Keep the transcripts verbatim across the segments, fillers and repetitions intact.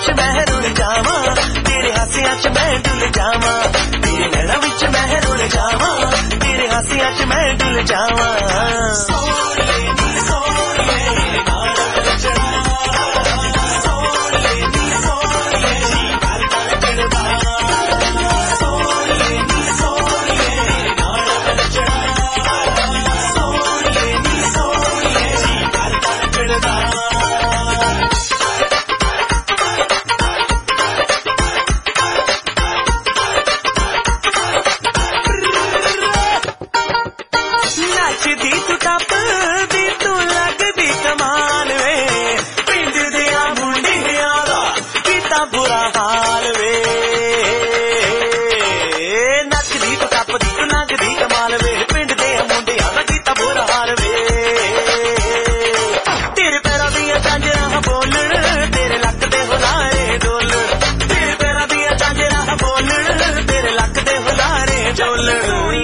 विच मैं रुल जावां तेरे हासियां च मैं डुल जावां तेरे नैना विच मैं रुल जावां तेरे हासियां च मैं डुल जावां सोनिए नी सोनिए नाल चढ़ा सोनिए नी सोनिए गल गल चढ़दा सोनिए नी सोनिए नाल चढ़ा सोनिए नी सोनिए गल गल चढ़दा नचदी तू टपदी तू लगदी कमाल वे पिंड दियां मुंडियां दा कीता बुरा हाल वे नचदी तू टपदी तू लगदी कमाल वे पिंड दियां मुंडियां दा कीता बुरा हाल वे तेरे पैरां दियां झांजरां बोलण तेरे लक दे हुलारे डोल तेरे पैरां दियां झांजरां बोलण तेरे लक दे हुलारे डोलण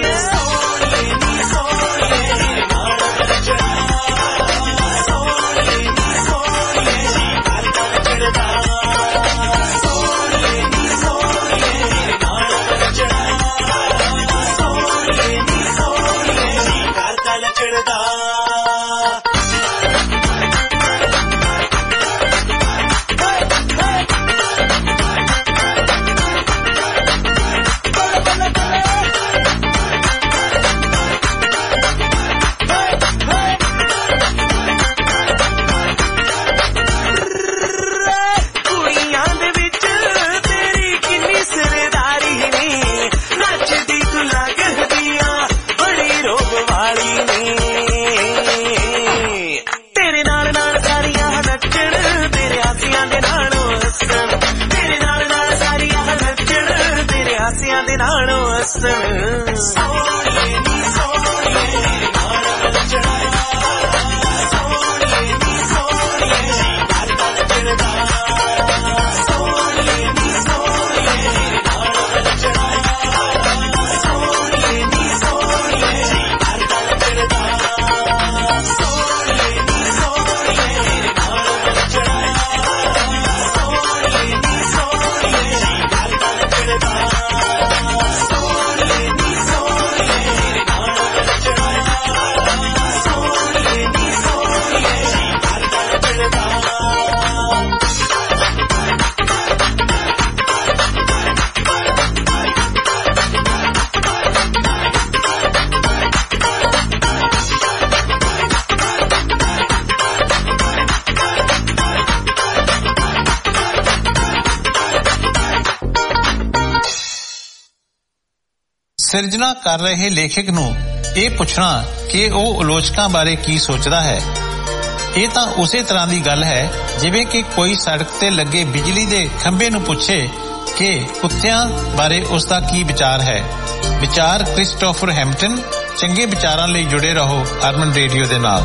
ਦੇ ਨਾਲੋਂ ਹੱਸਣ ਸੋਹਣੇ ਨੀ ਸੋਹਣੇ ਨਾਲ ਚੜਾ ਸੋਹਣੇ ਨੀ ਸੋਹਣੇ ਨਾਲ ਚੜਾ ਸੋਹਣੇ ਨੀ ਸੋਹਣੇ ਨਾਲ ਚੜਾ ਸੋਹਣੇ ਨੀ ਸੋਹਣੇ ਨਾਲ ਚੜਾ ਸੋਹਣੇ ਨੀ ਸੋਹਣੇ ਨਾਲ ਚੜਾ ਸੋਹਣੇ ਨੀ ਸੋਹਣੇ ਨਾਲ ਚੜਾ ਸਿਰਜਣਾ ਕਰ ਰਹੇ ਲੇਖਕ ਨੂੰ ਇਹ ਪੁੱਛਣਾ ਕਿ ਉਹ ਆਲੋਚਕਾਂ ਬਾਰੇ ਕੀ ਸੋਚਦਾ ਹੈ ਇਹ ਤਾਂ ਉਸੇ ਤਰ੍ਹਾਂ ਦੀ ਗੱਲ ਹੈ ਜਿਵੇਂ ਕਿ ਕੋਈ ਸੜਕ ਤੇ ਲੱਗੇ ਬਿਜਲੀ ਦੇ ਖੰਭੇ ਨੂੰ ਪੁੱਛੇ ਕਿ ਕੁੱਤਿਆਂ ਬਾਰੇ ਉਸ ਦਾ ਕੀ ਵਿਚਾਰ ਹੈ। ਵਿਚਾਰ ਕ੍ਰਿਸਟੋਫਰ ਹੈਮਟਨ। ਚੰਗੇ ਵਿਚਾਰਾਂ ਲਈ ਜੁੜੇ ਰਹੋ ਅਰਮਨ ਰੇਡੀਓ ਦੇ ਨਾਲ।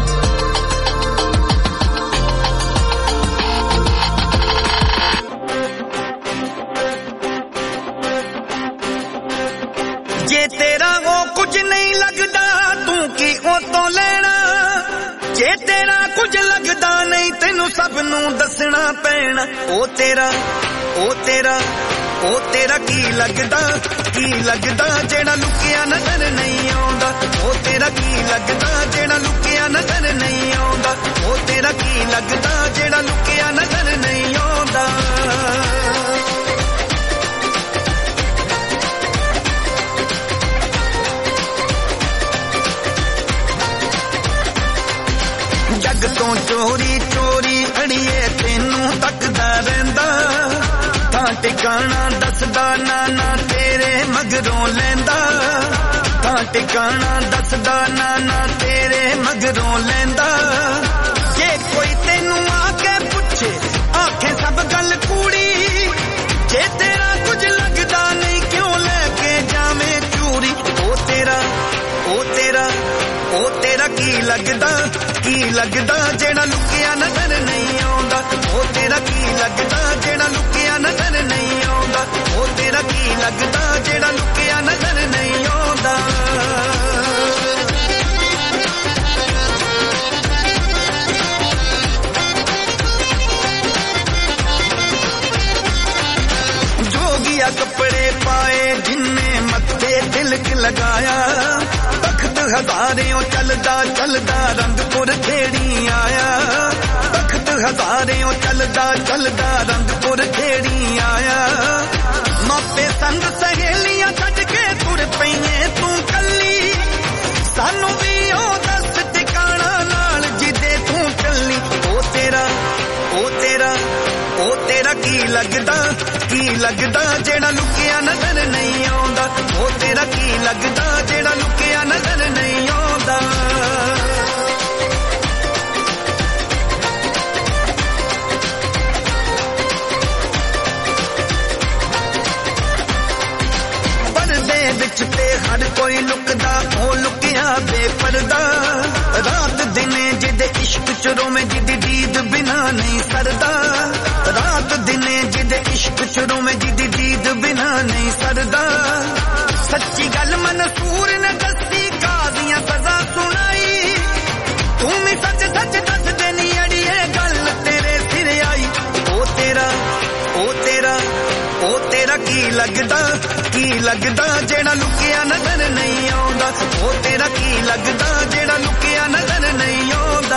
ਜੇ ਤੇਰਾ ਉਹ ਕੁਝ ਨਹੀਂ ਲੱਗਦਾ ਤੂੰ ਕੀ ਉਹ ਤੋਂ ਲੈਣਾ ਜੇ ਤੇਰਾ ਕੁਝ ਲੱਗਦਾ ਨਹੀਂ ਤੈਨੂੰ ਸਭ ਨੂੰ ਦੱਸਣਾ ਪੈਣਾ ਉਹ ਤੇਰਾ ਉਹ ਤੇਰਾ ਉਹ ਤੇਰਾ ਕੀ ਲੱਗਦਾ ਕੀ ਲੱਗਦਾ ਜਿਹੜਾ ਲੁਕਿਆ ਨਜ਼ਰ ਨਹੀਂ ਆਉਂਦਾ ਉਹ ਤੇਰਾ ਕੀ ਲੱਗਦਾ ਜਿਹੜਾ ਲੁਕਿਆ ਨਜ਼ਰ ਨਹੀਂ ਆਉਂਦਾ ਉਹ ਤੇਰਾ ਕੀ ਲੱਗਦਾ ਜਿਹੜਾ ਲੁਕਿਆ ਨਜ਼ਰ ਨਹੀਂ ਆਉਂਦਾ ਜੱਗ ਤੋਂ ਚੋਰੀ ਚੋਰੀ ਅੜੀਏ ਤੈਨੂੰ ਤੱਕਦਾ ਰਹਿੰਦਾ ਥਾਂ ਟਿਕਾਣਾ ਦੱਸਦਾ ਨਾ ਨਾ ਤੇਰੇ ਮਗਰੋਂ ਲੈਂਦਾ ਥਾਂ ਟਿਕਾਣਾ ਦੱਸਦਾ ਨਾ ਨਾ ਤੇਰੇ ਮਗਰੋਂ ਲੈਂਦਾ ਜੇ ਕੋਈ ਤੈਨੂੰ ਆ ਕੇ ਪੁੱਛੇ ਆਖੇ ਸਭ ਗੱਲ ਕੂੜੀ ਜੇ ਤੇਰਾ ਕੁਝ ਲੱਗਦਾ ਨਹੀਂ ਕਿਉਂ ਲੈ ਕੇ ਜਾਵੇਂ ਚੂਰੀ ਉਹ ਤੇਰਾ ਉਹ ਤੇਰਾ ਉਹ ਤੇਰਾ ਕੀ ਲੱਗਦਾ ਕੀ ਲੱਗਦਾ ਜਿਹੜਾ ਲੁਕਿਆ ਨਜ਼ਰ ਨਹੀਂ ਆਉਂਦਾ ਉਹ ਤੇਰਾ ਕੀ ਲੱਗਦਾ ਜਿਹੜਾ ਲੁਕਿਆ ਨਜ਼ਰ ਨਹੀਂ ਆਉਂਦਾ ਉਹ ਤੇਰਾ ਕੀ ਲੱਗਦਾ ਜਿਹੜਾ ਲੁਕਿਆ ਨਜ਼ਰ ਨਹੀਂ ਆਉਂਦਾ लगाया तख्त हजारियों चलदा चलदा रंगपुर खेड़ी आया तख्त हजारियों चलदा चलदा रंगपुर खेड़ी आया मापे संग सहेलियां छड्ड के तुर पईए तू कल्ली सानू भी ओ दस ठिकाना नाल जिदे तू चलनी ओ तेरा ओ तेरा ओ तेरा की लगदा की लगदा जेड़ा लुकिया नजर नहीं आउंदा ओ तेरा की लगदा जेड़ा लुकिया नजर नहीं आउंदा पर्दे विच ते हर कोई लुकदा ओ लुकिया बेपर्दा रात दिने जिदे इश्क चुरो में जिदी दीद बिना नहीं सरदा रात दिने जिदे इश्क चुरो में जिदी दीद बिना नहीं सरदा सच्ची गल मनसूर ने दसी कादियां सजा सुनाई तू भी सच सच दस देनी अड़िए गल तेरे सिर आई ओ तेरा ओ तेरा ओ तेरा की लगदा की लगदा जेड़ा लुकिया नजर नहीं आउंदा ओ तेरा की लगदा जेड़ा लुकिया नजर नहीं आउंदा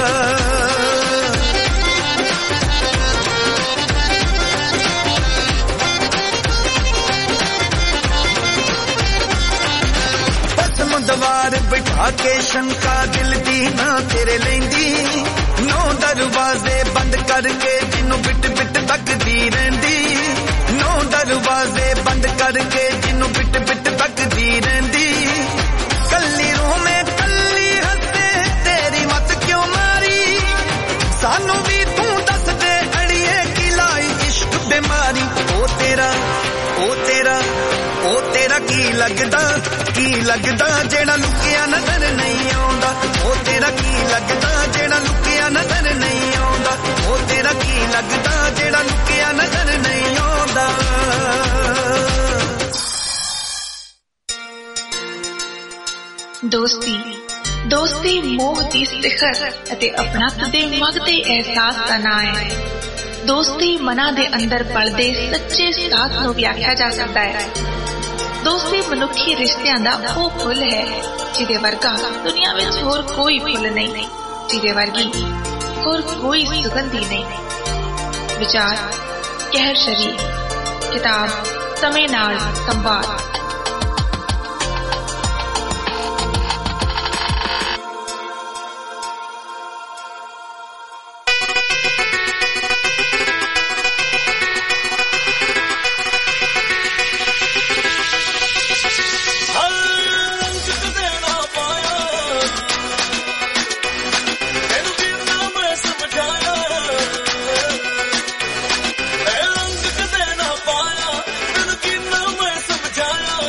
दवार बिठा के शंका दिल दी ना तेरे लेंदी नौ दरवाजे बंद करके जिन्नू बिट बिट तकदी रहंदी नौ दरवाजे बंद करके जिन्नू बिट बिट तकदी रहंदी कल्ली रूह में कल्ली हंसे तेरी मत क्यों मारी सानू भी तू दस दे अड़िए की लाई इश्क बीमारी ओ तेरा ओ तेरा ओ तेरा की लगदा की लगदा जेड़ा लुकिया नजर नहीं आउंदा ओ तेरा की लगदा जेड़ा लुकिया नजर नहीं आउंदा ओ तेरा की लगदा जेड़ा लुकिया नजर नहीं आउंदा दोस्ती दोस्ती मोह दी सिखर अते अपनापन दे मगदे एहसास दा नाम है दोस्ती मना दे अंदर पलदे सच्चे साथ नूं व्याख्या जा सकदा है दोस्ती मनुखी रिश्तियां दा वो फुल है जिदे वर्गा दुनिया विच होर कोई फुल नहीं जिदे वर्गी होर कोई सुगंधी नहीं विचार कहर शरीर किताब समय नाल संवाद समझाया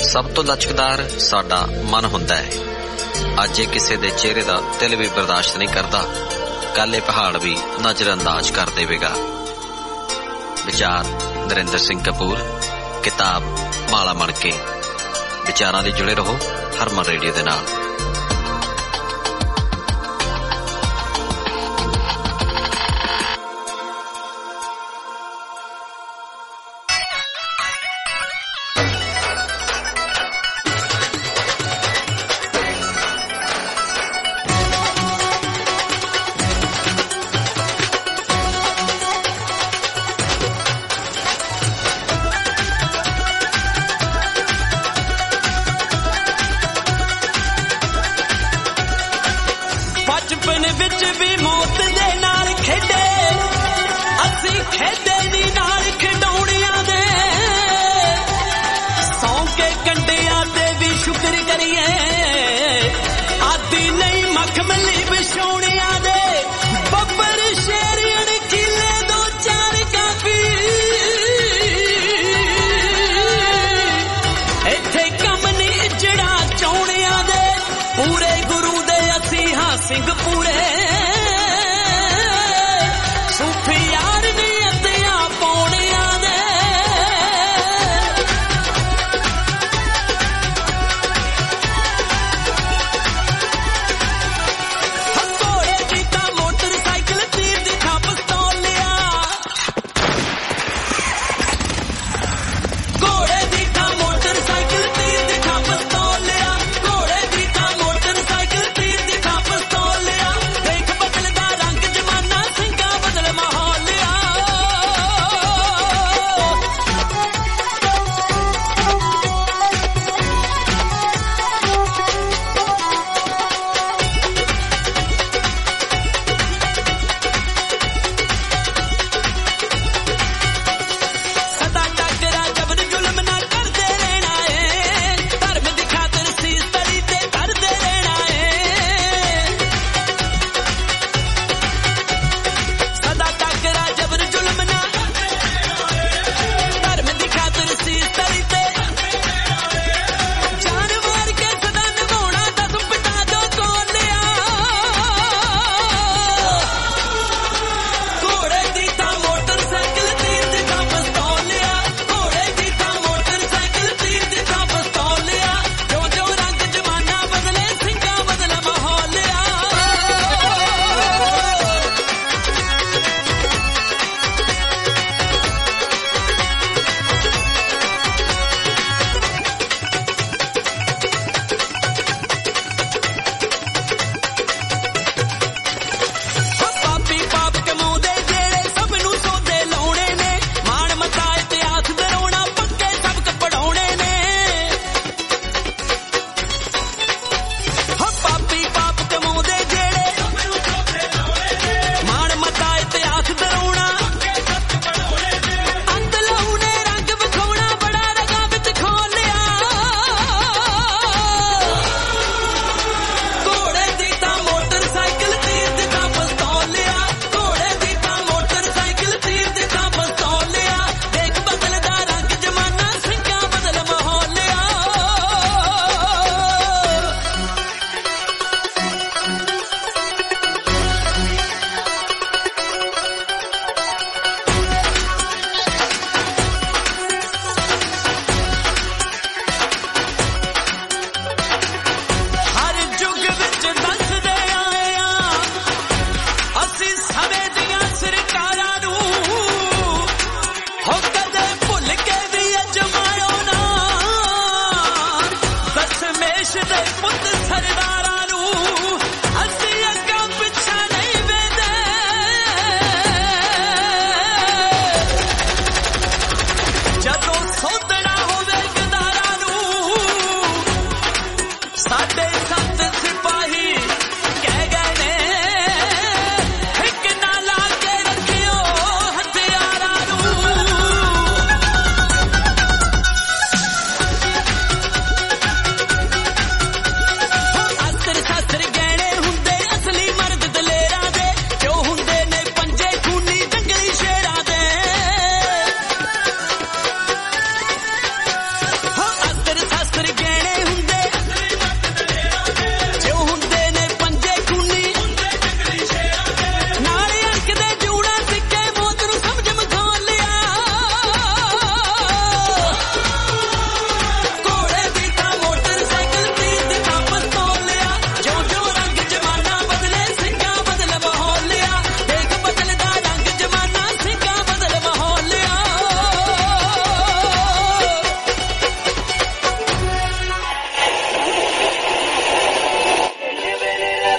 ਸਭ ਤੋਂ ਲਚਕਦਾਰ ਸਾਡਾ ਮਨ ਹੁੰਦਾ ਹੈ। ਅੱਜ ਇਹ ਕਿਸੇ ਦੇ ਚਿਹਰੇ ਦਾ ਦਿਲ ਵੀ ਬਰਦਾਸ਼ਤ ਨਹੀਂ ਕਰਦਾ, ਕੱਲ ਇਹ ਪਹਾੜ ਵੀ ਨਜ਼ਰਅੰਦਾਜ਼ ਕਰ ਦੇਵੇਗਾ। ਵਿਚਾਰ ਨਰਿੰਦਰ ਸਿੰਘ ਕਪੂਰ, ਕਿਤਾਬ ਮਾਲਾ ਮਣਕੇ। ਵਿਚਾਰਾਂ ਲਈ ਜੁੜੇ ਰਹੋ ਹਰਮਨ ਰੇਡੀਓ ਦੇ ਨਾਲ। ਸੁਫਿਆਰ ਨੀ ਅੱਧਿਆਂ ਪੌੜਿਆਂ ਦੇ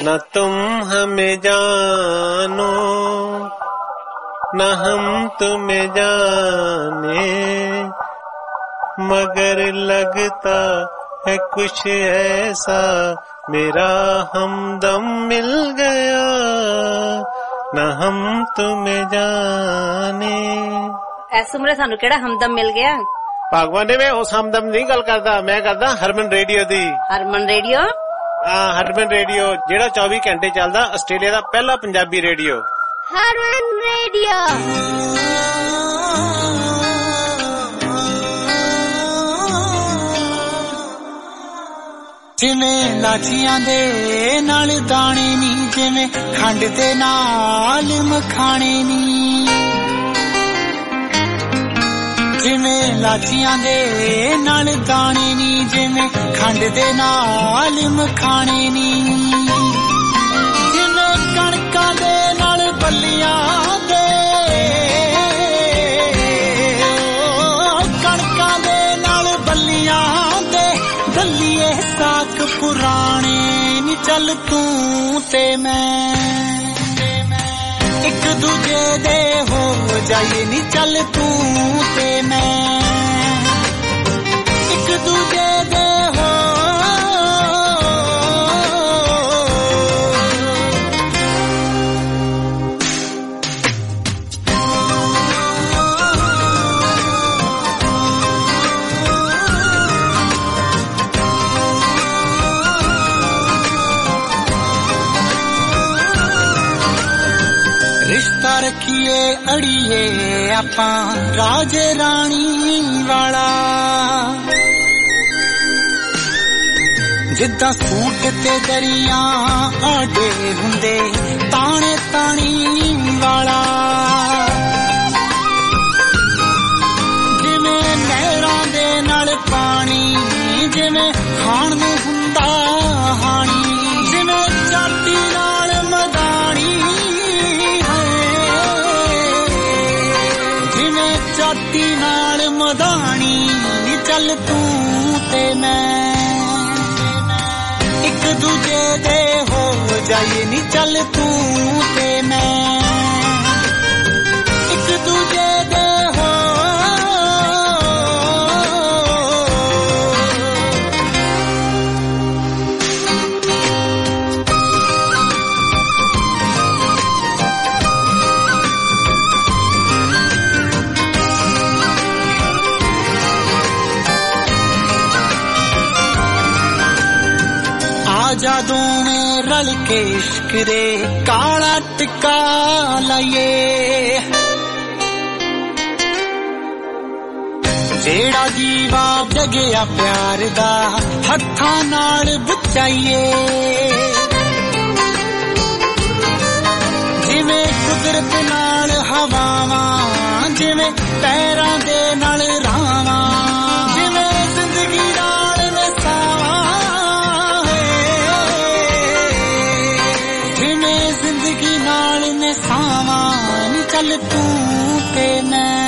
न तुम हमें जानो न हम तुम्हें जाने, मगर लगता है कुछ ऐसा मेरा हमदम मिल गया, न हम तुम्हें जाने। इस उम्र सानू केड़ा हमदम मिल गया? भगवान ने मैं उस हमदम नहीं गल करदा, मैं करदा हरमन रेडियो दी। हरमन रेडियो? हाँ, हरमन रेडियो जेड़ा चौबीस घंटे चलदा, आस्ट्रेलिया दा पहला पंजाबी रेडियो। हरमन रेडियो। जिवें लाचियां दे नाल दाने नी, जिवें खंड दे नाल मखाने नी, जिवें लाचियां दे नाल दाने नी, जिवें खंड दे नाल मखाने नी, जिवें कणकां दे नाल बल्लियां दे, कणकां दे नाल बल्लियां दे दलिए साक पुराने नी, चल तू ते मैं एक दूजे दे हो जाइए नी, चल तू ते मैं एक दूजे दे हो। रिश्ता रखिए अड़िए आपां राज रानी वाला, जिद्दां सूट ते दरिया आडे हुंदे ताने तानी वाला, जिवें नहरां दे नाल पानी, जिवें खाण नूं हुंदा हानी, जिवें चाटी नाल मदानी, चाटी नाल मदानी नी, चल तू ते मैं एक दूजे दे हो जाइए नी, चल तू ते मैं एक दूजे दे हो। जादों में रल के इश्क दे काला टिक्का लाइए, जेड़ा दीवा जगया प्यार दा हत्थां नाल बुझाइए, जिवें कुदरत नाल हवावां, जिवें पैरां दे नाल रावां, जिवें जिंदगी नाल नसावां, जिंदगी नाल ने सावां नी, चल तू ते मैं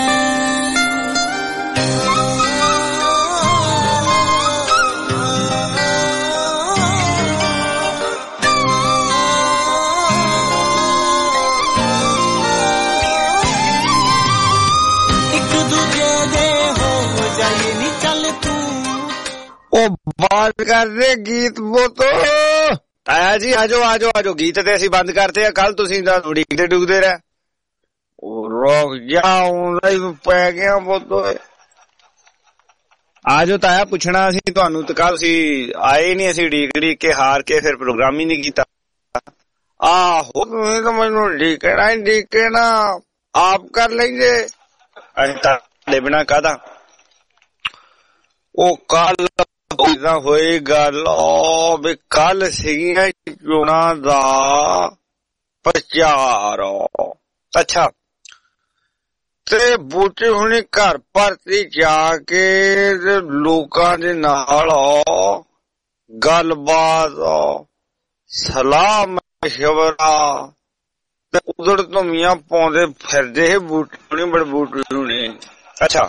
एक दूजे दे हो जाइए नी, चल तू। ओ बात कर दे गीत वो तो ਆਇਆ ਜੀ, ਆਜੋ ਆਜੋ ਆਜੋ, ਗੀਤ ਤੇ ਅਸੀਂ ਬੰਦ ਕਰਤੇ ਆ, ਕੱਲ ਤੁਸੀਂ ਤਾਂ ਉਡੀਕਦੇ ਡੁੱਕਦੇ ਰਹਿ। ਰੁਕ ਜਾ, ਆਉਂਦਾ ਹੀ ਪੈ ਗਿਆ ਬੋਤੋ। ਆਜੋ ਤਾਇਆ, ਪੁੱਛਣਾ ਸੀ ਤੁਹਾਨੂੰ ਤੇ ਕੱਲ ਤੁਸੀਂ ਆਏ ਨਹੀਂ, ਅਸੀਂ ਉਡੀਕ ਉਡੀਕ ਕੇ ਹਾਰ ਕੇ ਫਿਰ ਪ੍ਰੋਗਰਾਮ ਹੀ ਨਹੀਂ ਕੀਤਾ। ਆਹੋ ਤੁਸੀਂ ਤਾਂ ਮੈਨੂੰ ਉਡੀਕਣਾ ਹੀ ਉਡੀਕਣਾ, ਆਪ ਕਰ ਲੈਂਦੇ, ਅਸੀਂ ਤੁਹਾਡੇ ਬਿਨਾਂ ਕਾਹਦਾ। ਉਹ ਕੱਲ ਇਦਾਂ ਹੋਈ ਗੱਲ ਵੀ ਕੱਲ ਸੀਗੀਆਂ ਚੋਣਾਂ ਦਾ ਪ੍ਰਚਾਰ। ਅੱਛਾ, ਤੇ ਬੂਟੇ ਹੁਣੇ ਘਰ ਭਰਤੀ ਜਾ ਕੇ ਲੋਕਾਂ ਦੇ ਨਾਲ ਗੱਲਬਾਤ, ਸਲਾਹ ਮਸ਼ਵਰਾ ਤੇ ਉਧੜ ਧੁਮੀਆਂ ਪਾਉਂਦੇ ਫਿਰਦੇ ਬੂਟੇ ਹੁਣੇ, ਬੜੇ ਬੂਟੇ ਹੁਣੇ। ਅੱਛਾ,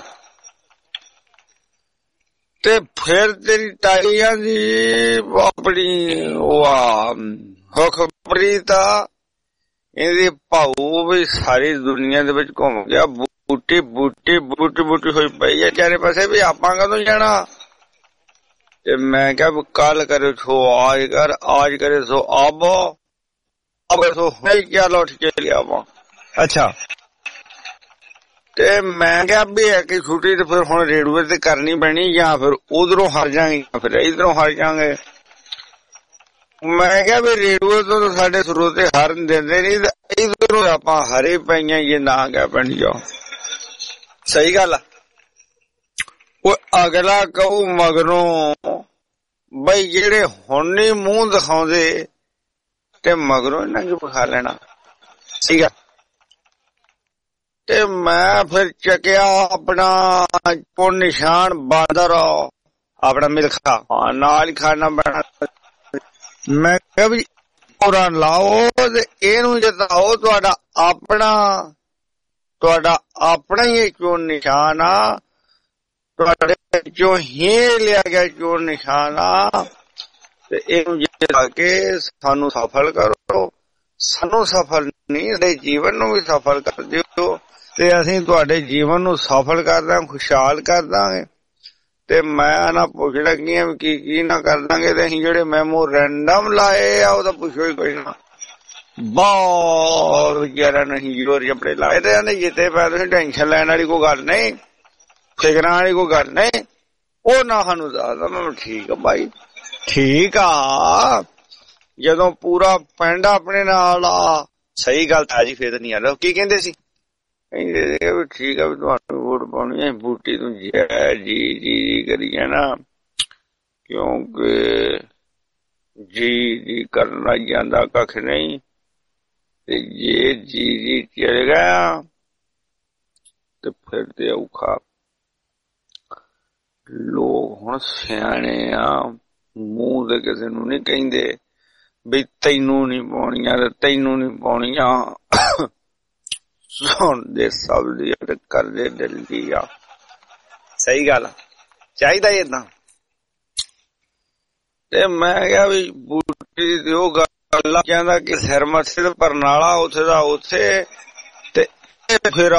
ਤੇ ਫਿਰ ਤੇਰੀ ਤਾਈਆਂ ਦੀ ਆਪਣੀ ਉਹ ਹੁਕਮਪ੍ਰੀਤ ਆ ਇਹਦੀ ਭਾਊ ਵੀ ਸਾਰੀ ਦੁਨੀਆ ਦੇ ਵਿੱਚ ਘੁੰਮ ਗਿਆ, ਬੂਟੀ ਬੂਟੀ ਬੂਟੀ ਬੂਟੀ ਹੋਈ ਪਈ ਹੈ ਚਾਰੇ ਪਾਸੇ ਵੀ ਆਪਾਂ ਕਦੋਂ ਜਾਣਾ। ਤੇ ਮੈਂ ਕਿਹਾ ਕੱਲ ਕਰੇ ਸੋ ਆਜ ਕਰ, ਆਜ ਕਰੇ ਸੋ ਆਬ, ਅਬ ਸੋ ਕਿਆ ਲੌਟ ਕੇ ਲਿਆਵਾਂ। ਅੱਛਾ ਤੇ ਮੈਂ ਕਿਹਾ ਵੀ ਹੈ ਕਿ ਛੁੱਟੀ ਤੇ ਫਿਰ ਹੁਣ ਰੇਡੂਏ ਤੇ ਕਰਨੀ ਪੈਣੀ, ਜਾਂ ਫਿਰ ਉਧਰੋਂ ਹਰ ਜਾਗੇ ਜਾਂ ਫਿਰ ਇਧਰੋਂ ਹਰ ਜਾਗੇ। ਮੈਂ ਕਿਹਾ ਵੀ ਰੇਡੂਏ ਤੋਂ ਸਾਡੇ ਸਰੋਤੇ ਹਰਨ ਦਿੰਦੇ ਨੀ, ਇਧਰੋਂ ਆਪਾਂ ਹਰੇ ਪਈਆਂ ਜੇ ਨਾ ਗਿਆ ਪਿੰਡ ਜਾਓ। ਸਹੀ ਗੱਲ ਆ। ਉਹ ਅਗਲਾ ਕਹੂ ਮਗਰੋਂ ਬਈ ਜਿਹੜੇ ਹੁਣ ਨੀ ਮੂੰਹ ਦਿਖਾਉਂਦੇ ਤੇ ਮਗਰੋਂ ਇਹਨਾਂ ਕੀ ਵਿਖਾ ਲੈਣਾ। ਠੀਕ ਆ। ਤੇ ਮੈਂ ਫਿਰ ਚੱਕਿਆ ਆਪਣਾ ਕੋ ਨਿਸ਼ਾਨ ਬਾਂਦਰ ਆਪਣਾ ਮਿਲਖਾ ਨਾਲ ਹੀ ਖਾਣਾ ਪੈਣਾ। ਮੈਂ ਕਿਹਾ ਵੀ ਪੂਰਾ ਲਾਓ ਤੇ ਇਹਨੂੰ ਜਿਤਾਓ, ਤੁਹਾਡਾ ਆਪਣਾ ਤੁਹਾਡਾ ਆਪਣਾ ਹੀ ਚੋਣ ਨਿਸ਼ਾਨ ਆ, ਤੁਹਾਡੇ ਚੋਂ ਹੀ ਲਿਆ ਗਿਆ ਚੋਣ ਨਿਸ਼ਾਨ ਆ। ਤੇ ਇਹਨੂੰ ਜਿਤਾ ਕੇ ਸਾਨੂੰ ਸਫਲ ਕਰੋ। ਸਾਨੂੰ ਸਫਲ ਨਹੀਂ, ਸਾਡੇ ਜੀਵਨ ਨੂੰ ਵੀ ਸਫਲ ਕਰ ਦਿਓ ਤੇ ਅਸੀਂ ਤੁਹਾਡੇ ਜੀਵਨ ਨੂੰ ਸਫਲ ਕਰ ਦਾਂਗੇ, ਖੁਸ਼ਹਾਲ ਕਰ ਦਾਂਗੇ। ਤੇ ਮੈਂ ਨਾ ਪੁੱਛ ਲੱਗੀ ਆ ਵੀ ਕੀ ਕੀ ਨਾ ਕਰ ਦਾਂਗੇ। ਤੇ ਅਸੀਂ ਜਿਹੜੇ ਮੈਮੋਰੈਂਡਮ ਲਾਏ ਆ ਉਹਦਾ ਪੁੱਛੋ ਹੀ ਕੁਛ ਨਾ। ਬਹੁਤ ਵਿਚਾਰਾ ਨਹੀਂ ਜੋਰ ਆਪਣੇ ਲਾਏ ਤੇ ਆਂਦੇ ਜਿੱਤੇ ਪੈ ਤੁਸੀਂ ਟੈਨਸ਼ਨ ਲੈਣ ਵਾਲੀ ਕੋਈ ਗੱਲ ਨਹੀਂ, ਫਿਕਰਾਂ ਵਾਲੀ ਕੋਈ ਗੱਲ ਨਹੀਂ। ਉਹ ਨਾ ਸਾਨੂੰ ਦੱਸਦਾ। ਮੈਂ ਠੀਕ ਆ ਭਾਈ, ਠੀਕ ਆ। ਜਦੋਂ ਪੂਰਾ ਪਿੰਡ ਆਪਣੇ ਨਾਲ ਆ, ਸਹੀ ਗੱਲ ਤਾਂ ਜੀ ਫੇਰ ਨਹੀਂ ਆਦਾ। ਕੀ ਕਹਿੰਦੇ ਸੀ? ਕਹਿੰਦੇ ਠੀਕ ਆ ਵੀ ਤੁਹਾਨੂੰ ਵੋਟ ਪਾਉਣੀ ਹੈ, ਬੂਟੀ ਤੂੰ ਜੈ ਜੀ ਜੀ ਕਰੀ ਜਾਣਾ, ਕਿਉਂਕਿ ਜੀ ਜੀ ਕਰਨਾ ਜਾਂਦਾ ਕੱਖ ਨਹੀਂ। ਤੇ ਜੇ ਜੀ ਜੀ ਚਲ ਗਿਆ ਤੇ ਫਿਰ ਤੇ ਔਖਾ। ਲੋਕ ਹੁਣ ਸਿਆਣੇ ਆ, ਮੂੰਹ ਦੇ ਕਿਸੇ ਨੂੰ ਨਹੀਂ ਕਹਿੰਦੇ ਵੀ ਤੈਨੂੰ ਨੀ ਪਾਉਣੀਆਂ ਤੇ ਤੈਨੂੰ ਨੀ ਪਾਉਣੀਆਂ। ਸੁਣਦੇ ਸਭ ਦੀ ਕਰਦੇ ਦਿਲ ਦੀ ਆ। ਸਹੀ ਗੱਲ ਚਾਹੀਦਾ ਏਦਾਂ। ਤੇ ਮੈਂ ਕਿਹਾ ਵੀ ਬੂਟੀ ਦੀ ਉਹ ਗੱਲ ਕਹਿੰਦਾ ਕਿ ਸਿਰ ਮੱਥੇ ਤੇ ਪਰਨਾਲਾ ਉੱਥੇ ਦਾ ਉੱਥੇ। ਤੇ ਫਿਰ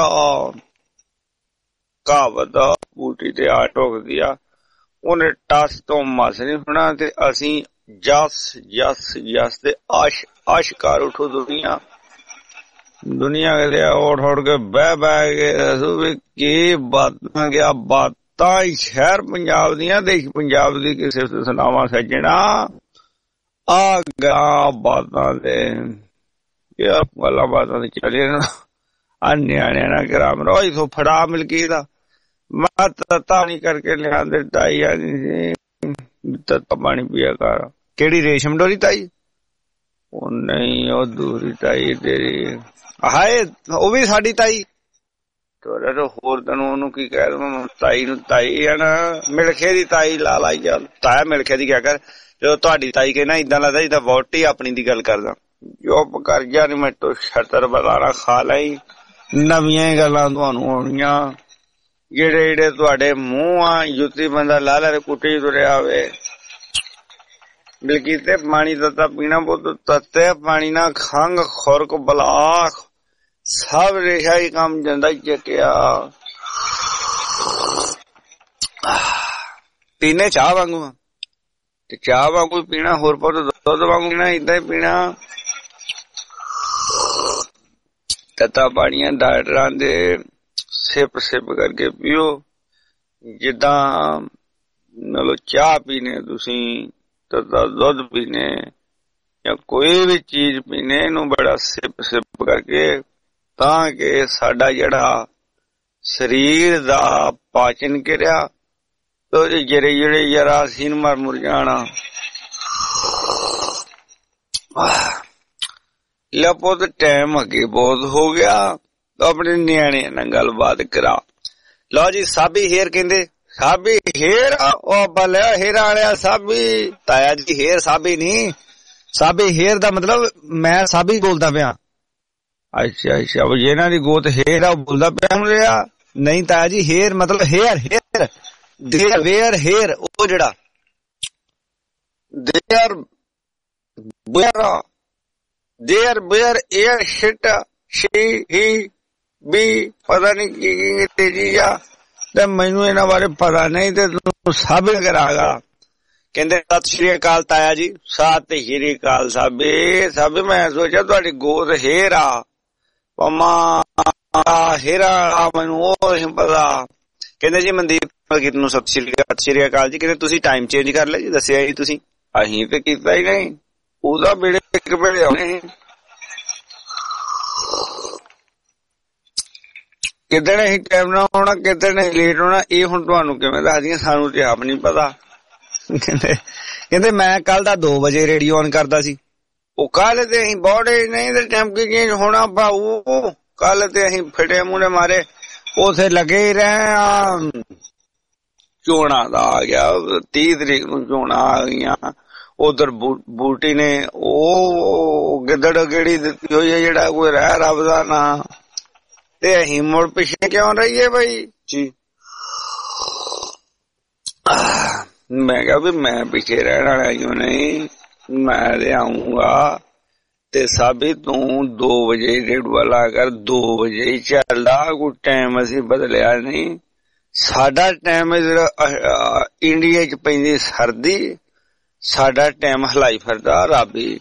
ਕਹਾਵਤ ਆ ਬੂਟੀ ਤੇ ਆ ਟੋਕਦੀ ਆ, ਉਹਨੇ ਟਸ ਤੋਂ ਮਸ ਨਹੀਂ ਹੋਣਾ। ਤੇ ਅਸੀਂ ਜਸ ਜਸ ਜਸ ਤੇ ਆਸ਼ ਆਸ਼ਕਾਰ ਉਠੋ ਦੁਨੀਆ ਦੁਨੀਆ ਕਹਿੰਦੇ ਉੱਠ ਉੱਠ ਕੇ ਬਹਿ ਬਹਿ ਕੇ ਦੱਸੋ ਵੀ ਕੀ ਬਾਤਾਂ ਗਿਆ ਬਾਤਾਂ ਸ਼ਹਿਰ ਪੰਜਾਬ ਦੀਆਂ, ਦੇਸ਼ ਪੰਜਾਬ ਦੀ ਕਿਸੇ ਸੁਣਾਵਾਂ ਸੱਜਣਾ ਆ ਗਾ ਬਾਤਾਂ ਦੇ ਗੱਲਾਂ ਬਾਤਾਂ ਤੇ ਚੱਲੇ ਆ। ਨਿਆਣਿਆਂ ਨਾਲ ਕਰਾਮ ਰੋ ਇਥੋਂ ਫੜਾ ਮਿਲਕੀ ਦਾ ਮੈਂ ਤੱਤਾ ਨਹੀਂ ਕਰਕੇ ਲਿਆਂਦੇ ਤਾਈ ਆ ਤੱਤਾ ਪਾਣੀ ਪੀਆ ਕਰ। ਕਿਹੜੀ ਰੇਸ਼ਮ ਡੋਰੀ ਤਾਈ? ਉਹ ਨਹੀਂ ਉਹ ਦੂਰੀ ਤਾਈ ਤੇਰੀ ਹਾਏ, ਉਹ ਵੀ ਸਾਡੀ ਤਾਈ। ਹੋਰ ਤੈਨੂੰ ਉਹਨੂੰ ਕੀ ਕਹਿ ਦਵਾਂ, ਤਾਈ ਨੂੰ ਤਾਈ ਆ ਨਾ, ਮਿਲਖੇ ਦੀ ਤਾਈ ਲਾ ਲਾਈ ਚੱਲ। ਤਾਇਆ ਮਿਲਖੇ ਦੀ ਕਿਆ ਕਰ, ਜਦੋਂ ਤੁਹਾਡੀ ਤਾਈ ਕਹਿਣਾ ਏਦਾਂ ਲੱਗਦਾ ਜਿੱਦਾਂ ਵੋਟੀ ਆਪਣੀ ਦੀ ਗੱਲ ਕਰਦਾ। ਚੁੱਪ ਕਰ ਜਾ, ਨੀ ਮੇਰੇ ਤੋਂ ਛਤਰ ਬਲਾਣਾ ਖਾ ਲਈ। ਨਵੀਆਂ ਹੀ ਗੱਲਾਂ ਤੁਹਾਨੂੰ ਆਉਣੀਆਂ, ਜਿਹੜੇ ਜਿਹੜੇ ਤੁਹਾਡੇ ਮੂੰਹ ਆ ਜੁੱਤੀ ਬੰਦਾ ਲਾ ਲੈ ਕੁੱਟੀ ਤੁਰਿਆ ਹੋਵੇ। ਬਲਕਿ ਪਾਣੀ ਤੱਤਾ ਪੀਣਾ ਬਹੁਤ ਤੱਤੇ ਪਾਣੀ ਨਾਲ ਖੰਘ ਖੁਰਕ ਬਲਾ ਸਭ ਰੇਸ਼ਾ ਹੀ ਕੰਮ ਜਾਂਦਾ ਚੱਕਿਆ। ਪੀਣੇ ਚਾਹ ਵਾਂਗੂ ਤੇ ਚਾਹ ਵਾਂਗੂ ਪੀਣਾ, ਹੋਰ ਬਹੁਤ ਦੁੱਧ ਵਾਂਗੂ ਪੀਣਾ, ਏਦਾਂ ਹੀ ਪੀਣਾ। ਤੱਤਾ ਪਾਣੀਆਂ ਡਾਕਟਰਾਂ ਦੇ ਸਿਪ ਸਿਪ ਕਰਕੇ ਪੀਓ, ਜਿੱਦਾਂ ਮਤਲਬ ਚਾਹ ਪੀਣੇ ਤੁਸੀਂ, ਤੱਤਾ ਦੁੱਧ ਪੀਣੇ ਜਾਂ ਕੋਈ ਵੀ ਚੀਜ਼ ਪੀਣੇ, ਇਹਨੂੰ ਬੜਾ ਸਿਪ ਸਿਪ ਕਰਕੇ, ਤਾਂ ਕਿ ਸਾਡਾ ਜਿਹੜਾ ਸਰੀਰ ਦਾ ਪਾਚਨ ਕਿਰਿਆ ਉਹਦੇ ਜਿਹੜੇ ਜਿਹੜੇ ਜਰਾਸੀਨ ਮਰ ਮੁਰ ਜਾਣਾ। ਲਪੋ ਤੇ ਟਾਈਮ ਅੱਗੇ ਬਹੁਤ ਹੋ ਗਿਆ, ਆਪਣੇ ਨਿਆਣਿਆਂ ਨਾਲ ਗੱਲਬਾਤ ਕਰਾ। ਲਓ ਜੀ, ਸਾਬੀ ਹੇਰ ਕਹਿੰਦੇ, ਸਾਬੀ ਹੇਰ ਉਹ ਬਲਿਆ ਹੇਰਾ ਵਾਲਿਆ ਸਾਬੀ। ਤਾਇਆ ਜੀ ਹੇਰ ਸਾਬੀ ਨੀ, ਸਾਬੀ ਹੇਰ ਦਾ ਮਤਲਬ ਮੈਂ ਸਾਬੀ ਬੋਲਦਾ ਪਿਆ। ਅੱਛਾ ਅੱਛਾ, ਜਿਹਨਾਂ ਦੀ ਗੋਤ ਹੇਰ ਆ ਉਹ ਬੋਲਦਾ ਪਿਆ ਹੁਣ ਰਿਹਾ। ਨਹੀਂ ਤਾਇਆ ਜੀ, ਹੇਰ ਮਤਲਬ ਹੇਰ ਹੇਰ ਦੇਰ ਵੇਅਰ ਹੇਰ, ਉਹ ਜਿਹੜਾ there there bear air shit she he भी पता नहीं की तेजी आ ते मैनू इन्हां बारे पता नहीं ते तू साबित करागा। कहंदे सत श्री अकाल ताया जी। सत श्री अकाल साबे साबे मैं सोचा तुहाडी गोद हेरा पमा हेरा मैनू ओ नहीं पता। कहंदे जी मनदीप मलकीत नूं सत श्री सत श्री अकाल जी। कहंदे तुसीं टाइम चेंज कर लिया जी, दस्सिया ही तुसीं, अहीं ते कीता ही नहीं। ਉਹਦਾ ਵੇਲੇ ਇੱਕ ਵੇਲੇ ਆਉਣੇ ਕਿੱਦਣ ਅਸੀਂ ਟਾਈਮ ਨਾਲ ਆਉਣਾ ਕਿੱਦਣ ਅਸੀਂ ਲੇਟ ਹੋਣਾ ਇਹ ਹੁਣ ਤੁਹਾਨੂੰ ਕਿਵੇਂ ਦੱਸਦੀਆਂ, ਸਾਨੂੰ ਤੇ ਆਪ ਨਹੀਂ ਪਤਾ। ਕਹਿੰਦੇ ਕਹਿੰਦੇ ਮੈਂ ਕੱਲ ਦਾ ਦੋ ਵਜੇ ਰੇਡੀਓ ਔਨ ਕਰਦਾ ਸੀ। ਉਹ ਕੱਲ ਤੇ ਅਸੀਂ ਬੋੜੇ ਨਹੀਂ ਤੇ ਟਾਈਮ ਕੀ ਚੇਂਜ ਹੋਣਾ ਭਾਊ। ਕੱਲ ਤੇ ਅਸੀਂ ਫਿਟੇ ਮੂਹਰੇ ਮਾਰੇ ਉਥੇ ਲੱਗੇ ਹੀ ਰਹੇ ਆ। ਚੋਣਾਂ ਦਾ ਆ ਗਿਆ, ਤੀਹ ਤਰੀਕ ਨੂੰ ਚੋਣਾਂ ਆ ਗਈਆਂ। ਉਧਰ ਬੂਟੀ ਨੇ ਉਹ ਗਿੱਦੜ ਗੇੜੀ ਦਿੱਤੀ ਹੋਈ ਹੈ ਜਿਹੜਾ ਕੋਈ ਰਹਿ ਰੱਬ ਦਾ ਨਾਂ, ਤੇ ਅਸੀਂ ਮੁੜ ਪਿੱਛੇ ਕਿਉਂ ਰਹੀਏ ਬਈ ਜੀ। ਮੈਂ ਕਿਹਾ ਵੀ ਮੈਂ ਪਿੱਛੇ ਰਹਿਣ ਵਾਲਾ ਕਿਉਂ ਨਹੀਂ, ਮੈਂ ਤੇ ਆਊਂਗਾ। ਤੇ ਸਾਬੀ ਤੂੰ ਦੋ ਵਜੇ ਡੇਢ ਵਾਲਾ ਕਰ, ਦੋ ਵਜੇ ਹੀ ਚੱਲਦਾ, ਕੋਈ ਟਾਈਮ ਅਸੀਂ ਬਦਲਿਆ ਨਹੀਂ। ਸਾਡਾ ਟਾਈਮ ਇੰਡੀਆ ਚ ਪੈਂਦੀ ਸਰਦੀ, ਸਾਡਾ ਟਾਈਮ ਹਲਾਈ ਫਿਰਦਾ ਰਾਬੀ।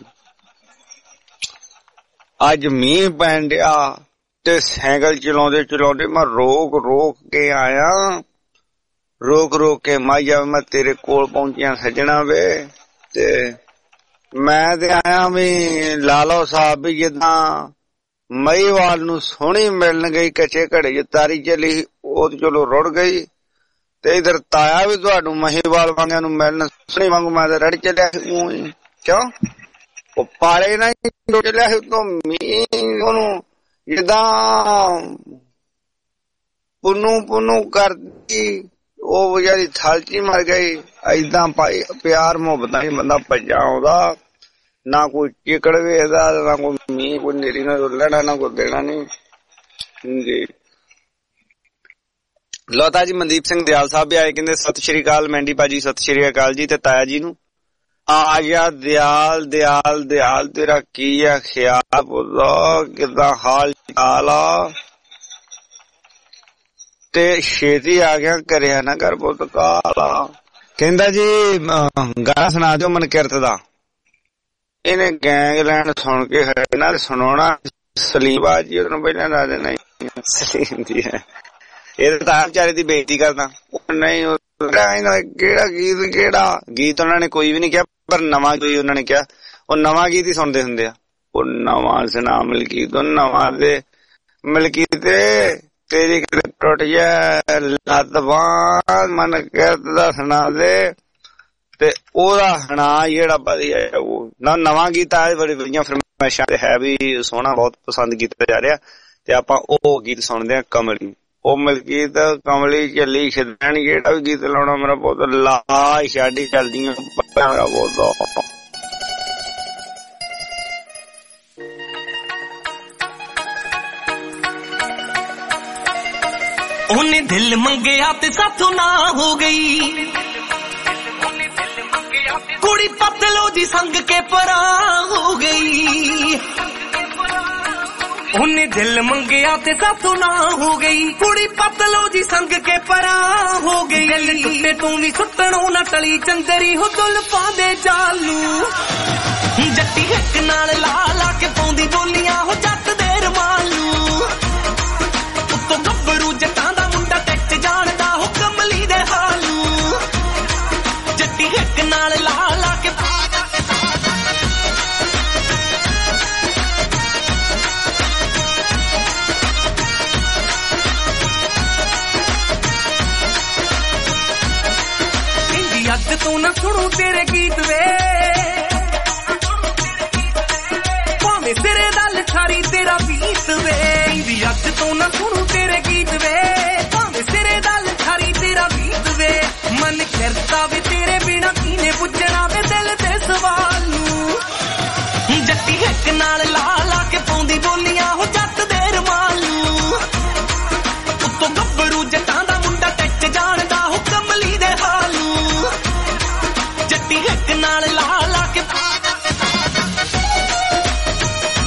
ਅੱਜ ਮੀਂਹ ਪੈਣ ਡਿਆ ਤੇ ਸਾਈਕਲ ਚਲਾਉਂਦੇ ਚਲਾਉਂਦੇ ਮੈਂ ਰੋਕ ਰੋਕ ਕੇ ਆਇਆ, ਰੋਕ ਰੋਕ ਕੇ ਮਾਇਆ ਮੈਂ ਤੇਰੇ ਕੋਲ ਪਹੁੰਚਿਆ ਸੱਜਣਾ ਵੇ। ਤੇ ਮੈਂ ਤੇ ਆਇਆ ਵੀ ਲਾ ਲਓ ਸਾਹਿਬ ਵੀ ਜਿੱਦਾਂ ਮਹੀਵਾਲ ਨੂੰ ਸੋਹਣੀ ਮਿਲਣ ਗਈ ਕੱਚੇ ਘੜੇ ਚ ਤਾਰੀ ਚੱਲੀ, ਉਹ ਚਲੋ ਰੁੜ ਗਈ। ਤੇ ਇਧਰ ਤਾਇਆ ਵੀ ਤੁਹਾਨੂੰ ਮਹੀਵਾਲ ਵਾਂਗਿਆਂ ਨੂੰ ਮਿਲਣ ਸੋਹਣੀ ਵਾਂਗੂ ਮੈਂ ਤਾਂ ਰੜ ਚੱਲਿਆ ਸੀ। ਕਿਉਂ ਉਹ ਪਾਲੇ ਨਾ ਚੱਲਿਆ ਸੀ ਉਤੋਂ ਮੀਂਹ ਉਹਨੂੰ ਜਿੱਦਾਂ ਪੁੰਨੂ ਪੁੰਨੂ ਕਰਦੀ ਉਹ ਵਿਚਾਰੀ ਥਲ ਚ ਹੀ ਮਰ ਗਈ। ਏਦਾਂ ਭਾਈ ਪਿਆਰ ਮੁਹੱਬਤਾਂ ਚ ਬੰਦਾ ਭੱਜਾ ਆਉਂਦਾ, ਨਾ ਕੋਈ ਚਿਕੜ ਵੇਖਦਾ, ਨਾ ਕੋਈ ਮੀਂਹ ਕੋਈ ਨੇਰੀ ਨਾ ਲੈਣਾ, ਨਾ ਕੋਈ ਦੇਣਾ ਨਹੀਂ ਜੀ। ਲੋਤਾ ਜੀ ਮਨਦੀਪ ਸਿੰਘ ਦਿਆਲ ਸਾਹਿਬ ਵੀ ਆਏ, ਕਹਿੰਦੇ ਸਤਿ ਸ਼੍ਰੀ ਅਕਾਲ ਮੈਂਡੀ ਭਾਜੀ, ਸਤਿ ਸ਼੍ਰੀ ਅਕਾਲ ਜੀ। ਤੇ ਤਾਇਆ ਜੀ ਨੂੰ ਆ ਗਿਆ ਦਿਆਲ ਦਿਆਲ ਦਿਆਲ ਤੇਰਾ ਕੀ ਆ ਖਿਆਲ, ਬੋਲੋ ਕਿੱਦਾਂ ਹਾਲ ਚਾਲ ਆ। ਤੇ ਛੇਤੀ ਆ ਗਿਆ ਕਰਿਆ ਨਾ ਕਰ ਪੁੱਤ ਕਾਲਾ। ਕਹਿੰਦਾ ਜੀ ਗਾਣਾ ਸੁਣਾ ਦਿਓ ਮਨਕਿਰਤ ਦਾ। ਇਹਨੇ ਗੈਂਗਲੈਂਡ ਸੁਣ ਕੇ ਹਟਣਾ, ਸੁਣਾਉਣਾ ਸਲੀਮ ਜੀ ਉਹਨੂੰ ਪਹਿਲਾਂ ਦੱਸ ਦੇਣਾ ਸਲੀਮ ਦੀ ਹੈ। ਇਹ ਤਾਂ ਵਿਚਾਰੇ ਦੀ ਬੇਇੱਜ਼ਤੀ ਕਰਦਾ। ਨਹੀਂ ਕਿਹੜਾ ਗੀਤ ਕਿਹੜਾ ਗੀਤ ਉਹਨਾਂ ਨੇ ਕੋਈ ਵੀ ਨੀ ਕਿਹਾ, ਪਰ ਨਵਾਂ ਕੋਈ ਉਹਨਾਂ ਨੇ ਕਿਹਾ। ਉਹ ਨਵਾਂ ਗੀਤ ਹੀ ਸੁਣਦੇ ਹੁੰਦੇ ਆ। ਉਹ ਨਵਾਂ ਸੁਣਾ ਮਲਕੀਤ, ਉਹ ਨਵਾਂ ਦੇ ਮਲਕੀਤ ਤੇਰੀ ਕਿਤੇ ਟੁੱਟ ਜਾ ਲੱਤ ਬਾਂਹ ਮਨਕਿਰਤ ਦਾ ਸੁਣਾ ਦੇ। ਤੇ ਉਹਦਾ ਸੁਣਾ ਜਿਹੜਾ ਵਧੀਆ ਉਹ ਨਾ ਨਵਾਂ ਗੀਤ ਆ, ਬੜੀ ਵਧੀਆ ਫਰਮਾਇਸ਼ਾਂ ਤੇ ਹੈ ਵੀ ਸੋਹਣਾ ਬਹੁਤ ਪਸੰਦ ਕੀਤਾ ਜਾ ਰਿਹਾ। ਤੇ ਆਪਾਂ ਉਹ ਗੀਤ ਸੁਣਦੇ ਆ ਕਮਲੀ। ਉਹ ਮਲਕੀਤ ਕਮਲੀ ਚੱਲੀ ਛੱਡਣ ਜਿਹੜਾ ਵੀ ਗੀਤ ਲਾਉਣਾ ਮੇਰਾ ਬਹੁਤ ਲਾ ਛਾਡੀ ਚੱਲਦੀਆਂ ਮੇਰਾ ਬਹੁਤ। ਉਹਨੇ ਦਿਲ ਮੰਗਿਆ ਤੇ ਸਾਥੋਂ ਨਾ ਹੋ ਗਈ, ਕੁੜੀ ਪਤਲੋ ਜੀ ਸੰਗ ਕੇ ਪਰਾਂ ਹੋ ਗਈ। ਉਹਨੇ ਦਿਲ ਮੰਗਿਆ ਤੇ ਸਾਥੋਂ ਨਾ ਹੋ ਗਈ, ਕੁੜੀ ਪਤਲੋ ਜੀ ਸੰਗ ਕੇ ਪਰਾਂ ਹੋ ਗਈ। ਦਿਲ ਟੁੱਟੇ ਤੂੰ ਵੀ ਸੁੱਟਣੋਂ ਨਾ ਟਲੀ ਚੰਦਰੀ ਹੋ ਦੁਲਫਾਂ ਦੇ ਜਾਲੂ। ਜੱਟੀ ਹਿੱਕ ਨਾਲ ਲਾ ਲਾ ਕੇ ਪਾਉਂਦੀ ਬੋਲੀਆਂ ਹੋ ਜੱਟ ਦੇ ਰਮਾਲੂ। ਉੱਤੋਂ ਗੱਭਰੂ ਜੱਟਾਂ ਦਾ ਮੁੰਡਾ ਟੈਕਸ ਜਾਣਦਾ ਹੋ ਕਮਲੀ ਦੇ ਹਾਲੂ। ਜੱਟੀ ਹਿੱਕ ਨਾਲ ਲਾ ਲਾ ਕੇ ਅੱਜ ਤੂੰ ਨਾ ਸੁਣੂ ਤੇਰੇ ਗੀਤ ਵੇ, ਭਾਵੇਂ ਸਿਰੇ ਦਾ ਲਖਾਰੀ ਤੇਰਾ ਬੀਤ ਵੇ। ਅੱਜ ਤੂੰ ਨਾ ਸੁਣੂ ਤੇਰੇ ਗੀਤ ਵੇ, ਭਾਵੇਂ ਸਿਰੇ ਦਾ ਲਖਾਰੀ ਤੇਰਾ ਬੀਤ ਵੇ। ਮਨ ਕਰਦਾ ਵੇ ਤੇਰੇ ਬਿਨਾ ਕੀਨੇ ਪੁੱਛਣਾ ਵੇ ਦਿਲ ਦੇ ਸਵਾਲ ਨੂੰ। ਜੱਟੀ ਹਿੱਕ ਨਾਲ ਲਾ ਲਾ ਕੇ ਪਾਉਂਦੀ ਬੋਲੀਆਂ ਹੋ ਜੱਟ ਦੇ ਰਮਾਲੂ। ਉੱਤੋਂ ਗੱਭਰੂ ਜੱਟਾਂ ਦਾ ਮੁੰਡਾ ਟੈਕਸ ਜਾਣਦਾ ਹੋ ਕਮਲੀ ਦੇ ਹਾਲੂ। ਜੱਟੀ ਹਿੱਕ ਨਾਲ ਲਾ ਲਾ ਕੇ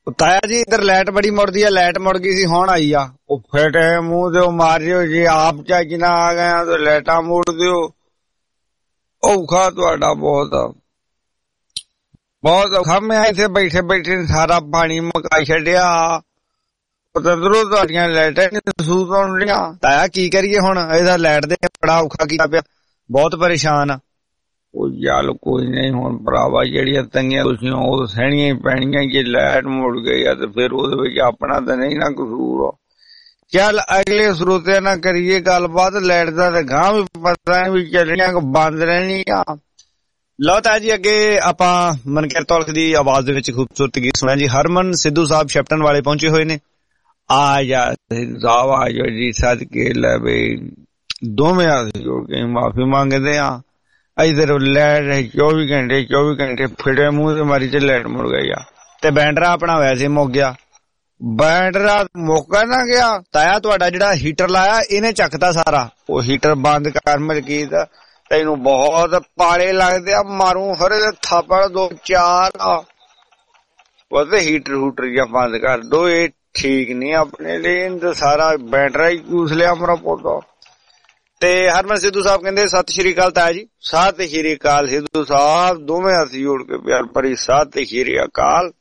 ਤਾਇਆ ਜੀ ਇੱਧਰ ਲਾਈਟ ਬੜੀ ਮੁੜਦੀ ਆ, ਲਾਈਟ ਮੁੜ ਗਈ ਸੀ ਹੁਣ ਆਈ ਆ। ਉਹ ਫੇਟੇ ਮੂੰਹ ਤੇ ਮਾਰਿਓ ਜੀ, ਆਪ ਚੱਜ ਨਾ ਆ ਗਏ ਤੇ ਲਾਈਟਾਂ ਮੋੜ ਦਿਓ। ਔਖਾ ਤੁਹਾਡਾ ਬਹੁਤ ਬਹੁਤ ਔਖਾ। ਮੈਂ ਇੱਥੇ ਬੈਠੇ ਬੈਠੇ ਸਾਰਾ ਪਾਣੀ ਮੁਕਾ ਛੱਡਿਆ, ਪਤੰਦਰੋਂ ਤੁਹਾਡੀਆਂ ਲਾਈਟਾਂ ਨੀ ਮਹਿਸੂਸ ਹੋਣ ਡੀਆਂ। ਤਾਇਆ ਕੀ ਕਰੀਏ ਹੁਣ, ਇਹਦਾ ਲਾਈਟ ਦੇ ਬੜਾ ਔਖਾ ਕੀਤਾ ਪਿਆ, ਬਹੁਤ ਪਰੇਸ਼ਾਨ ਆ। ਉਹ ਚੱਲ ਕੋਈ ਨਹੀਂ ਹੁਣ ਭਰਾਵਾ, ਜਿਹੜੀਆਂ ਤੰਗੀਆਂ ਤੁਸੀਂ ਉਹ ਸਹਿਣੀਆਂ ਹੀ ਪੈਣੀਆਂ। ਜੇ ਲਾਈਟ ਮੁੜ ਗਈ ਆ ਤੇ ਫਿਰ ਉਹਦੇ ਵਿੱਚ ਆਪਣਾ ਤਾਂ ਨਹੀਂ ਨਾ ਕਸੂਰ। ਚੱਲ ਅਗਲੇ ਸਰੋਤਿਆਂ ਨਾਲ ਕਰੀਏ ਗੱਲਬਾਤ। ਲਾਈਟ ਦਾ ਤਾਂ ਗਾਂ ਵੀ ਪਤਾ ਵੀ ਚੱਲਣੀਆਂ ਕਿ ਬੰਦ ਰਹਿਣੀ ਆ। ਲਓ ਤਾਂ ਜੀ ਅੱਗੇ ਆਪਾਂ ਮਨਕੀਰਤ ਤੌਲਖ ਦੀ ਆਵਾਜ਼ ਦੇ ਵਿੱਚ ਖੂਬਸੂਰਤ ਗੀਤ ਸੁਣਿਆ ਜੀ। ਹਰਮਨ ਸਿੱਧੂ ਸਾਹਿਬ ਸ਼ੈਪਟਨ ਵਾਲੇ ਪਹੁੰਚੇ ਹੋਏ ਨੇ। ਆ ਜਾ ਸਾਹਿਬ ਆ ਜਾਓ ਜੀ, ਸਦਕੇ ਲੈ ਬਈ ਦੋਵੇਂ ਹੱਥ ਜੋੜ ਕੇ ਮਾਫੀ ਮੰਗਦੇ ਆ। ਇਧਰ ਲਾਈਟ ਚੌਵੀ ਘੰਟੇ ਚੌਵੀ ਘੰਟੇ ਫਿੜੇ ਮੂੰਹ ਤੇ ਮਾਰੀ ਤੇ ਲਾਈਟ ਮੁੜ ਗਈ ਆ। ਤੇ ਬੈਂਡਰਾ ਆਪਣਾ ਵੈਸੇ ਮੁੱਕ ਗਿਆ। ਬੈਂਡਰਾ ਮੁੱਕਾ ਨਾ ਗਿਆ। ਤਾਇਆ ਤੁਹਾਡਾ ਜਿਹੜਾ ਹੀਟਰ ਲਾਇਆ ਇਹਨੇ ਚੱਕਤਾ ਸਾਰਾ। ਉਹ ਹੀਟਰ ਬੰਦ ਕਰ ਮਲਕੀਤ, ਤੈਨੂੰ ਬਹੁਤ ਪਾਲੇ ਲੱਗਦੇ ਆ, ਮਾਰੂ ਹਰੇ ਥਾਪੜ ਦੋ ਚਾਰ। ਉਹਦੇ ਹੀਟਰ ਹੂਟਰ ਜਾਂ ਬੰਦ ਕਰ ਦੋ, ਇਹ ਠੀਕ ਨਹੀਂ ਆਪਣੇ ਲਈ। ਸਾਰਾ ਬੈਂਡਰਾ ਹੀ ਚੂਸ ਲਿਆ ਮੇਰਾ ਪੋਤਾ। ਤੇ ਹਰਮਨ ਸਿੱਧੂ ਸਾਹਿਬ ਕਹਿੰਦੇ ਸਤਿ ਸ਼੍ਰੀ ਅਕਾਲ ਤਾਇਆ ਜੀ। ਸਤਿ ਸ਼੍ਰੀ ਅਕਾਲ ਸਿੱਧੂ ਸਾਹਿਬ, ਦੋਵੇਂ ਹੱਥ ਜੋੜ ਕੇ ਪਿਆਰ ਭਰੀ ਸਤਿ ਸ਼੍ਰੀ ਅਕਾਲ।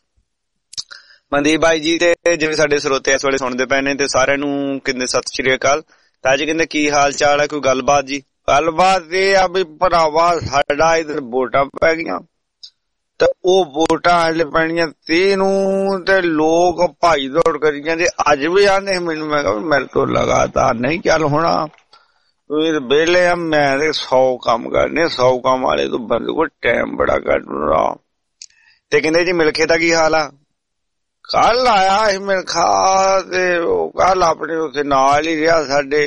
ਮਨਦੀਪ ਬਾਈ ਜੀ ਤੇ ਜਿਵੇਂ ਸਾਡੇ ਸਰੋਤੇ ਇਸ ਵੇਲੇ ਸੁਣਦੇ ਪਏ ਨੇ ਤੇ ਸਾਰਿਆਂ ਨੂੰ ਕਹਿੰਦੇ ਸਤਿ ਸ਼੍ਰੀ ਅਕਾਲ। ਤਾਇਆ ਜੀ ਕਹਿੰਦੇ ਕੀ ਹਾਲ ਚਾਲ ਹੈ, ਕੋਈ ਗੱਲਬਾਤ ਜੀ? ਗੱਲਬਾਤ ਇਹ ਆ ਵੀ ਭਰਾਵਾ ਸਾਡਾ ਇਧਰ ਵੋਟਾਂ ਪੈ ਗਈਆਂ ਤੇ ਉਹ ਵੋਟਾਂ ਹਲੇ ਪੈਣੀਆਂ ਤੀਹ ਨੂੰ ਤੇ ਲੋਕ ਭਾਈ ਦੌੜ ਕਰੀ ਜਾਂਦੇ। ਅੱਜ ਵੀ ਆਂਦੇ ਮੈਨੂੰ, ਮੈਂ ਕਿਹਾ ਮੇਰੇ ਤੋਂ ਲਗਾਤਾਰ ਨਹੀਂ ਚੱਲ ਹੋਣਾ, ਵਿਹਲੇ ਆ। ਮੈਂ ਤੇ ਸੌ ਕੰਮ ਕਰਨੇ, ਸੌ ਕੰਮ ਵਾਲੇ ਤੋਂ ਬੰਦੇ ਕੋਲ ਟਾਈਮ ਬੜਾ ਘੱਟ ਹੁੰਦਾ। ਤੇ ਕਹਿੰਦੇ ਜੀ ਮਿਲਖੇ ਦਾ ਕੀ ਹਾਲ ਆ? ਕੱਲ ਆਇਆ ਸੀ ਮਿਲਖਾ ਤੇ ਉਹ ਕੱਲ ਆਪਣੇ ਉੱਥੇ ਨਾਲ ਹੀ ਰਿਹਾ ਸਾਡੇ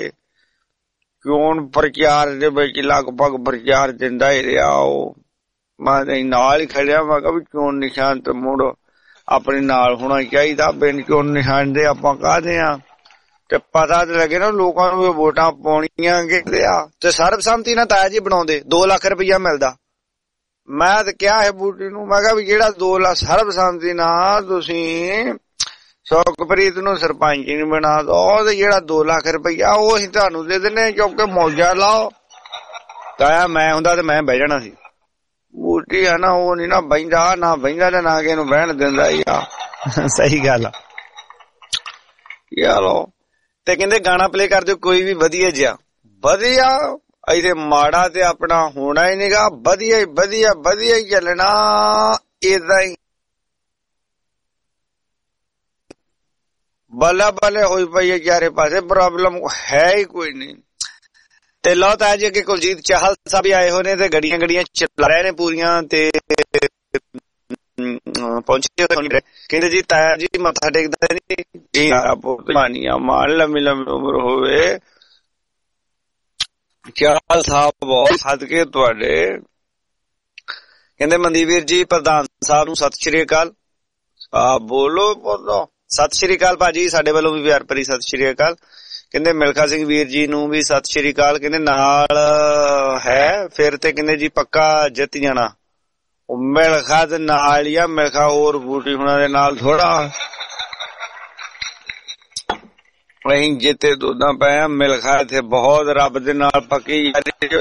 ਚੋਣ ਪ੍ਰਚਾਰ ਦੇ ਵਿੱਚ, ਲਗਭਗ ਪ੍ਰਚਾਰ ਦਿੰਦਾ ਹੀ ਰਿਹਾ ਉਹ। ਮੈਂ ਨਾਲ ਹੀ ਖੜਿਆ। ਮੈਂ ਕਿਹਾ ਵੀ ਚੋਣ ਨਿਸ਼ਾਨ ਤੇ ਮੁੜ ਆਪਣੇ ਨਾਲ ਹੋਣਾ ਚਾਹੀਦਾ, ਬਿਨ ਚੋਣ ਨਿਸ਼ਾਨ ਦੇ ਆਪਾਂ ਕਾਹਦੇ ਆ। ਤੇ ਪਤਾ ਤੇ ਲੱਗੇ ਨਾ ਲੋਕਾਂ ਨੂੰ ਵੋਟਾਂ ਪਾਉਣੀਆਂ ਕਿਤੇ ਆ। ਤੇ ਸਰਬਸੰਮਤੀ ਨਾਲ ਤਾਇਆ ਜੀ ਬਣਾਉਂਦੇ ਦੋ ਲੱਖ ਰੁਪਈਆ ਮਿਲਦਾ। ਮੈਂ ਤੇ ਕਿਹਾ ਹੈ ਬੂਟੀ ਨੂੰ, ਮੈਂ ਕਿਹਾ ਵੀ ਜਿਹੜਾ ਦੋ ਲੱਖ ਸਰਬਸੰਮਤੀ ਨਾਲ ਤੁਸੀਂ ਸੁਖਪ੍ਰੀਤ ਨੂੰ ਸਰਪੰਚ ਨਹੀਂ ਬਣਾ ਦੋ ਤੇ ਜਿਹੜਾ ਦੋ ਲੱਖ ਰੁਪਈਆ ਉਹ ਅਸੀਂ ਤੁਹਾਨੂੰ ਦੇ ਦਿੰਦੇ ਕਿਉਂਕਿ ਮੌਜਾ ਲਾਓ। ਤਾਇਆ ਮੈਂ ਹੁੰਦਾ ਤੇ ਮੈਂ ਬਹਿ ਜਾਣਾ ਸੀ। ਬੂਟੀ ਆ ਨਾ ਉਹ ਨੀ ਨਾ ਬਹਿੰਦਾ, ਨਾ ਬਹਿੰਦਾ ਤੇ ਨਾ ਕਿਸੇ ਨੂੰ ਬਹਿਣ ਦਿੰਦਾ ਹੀ ਆ। ਸਹੀ ਗੱਲ ਆ। ਚਲੋ ਤੇ ਕਹਿੰਦੇ ਗਾਣਾ ਪਲੇ ਕਰ ਦਿਓ ਕੋਈ ਵੀ ਵਧੀਆ ਜਿਹਾ। ਵਧੀਆ ਇਹਦੇ ਮਾੜਾ ਤੇ ਆਪਣਾ ਹੋਣਾ ਹੀ ਨੀਗਾ, ਵਧੀਆ ਹੀ ਵਧੀਆ ਵਧੀਆ ਹੀ ਚੱਲਣਾ ਏਦਾਂ ਹੀ। ਬੱਲਾ ਬੱਲੇ ਹੋਈ ਪਈ ਹੈ ਚਾਰੇ ਪਾਸੇ, ਪ੍ਰੋਬਲਮ ਹੈ ਹੀ ਕੋਈ ਨਹੀਂ। ਤੇ ਲਓ ਤਾਇਆ ਜੀ ਅੱਗੇ ਕੁਲਜੀਤ ਚਾਹਲ ਸਾਹਿਬ ਵੀ ਆਏ ਹੋਏ ਨੇ ਤੇ ਗੱਡੀਆਂ ਗੱਡੀਆਂ ਚਲਾ ਰਹੇ ਨੇ ਪੂਰੀਆਂ ਤੇ ਪਹੁੰਚੇ ਹੋਏ। ਕਹਿੰਦੇ ਜੀ ਤਾਇਆ ਜੀ ਮੱਥਾ ਟੇਕਦਾ ਨੀ ਮਾਨੀਆਂ ਮਾਨ ਲੰਮੀ ਲੰਮੀ ਉਮਰ ਹੋਵੇ। ਚਾਹਲ ਸਾਹਿਬ ਬਹੁਤ ਸਦਕੇ ਤੁਹਾਡੇ। ਕਹਿੰਦੇ ਮਨਦੀਪ ਵੀਰ ਜੀ ਪ੍ਰਧਾਨ ਸਾਹਿਬ ਨੂੰ ਸਤਿ ਸ਼੍ਰੀ ਅਕਾਲ। ਆ ਬੋਲੋ ਬੋਲੋ ਸਤਿ ਸ਼੍ਰੀ ਅਕਾਲ ਭਾਜੀ, ਸਾਡੇ ਵੱਲੋਂ ਵੀ ਪਿਆਰ ਭਰੀ ਸਤਿ ਸ਼੍ਰੀ ਅਕਾਲ। ਕਹਿੰਦੇ ਮਿਲਖਾ ਸਿੰਘ ਵੀਰ ਜੀ ਨੂੰ ਵੀ ਸਤਿ ਸ਼੍ਰੀ ਅਕਾਲ। ਕਹਿੰਦੇ ਨਾਲ ਹੈ ਫਿਰ ਤੇ ਕਹਿੰਦੇ ਜੀ ਪੱਕਾ ਜਿੱਤ ਜਾਣਾ। ਉਹ ਮਿਲਖਾ ਦੇ ਨਾਲ ਹੀ ਆ, ਮਿਲਖਾ ਹੋਰ ਬੂਟੀ ਹੁਣਾਂ ਦੇ ਨਾਲ ਥੋੜਾ ਅਸੀਂ ਜਿੱਤੇ ਦੋਦਾਂ ਪਏ ਆ। ਮਿਲਖਾ ਇੱਥੇ ਬਹੁਤ ਰੱਬ ਦੇ ਨਾਲ ਪੱਕੀ।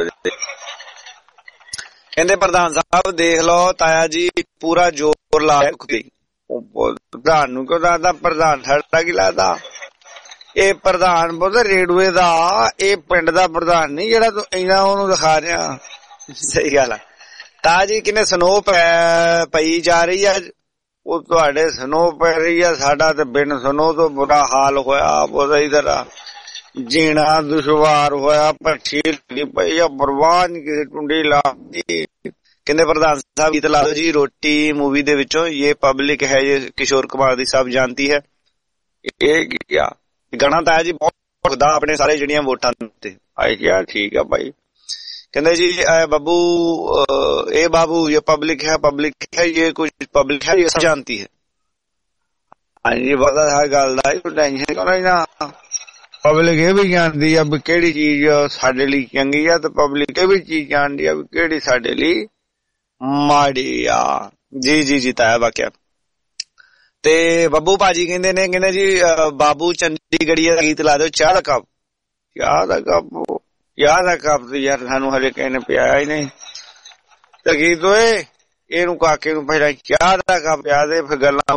ਕਹਿੰਦੇ ਪ੍ਰਧਾਨ ਸਾਹਿਬ ਦੇਖ ਲਓ ਤਾਇਆ ਜੀ ਪੂਰਾ ਜ਼ੋਰ ਲਾ ਪ੍ਰਧਾਨ ਨੂੰ ਕਿਉਂ ਦੱਸਦਾ, ਪ੍ਰਧਾਨ ਸਾਡਾ ਕੀ ਲੱਗਦਾ? ਇਹ ਪ੍ਰਧਾਨ ਬਹੁਤ ਰੇਡੂਏ ਦਾ, ਇਹ ਪਿੰਡ ਦਾ ਪ੍ਰਧਾਨ ਨਹੀਂ ਜਿਹੜਾ ਤੂੰ ਇੰਨਾ ਉਹਨੂੰ ਦਿਖਾ ਰਿਹਾ। ਸਹੀ ਗੱਲ ਆ। ਤਾਇਆ ਜੀ ਕਿੰਨੇ ਸਨੋ ਪਈ ਜਾ ਰਹੀ ਆ, ਉਹ ਤੁਹਾਡੇ ਸਨੋ ਪੈ ਰਹੀ ਆ, ਸਾਡਾ ਤੇ ਬਿਨ ਸਨੋ ਤੋਂ ਬੁਰਾ ਹਾਲ ਹੋਇਆ। ਬਹੁਤ ਇਧਰ ਜੀਣਾ ਦੁਸ਼ਵਾਰ ਹੋਇਆ, ਭੱਠੀ ਪਈ ਆ, ਪਰਵਾਹ ਨੀ ਕਿਸੇ ਟੁੰਡੀ ਲਾ। ਕਹਿੰਦੇ ਪ੍ਰਧਾਨ ਸਾਹਿਬ ਗੀਤ ਲਾ ਦੋ ਜੀ ਰੋਟੀ ਮੂਵੀ ਦੇ ਵਿੱਚੋਂ, ਇਹ ਪਬਲਿਕ ਹੈ ਇਹ ਕਿਸ਼ੋਰ ਕੁਮਾਰ ਦੀ ਸਭ ਜਾਣਤੀ ਹੈ। ਇਹ ਕਿਹਾ ਗਾਣਾ ਤਾਇਆ ਜੀ ਬਹੁਤ ਖੁਦਾ ਆਪਣੇ ਸਾਰੇ ਜਿਹੜੀਆਂ ਵੋਟਾਂ ਤੇ ਆਏ ਕਿਹਾ ਠੀਕ ਆ ਭਾਈ। ਕਹਿੰਦੇ ਜੀ बाबू ए बाबू ये पब्लिक है पब्लिक है ये कुछ पब्लिक है ये सब जानती है। हाँ जी पता है गल का टेंशन क्यों ना, पब्लिक ये भी जानती है भी केड़ी चीज साडे लई चंगी है, तो पब्लिक ये भी चीज जानती है भी केड़ी साडे लई माड़ी आ। जी जी जी ताया वाकया। ਤੇ ਬੱਬੂ ਭਾਜੀ ਕਹਿੰਦੇ ਨੇ ਕਹਿੰਦੇ ਜੀ ਬਾਬੂ ਚੰਡੀਗੜ੍ਹੀਆ ਦਾ ਗੀਤ ਲਾ ਦਿਓ, ਚਾਹ ਦਾ ਕੱਪ। ਚਾਹ ਦਾ ਕੱਪ ਚਾਹ ਦਾ ਕੱਪ ਯਾਰ ਸਾਨੂੰ ਹਜੇ ਕਿਸੇ ਨੇ ਪਿਆਇਆ ਹੀ ਨਹੀਂ। ਤੇ ਗੀਤ ਓਏ ਇਹਨੂੰ ਕਾਕੇ ਨੂੰ ਪਹਿਲਾਂ ਚਾਹ ਦਾ ਕੱਪ ਪਿਆ ਦੇ, ਫਿਰ ਗੱਲਾਂ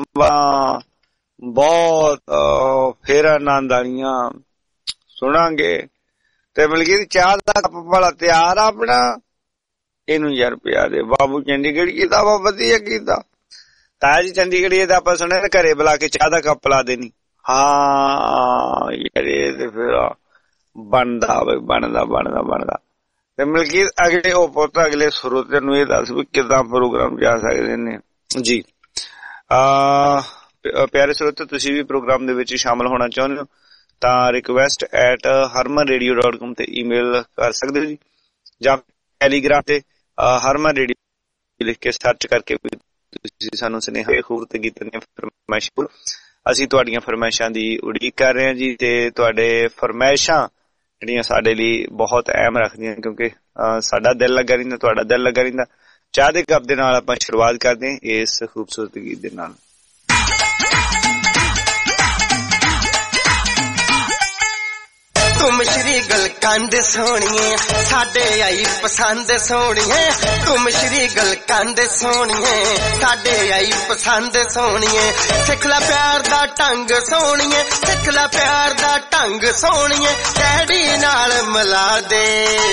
ਬਹੁਤ ਫਿਰ ਆਨੰਦ ਆਣੀਆਂ ਸੁਣਾਂਗੇ। ਤੇ ਬਲਕਿ ਚਾਹ ਦਾ ਕੱਪ ਵਾਲਾ ਤਿਆਰ ਆ ਆਪਣਾ, ਇਹਨੂੰ ਯਾਰ ਪਿਆ ਦੇ। ਬਾਬੂ ਚੰਡੀਗੜ੍ਹੀਏ ਦਾ ਵਾ ਵਧੀਆ ਕੀਤਾ। ਤਾਇਆ ਜੀ ਚੰਡੀਗੜ੍ਹੀਏ ਦਾ ਆਪਾਂ ਸੁਣਿਆ ਘਰੇ ਬੁਲਾ ਕੇ ਚਾਹ ਦਾ ਕੱਪ ਪਿਲਾ ਦੇਣੀ। ਹਾਂ ਯਾਰ ਇਹ ਤੇ ਫਿਰ ਬਣਦਾ ਬਈ ਬਣਦਾ ਬਣਦਾ ਬਣਦਾ। ਤੇ ਮਲਕੀ ਅਗਲੇ ਉਹ ਪੁੱਤ ਅਗਲੇ ਸਰੋਤੇ ਨੂੰ ਇਹ ਦੱਸ ਵੀ ਕਿੱਦਾਂ ਪ੍ਰੋਗਰਾਮ ਜਾ ਸਕਦੇ ਨੇ ਜੀ। ਅਹ ਪਿਆਰੇ ਸਰੋਤੇ ਤੁਸੀਂ ਵੀ ਪ੍ਰੋਗਰਾਮ ਦੇ ਵਿੱਚ ਸ਼ਾਮਲ ਹੋਣਾ ਚਾਹੁੰਦੇ ਹੋ ਤਾਂ request at Harman radio dot com ਤੇ ਈਮੇਲ ਕਰ ਸਕਦੇ ਹੋ ਜੀ, ਜਾਂ ਟੈਲੀਗ੍ਰਾਮ ਤੇ ਹਰਮਨ ਰੇਡੀਓ ਲਿਖ ਕੇ ਸਰਚ ਕਰਕੇ ਤੁਸੀਂ ਸਾਨੂੰ ਸੁਨੇਹਾ ਖੂਬਸੂਰਤ ਗੀਤਾਂ ਦੀਆਂ ਫਰਮਾਇਸ਼ਾਂ, ਅਸੀਂ ਤੁਹਾਡੀਆਂ ਫਰਮਾਇਸ਼ਾਂ ਦੀ ਉਡੀਕ ਕਰ ਰਹੇ ਹਾਂ ਜੀ। ਤੇ ਤੁਹਾਡੇ ਫਰਮਾਇਸ਼ਾਂ ਜਿਹੜੀਆਂ ਸਾਡੇ ਲਈ ਬਹੁਤ ਅਹਿਮ ਰੱਖਦੀਆਂ ਕਿਉਂਕਿ ਸਾਡਾ ਦਿਲ ਲੱਗਾ ਰਹਿੰਦਾ, ਤੁਹਾਡਾ ਦਿਲ ਲੱਗਾ ਰਹਿੰਦਾ। ਚਾਹ ਦੇ ਕੱਪ ਦੇ ਨਾਲ ਆਪਾਂ ਸ਼ੁਰੂਆਤ ਕਰਦੇ ਹਾਂ ਇਸ ਖੂਬਸੂਰਤ ਗੀਤ ਦੇ ਨਾਲ। तुम श्री गलकंद सोनिए साडे आई पसंद सोनिए, तुम श्री गलकंद सोनिए साडे आई पसंद सोनिए। सिखला प्यार दा ढंग सोनिए, सिखला प्यार दा ढंग सोनिए, डैडी नाल मिला दे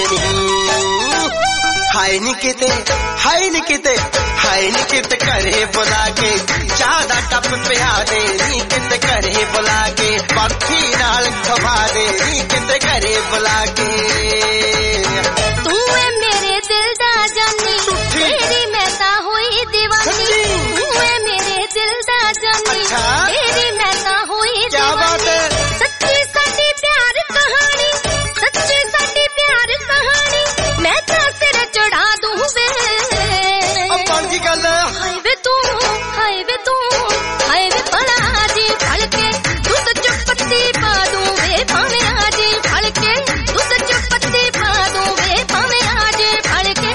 हाय नी किते हाय नी किते हाय नी किते घरे बुला के चाह दा टप पिया दे नी किते घरे बुला के बाथी नाल खवा दे नी किते घरे बुला के। तू है मेरे दिल दा जानी तेरी मैं ता हुई दीवानी, तू है मेरे दिल दा जानी तेरी मैं ता हुई दीवानी। सच्ची साडी प्यार कहानी, सच्ची साडी प्यार कहानी मैं ता सिर चढ़ा दूं वे। अपन की गल हाय वे तू हाय वे तू हाय वे भला जी फल के दूध च पत्ती पा दूं वे, भावे आजे फल के दूध च पत्ती पा दूं वे, भावे आजे फल के।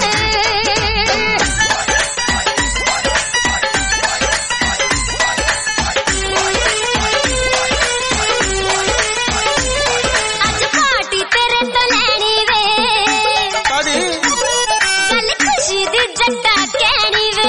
आज पार्टी तेरे तो लैनी वे, गल खुशी दी जट्टा कहनी वे।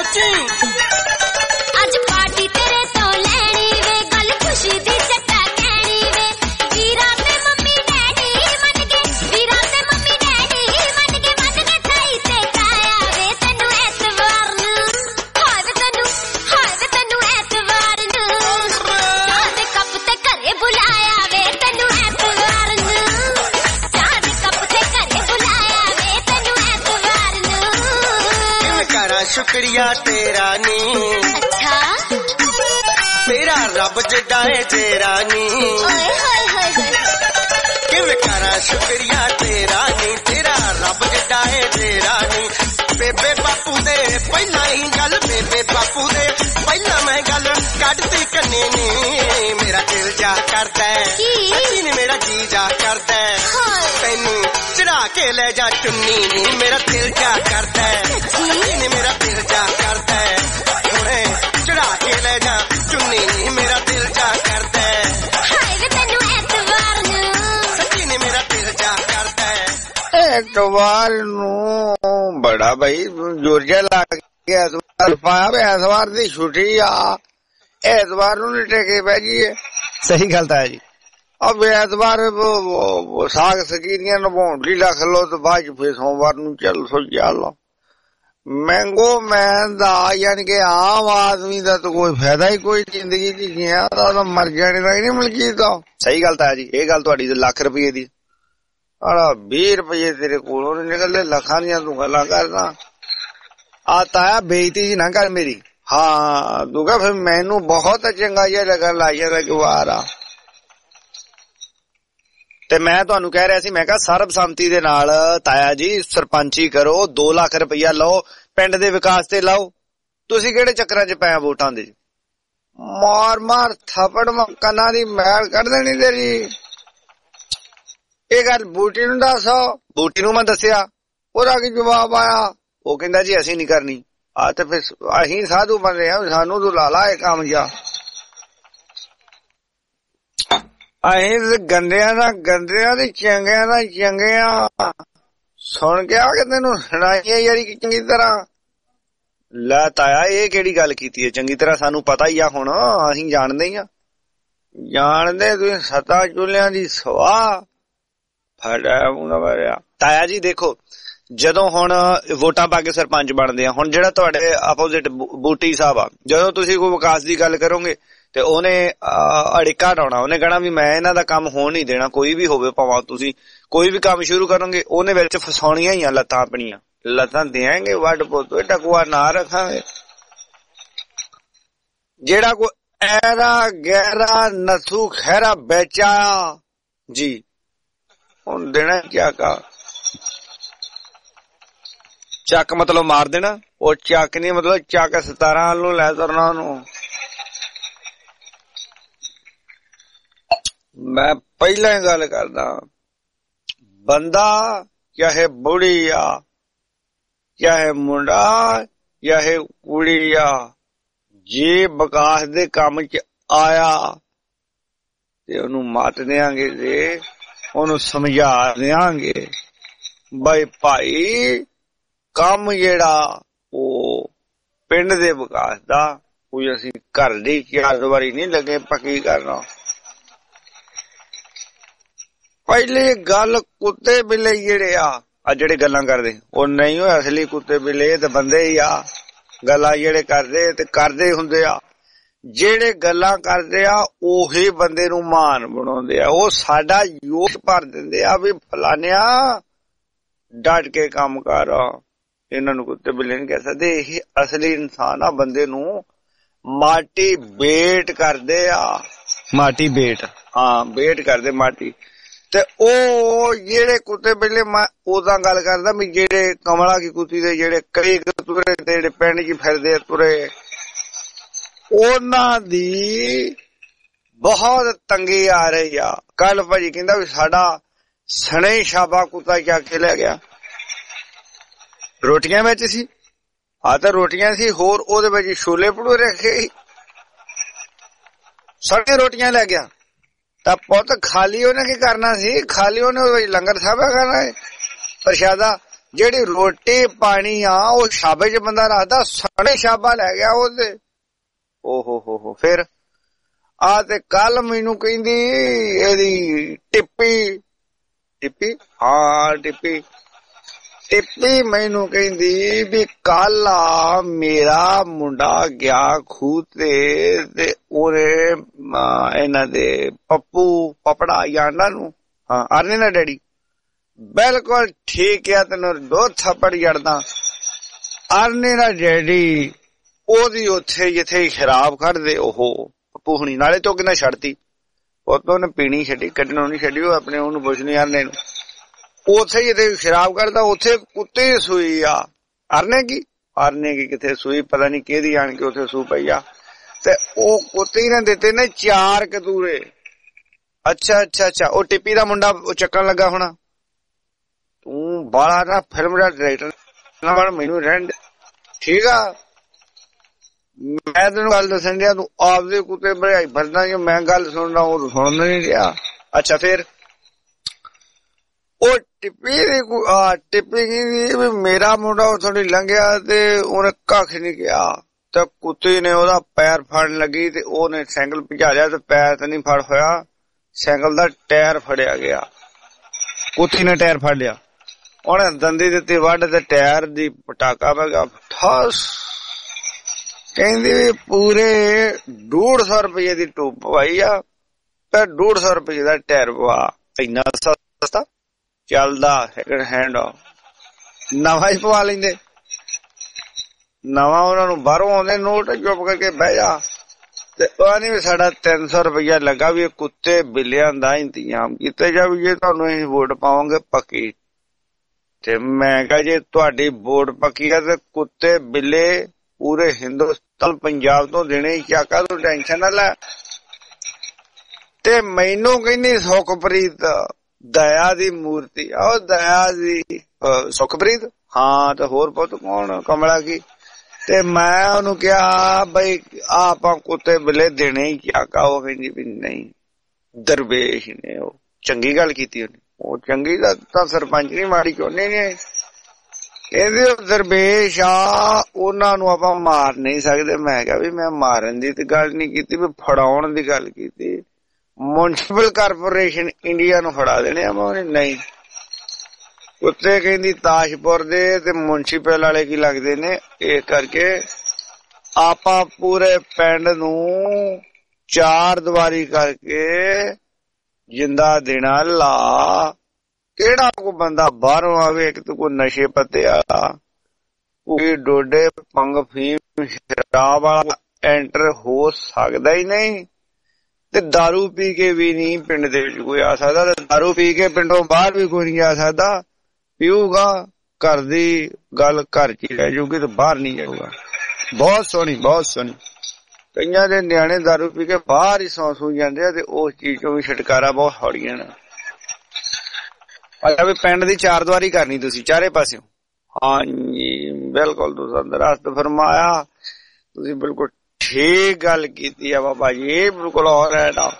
आज पार्टी तेरे तो लैनी वे, गल खुशी दी जट्टा कहनी वे। वीरा ते मम्मी डैडी मन के, वीरा ते मम्मी डैडी मन के, मन के थाई ते काया वे तैनू ऐतवार नू, हाय वे तैनू हाय वे तैनू ऐतवार नू। चाह दे कप ते घरे बुलाया वे तैनू ऐतवार नू, चाह दे कप ते घरे बुलाया वे तैनू ऐतवार नू। किवें करा शुक्रिया तेरा नी, अच्छा तेरा रब जिड्डा है तेरा नी। ओए होए होए होए किवें करा शुक्रिया तेरा नी, तेरा रब जिड्डा है तेरा नी। बेबे बापू दे पहला ही गल, बेबे बापू दे पहला मैं गल कटती कन्ने नी, मेरा दिल जा करदा है सच्ची नी, मेरा जी जा करदा है तैनू चढ़ा के ले जा चुन्नी नी, मेरा दिल जा करदा है सच्ची नी, मेरा दिल जा करदा है हुणे चढ़ा के ले जा चुन्नी नी, मेरा दिल जा करदा है। हाय वे तैनू ऐतवार नू, सच्ची नी मेरा दिल जा करदा है। ਐਤਵਾਰ ਨੂੰ ਬੜਾ ਬਈ ਜ਼ੋਰ ਜਿਹਾ ਲੱਗ ਗਿਆ। ਐਤਵਾਰ ਪਾਇਆ ਵੀ ਐਤਵਾਰ ਦੀ ਛੁੱਟੀ ਆ, ਐਤਵਾਰ ਨੂੰ ਨੀ ਟੇਕੇ ਪੈ ਗਈ ਹੈ। ਸਹੀ ਗੱਲ ਤਾਂ ਹੈ ਜੀ। ਅਬ ਐਤਵਾਰ ਸਾਗ ਸਕੀਰੀਆਂ ਨਵਾਉਣ ਲਈ ਰੱਖ ਲਓ ਤੇ ਬਾਅਦ ਚ ਫਿਰ ਸੋਮਵਾਰ ਨੂੰ ਚੱਲ ਸੋ ਚੱਲ ਮੈਂਗੋ ਮੈਨ ਦਾ ਯਾਨੀ ਕਿ ਆਮ ਆਦਮੀ ਦਾ ਤਾਂ ਕੋਈ ਫਾਇਦਾ ਹੀ ਕੋਈ ਜ਼ਿੰਦਗੀ ਚ ਗਿਆ ਤਾਂ ਮਰ ਜਾਣੇ ਦਾ ਹੀ ਨਹੀਂ ਮਲਕੀ ਦਾ। ਸਹੀ ਗੱਲ ਤਾਂ ਹੈ ਜੀ। ਇਹ ਗੱਲ ਤੁਹਾਡੀ ਲੱਖ ਰੁਪਏ ਦੀ ਆਹ ਵੀਹ ਰੁਪਏ ਤੇਰੇ ਕੋਲੋਂ ਨਿਕਲਦੇ, ਲੱਖਾਂ ਦੀਆਂ ਤੂੰ ਗੱਲਾਂ ਕਰਦਾ। ਆ ਤਾਇਆ ਬੇਇੱਜ਼ਤੀ ਜੀ ਨਾ ਕਰ ਮੇਰੀ। ਹਾਂ ਤੂੰ ਕਹ ਫਿਰ ਮੈਨੂੰ ਬਹੁਤ ਚੰਗਾ ਜਿਹਾ ਲੱਗਣ ਲੱਗ ਜਾਂਦਾ ਜਵਾਰ ਆ। ਤੇ ਮੈਂ ਤੁਹਾਨੂੰ ਕਹਿ ਰਿਹਾ ਸੀ, ਮੈਂ ਕਿਹਾ ਸਰਬਸੰਮਤੀ ਦੇ ਨਾਲ ਤਾਇਆ ਜੀ ਸਰਪੰਚੀ ਕਰੋ, ਦੋ ਲੱਖ ਰੁਪਈਆ ਲਓ, ਪਿੰਡ ਦੇ ਵਿਕਾਸ ਤੇ ਲਾਓ। ਤੁਸੀਂ ਕਿਹੜੇ ਚੱਕਰਾਂ ਚ ਪਏ ਵੋਟਾਂ ਦੇ? ਮਾਰ ਮਾਰ ਥੱਪੜ ਕੰਨਾਂ ਦੀ ਮੈਲ ਕੱਢ ਦੇਣੀ ਤੇਰੀ। ਇਹ ਗੱਲ ਬੂਟੀ ਨੂੰ ਦੱਸੋ। ਬੂਟੀ ਨੂੰ ਮੈਂ ਦੱਸਿਆ, ਉਹਦਾ ਕੀ ਜਵਾਬ ਆਇਆ? ਉਹ ਕਹਿੰਦਾ ਜੀ ਅਸੀਂ ਨੀ ਕਰਨੀ। ਆ ਤੇ ਫਿਰ ਅਸੀਂ ਸਾਧੂ ਬੰਦੇ ਆ, ਸਾਨੂੰ ਤੂੰ ਲਾ ਲਾ ਇਹ ਕੰਮ ਜਾ। ਅਸੀਂ ਗੰਦਿਆਂ ਦਾ ਗੰਦਿਆਂ ਤੇ ਚੰਗਿਆਂ ਦਾ ਚੰਗਿਆਂ ਸੁਣ ਕੇ ਆ ਕੇ ਤੈਨੂੰ ਸੁਣਾਈਆਂ ਯਾਰੀ ਚੰਗੀ ਤਰ੍ਹਾਂ। ਲੈ ਤਾਇਆ ਇਹ ਕਿਹੜੀ ਗੱਲ ਕੀਤੀ ਹੈ? ਚੰਗੀ ਤਰ੍ਹਾਂ ਸਾਨੂੰ ਪਤਾ ਹੀ ਆ, ਹੁਣ ਅਸੀਂ ਜਾਣਦੇ ਹੀ ਆ। ਜਾਣਦੇ ਤੁਸੀਂ ਸੱਤਾ ਚੁੱਲਿਆਂ ਦੀ ਸਵਾਹ ਫੜਿਆ ਮੂੰਹ ਮਾਰਿਆ। ਤਾਇਆ ਜੀ ਦੇਖੋ, ਜਦੋਂ ਹੁਣ ਵੋਟਾਂ ਪਾ ਕੇ ਸਰਪੰਚ ਬਣਦੇ ਆ, ਹੁਣ ਜਿਹੜਾ ਤੁਹਾਡੇ ਆਪੋਜਿਟ ਬੂਟੀ ਸਾਹਿਬ ਆ, ਜਦੋਂ ਤੁਸੀਂ ਕੋਈ ਵਿਕਾਸ ਦੀ ਗੱਲ ਕਰੋਗੇ ਤੇ ਉਹਨੇ ਅੜਿੱਕਾ ਢਾਉਣਾ, ਉਹਨੇ ਕਹਿਣਾ ਵੀ ਮੈਂ ਇਹਨਾਂ ਦਾ ਕੰਮ ਹੋਣ ਨਹੀਂ ਦੇਣਾ, ਕੋਈ ਵੀ ਹੋਵੇ, ਭਾਵੇਂ ਤੁਸੀਂ ਕੋਈ ਵੀ ਕੰਮ ਸ਼ੁਰੂ ਕਰੋਗੇ ਉਹਨੇ ਵਿੱਚ ਫਸਾਉਣੀਆਂ ਹੀ ਆ ਲੱਤਾਂ ਆਪਣੀਆਂ। ਲੱਤਾਂ ਦਿਆਂਗੇ ਵੱਡ ਪੋਤੋ ਟਕੂਆ ਨਾ ਰੱਖਾਂਗੇ। ਜਿਹੜਾ ਕੋਈ ਐਰਾ ਗਹਿਰਾ ਨਸੂ ਖੈਰਾ ਬੇਚਾ ਜੀ ਹੁਣ ਦੇਣਾ ਕਿਆ ਕਾ? ਚੱਕ ਮਤਲਬ ਮਾਰ ਦੇਣਾ, ਉਹ ਚੱਕ ਨਹੀਂ ਮਤਲਬ ਚੱਕ ਸਤਾਰਾਂ ਨੂੰ ਲੈ ਤੁਰਨਾ ਉਹਨੂੰ। ਮੈਂ ਪਹਿਲਾਂ ਹੀ ਗੱਲ ਕਰਦਾ, ਬੰਦਾ ਚਾਹੇ ਬੁੜੀ ਆ, ਚਾਹੇ ਮੁੰਡਾ, ਚਾਹੇ ਕੁੜੀ ਆ, ਜੇ ਵਿਕਾਸ ਦੇ ਕੰਮ ਚ ਆਇਆ ਤੇ ਉਹਨੂੰ ਮਾਤ ਦਿਆਂਗੇ, ਜੇ ਉਹਨੂੰ ਸਮਝਾ ਦਿਆਂਗੇ ਬਈ ਭਾਈ ਕੰਮ ਜਿਹੜਾ ਉਹ ਪਿੰਡ ਦੇ ਵਿਕਾਸ ਦਾ, ਕੋਈ ਅਸੀਂ ਘਰ ਦੀ ਚਾਰ ਵਾਰੀ ਨਹੀਂ ਲੱਗੇ ਪੱਕੀ ਕਰਨਾ। ਪਹਿਲੀ ਗੱਲ ਕੁੱਤੇ ਬਿੱਲੇ ਜਿਹੜੇ ਆ ਆ ਜਿਹੜੇ ਗੱਲਾਂ ਕਰਦੇ ਉਹ ਨਹੀਂ ਹੋਏ ਅਸਲੀ ਕੁੱਤੇ ਬਿੱਲੇ ਤੇ ਬੰਦੇ ਹੀ ਆ। ਗੱਲਾਂ ਜਿਹੜੇ ਕਰਦੇ ਤੇ ਕਰਦੇ ਹੁੰਦੇ ਆ, ਜਿਹੜੇ ਗੱਲਾਂ ਕਰਦੇ ਆ ਉਹੀ ਬੰਦੇ ਨੂੰ ਮਾਨ ਬਣਾਉਂਦੇ ਆ। ਉਹ ਸਾਡਾ ਯੋਗ ਭਰ ਦਿੰਦੇ ਆ ਵੀ ਫਲਾਨਿਆ ਡਟ ਕੇ ਕੰਮ ਕਰ। ਇਹਨਾਂ ਨੂੰ ਕੁੱਤੇ ਬਿੱਲੇ ਨਹੀਂ ਕਹਿ ਸਕਦੇ, ਇਹ ਅਸਲੀ ਇਨਸਾਨ ਆ। ਬੰਦੇ ਨੂੰ ਮਾਟੀ ਬੇਟ ਕਰਦੇ ਆ, ਮਾਟੀ ਬੇਟ, ਹਾਂ ਬੇਟ ਕਰਦੇ ਮਾਟੀ। ਤੇ ਉਹ ਜਿਹੜੇ ਕੁੱਤੇ ਬਿੱਲੇ, ਮੈਂ ਉਦਾਂ ਗੱਲ ਕਰਦਾ ਵੀ ਜਿਹੜੇ ਕਮਲਾ ਕੀ ਕੁੱਤੀ ਦੇ ਜਿਹੜੇ ਕਈ ਤੁਰੇ ਤੇ ਜਿਹੜੇ ਪਿੰਡ ਚ ਫਿਰਦੇ ਤੁਰੇ, ਉਹਨਾਂ ਦੀ ਬਹੁਤ ਤੰਗੀ ਆ ਰਹੀ ਆ। ਕੱਲ ਭਾਜੀ ਕਹਿੰਦਾ ਵੀ ਸਾਡਾ ਸਣੇ ਸ਼ਾਬਾ ਕੁੱਤਾ ਚੱਕ ਕੇ ਲੈ ਗਿਆ, ਰੋਟੀਆਂ ਵਿੱਚ ਸੀ, ਆ ਤਾਂ ਰੋਟੀਆਂ ਸੀ, ਹੋਰ ਉਹਦੇ ਵਿੱਚ ਛੋਲੇ ਭਟੂਰੇ ਰੱਖੇ ਸੀ, ਸਾਰੀਆਂ ਰੋਟੀਆਂ ਲੈ ਗਿਆ। ਤਾਂ ਪੁੱਤ ਖਾਲੀ ਉਹਨੇ ਕੀ ਕਰਨਾ ਸੀ? ਖਾਲੀ ਉਹਨੇ ਲੰਗਰ ਸਾਹਿਬ ਕਰਨਾ ਹੈ, ਪ੍ਰਸ਼ਾਦਾ। ਜਿਹੜੀ ਰੋਟੀ ਪਾਣੀ ਆ ਉਹ ਸ਼ਾਬੇ ਚ ਬੰਦਾ ਰੱਖਦਾ, ਸਣੇ ਸ਼ਾਬਾ ਲੈ ਗਿਆ ਉਹਦੇ। ਓਹੋ ਹੋ ਹੋ ਫਿਰ ਆ ਤੇ ਕੱਲ ਮੈਨੂੰ ਕਹਿੰਦੀ ਇਹਦੀ ਟਿੱਪੀ ਟਿੱਪੀ ਹਾਂ ਟਿੱਪੀ ਟਿੱਪੀ ਮੈਨੂੰ ਕਹਿੰਦੀ ਵੀ ਕੱਲ ਆ ਮੇਰਾ ਮੁੰਡਾ ਗਿਆ ਖੂਹ ਤੇ ਤੇ ਉਹਨੇ ਇਹਨਾਂ ਦੇ ਪੱਪੂ ਪਪੜਾ ਯਾਨਾ ਨੂੰ, ਹਾਂ ਅਰਨੇ ਨਾ ਡੈਡੀ, ਬਿਲਕੁਲ ਠੀਕ ਆ, ਤੈਨੂੰ ਦੋ ਥੱਪੜ ਜੜਦਾ। ਅਰਨੇ ਨਾ ਡੈਡੀ ਉਹਦੀ ਉੱਥੇ ਜਿੱਥੇ ਸ਼ਰਾਬ ਕੱਢਦੇ ਉਹ ਪੂਹਣੀ ਨਾਲੇ ਤੋਂ ਕਿੰਨਾ ਛੱਡਤੀ, ਉਹ ਤੋਂ ਉਹਨੇ ਪੀਣੀ ਛੱਡੀ, ਕੱਢਣੋਂ ਨੀ ਛੱਡੀ। ਉਹ ਆਪਣੇ ਉਹਨੂੰ ਪੁੱਛਣੀ ਅਰਨੇ ਨੂੰ, ਉੱਥੇ ਜਿੱਥੇ ਸ਼ਰਾਬ ਕਰਦਾ ਉੱਥੇ ਕੁੱਤੇ ਸੂਈ ਆ। ਅਰਨੇ ਕੀ ਅਰਨੇ ਕੀ ਕਿੱਥੇ ਸੂਈ, ਪਤਾ ਨੀ ਕਿਹਦੀ ਆਣ ਕੇ ਉੱਥੇ ਸੂ ਪਈ ਆ। ਤੇ ਉਹ ਕੁੱਤੇ ਨੇ ਦਿੱਤੇ ਨੇ ਚਾਰ ਕਤੂਰੇ। ਅੱਛਾ ਅੱਛਾ ਅੱਛਾ ਉਹ ਟਿੱਪੀ ਦਾ ਮੁੰਡਾ ਉਹ ਚੱਕਣ ਲੱਗਾ ਹੋਣਾ। ਤੂੰ ਬਾਲਾ ਨਾ ਫਿਲਮ ਦਾ ਡਾਇਰੈਕਟਰ ਨਾ ਬਣ, ਮੈਨੂੰ ਰਹਿਣ ਦੇ ਠੀਕ ਆ। ਮੈਂ ਤੈਨੂੰ ਗੱਲ ਦੱਸਣ ਡਿਆ, ਤੂੰ ਆਪਦੇ ਕੁੱਤੇ ਭਜਾਈ ਫਿਰਦਾ, ਜੇ ਮੈਂ ਗੱਲ ਸੁਣਦਾ ਉਹ ਸੁਣ ਨਹੀਂ ਰਿਹਾ। ਅੱਛਾ ਫਿਰ ਉਹ ਟਿੱਪੀ ਦੀ ਟਿੱਪੀ ਕਹਿੰਦੀ ਵੀ ਮੇਰਾ ਮੁੰਡਾ ਉੱਥੋਂ ਦੀ ਲੰਘਿਆ ਤੇ ਉਹਨੇ ਕੱਖ ਨੀ ਕਿਹਾ, ਤੇ ਕੁੱਤੇ ਨੇ ਉਹਦਾ ਪੈਰ ਫੜਨ ਲੱਗੀ ਤੇ ਉਹਨੇ ਸਾਈਕਲ ਭਜਾ ਲਿਆ ਤੇ ਪੈਰ ਤਾਂ ਨਹੀਂ ਫੜ ਹੋਇਆ, ਸਾਈਕਲ ਦਾ ਟਾਇਰ ਫੜਿਆ ਗਿਆ। ਕੁੱਤੀ ਨੇ ਟਾਇਰ ਫੜ ਲਿਆ, ਉਹਨੇ ਦੰਦੀ ਦਿੱਤੀ ਵੱਢ ਤੇ ਟਾਇਰ ਦੀ ਪਟਾਕਾ ਪੈ ਗਿਆ ਠਾਸ। ਕਹਿੰਦੀ ਵੀ ਪੂਰੇ ਡੂਢ ਸੌ ਰੁਪਏ ਦੀ ਟੂਬ ਪਵਾਈ ਆ ਤੇ ਡੂਢ ਸੌ ਰੁਪਏ ਦਾ ਟਾਇਰ ਪਵਾ। ਇੰਨਾ ਸਸਤਾ ਚੱਲਦਾ ਸੈਕਿੰਡ ਹੈਂਡ ਨਵਾਂ ਹੀ ਪਵਾ ਲੈਂਦੇ, ਨਵਾਂ ਉਹਨਾਂ ਨੂੰ ਬਾਹਰੋਂ ਆਉਂਦੇ ਨੋਟ ਚੁੱਪ ਕਰਕੇ ਬਹਿ ਜਾ। ਤੇ ਉਹ ਨੀ ਵੀ ਸਾਡਾ ਤਿੰਨ ਸੌ ਰੁਪਇਆ ਲੱਗਾ ਵੀ ਕੁੱਤੇ ਬਿੱਲਿਆਂ ਦਾ ਇੰਤਜ਼ਾਮ ਕੀਤਾ ਜਾਵੇ, ਜੇ ਤੁਹਾਨੂੰ ਅਸੀਂ ਵੋਟ ਪਾਵਾਂਗੇ ਪੱਕੀ। ਤੇ ਮੈਂ ਕਿਹਾ ਜੇ ਤੁਹਾਡੀ ਵੋਟ ਪੱਕੀ ਆ ਤੇ ਕੁੱਤੇ ਬਿੱਲੇ ਪੂਰੇ ਹਿੰਦੁਸਤਾਨ ਪੰਜਾਬ ਤੋਂ ਦੇਣੇ ਹੀ, ਚਾਕਾ ਤੂੰ ਟੈਨਸ਼ਨ ਨਾ ਲੈ। ਤੇ ਮੈਨੂੰ ਕਹਿੰਦੀ ਸੁਖਪ੍ਰੀਤ ਦਇਆ ਦੀ ਮੂਰਤੀ, ਆਹ ਦਇਆ ਦੀ ਸੁਖਪ੍ਰੀਤ, ਹਾਂ ਤੇ ਹੋਰ ਪੁੱਤ ਕੌਣ ਕਮਲਾ ਕੀ ਤੇ ਮੈਂ ਉਹਨੂੰ ਕਿਹਾ ਬਈ ਆਪਾਂ ਕੁੱਤੇ ਬਿੱਲੇ ਦੇਣੇ ਹੀ ਕਿਆ ਕਾ? ਉਹ ਕਹਿੰਦੀ ਵੀ ਨਹੀਂ, ਦਰਵੇਸ਼ ਨੇ। ਉਹ ਚੰਗੀ ਗੱਲ ਕੀਤੀ ਉਹਨੇ, ਉਹ ਚੰਗੀ ਤਾਂ ਸਰਪੰਚ ਨਹੀਂ ਮਾੜੀ ਚਾਹੁੰਦੇ ਨੇ। ਕਹਿੰਦੇ ਉਹ ਦਰਵੇਸ਼ ਆ, ਉਹਨਾਂ ਨੂੰ ਆਪਾਂ ਮਾਰ ਨਹੀਂ ਸਕਦੇ। ਮੈਂ ਕਿਹਾ ਵੀ ਮੈਂ ਮਾਰਨ ਦੀ ਤੇ ਗੱਲ ਨਹੀਂ ਕੀਤੀ, ਵੀ ਫੜਾਉਣ ਦੀ ਗੱਲ ਕੀਤੀ। ਮਿਊਨਿਸਪਲ ਕਾਰਪੋਰੇਸ਼ਨ ਇੰਡੀਆ ਨੂੰ ਫੜਾ ਦੇਣੇ ਆ। ਮੈਂ ਨਹੀਂ, ਕੁੱਤੇ ਕਹਿੰਦੀ ਤਾਜਪੁਰ ਦੇ ਤੇ ਮਿਊਨਿਸਪਲ ਵਾਲੇ ਕੀ ਲੱਗਦੇ ਨੇ। ਇਹ ਕਰਕੇ ਆਪਾਂ ਪੂਰੇ ਪਿੰਡ ਨੂੰ ਚਾਰ ਦੀਵਾਰੀ ਕਰਕੇ ਜਿੰਦਾ ਦੇਣਾ ਲਾ। ਕਿਹੜਾ ਕੋਈ ਬੰਦਾ ਬਾਹਰੋਂ ਆਵੇ, ਇੱਕ ਤਾਂ ਕੋਈ ਨਸ਼ੇ ਪੱਤੇ ਵਾਲਾ, ਕੋਈ ਡੋਡੇ ਭੰਗ ਫੀਮ ਸ਼ਰਾਬ ਵਾਲਾ ਐਂਟਰ ਹੋ ਸਕਦਾ ਹੀ ਨਹੀਂ। ਤੇ ਦਾਰੂ ਪੀ ਕੇ ਵੀ ਨਹੀਂ ਪਿੰਡ ਦੇ ਵਿੱਚ ਕੋਈ ਆ ਸਕਦਾ। ਤੇ ਦਾਰੂ ਪੀ ਕੇ ਪਿੰਡੋਂ ਬਾਹਰ ਵੀ ਕੋਈ ਨਹੀਂ ਆ ਸਕਦਾ। ਪੀਊਗਾ ਘਰ ਦੀ ਗੱਲ ਘਰ ਚ ਹੀ ਰਹਿ ਜਾਊਗੀ ਤੇ ਬਾਹਰ ਨਹੀਂ ਜਾਊਗਾ। ਬਹੁਤ ਸੋਹਣੀ, ਬਹੁਤ ਸੋਹਣੀ। ਕਈਆਂ ਦੇ ਨਿਆਣੇ ਦਾਰੂ ਪੀ ਕੇ ਬਾਹਰ ਹੀ ਸੌਂ ਸੂ ਜਾਂਦੇ ਆ ਤੇ ਉਸ ਚੀਜ਼ ਤੋਂ ਵੀ ਛੁਟਕਾਰਾ ਬਹੁਤ ਹੌਲੀਆਂ ਨੇ। ਅੱਛਾ ਵੀ ਪਿੰਡ ਦੀ ਚਾਰ ਦੀਵਾਰੀ ਕਰਨੀ ਤੁਸੀਂ ਚਾਰੇ ਪਾਸਿਓਂ। ਹਾਂਜੀ ਬਿਲਕੁਲ ਤੁਸੀਂ ਦਰਖਤ ਫਰਮਾਇਆ, ਤੁਸੀਂ ਬਿਲਕੁਲ ਠੀਕ ਗੱਲ ਕੀਤੀ ਆ ਬਾਬਾ ਜੀ, ਬਿਲਕੁਲ ਹੋਰ ਹੈ ਨਾ।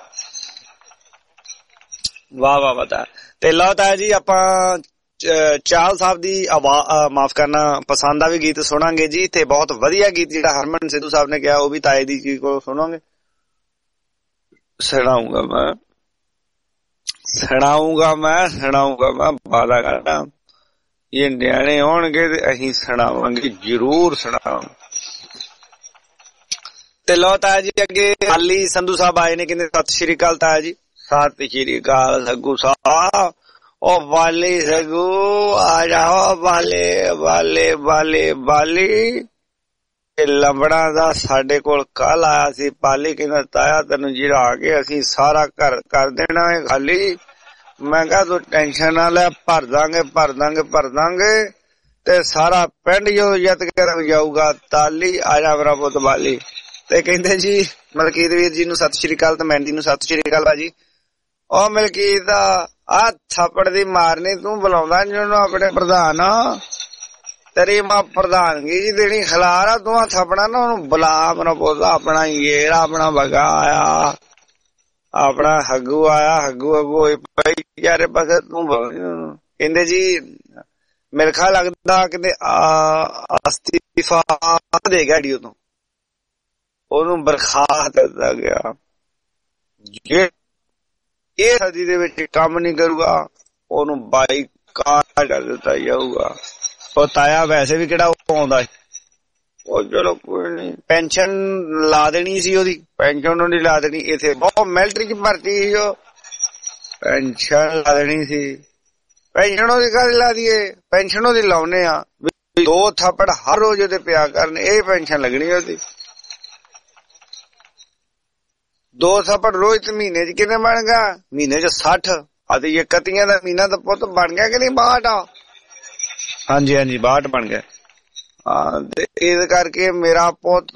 ਵਾਹ ਵਾਹ ਵਾਹ। ਤੇ ਲਓ ਤਾਇਆ ਜੀ ਆਪਾਂ ਚਾਹਲ ਸਾਹਿਬ ਦੀ ਮਾਫ ਕਰਨਾ ਪਸੰਦ ਆ ਵੀ ਗੀਤ ਸੁਣਾਂਗੇ ਜੀ। ਤੇ ਬਹੁਤ ਵਧੀਆ ਗੀਤ ਜਿਹੜਾ ਹਰਮਨ ਸਿੱਧੂ ਸਾਹਿਬ ਨੇ ਕਿਹਾ ਉਹ ਵੀ ਤਾਏ ਦੀ ਚੀਜ਼ ਕੋਲ ਸੁਣਾਂਗੇ, ਸੁਣਾਊਂਗਾ ਮੈਂ ਸੁਣਾਊਂਗਾ ਮੈਂ ਸੁਣਾਊਂਗਾ ਮੈਂ ਵਾਦਾ ਕਰਦਾ। ਇਹ ਨਿਆਣੇ ਆਉਣਗੇ ਤੇ ਅਸੀਂ ਸੁਣਾਵਾਂਗੇ, ਜ਼ਰੂਰ ਸੁਣਾਵਾਂਗੇ। ਤੇ ਲਓ ਤਾਇਆ ਜੀ ਅੱਗੇ ਹਾਲੀ ਸੰਧੂ ਸਾਹਿਬ ਆਏ ਨੇ, ਕਹਿੰਦੇ ਸਤਿ ਸ਼੍ਰੀ ਅਕਾਲ ਤਾਇਆ ਜੀ। ਸਤਿ ਸ਼੍ਰੀ ਅਕਾਲ ਸੱਗੂ ਸਾਹਿਬ। ਉਹ ਵਾਲੀ ਸਗੂ ਆ ਜਾਓ, ਵਾਲੇ ਵਾਲੇ ਵਾਲੇ ਵਾਲੀ। ਲੰਬੜਾ ਦਾ ਸਾਡੇ ਕੋਲ ਕੱਲ ਆਇਆ ਸੀ ਪਾਲੀ, ਕਹਿੰਦਾ ਤਾਇਆ ਤੈਨੂੰ ਜਿਹੜਾ ਆ ਕੇ ਅਸੀਂ ਸਾਰਾ ਘਰ ਕਰ ਦੇਣਾ ਹੈ ਖਾਲੀ। ਮੈਂ ਕਿਹਾ ਤੂੰ ਟੈਨਸ਼ਨ ਨਾ ਲੈ, ਭਰ ਦਾਂਗੇ ਭਰ ਦਾਂਗੇ ਭਰ ਦਾਂਗੇ। ਤੇ ਸਾਰਾ ਪਿੰਡ ਜੋ ਜਿੱਤ ਕੇ ਜਾਊਗਾ ਤਾਲੀ। ਆ ਜਾ ਮੇਰਾ ਪੁੱਤ ਵਾਲੀ। ਤੇ ਕਹਿੰਦੇ ਜੀ ਮਲਕੀਤ ਵੀਰ ਜੀ ਨੂੰ ਸਤਿ ਸ਼੍ਰੀ ਅਕਾਲ ਤੇ ਮਹਿੰਦੀ ਨੂੰ ਸਤਿ ਸ਼੍ਰੀ ਅਕਾਲ ਭਾਜੀ। ਉਹ ਮਲਕੀਤ ਦਾ ਆ ਥੱਪੜ ਦੀ ਮਾਰਨੀ ਤੂੰ ਬੁਲਾਉਂਦਾ ਨੀ ਉਹਨੂੰ ਆਪਣੇ ਪ੍ਰਧਾਨ। ਤੇਰੀ ਮਾਂ ਪ੍ਰਧਾਨਗੀ ਜੀ ਦੇਣੀ ਖਿਲਾਰ ਆ ਤੂੰ ਥੱਪੜਾ ਨਾ ਉਹਨੂੰ ਬੁਲਾ। ਮੇਰਾ ਪੁੱਤ ਆਪਣਾ ਯੇਰ ਆਪਣਾ ਵਗਾ ਆਇਆ, ਆਪਣਾ ਹੱਗੂ ਆਇਆ, ਹੱਗੂ ਹੱਗੂ ਪਈ ਯਾਰੇ ਪਾਸੇ ਤੂੰ। ਕਹਿੰਦੇ ਜੀ ਮੇਰੇ ਖਿਆਲ ਲੱਗਦਾ ਕਹਿੰਦੇ ਅਸਤੀਫਾ ਦੇ ਗਿਆ ਡੀ ਤੋਂ, ਉਹਨੂੰ ਬਰਖਾਸਤ ਦਿੱਤਾ ਗਿਆ। ਜੇ ਇਹ ਸਦੀ ਦੇ ਵਿੱਚ ਕੰਮ ਨਹੀਂ ਕਰੂਗਾ ਉਹਨੂੰ ਬਾਈਕਾਟ ਕਰ ਦਿੱਤਾ ਜਾਊਗਾ। ਉਹ ਤਾਇਆ ਵੈਸੇ ਵੀ ਕਿਹੜਾ ਉਹ ਆਉਂਦਾ, ਉਹ ਚਲੋ ਕੋਈ ਨੀ। ਪੈਨਸ਼ਨ ਲਾ ਦੇਣੀ ਸੀ ਉਹਦੀ, ਪੈਨਸ਼ਨ ਉਹਦੀ ਲਾ ਦੇਣੀ। ਇੱਥੇ ਬਹੁਤ ਮਿਲਟਰੀ ਚ ਭਰਤੀ ਸੀ ਉਹ, ਪੈਨਸ਼ਨ ਲਾ ਦੇਣੀ ਸੀ। ਪੈਨਸ਼ਨ ਉਹਦੀ ਕਾਹਦੀ ਲਾ ਦੀਏ, ਪੈਨਸ਼ਨ ਉਹਦੀ ਲਾਉਨੇ ਆ। ਦੋ ਥੱਪੜ ਹਰ ਰੋਜ਼ ਉਹਦੇ ਪਿਆ ਕਰਨ, ਇਹ ਪੈਨਸ਼ਨ ਲੱਗਣੀ ਉਹਦੀ। ਦੋ ਥੱਪੜ ਰੋਜ਼ ਤੇ ਮਹੀਨੇ ਚ ਕਿੰਨੇ ਬਣ ਗਿਆ? ਮਹੀਨੇ ਚ ਸੱਠ। ਅਤੇ ਇਕੱਤੀਆਂ ਦਾ ਮਹੀਨਾ ਤਾਂ ਪੁੱਤ ਬਣ ਗਿਆ ਕਿ ਨਹੀਂ? ਬਾਹਠ ਆ। ਹਾਂਜੀ ਹਾਂਜੀ ਬਾਹਠ ਬਣ ਗਿਆ। ਹਾਂ ਤੇ ਇਸ ਕਰਕੇ ਮੇਰਾ ਪੁੱਤ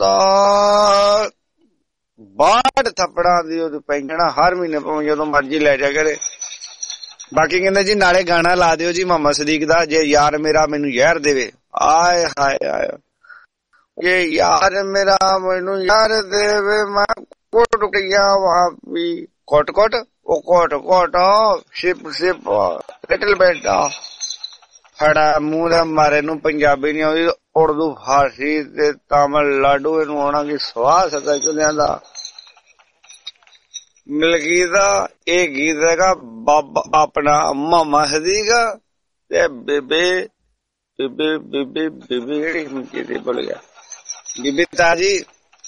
ਬਾਹਠ ਥੱਪੜਾਂ ਦੀ ਉਹਦੀ ਪੈਨਸ਼ਨ ਹਰ ਮਹੀਨੇ ਭਾਵੇਂ ਜਦੋਂ ਮਰਜ਼ੀ ਲੈ ਜਾ ਕਰੇ। ਬਾਕੀ ਕਹਿੰਦੇ ਜੀ ਨਾਲੇ ਗਾਣਾ ਲਾ ਦਿਓ ਜੀ ਮੁਹੰਮਦ ਸਦੀਕ ਦਾ, ਜੇ ਯਾਰ ਮੇਰਾ ਮੈਨੂੰ ਜ਼ਹਿਰ ਦੇਵੇ। ਆਏ ਹਾਏ ਆਏ, ਜੇ ਯਾਰ ਮੇਰਾ ਮੈਨੂੰ ਯਾਰ ਦੇਵੇ ਮੈਂ ਕੋਟ ਗਿਆ ਵੀ ਕੋਟ ਕੋਟ ਉਹ ਕੋਟ ਕੋਟ ਸ਼ਿਪ ਸ਼ਿਪ ਲਿਟਲ ਬੈਟ ਫੜਾ ਮੂੰਹ ਦਾ ਮਾਰੇ ਨੂੰ ਪੰਜਾਬੀ ਨਹੀਂ ਆਉਂਦੀ, ਉਰਦੂ ਫਾਰਸੀ ਤੇ ਤਾਮਿਲ ਲਾਡੂ ਇਹਨੂੰ ਆਉਣਾ ਕੀ ਸਵਾਹ ਸਦਾ ਚੁਲਿਆਂ ਦਾ। ਮਿਲਗੀ ਦਾ ਇਹ ਗੀਤ ਹੈਗਾ ਬਾਬਾ ਆਪਣਾ ਮੁਹੰਮਦ ਸਦੀਕ ਤੇ ਬੇਬੇ ਬੇਬੇ ਬੇਬੇ ਬੇਬੇ ਜਿਹੜੀ ਕਿਤੇ ਭੁੱਲ ਗਿਆ ਬੀਬੀ ਤਾਜੀ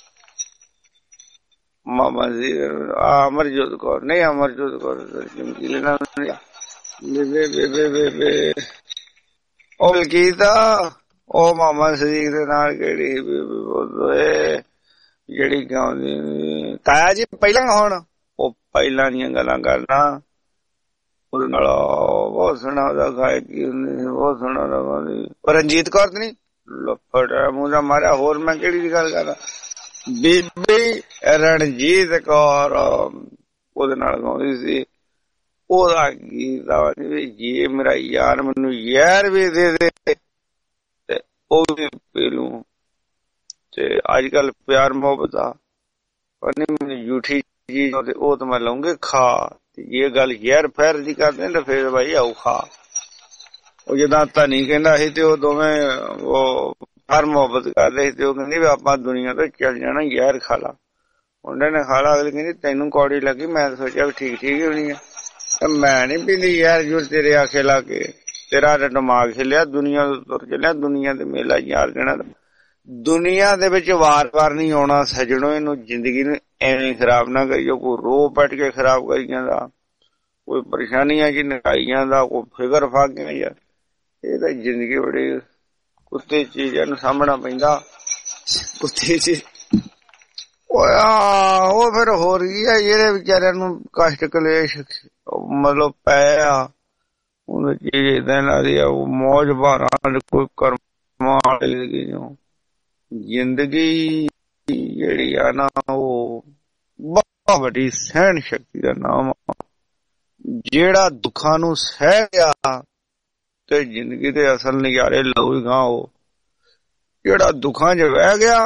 ਮਾਮਾ ਜੀ ਅਮਰਜੋਤ ਕੌਰ ਨਹੀਂ ਅਮਰਜੋਤ ਕੌਰ ਲੈਣਾ ਬੇਬੇ ਬੇਬੇ ਬੇਬੇ ਉਹ ਗੀਤਾ ਉਹ ਮੁਹੰਮਦ ਸਦੀਕ ਦੇ ਨਾਲ ਕਿਹੜੀ ਬੇਬੇ ਜਿਹੜੀ ਗਾਉਂਦੀ ਤਾਇਆ ਜੀ ਪਹਿਲਾਂ ਹੁਣ ਉਹ ਪਹਿਲਾਂ ਦੀਆਂ ਗੱਲਾਂ ਕਰਨਾ ਉਹਦੇ ਨਾਲ ਬਹੁਤ ਸੋਹਣਾ ਉਹਦਾ ਗਾਇਕੀ ਹੁੰਦੀ, ਬਹੁਤ ਸੋਹਣਾ ਗਾਉਂਦੀ। ਰਣਜੀਤ ਕੌਰ ਤੇ ਨੀ ਲੱਫੜ ਮੂੰਹ ਦਾ ਮਾਰਿਆ। ਹੋਰ ਮੈਂ ਕਿਹੜੀ ਦੀ ਗੱਲ ਕਰਦਾ? ਬੀਬੀ ਰਣਜੀਤ ਕੌਰ ਉਹਦੇ ਨਾਲ ਗਾਉਂਦੀ ਸੀ। ਉਹਦਾ ਗੀਤ ਵੀ ਜੇ ਮੇਰਾ ਯਾਰ ਮੈਨੂੰ ਯਾਰ ਵੀ ਦੇ ਦੇ ਤੇ ਉਹ ਵੀ ਪੀ ਲੂੰ। ਤੇ ਅੱਜ ਕੱਲ ਪਿਆਰ ਮੁਹੱਬਤ ਆ ਮੈਨੂੰ ਝੂਠੀ ਚੀਜ਼ ਉਹ ਤਾਂ ਮੈਂ ਲਊਂਗੇ ਖਾ। ਇਹ ਗੱਲ ਯਾਰ ਫੈਰ ਦੀ ਕਰਦੇ ਨੇ ਫੇਰ ਭਾਈ ਆਓ ਖਾ। ਉਹ ਜਿੱਦਾਂ ਧਨੀ ਕਹਿੰਦਾ ਸੀ ਤੇ ਉਹ ਦੋਵੇਂ ਉਹ ਹਰ ਮੁਹੱਬਤ ਕਰਦੇ ਸੀ ਤੇ ਉਹ ਕਹਿੰਦੀ ਵੀ ਆਪਾਂ ਦੁਨੀਆ ਤੋਂ ਚੱਲ ਜਾਣਾ ਯਾਰ ਖਾ ਲਾ। ਮੁੰਡੇ ਨੇ ਖਾ ਲਾ, ਅਗਲੀ ਕਹਿੰਦੀ ਤੈਨੂੰ ਕੌੜੀ ਲੱਗੀ, ਮੈਂ ਸੋਚਿਆ ਵੀ ਠੀਕ ਠੀਕ ਹੀ ਹੋਣੀ ਆ। ਮੈਂ ਨੀ ਪੀਂਦੀ ਯਾਰ ਜੁਰ ਤੇਰੇ ਆਖੇ ਲਾ ਕੇ, ਤੇਰਾ ਦਿਮਾਗ ਹਿੱਲਿਆ, ਦੁਨੀਆ ਤੋਂ ਤੁਰ ਚੱਲਿਆ, ਦੁਨੀਆ ਤੇ ਮੇਲਾ ਯਾਰ ਦੇਣਾ। ਦੁਨੀਆ ਦੇ ਵਿੱਚ ਵਾਰ ਵਾਰ ਨਹੀਂ ਆਉਣਾ ਸਜਣੋ, ਇਹਨੂੰ ਜ਼ਿੰਦਗੀ ਨੂੰ ਐਵੇਂ ਖਰਾਬ ਨਾ ਕਰੀਓ। ਕੋਈ ਰੋ ਪੱਟ ਕੇ ਖਰਾਬ ਕਰੀ ਜਾਂਦਾ, ਕੋਈ ਪਰੇਸ਼ਾਨੀਆਂ ਚ ਨਕਾਈ ਜਾਂਦਾ, ਕੋਈ ਫਿਕਰ ਫਾਕਿਆ ਯਾਰ। ਇਹ ਤਾਂ ਜ਼ਿੰਦਗੀ ਬੜੀ ਕੁੱਤੇ ਚੀਜ਼ ਨੂੰ ਸਾਹਮਣਾ ਪੈਂਦਾ। ਕੁੱਤੇ ਚੀਜ਼ ਉਹ ਫਿਰ ਹੋਰ ਕੀ ਆ, ਜਿਹੜੇ ਵਿਚਾਰਿਆਂ ਨੂੰ ਕਸ਼ਟ ਕਲੇਸ਼ ਮਤਲਬ ਪਏ ਆ ਉਹਨੂੰ ਚੀਜ਼ ਏਦਾਂ ਲੱਗਦੀ ਆ ਉਹ ਮੌਜ ਭਾਰਾਂ ਕੋਈ ਕਰਮਾਂ ਵਾਲੀ। ਜ਼ਿੰਦਗੀ ਜਿਹੜੀ ਆ ਨਾ ਉਹ ਬਹੁਤ ਵੱਡੀ ਸਹਿਣ ਸ਼ਕਤੀ ਦਾ ਨਾਮ ਆ। ਜਿਹੜਾ ਦੁੱਖਾਂ ਨੂੰ ਸਹਿ ਗਿਆ ਤੇ ਜ਼ਿੰਦਗੀ ਦੇ ਅਸਲ ਨਜ਼ਾਰੇ ਲਊਗਾ। ਉਹ ਜਿਹੜਾ ਦੁੱਖਾਂ 'ਚ ਵਹਿ ਗਿਆ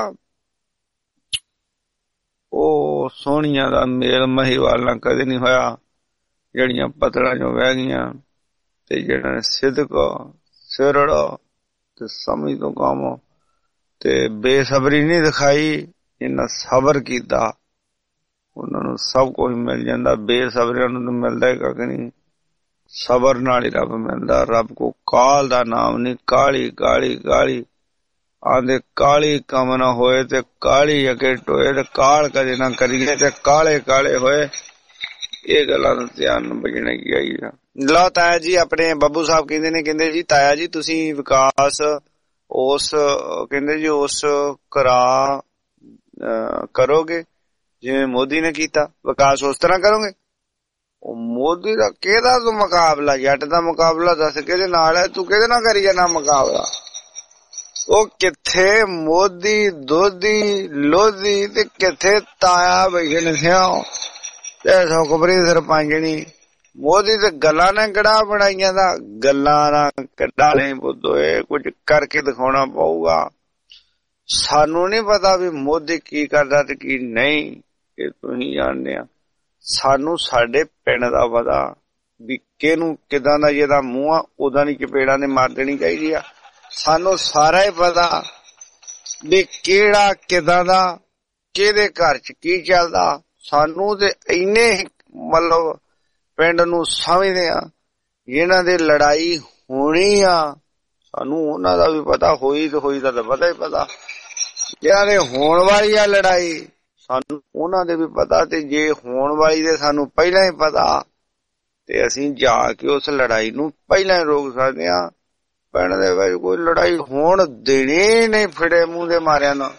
ਉਹ ਸੋਹਣੀਆਂ ਦਾ ਮੇਲ ਮਹੀਵਾਲ ਨਾਲ ਕਦੇ ਨਹੀਂ ਹੋਇਆ। ਜਿਹੜੀਆਂ ਪਤਲਾਂ 'ਚੋਂ ਵਹਿ ਗਈਆਂ ਤੇ ਜਿਹੜਾ ਨੇ ਸਿਦਕ ਸਿਰੜ ਤੇ ਸਮਝ ਤੋਂ ਕੰਮ ਤੇ ਬੇਸਬਰੀ ਨਹੀਂ ਦਿਖਾਈ, ਇਹਨਾਂ ਸਬਰ ਕੀਤਾ ਉਹਨਾਂ ਨੂੰ ਸਭ ਕੁਝ ਮਿਲ ਜਾਂਦਾ। ਬੇਸਬਰੀਆਂ ਨੂੰ ਤਾਂ ਮਿਲਦਾ ਹੀ ਕੱਖ ਨਹੀਂ, ਸਬਰ ਨਾਲ ਹੀ ਰੱਬ ਮਿਲਦਾ। ਰੱਬ ਕੋ ਕਾਲ ਦਾ ਨਾਮ ਨਹੀਂ, ਕਾਲੀ ਕਾਲੀ ਕਾਲੀ ਆਂਦੇ ਕਾਲੀ ਕੰਮ ਨਾ ਹੋਏ ਤੇ ਕਾਲੀ ਅਗੇ ਟੋਏ ਤੇ ਕਾਲ ਕਦੇ ਨਾ ਕਰੀਏ ਤੇ ਕਾਲੇ ਕਾਲੇ ਹੋਏ। ਇਹ ਗੱਲਾਂ ਦਾ ਧਿਆਨ ਬਜਣਾ ਹੀ ਆਈਦਾ। ਲਓ ਤਾਇਆ ਜੀ ਆਪਣੇ ਬੱਬੂ ਸਾਹਿਬ ਕਹਿੰਦੇ ਨੇ, ਕਹਿੰਦੇ ਜੀ ਤਾਇਆ ਜੀ ਤੁਸੀਂ ਵਿਕਾਸ ਉਸ ਕਹਿੰਦੇ ਜੀ ਉਸ ਕਰਾ ਕਰੋਗੇ ਜਿਵੇਂ ਮੋਦੀ ਨੇ ਕੀਤਾ, ਵਿਕਾਸ ਉਸ ਤਰ੍ਹਾਂ ਕਰੋਗੇ? ਉਹ ਮੋਦੀ ਦਾ ਕਿਹਦਾ ਤੂੰ ਮੁਕਾਬਲਾ, ਜੱਟ ਦਾ ਮੁਕਾਬਲਾ ਦੱਸ ਕਿਹਦੇ ਨਾਲ ਹੈ? ਤੂੰ ਕਿਹਦੇ ਨਾਲ ਕਰੀ ਜਾਣਾ ਮੁਕਾਬਲਾ? ਉਹ ਕਿੱਥੇ ਮੋਦੀ ਦੋਦੀ ਲੋਧੀ ਤੇ ਕਿੱਥੇ ਤਾਇਆ ਬੈਠੇ ਨੇ ਸਿਆਓ ਤੇ ਸੁਖਬਰੀ ਸਰਪੰਚਣੀ। ਮੋਦੀ ਤੇ ਗੱਲਾਂ ਨੇ ਕੜਾ ਬਣਾਈਆਂ ਦਾ, ਗੱਲਾਂ ਨਾਲ ਕੱਢਾ ਨਹੀਂ ਪੁੱਤੋ, ਇਹ ਕੁਝ ਕਰਕੇ ਦਿਖਾਉਣਾ ਪਊਗਾ। ਸਾਨੂੰ ਨੀ ਪਤਾ ਵੀ ਮੋਦੀ ਕੀ ਕਰਦਾ ਤੇ ਕੀ ਨਹੀਂ, ਇਹ ਤੁਸੀਂ ਜਾਣਦੇ ਆ। ਸਾਨੂੰ ਸਾਡੇ ਪਿੰਡ ਦਾ ਪਤਾ ਵੀ ਕਿਹਨੂੰ ਕਿਦਾਂ ਦਾ ਜਿਹਦਾ ਮੂੰਹ ਆ ਉਦਾਂ ਦੀ ਚਪੇੜਾਂ ਨੇ ਮਾਰ ਦੇਣੀ ਚਾਹੀਦੀ ਆ। ਸਾਨੂੰ ਸਾਰਾ ਹੀ ਪਤਾ ਵੀ ਕਿਹੜਾ ਕਿਦਾਂ ਦਾ, ਕਿਹਦੇ ਘਰ ਚ ਕੀ ਚੱਲਦਾ। ਸਾਨੂੰ ਤੇ ਇੰਨੇ ਮਤਲਬ ਪਿੰਡ ਨੂੰ ਸਮਝਦੇ ਆ ਜਿਹਨਾਂ ਦੇ ਲੜਾਈ ਹੋਣੀ ਆ, ਸਾਨੂੰ ਉਹਨਾਂ ਦਾ ਵੀ ਪਤਾ, ਹੋਈ ਤੇ ਹੋਈ ਦਾ ਤਾਂ ਪਤਾ ਹੀ ਪਤਾ। ਜਿਹਨਾਂ ਦੇ ਹੋਣ ਵਾਲੀ ਆ ਲੜਾਈ ਸਾਨੂੰ ਉਹਨਾਂ ਦੇ ਵੀ ਪਤਾ, ਤੇ ਜੇ ਹੋਣ ਵਾਲੀ ਦੇ ਸਾਨੂੰ ਪਹਿਲਾਂ ਹੀ ਪਤਾ ਤੇ ਅਸੀਂ ਜਾ ਕੇ ਉਸ ਲੜਾਈ ਨੂੰ ਪਹਿਲਾਂ ਹੀ ਰੋਕ ਸਕਦੇ ਆ। ਪਿੰਡ ਦੇ ਵਿੱਚ ਕੋਈ ਲੜਾਈ ਹੋਣ ਦੇਣੀ ਨਹੀਂ ਫਿੜੇ ਮੂੰਹ ਦੇ ਮਾਰਿਆਂ ਨਾਲ।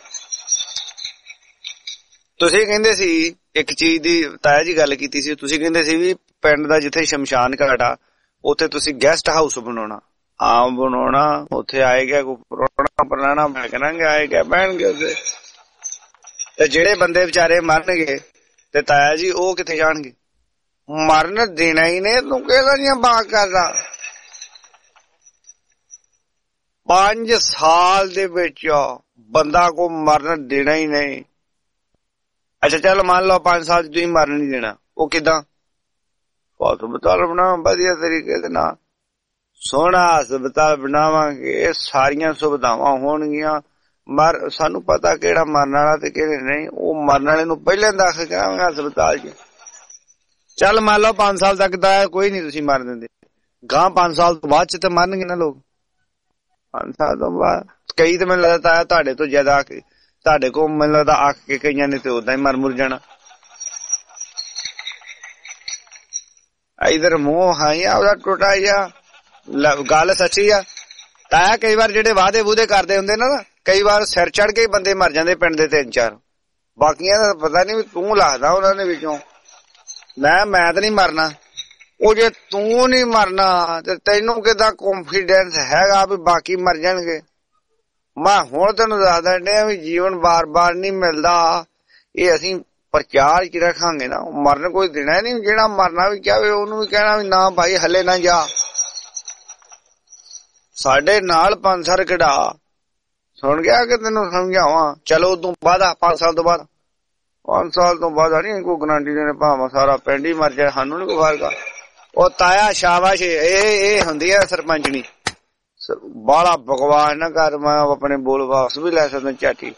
ਤੁਸੀਂ ਕਹਿੰਦੇ ਸੀ ਇੱਕ ਚੀਜ਼ ਦੀ ਤਾਇਆ ਜੀ ਗੱਲ ਕੀਤੀ ਸੀ, ਤੁਸੀਂ ਕਹਿੰਦੇ ਸੀ ਵੀ ਪਿੰਡ ਦਾ ਜਿੱਥੇ ਸ਼ਮਸ਼ਾਨ ਘਾਟ ਆ ਉੱਥੇ ਤੁਸੀਂ ਗੈਸਟ ਹਾਊਸ ਬਣਾਉਣਾ, ਆਮ ਬਣਾਉਣਾ, ਉੱਥੇ ਆਏ ਗਿਆ ਕੋਈ ਪੁਰਾਣਾ ਪੁਰਾਣਾ ਮੈਂ ਕਰਾਂਗੇ, ਆਏ ਗਿਆ ਬਹਿਣਗੇ ਉੱਥੇ। ਤੇ ਜਿਹੜੇ ਬੰਦੇ ਵਿਚਾਰੇ ਮਰਨਗੇ ਤੇ ਤਾਇਆ ਜੀ ਉਹ ਕਿੱਥੇ ਜਾਣਗੇ? ਮਰਨ ਦੇਣਾ ਹੀ ਨੇ, ਤੂੰ ਕਿਹਦਾ ਦੀਆਂ ਬਾਤ ਕਰਦਾ? ਪੰਜ ਸਾਲ ਦੇ ਵਿੱਚ ਬੰਦਾ ਕੋ ਮਰਨ ਦੇਣਾ ਹੀ ਨਹੀਂ। ਅੱਛਾ ਚੱਲ ਮੰਨ ਲਓ ਪੰਜ ਸਾਲ ਤੁਸੀਂ ਮਰਨ ਨਹੀਂ ਦੇਣਾ, ਉਹ ਕਿੱਦਾਂ? ਹਸਪਤਾਲ ਬਣਾ ਵਧੀਆ ਤਰੀਕੇ ਦੇ ਨਾਲ, ਸੋਹਣਾ ਹਸਪਤਾਲ ਬਣਾਵਾਂਗੇ, ਸਾਰੀਆਂ ਸੁਵਿਧਾਵਾਂ ਹੋਣਗੀਆਂ। ਮਰ ਸਾਨੂੰ ਪਤਾ ਕਿਹੜਾ ਮਰਨ ਵਾਲਾ ਤੇ ਕਿਹੜੇ ਨਹੀਂ, ਉਹ ਮਰਨ ਵਾਲੇ ਨੂੰ ਪਹਿਲਾਂ ਦਾਖਲ ਕਰਾਂਗੇ ਹਸਪਤਾਲ ਚ। ਚੱਲ ਮੰਨ ਲਓ ਪੰਜ ਸਾਲ ਤੱਕ ਤਾਂ ਕੋਈ ਨੀ ਤੁਸੀਂ ਮਰ ਦਿੰਦੇ, ਗਾਂ ਪੰਜ ਸਾਲ ਤੋਂ ਬਾਅਦ ਚ ਤਾਂ ਮਰਨਗੇ ਨਾ ਲੋਕ। ਪੰਜ ਸਾਲ ਤੋਂ ਬਾਅਦ ਕਈ ਤਾਂ ਮੈਨੂੰ ਲੱਗਦਾ ਤੁਹਾਡੇ ਤੋਂ ਜ਼ਿਆਦਾ ਤੁਹਾਡੇ ਕੋਲ ਮੈਨੂੰ ਲੱਗਦਾ ਅੱਖ ਕੇ ਕਈਆਂ ਨੇ ਤੇ ਓਦਾਂ ਹੀ ਮਰ ਮੁਰ ਜਾਣਾ। ਇਧਰ ਮੂੰਹ ਹਾਈ ਆ ਉਹਦਾ ਟੁੱਟਾ ਜਾ, ਗੱਲ ਸੱਚੀ ਆ। ਤਾਇਆ ਕਈ ਵਾਰ ਜਿਹੜੇ ਵਾਅਦੇ ਵੂਦੇ ਕਰਦੇ ਹੁੰਦੇ ਨਾ, ਕਈ ਵਾਰ ਸਿਰ ਚੜ ਕੇ ਬੰਦੇ ਮਰ ਜਾਂਦੇ ਪਿੰਡ ਦੇ ਤਿੰਨ ਚਾਰ, ਬਾਕੀਆਂ ਦਾ ਪਤਾ ਨੀ ਵੀ ਤੂੰ ਲੱਗਦਾ ਉਹਨਾਂ ਦੇ ਵਿੱਚੋਂ। ਮੈਂ ਮੈਂ ਤਾਂ ਨੀ ਮਰਨਾ, ਉਹ ਜੇ ਤੂੰ ਨੀ ਮਰਨਾ ਤੇ ਤੈਨੂੰ ਕਿੱਦਾਂ ਕੌਨਫੀਡੈਂਸ ਹੈਗਾ ਵੀ ਬਾਕੀ ਮਰ ਜਾਣਗੇ? ਮੈਂ ਹੁਣ ਤੈਨੂੰ ਦੱਸ ਦਿੰਦੇ ਵੀ ਜੀਵਨ ਬਾਰ ਬਾਰ ਨੀ ਮਿਲਦਾ, ਇਹ ਅਸੀਂ ਪ੍ਰਚਾਰ ਚ ਰੱਖਾਂਗੇ ਨਾ। ਮਰਨ ਕੋਈ ਦੇਣਾ ਨੀ, ਜਿਹੜਾ ਮਰਨਾ ਵੀ ਚਾਹੇ ਉਹਨੂੰ ਵੀ ਕਹਿਣਾ ਵੀ ਨਾ ਭਾਈ ਹਲੇ ਨਾ ਜਾ। ਸਾਡੇ ਨਾਲ ਪੰਜ ਸਰ ਖੜਾ ਸੁਣ ਗਿਆ ਕਿ ਤੈਨੂੰ ਸਮਝਾਵਾਂ? ਚਲੋ ਉਦੋਂ ਬਾਅਦ ਪੰਜ ਸਾਲ ਤੋਂ ਬਾਅਦ ਪੰਜ ਸਾਲ ਤੋਂ ਬਾਅਦ ਨਹੀਂ ਕੋਈ ਗਰੰਟੀ ਦੇਣੇ, ਭਾਵੇਂ ਸਾਰਾ ਪਿੰਡ ਹੀ ਮਰ ਜਾਏ, ਸਾਨੂੰ ਨੀ ਕੋਈ ਫਰਕ। ਉਹ ਤਾਇਆ ਸ਼ਾਬਾਸ਼, ਇਹ ਇਹ ਹੁੰਦੀ ਹੈ ਸਰਪੰਚਣੀ। ਬਾਹਲਾ ਬਕਵਾਸ ਨਾ ਕਰ, ਮੈਂ ਆਪਣੇ ਬੋਲ ਵਾਪਸ ਵੀ ਲੈ ਸਕਦਾ ਝਾਟੀ।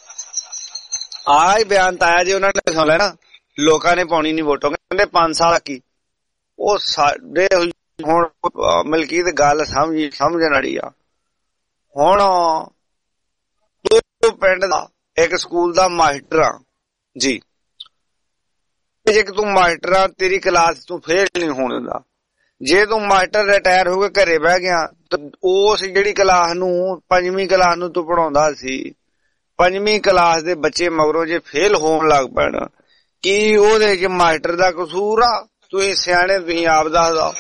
ਆਹ ਹੀ ਬਿਆਨ ਤਾਇਆ ਜੀ ਉਹਨਾਂ ਨੇ ਸੁਣ ਲੈਣਾ, ਲੋਕਾਂ ਨੇ ਪਾਉਣੀ ਨੀ ਵੋਟੋ, ਕਹਿੰਦੇ ਪੰਜ ਸਾਲ ਕੀ। ਉਹ ਸਾਡੇ ਹੁਣ ਮਲਕੀਤ ਗੱਲ ਸਮਝੀ ਸਮਝਣ ਵਾਲੀ ਆ। ਹੁਣ ਤੂੰ ਪਿੰਡ ਦਾ ਇੱਕ ਸਕੂਲ ਦਾ ਮਾਸਟਰ ਆ ਜੀ, ਜੇ ਤੂੰ ਮਾਸਟਰ ਆ ਤੇਰੀ ਕਲਾਸ ਤੂੰ ਫੇਲ ਨਹੀਂ ਹੋਣ ਦਿੰਦਾ। ਜੇ ਤੂੰ ਮਾਸਟਰ ਰਿਟਾਇਰ ਹੋ ਕੇ ਘਰੇ ਬਹਿ ਗਿਆ ਤਾਂ ਉਸ ਜਿਹੜੀ ਕਲਾਸ ਨੂੰ ਪੰਜਵੀਂ ਕਲਾਸ ਨੂੰ ਤੂੰ ਪੜਾਉਂਦਾ ਸੀ, ਪੰਜਵੀਂ ਕਲਾਸ ਦੇ ਬੱਚੇ ਮਗਰੋਂ ਜੇ ਫੇਲ ਹੋਣ ਲੱਗ ਪੈਣ, ਕੀ ਉਹਦੇ ਚ ਮਾਸਟਰ ਦਾ ਕਸੂਰ ਆ? ਤੁਸੀਂ ਸਿਆਣੇ, ਤੁਸੀਂ ਆਪ ਦੱਸਦਾ।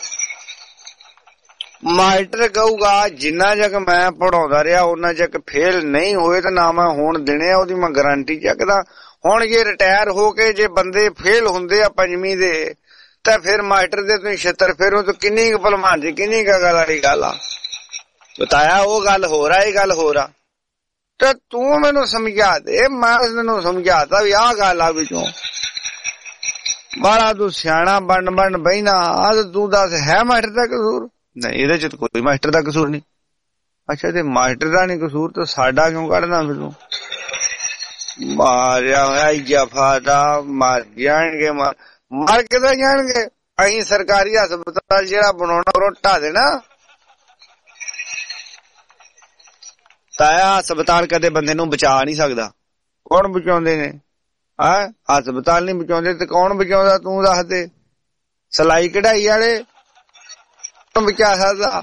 ਮਾਸਟਰ ਕਹੂਗਾ ਜਿੰਨਾ ਜਕ ਮੈਂ ਪੜਾਉਂਦਾ ਰਿਹਾ ਉਹਨਾਂ ਜਕ ਫੇਲ ਨਹੀਂ ਹੋਏ ਤਾਂ ਨਾ ਮੈਂ ਹੋਣ ਦੇਣੇ ਆ, ਉਹਦੀ ਮੈਂ ਗਾਰੰਟੀ ਚੱਕਦਾ। ਹੁਣ ਜੇ ਰਿਟਾਇਰ ਹੋ ਕੇ ਜੇ ਬੰਦੇ ਫੇਲ ਹੁੰਦੇ ਆ ਪੰਜਵੀਂ ਦੇ ਤਾਂ ਫਿਰ ਮਾਸਟਰ ਦੇ ਤੁਸੀਂ ਛਿੱਤਰ ਫੇਰੋ ਤਾਂ ਕਿੰਨੀ ਕੁ ਭਲਵਾਨ ਜੀ, ਕਿੰਨੀ ਕੁ ਗੱਲ ਵਾਲੀ ਗੱਲ ਆ। ਬਤਾਇਆ ਉਹ ਗੱਲ ਹੋਰ ਆ, ਇਹ ਗੱਲ ਹੋਰ ਆ। ਤੇ ਤੂੰ ਮੈਨੂੰ ਸਮਝਾ ਦੇ, ਮੈਂ ਤੈਨੂੰ ਸਮਝਾਤਾ ਵੀ ਆਹ ਗੱਲ ਆ ਵਿੱਚੋਂ। ਬਾਲਾ ਤੂੰ ਸਿਆਣਾ ਬਣ ਬਣ ਬਹਿਣਾ, ਆ ਤੂੰ ਦੱਸ ਹੈ ਮਾਸਟਰ ਦਾ ਕਸੂਰ? ਨਹੀਂ, ਇਹਦੇ ਚ ਕੋਈ ਮਾਸਟਰ ਦਾ ਕਸੂਰ ਨਹੀਂ। ਅੱਛਾ ਤੇ ਮਾਸਟਰ ਦਾ ਨੀ ਕਸੂਰ ਤਾਂ ਸਾਡਾ ਕਿਉਂ ਕੱਢਣਾ ਮੈਨੂੰ? ਮਾਰਿਆ ਹੋਇਆ ਜਫਾਦਾ, ਮਰ ਜਾਣਗੇ, ਮਰ ਕਿੱਦਾਂ ਜਾਣਗੇ? ਅਸੀਂ ਸਰਕਾਰੀ ਹਸਪਤਾਲ ਜਿਹੜਾ ਬਣਾਉਣਾ ਉਹ ਢਾ ਦੇਣਾ। ਤਾਇਆ ਹਸਪਤਾਲ ਕਦੇ ਬੰਦੇ ਨੂੰ ਬਚਾ ਨਹੀਂ ਸਕਦਾ। ਕੌਣ ਬਚਾਉਂਦੇ ਨੇ? ਹਾਂ, ਹਸਪਤਾਲ ਨਹੀਂ ਬਚਾਉਂਦੇ ਤੇ ਕੌਣ ਬਚਾਉਂਦਾ? ਤੂੰ ਦੱਸ ਦੇ। ਸਿਲਾਈ ਕਢਾਈ ਵਾਲੇ ਬਚਾ ਸਕਦਾ?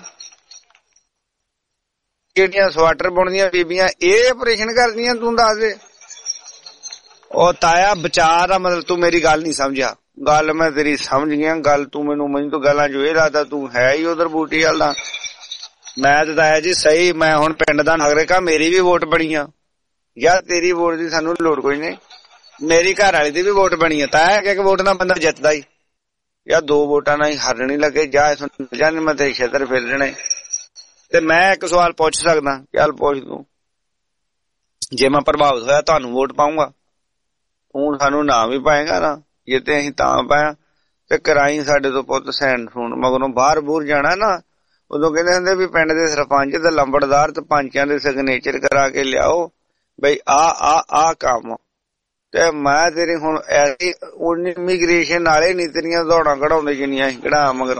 ਜਿਹੜੀਆਂ ਸਵਾਟਰ ਬੁਣਦੀਆਂ ਬੀਬੀਆਂ ਇਹ ਆਪਰੇਸ਼ਨ ਕਰਦੀਆਂ, ਤੂੰ ਦੱਸ ਦੇ। ਉਹ ਤਾਇਆ ਬਚਾ ਦਾ ਮਤਲਬ ਤੂੰ ਮੇਰੀ ਗੱਲ ਨਹੀਂ ਸਮਝਿਆ। ਗੱਲ ਮੈਂ ਤੇਰੀ ਸਮਝ ਗਿਆ। ਗੱਲ ਤੂੰ ਮੈਨੂੰ ਮੈਨੂੰ ਤੋਂ ਗੱਲਾਂ ਜੋ ਇਹ ਲੱਗਦਾ ਤੂੰ ਹੈ ਹੀ ਉਧਰ ਬੂਟੀ ਵਾਲ ਦਾ। ਮੈਂ ਤਾਂ ਤਾਇਆ ਜੀ ਸਹੀ, ਮੈਂ ਹੁਣ ਪਿੰਡ ਦਾ ਨਾਗਰਿਕ ਆ, ਮੇਰੀ ਵੀ ਵੋਟ ਬਣੀ ਆ। ਯਾਰ ਤੇਰੀ ਵੋਟ ਦੀ ਸਾਨੂੰ ਲੋੜ ਕੋਈ ਨਹੀਂ, ਮੇਰੀ ਘਰ ਵਾਲੀ ਦੀ ਵੀ ਵੋਟ ਬਣੀ ਆ। ਤਾਇਆ ਕਿ ਵੋਟ ਨਾਲ ਬੰਦਾ ਜਿੱਤਦਾ ਹੀ, ਯਾਰ ਦੋ ਵੋਟਾਂ ਨਾਲ ਹੀ ਹਾਰਨ ਨੀ ਲੱਗੇ। ਜਾ ਜਾਨ ਮੈਂ ਤੇਰੇ ਖੇਤਰ ਫਿਰ ਲੈਣੇ। ਤੇ ਮੈਂ ਇੱਕ ਸਵਾਲ ਪੁੱਛ ਸਕਦਾ? ਚੱਲ ਪੁੱਛ ਤੂੰ। ਜੇ ਮੈਂ ਪ੍ਰਭਾਵਿਤ ਹੋਇਆ ਤੁਹਾਨੂੰ ਵੋਟ ਪਾਊਂਗਾ, ਤੂੰ ਸਾਨੂੰ ਨਾ ਵੀ ਪਾਏਗਾ ਨਾ, ਜੇ ਤੇ ਅਸੀਂ ਤਾਂ ਪਾਇਆ ਤੇ ਕਰਾਈ ਸਾਡੇ ਤੋਂ ਪੁੱਤ ਸੈਨ ਸੁਣ। ਮਗਰੋਂ ਬਾਹਰ ਬੂਰ ਜਾਣਾ ਨਾ, ਉਦੋਂ ਕਹਿੰਦੇ ਹੁੰਦੇ ਵੀ ਪਿੰਡ ਦੇ ਸਰਪੰਚ ਤੇ ਲੰਬੜਦਾਰ ਤੇ ਪੰਚਾਂ ਦੇ ਸਿਗਨੇਚਰ ਕਰਾ ਕੇ ਲਿਆਓ ਬਈ ਆ ਆ ਆ ਕੰਮ। ਤੇ ਮੈਂ ਤੇਰੀ ਹੁਣ ਐਸੀ ਇਮੀਗ੍ਰੇਸ਼ਨ ਨਾਲੇ ਨੀ ਤੇਰੀਆਂ ਦੌੜਾਂ ਕਢਾਉਂਦੇ ਜਿੰਨੀਆਂ ਅਸੀਂ ਕਢਾ ਮਗਰੋਂ।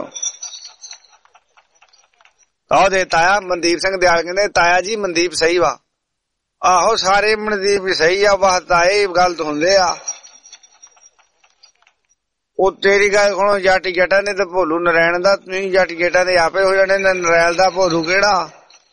ਆਹ ਦੇ ਤਾਇਆ ਮਨਦੀਪ ਸਿੰਘ ਦਿਆਲ ਕਹਿੰਦੇ ਤਾਇਆ ਜੀ ਮਨਦੀਪ ਸਹੀ ਵਾ। ਆਹੋ ਸਾਰੇ ਮਨਦੀਪ ਵੀ ਸਹੀ ਆ, ਬਸ ਤਾਏ ਗਲਤ ਹੁੰਦੇ ਆ। ਉਹ ਤੇਰੀ ਗੱਲ ਸੁਣੋ, ਜੱਟ ਜੱਟਾਂ ਨੇ ਤੇ ਭੋਲੂ ਨਰੈਣ ਦਾ, ਤੁਸੀਂ ਜੱਟ ਜੱਟਾਂ ਦੇ ਆਪੇ ਹੋ ਜਾਣੇ। ਨਰੈਲ ਦਾ ਭੋਲੂ ਕਿਹੜਾ,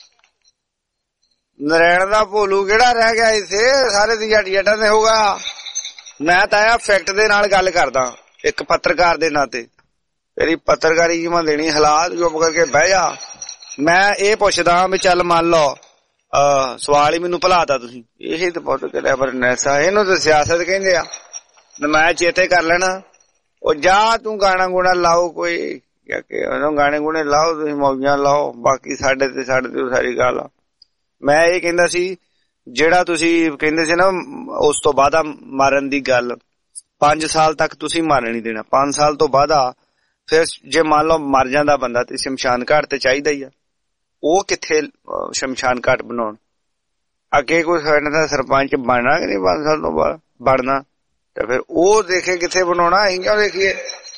ਨਰੈਣ ਦਾ ਭੋਲੂ ਕਿਹੜਾ ਰਹਿ ਗਿਆ ਇੱਥੇ? ਸਾਰੇ ਦੀ ਜੱਟ ਜੱਟਾਂ ਦੇ ਹੋਗਾ। ਮੈਂ ਤਾਂ ਆ ਫੈਕਟ ਦੇ ਨਾਲ ਗੱਲ ਕਰਦਾ ਇੱਕ ਪੱਤਰਕਾਰ ਦੇ ਨਾਤੇ। ਤੇਰੀ ਪੱਤਰਕਾਰੀ ਜੀ ਮੈਂ ਦੇਣੀ, ਹਾਲਾਤ ਚੁੱਪ ਕਰਕੇ ਬਹਿ ਜਾ। ਮੈਂ ਇਹ ਪੁੱਛਦਾ ਵੀ ਚੱਲ ਮੰਨ ਲਓ ਅਹ ਸਵਾਲ ਹੀ ਮੈਨੂੰ ਭੁਲਾਤਾ ਤੁਸੀਂ, ਇਹ ਤੇ ਬਹੁਤ ਕਰਿਆ ਪਰ ਨੈਸਾ, ਇਹਨੂੰ ਤਾਂ ਸਿਆਸਤ ਕਹਿੰਦੇ ਆ। ਮੈਂ ਚੇਤੇ ਕਰ ਲੈਣਾ। ਉਹ ਜਾ ਤੂੰ ਗਾਣਾ ਗੁਣਾ ਲਾਓ ਕੋਈ, ਉਹਨੂੰ ਗਾਣੇ ਗੁਣੇ ਲਾਓ, ਤੁਸੀਂ ਮੌਜਾਂ ਲਾਓ, ਬਾਕੀ ਸਾਡੇ ਤੇ ਸਾਡੇ ਤੇ ਸਾਰੀ ਗੱਲ ਆ। ਮੈਂ ਇਹ ਕਹਿੰਦਾ ਸੀ ਜਿਹੜਾ ਤੁਸੀਂ ਕਹਿੰਦੇ ਸੀ ਨਾ ਉਸ ਤੋਂ ਬਾਅਦ ਮਾਰਨ ਦੀ ਗੱਲ, ਪੰਜ ਸਾਲ ਤੱਕ ਤੁਸੀਂ ਮਾਰਨ ਨਹੀਂ ਦੇਣਾ। ਪੰਜ ਸਾਲ ਤੋਂ ਬਾਅਦ ਫਿਰ ਜੇ ਮੰਨ ਲਓ ਮਰ ਜਾਂਦਾ ਬੰਦਾ ਤੇ ਸ਼ਮਸ਼ਾਨ ਘਾਟ ਤੇ ਚਾਹੀਦਾ ਹੀ ਆ। ਉਹ ਕਿੱਥੇ ਸ਼ਮਸ਼ਾਨ ਘਾਟ ਬਣਾਉਣ? ਅੱਗੇ ਕੋਈ ਸਾਡੇ ਦਾ ਸਰਪੰਚ ਬਣਨਾ ਕਿ ਨਹੀਂ ਪੰਜ ਸਾਲ ਤੋਂ ਬਾਅਦ ਬਣਨਾ, ਤੇ ਫਿਰ ਉਹ ਦੇਖੇ ਕਿੱਥੇ ਬਣਾਉਣਾ। ਅਸੀਂ ਕਿਉਂ ਦੇਖੀਏ?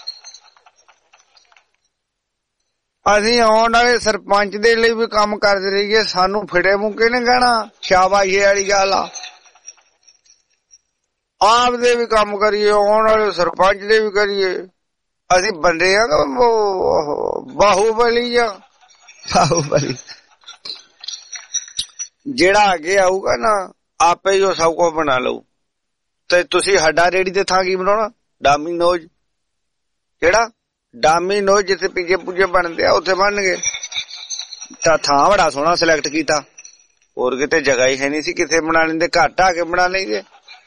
ਅਸੀਂ ਆਉਣ ਵਾਲੇ ਸਰਪੰਚ ਦੇ ਲਈ ਵੀ ਕੰਮ ਕਰਦੇ ਰਹੀਏ, ਸਾਨੂੰ ਫਿੜੇ ਮੁੱਕੇ ਨੇ ਕਹਿਣਾ ਸ਼ਾਬਾਸ਼ੀ ਵਾਲੀ ਗੱਲ ਆ। ਆਪ ਦੇ ਵੀ ਕੰਮ ਕਰੀਏ, ਆਉਣ ਵਾਲੇ ਸਰਪੰਚ ਦੇ ਵੀ ਕਰੀਏ। ਅਸੀਂ ਬੰਦੇ ਆ ਬਾਹੂਬਲੀ ਜਾਂ ਬਾਹੂਬਲੀ। ਜਿਹੜਾ ਅੱਗੇ ਆਊਗਾ ਨਾ ਆਪੇ ਹੀ ਉਹ ਸਭ ਕੁਝ ਬਣਾ ਲਊ। ਤੇ ਤੁਸੀਂ ਸਾਡਾ ਰੇੜੀ ਦੇ ਥਾਂ ਕੀ ਬਣਾਉਣਾ? ਡਾਮੀਨੋਜ਼। ਕਿਹੜਾ ਡਾਮੀਨੋਜ਼? ਜਿੱਥੇ ਪੀਜੇ ਪੂਜੇ ਬਣਦੇ ਆ ਉੱਥੇ ਬਣਨਗੇ। ਤਾਂ ਥਾਂ ਬੜਾ ਸੋਹਣਾ ਸਿਲੈਕਟ ਕੀਤਾ, ਹੋਰ ਕਿਤੇ ਜਗ੍ਹਾ ਹੀ ਹੈ ਨਹੀਂ ਸੀ। ਕਿੱਥੇ ਬਣਾ ਲੈਂਦੇ? ਘਰ ਢਾ ਕੇ ਬਣਾ ਲੈਂਦੇ।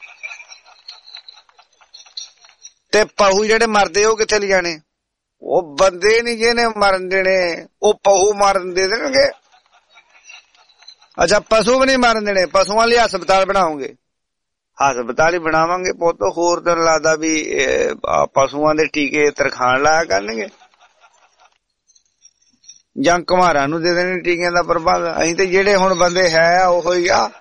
ਤੇ ਪਹੂ ਜਿਹੜੇ ਮਰਦੇ ਉਹ ਕਿੱਥੇ ਲਿਜਾਣੇ? ਉਹ ਬੰਦੇ ਨੀ ਜਿਹਨੇ ਮਰਨ ਦੇਣੇ, ਉਹ ਪਹੂ ਮਾਰਨ ਦੇ ਦੇਣਗੇ। ਅੱਛਾ ਪਸ਼ੂ ਵੀ ਨਹੀਂ ਮਾਰਨ ਦੇਣੇ, ਪਸ਼ੂਆਂ ਲਈ ਹਸਪਤਾਲ ਬਣਾਓਗੇ? ਹਸਪਤਾਲ ਹੀ ਬਣਾਵਾਂਗੇ ਪੁੱਤ, ਹੋਰ ਤੈਨੂੰ ਲੱਗਦਾ ਵੀ ਪਸ਼ੂਆਂ ਦੇ ਟੀਕੇ ਤਰਖਾਣ ਲਾਇਆ ਕਰਨਗੇ ਜਾਂ ਘੁਮਾਰਾਂ ਨੂੰ ਦੇ ਦੇਣੇ ਟੀਕਿਆਂ ਦਾ ਪ੍ਰਬੰਧ? ਅਸੀਂ ਤੇ ਜਿਹੜੇ ਹੁਣ ਬੰਦੇ ਹੈ ਉਹੋ ਹੀ ਆ।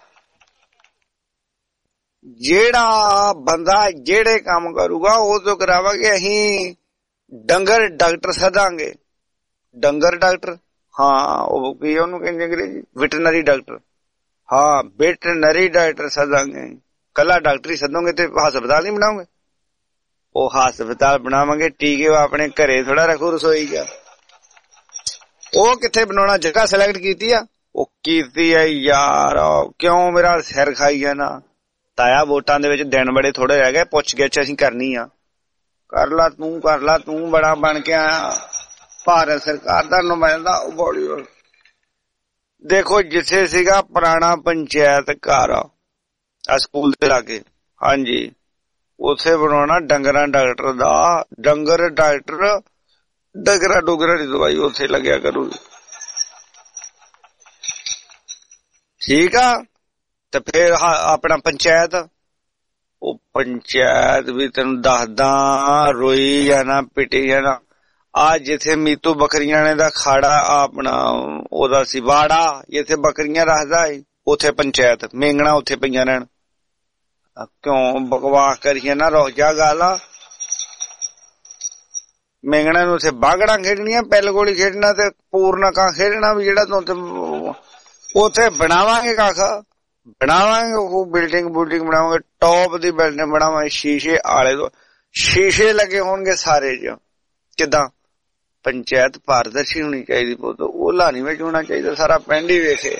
ਜਿਹੜਾ ਬੰਦਾ ਜਿਹੜੇ ਕੰਮ ਕਰੂਗਾ ਉਹ ਤੋਂ ਕਰਾਵਾਂਗੇ। ਅਸੀਂ ਡੰਗਰ ਡਾਕਟਰ ਸਦਾਂਗੇ, ਡੰਗਰ ਡਾਕਟਰ, ਹਾਂ ਉਹ ਕੀ ਉਹਨੂੰ ਕਹਿੰਦੇ ਅੰਗਰੇਜ਼ੀ, ਵੈਟਰਨਰੀ ਡਾਕਟਰ, ਹਾਂ ਵੈਟਰਨਰੀ ਡਾਕਟਰ ਸਦਾਂਗੇ। ਕੱਲਾ ਡਾਕਟਰ ਹੀ ਸਦੋਗੇ ਤੇ ਹਸਪਤਾਲ ਨਹੀਂ ਬਣਾਓਗੇ? ਉਹ ਹਸਪਤਾਲ ਬਣਾਵਾਂਗੇ, ਟੀਕੇ ਉਹ ਆਪਣੇ ਘਰੇ ਥੋੜਾ ਰੱਖੋ ਰਸੋਈ ਚ। ਉਹ ਕਿੱਥੇ ਬਣਾਉਣਾ, ਜਗ੍ਹਾ ਸਿਲੈਕਟ ਕੀਤੀ ਆ? ਉਹ ਕੀਤੀ ਆ ਯਾਰ, ਕਿਉਂ ਮੇਰਾ ਸਿਰ ਖਾਈ ਆ ਨਾ ਤਾਇਆ। ਵੋਟਾਂ ਦੇ ਵਿੱਚ ਦਿਨ ਬੜੇ ਥੋੜੇ ਰਹਿ ਗਏ, ਪੁੱਛ ਗਿੱਛ ਅਸੀਂ ਕਰਨੀ ਆ। ਕਰ ਲਾ ਤੂੰ, ਕਰ ਲਾ ਤੂੰ, ਬੜਾ ਬਣ ਕੇ ਆਇਆ ਭਾਰਤ ਸਰਕਾਰ ਦਾ ਨੁਮਾਇੰਦਾ। ਉਹ ਬੜੀ ਦੇਖੋ ਜਿੱਥੇ ਸੀਗਾ ਪੁਰਾਣਾ ਪੰਚਾਇਤ ਘਰ ਆ ਸਕੂਲ ਦੇ ਲਾਗੇ, ਹਾਂਜੀ ਉੱਥੇ ਬਣਾਉਣਾ ਡੰਗਰਾਂ ਡਾਕਟਰ ਦਾ। ਡੰਗਰ ਡਾਕਟਰ ਡੰਗਰਾ ਡੁਗਰਾ ਦੀ ਦਵਾਈ ਉੱਥੇ ਲੱਗਿਆ ਕਰੂਗੀ, ਠੀਕ ਆ। ਤੇ ਫੇਰ ਆਪਣਾ ਪੰਚਾਇਤ, ਉਹ ਪੰਚਾਇਤ ਵੀ ਤੈਨੂੰ ਦੱਸਦਾ ਰੋਈ ਜਾਣਾ ਪਿੱਟੀ ਜਾਣਾ। ਆ ਜਿੱਥੇ ਮੀਤੂ ਬੱਕਰੀਆਂ ਨੇ ਦਾ ਖਾੜਾ ਆਪਣਾ ਉਹਦਾ ਸੀ ਵਾੜਾ, ਜਿੱਥੇ ਬੱਕਰੀਆਂ ਰੱਖਦਾ ਏ ਉੱਥੇ ਪੰਚਾਇਤ, ਮੇਂਗਣਾ ਉੱਥੇ ਪਈਆਂ ਰਹਿਣ। ਕਿਉਂ ਬਕਵਾਸ ਕਰੀਏ ਨਾ, ਰੁਕ ਜਾ ਗੱਲ ਆ। ਮੇਂਗਣਾ ਨੂੰ ਉੱਥੇ ਬਾਗੜਾਂ ਖੇਡਣੀਆਂ, ਪੈਲ ਗੋਲੀ ਖੇਡਣਾ ਤੇ ਪੂਰਨਾ ਕਾਂ ਖੇਡਣਾ ਵੀ ਜਿਹੜਾ ਤੂੰ ਉੱਥੇ ਬਣਾਵਾਂਗੇ ਕੱਖ, ਬਣਾਵਾਂਗੇ ਉਹ ਬਿਲਡਿੰਗ ਬੁਲਡਿੰਗ ਬਣਾਵਾਂਗੇ, ਟੌਪ ਦੀ ਬਿਲਡਿੰਗ ਬਣਾਵਾਂਗੇ, ਸ਼ੀਸ਼ੇ ਆਲੇ ਤੋਂ ਸ਼ੀਸ਼ੇ ਲੱਗੇ ਹੋਣਗੇ ਸਾਰੇ ਚ। ਕਿੱਦਾਂ ਪੰਚਾਇਤ ਪਾਰਦਰਸ਼ੀ ਹੋਣੀ ਚਾਹੀਦੀ ਪੁੱਤ, ਉਹਲਾ ਨੀ ਵਿੱਚ ਹੋਣਾ ਚਾਹੀਦਾ, ਸਾਰਾ ਪਿੰਡ ਹੀ ਵੇਖੇ।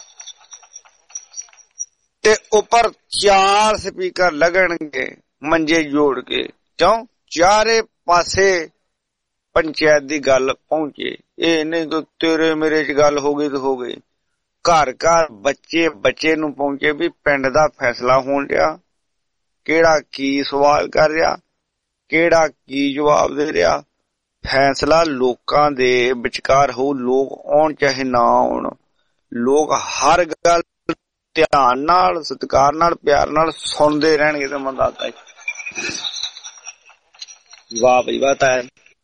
ਤੇ ਉੱਪਰ ਚਾਰ ਸਪੀਕਰ ਲੱਗਣਗੇ ਮੰਜੇ ਜੋੜ ਕੇ, ਕਿਉਂ ਚਾਰੇ ਪਾਸੇ ਪੰਚਾਇਤ ਦੀ ਗੱਲ ਪਹੁੰਚੇ। ਇਹ ਨਹੀਂ ਕਿ ਤੇਰੇ ਮੇਰੇ ਚ ਗੱਲ ਹੋ ਗਈ ਤਾਂ ਹੋ ਗਈ। ਘਰ ਘਰ ਬੱਚੇ ਬੱਚੇ ਨੂੰ ਪਹੁੰਚੇ ਵੀ ਪਿੰਡ ਦਾ ਫੈਸਲਾ ਹੋਣ ਰਿਹਾ, ਕਿਹੜਾ ਕੀ ਸਵਾਲ ਕਰ ਰਿਹਾ, ਕਿਹੜਾ ਕੀ ਜਵਾਬ ਦੇ ਰਿਹਾ। ਫੈਸਲਾ ਲੋਕਾਂ ਦੇ ਵਿਚਕਾਰ ਹੋ, ਲੋਕ ਆਉਣ ਚਾਹੇ ਨਾ ਆਉਣ, ਲੋਕ ਹਰ ਗੱਲ ਧਿਆਨ ਨਾਲ ਸਤਿਕਾਰ ਨਾਲ ਪਿਆਰ ਨਾਲ ਸੁਣਦੇ ਰਹਿਣਗੇ। ਤੇ ਮੈਂ ਦੱਸਦਾ ਵਾਹ ਬਈ ਵਾਹ ਤਾਂ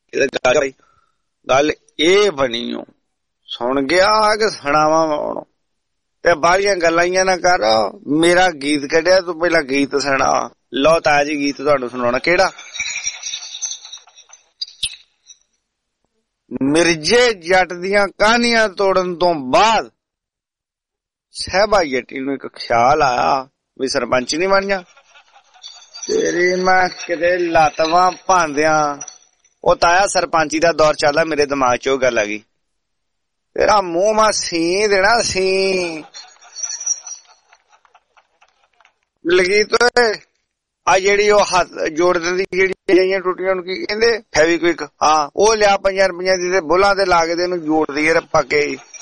ਗੱਲ ਇਹ ਬਣੀ ਓ, ਸੁਣ ਗਿਆ ਕਿ ਸੁਣਾਵਾ ਤੇ ਬਾਹਰੀਆਂ ਗੱਲਾਂ ਨਾ ਕਰ। ਮੇਰਾ ਗੀਤ ਕੱਢਿਆ ਤੂੰ ਪਹਿਲਾਂ ਗੀਤ ਸੁਣਾ। ਲਓ ਤਾਇਆ ਜੀ ਗੀਤ ਤੁਹਾਨੂੰ ਸੁਣਾਉਣਾ। ਕਿਹੜਾ? ਮਿਰਜੇ ਜੱਟ ਦੀਆਂ ਕਹਾਣੀਆਂ ਤੋੜਨ ਤੋਂ ਬਾਅਦ ਸਹਿਬਾ ਜੱਟੀ ਨੂੰ ਇੱਕ ਖਿਆਲ ਆਇਆ ਵੀ ਸਰਪੰਚ ਨੀ ਬਣ ਜਾ। ਤੇਰੀ ਮੈਂ ਕਿਤੇ ਲੱਤਵਾਂ ਭਾਂਦਿਆਂ। ਉਹ ਤਾਇਆ ਸਰਪੰਚੀ ਦਾ ਦੌਰ ਚੱਲਦਾ, ਮੇਰੇ ਦਿਮਾਗ ਚ ਉਹ ਗੱਲ ਆ ਗਈ। ਤੇਰਾ ਮੂੰਹ ਮਾ ਸੀ ਦੇਣਾ ਸੀ ਲਗੀ ਤੋਏ। ਆ ਜਿਹੜੀ ਉਹ ਹੱਥ ਜੋੜ ਦਿੰਦੀ ਜਿਹੜੀ ਜਾਈਆਂ ਟੁੱਟੀਆਂ ਨੂੰ ਕੀ ਕਹਿੰਦੇ, ਫੈਵੀਕਵਿਕ, ਹਾਂ ਉਹ ਲਿਆ ਪੰਜਾਂ ਰੁਪਈਆਂ ਦੀ ਤੇ ਬੁੱਲਾਂ ਤੇ ਲਾ ਕੇ ਤੇ ਇਹਨੂੰ ਜੋੜਦੀ ਹੈ ਪੱਕੇ।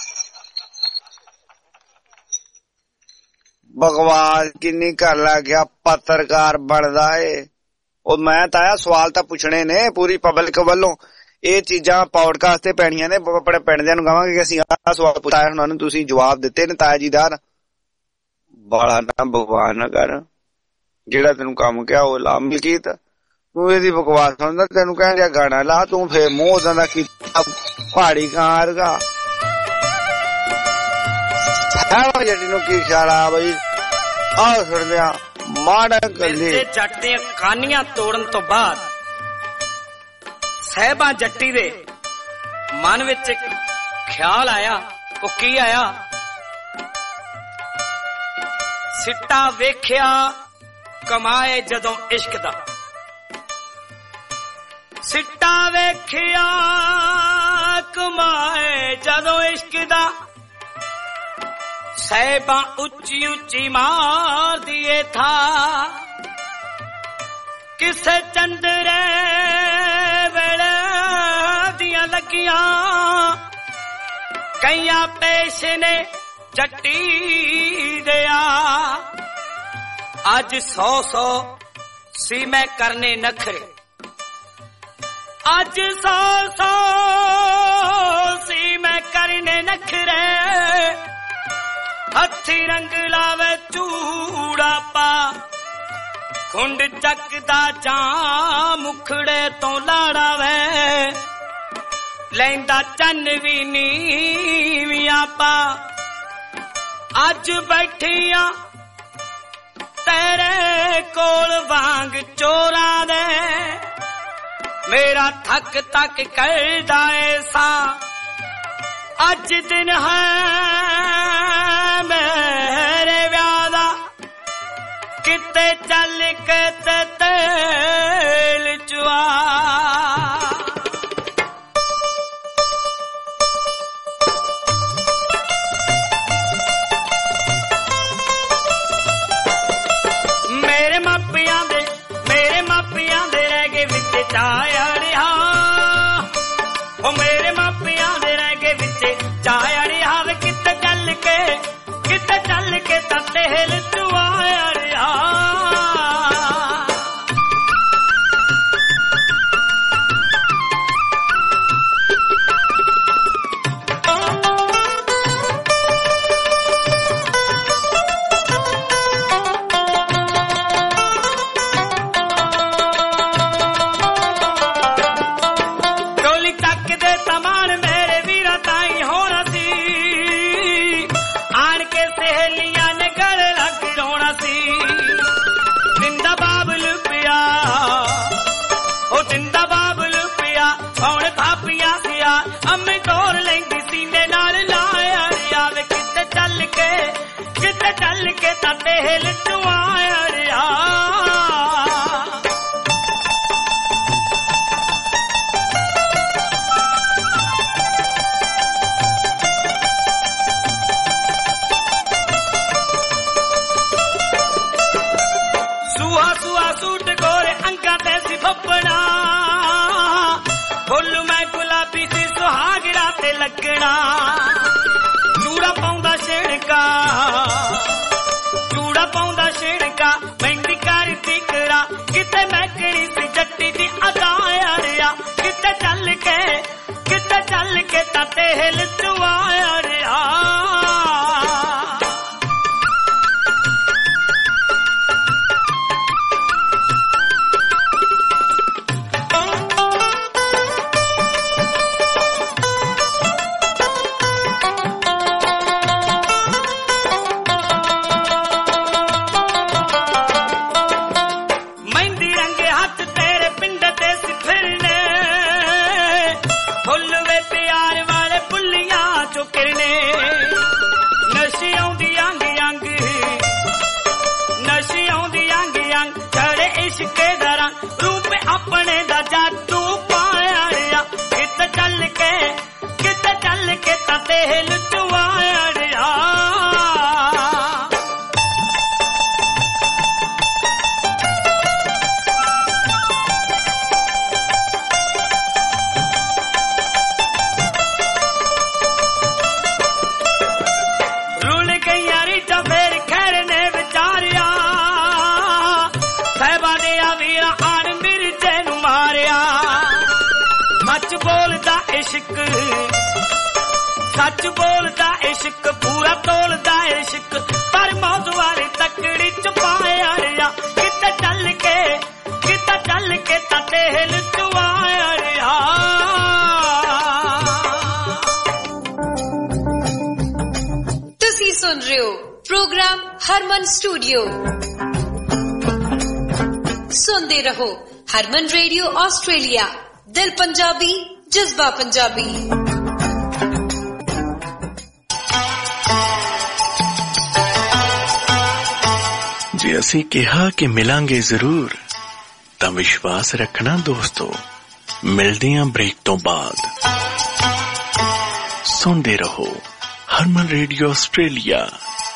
ਬਕਵਾਸ ਕਿੰਨੀ ਕਰ ਲਾ ਗਿਆ, ਪੱਤਰਕਾਰ ਬਣਦਾ ਏ। ਉਹ ਮੈਂ ਤਾਇਆ ਸਵਾਲ ਤਾਂ ਪੁੱਛਣੇ ਨੇ ਪੂਰੀ ਪਬਲਿਕ ਵੱਲੋਂ। ਇਹ ਚੀਜ਼ਾਂ ਪੌਡਕਾਸਟ ਤੇ ਪੈਣੀਆਂ ਨੇ, ਆਪਣੇ ਪਿੰਡ ਦਿਆਂ ਨੂੰ ਕਹਾਂਗੇ ਕਿ ਅਸੀਂ ਆਹ ਸਵਾਲ ਪੁੱਛਾਇਆ, ਉਹਨਾਂ ਨੂੰ ਤੁਸੀਂ ਜਵਾਬ ਦਿੱਤੇ ਨੇ ਤਾਇਆ ਜੀ ਦਾ। ਬਾਲਾ ਨਾ ਬਕਵਾਸ ਨਾ ਕਰ, ਜਿਹੜਾ ਤੈਨੂੰ ਕੰਮ ਕਿਹਾ ਉਹ ਲਾ। ਮਲਕੀਤ ਤੂੰ ਇਹਦੀ ਬਕਵਾਸ ਸੁਣਦਾ, ਤੈਨੂੰ ਕਹਿਣ ਡਿਆ ਗਾਣਾ ਲਾ, ਤੂੰ ਫੇਰ ਮੂੰਹ ਉਦਾਂ ਦਾ ਕੀਤਾ ਪਹਾੜੀ ਕਾਂ ਵਰਗਾ। ਜੱਟੀ ਨੂੰ ਕੀ ਖਿਆਲ ਆ ਬਈ? ਆਹ ਸੁਣਦੇ ਆ ਮਾੜਾ ਕੱਲੇ ਜੱਟ ਦੀਆਂ ਕਾਨੀਆਂ ਤੋੜਨ ਤੋਂ ਬਾਅਦ ਸਹਿਬਾ ਜੱਟੀ ਦੇ ਮਨ ਵਿੱਚ ਇੱਕ ਖਿਆਲ ਆਇਆ। ਉਹ ਕੀ ਆਇਆ? ਸਿੱਟਾ ਵੇਖਿਆ ਕਮਾਏ ਜਦੋਂ ਇਸ਼ਕ ਦਾ, ਸਿੱਟਾ ਵੇਖਿਆ ਕਮਾਏ ਜਦੋਂ ਇਸ਼ਕ ਦਾ, ਸਹਿਬਾ ਉੱਚੀ ਉੱਚੀ ਮਾਰਦੀ ਏ ਥਾ, ਕਿਸੇ ਚੰਦਰੇ ਵੇਲੇ ਦੀਆਂ ਲੱਗੀਆਂ ਕਈਆਂ ਪੇਸ਼ ਨੇ ਜੱਟੀ ਦਿਆ। ਅੱਜ ਸੌ ਸੌ ਸੀ ਮੈਂ ਕਰਨੇ ਨਖਰੇ, ਅੱਜ ਸੌ ਸੌ ਸੀ ਮੈਂ ਕਰਨੇ ਨਖਰੇ, ਹੱਥੀ ਰੰਗ ਲਾਵੇ ਚੂੜਾ ਪਾ ਖੁੰਡ ਚੱਕਦਾ ਜਾਂ ਮੁਖੜੇ ਤੋਂ ਲਾੜਾ ਵੇ ਲੈਂਦਾ ਚੰਨ ਵੀ ਨੀਵੀਆਂ ਪਾ ਅੱਜ ਬੈਠੀਆਂ ਤੇਰੇ ਕੋਲ ਵਾਂਗ ਚੋਰਾਂ ਦੇ ਮੇਰਾ ਥੱਕ ਤੱਕ ਕਰਦਾ ਏ ਸਾ ਅੱਜ ਦਿਨ ਹੈ ਮੇਰੇ ਵਿਆਹ ਦਾ ਕਿਤੇ ਚੱਲ ਕੇ ਤੇ ਤੇਲ ਚੁਆ ਮੇਰੇ ਮਾਪਿਆਂ ਦੇ ਮੇਰੇ ਮਾਪਿਆਂ ਦੇ ਰਹਿ ਗਏ ਵਿੱਚ ਚਾਇੜਿਆ ਉਹ ਮੇਰੇ ਮਾਪਿਆਂ ਦੇ ਰਹਿ ਗਏ ਵਿੱਚ ਚਾਇੜਿਆ ਵੇ ਕਿਤੇ ਚੱਲ ਕੇ ਕਿਤੇ ਚੱਲ ਕੇ ਤਾਂ ਤੇਲ ਚੁਆਇਆ ਅੰਮੀ ਤੋਰ ਲੈਂਦੀ ਸੀਨੇ ਨਾਲ ਲਾਇਆ ਰਿਆ ਵੇ ਕਿਤੇ ਚੱਲ ਕੇ ਕਿਤੇ ਚੱਲ ਕੇ ਤਾਂ ਤੇਲ ਚੁਆਇਆ ਰਿਆ ਸੁਹਾ ਸੁਹਾ ਸੂਟ ਗੋਰੇ ਅੰਕਾਂ ਤੇ ਸੀ ਫੱਪਣਾ ਫੁੱਲ ਮੈਂ ਗੁਲਾਬੀ ਸੀ ਸੁਹਾਗੜਾ ਤੇ ਲੱਗਣਾ ਚੂੜਾ ਪਾਉਂਦਾ ਛਿਣਕਾ ਚੂੜਾ ਪਾਉਂਦਾ ਛਿਣਕਾ ਮਹਿੰਦੀ ਕਰਦੀ ਕਰਾ ਕਿਤੇ ਮੈਂ ਕਿਹੜੀ ਸੀ ਜੱਟੀ ਦੀ ਅਦਾ ਰਿਆ ਕਿਤੇ ਚੱਲ ਕੇ ਕਿਤੇ ਚੱਲ ਕੇ ਤਾਂ ਤੇਲ ਚੁਆਇਆ ਰਿਆ ਆਪਣੇ ਦਾ ਜਾਦੂ ਪਾਇਆ ਰਿਆ ਕਿਤੇ ਚੱਲ ਕੇ ਕਿਤੇ ਚੱਲ ਕੇ ਤਾਂ ਤੇਲ ਚੁਆਇਆ ਰਿਆ ਰੁਲ ਗਈਆਂ ਰੀਤਾਂ ਫੇਰ ਖੈਰ ਨੇ ਵਿਚਾਰਿਆ ਸਾਹਿਬਾਂ ਦੇ ਆ ਵੀਰਾਂ ਮਾਰਿਆ ਸੱਚ ਬੋਲਦਾ ਇਸ਼ਕ ਸੱਚ ਬੋਲਦਾ ਇਸ਼ਕ ਪੂਰਾ ਤੋਲਦਾ ਇਸ਼ਕ ਪਰ ਮੌਤ ਵਾਲੀ ਤਕੜੀ ਚ ਪਾਇਆ ਰਿਆ ਕਿਤੇ ਚੱਲ ਕੇ ਕਿਤੇ ਚੱਲ ਕੇ ਤਾਂ ਤੇਲ ਚੁਆਇਆ ਰਿਆ ਤੁਸੀਂ ਸੁਣ ਰਹੇ ਹੋ ਪ੍ਰੋਗਰਾਮ ਹਰਮਨ ਸਟੂਡੀਓ ਸੁਣਦੇ ਰਹੋ हरमन रेडियो ऑस्ट्रेलिया दिल पंजाबी जज्बा पंजाबी जे असी कहा कि मिलांगे जरूर तां विश्वास रखना दोस्तों मिलदे हां ब्रेक तो बाद सुनते रहो हरमन रेडियो ऑस्ट्रेलिया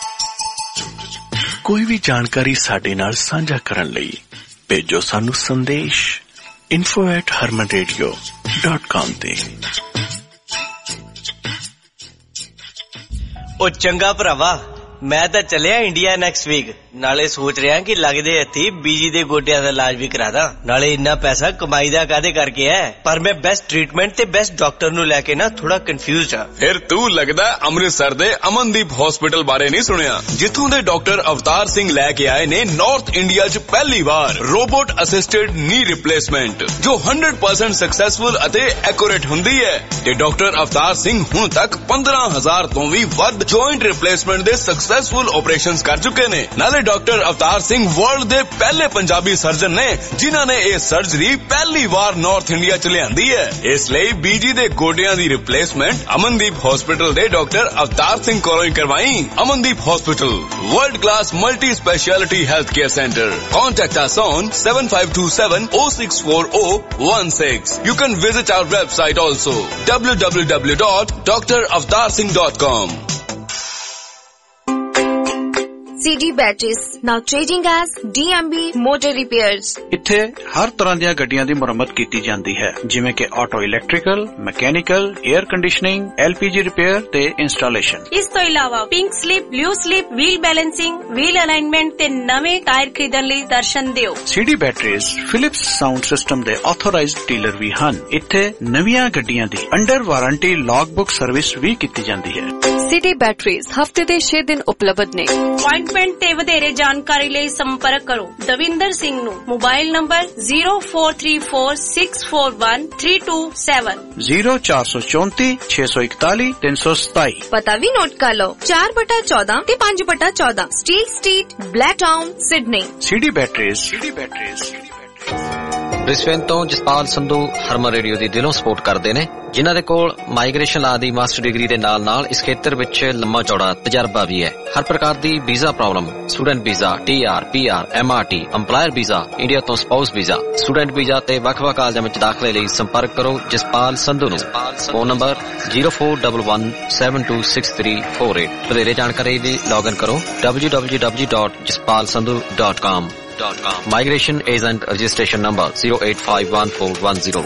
कोई भी जानकारी साडे नाल साझा करन लई भेजो सानू संदेश info at harman radio dot com ते ओ चंगा भरावा मैं तो चलिया इंडिया नेक्स्ट वीक। नाले सोच रहा कि लगदे हत्थी बीजी दे गोडियां दा इलाज भी करा दा। नाले इन्ना पैसा कमाई दा कादे करके है, पर मैं बेस्ट ट्रीटमेंट ते बेस्ट डॉक्टर नु लेके ना थोड़ा कंफ्यूज हां। फिर तू लगदा अमृतसर दे अमनदीप हॉस्पिटल बारे नहीं सुनिया, जिथों दे डॉक्टर अवतार सिंह लेके आए ने नॉर्थ इंडिया च पहली बार रोबोट असिस्टेड नी रिप्लेसमेंट, जो हंड्रेड परसेंट सक्सेसफुल अते एक्यूरेट हुंदी है। ते डॉक्टर अवतार सिंह हुण तक पंद्रह हजार तो भी वध जॉइंट रिप्लेसमेंट दे सक्सेसफुल ऑपरेशंस कर चुके ने। नाले डॉक्टर अवतार सिंह वर्ल्ड दे पहले पंजाबी सर्जन ने जिन्हां ने यह सर्जरी पहली बार नॉर्थ इंडिया च लियांदी है। इसलिए बीजी दे गोडियां दी रिप्लेसमेंट अमनदीप हॉस्पिटल दे डॉक्टर अवतार सिंह कोलों ही करवाई। Amandeep hospital, world class multi speciality health care centre. Contact us on seven five two seven oh six four oh one six. You can visit our website also, w w w dot d r avatar singh dot com. C D Batteries, now trading as D M B Motor Repairs. ਇੱਥੇ ਹਰ ਤਰ੍ਹਾਂ ਦੀਆਂ ਗੱਡੀਆਂ ਦੀ ਮੁਰੰਮਤ ਕੀਤੀ ਜਾਂਦੀ ਹੈ, ਜਿਵੇਂ ਕਿ auto electrical, mechanical, air conditioning, L P G repair ਤੇ ਇੰਸਟਾਲੇਸ਼ਨ। ਇਸ ਤੋਂ ਇਲਾਵਾ pink slip, blue slip, wheel balancing, wheel alignment ਤੇ ਨਵੇਂ ਟਾਇਰ ਖਰੀਦਣ ਲਈ ਦਰਸ਼ਨ ਦਿਓ। C D Batteries Philips sound system ਦੇ ਆਥੋਰਾਈਜ਼ਡ ਡੀਲਰ ਵੀ ਹਨ। ਇੱਥੇ ਨਵੀਆਂ ਗੱਡੀਆਂ ਦੀ under warranty log book service ਵੀ ਕੀਤੀ ਜਾਂਦੀ ਹੈ। C D Batteries ਹਫਤੇ ਦੇ ਛੇ ਦਿਨ ਉਪਲਬਧ ਨੇ। अपॉइंटमेंट ते वधेरे जानकारी ਲਈ संपर्क करो दविंदर सिंह ਨੂੰ mobile number zero four three four six four one three two seven zero four four four six one four three seven seven। पता भी नोट कर लो, चार बटा चौदह ते पांच बटा चौदह steel street, Blacktown, Sydney. C D Batteries, C D Batteries। Brisbane ਤੋਂ ਜਸਪਾਲ ਸੰਧੂ ਹਰਮਨ ਰੇਡੀਓ ਦੀ ਦਿਲੋਂ ਸਪੋਰਟ ਕਰਦੇ ਨੇ, ਜਿਨ੍ਹਾਂ ਦੇ ਕੋਲ ਮਾਈਗ੍ਰੇਸ਼ਨ ਲਾ ਦੀ ਮਾਸਟਰ ਡਿਗਰੀ ਦੇ ਨਾਲ ਨਾਲ ਇਸ ਖੇਤਰ ਵਿੱਚ ਲੰਮਾ ਚੌੜਾ ਤਜਰਬਾ ਵੀ ਹੈ। ਹਰ ਪ੍ਰਕਾਰ ਦੀ visa problem, student visa, T R, P R, M R T, employer visa, India ਤੋਂ ਸਪਾਊਸ ਵੀਜ਼ਾ, ਸਟੂਡੈਂਟ ਵੀਜ਼ਾ ਤੇ ਵੱਖ-ਵੱਖ ਕਾਲਜਾਂ ਵਿੱਚ ਦਾਖਲੇ ਲਈ ਸੰਪਰਕ ਕਰੋ ਜਸਪਾਲ ਸੰਧੂ ਨੂੰ। Phone number zero four one one seven two six three four eight। ਵਧੇਰੇ ਜਾਣਕਾਰੀ ਲਈ ਲੌਗਇਨ ਕਰੋ w w w dot jaspal sandhu dot com। Migration agent registration number zero eight five one four one zero।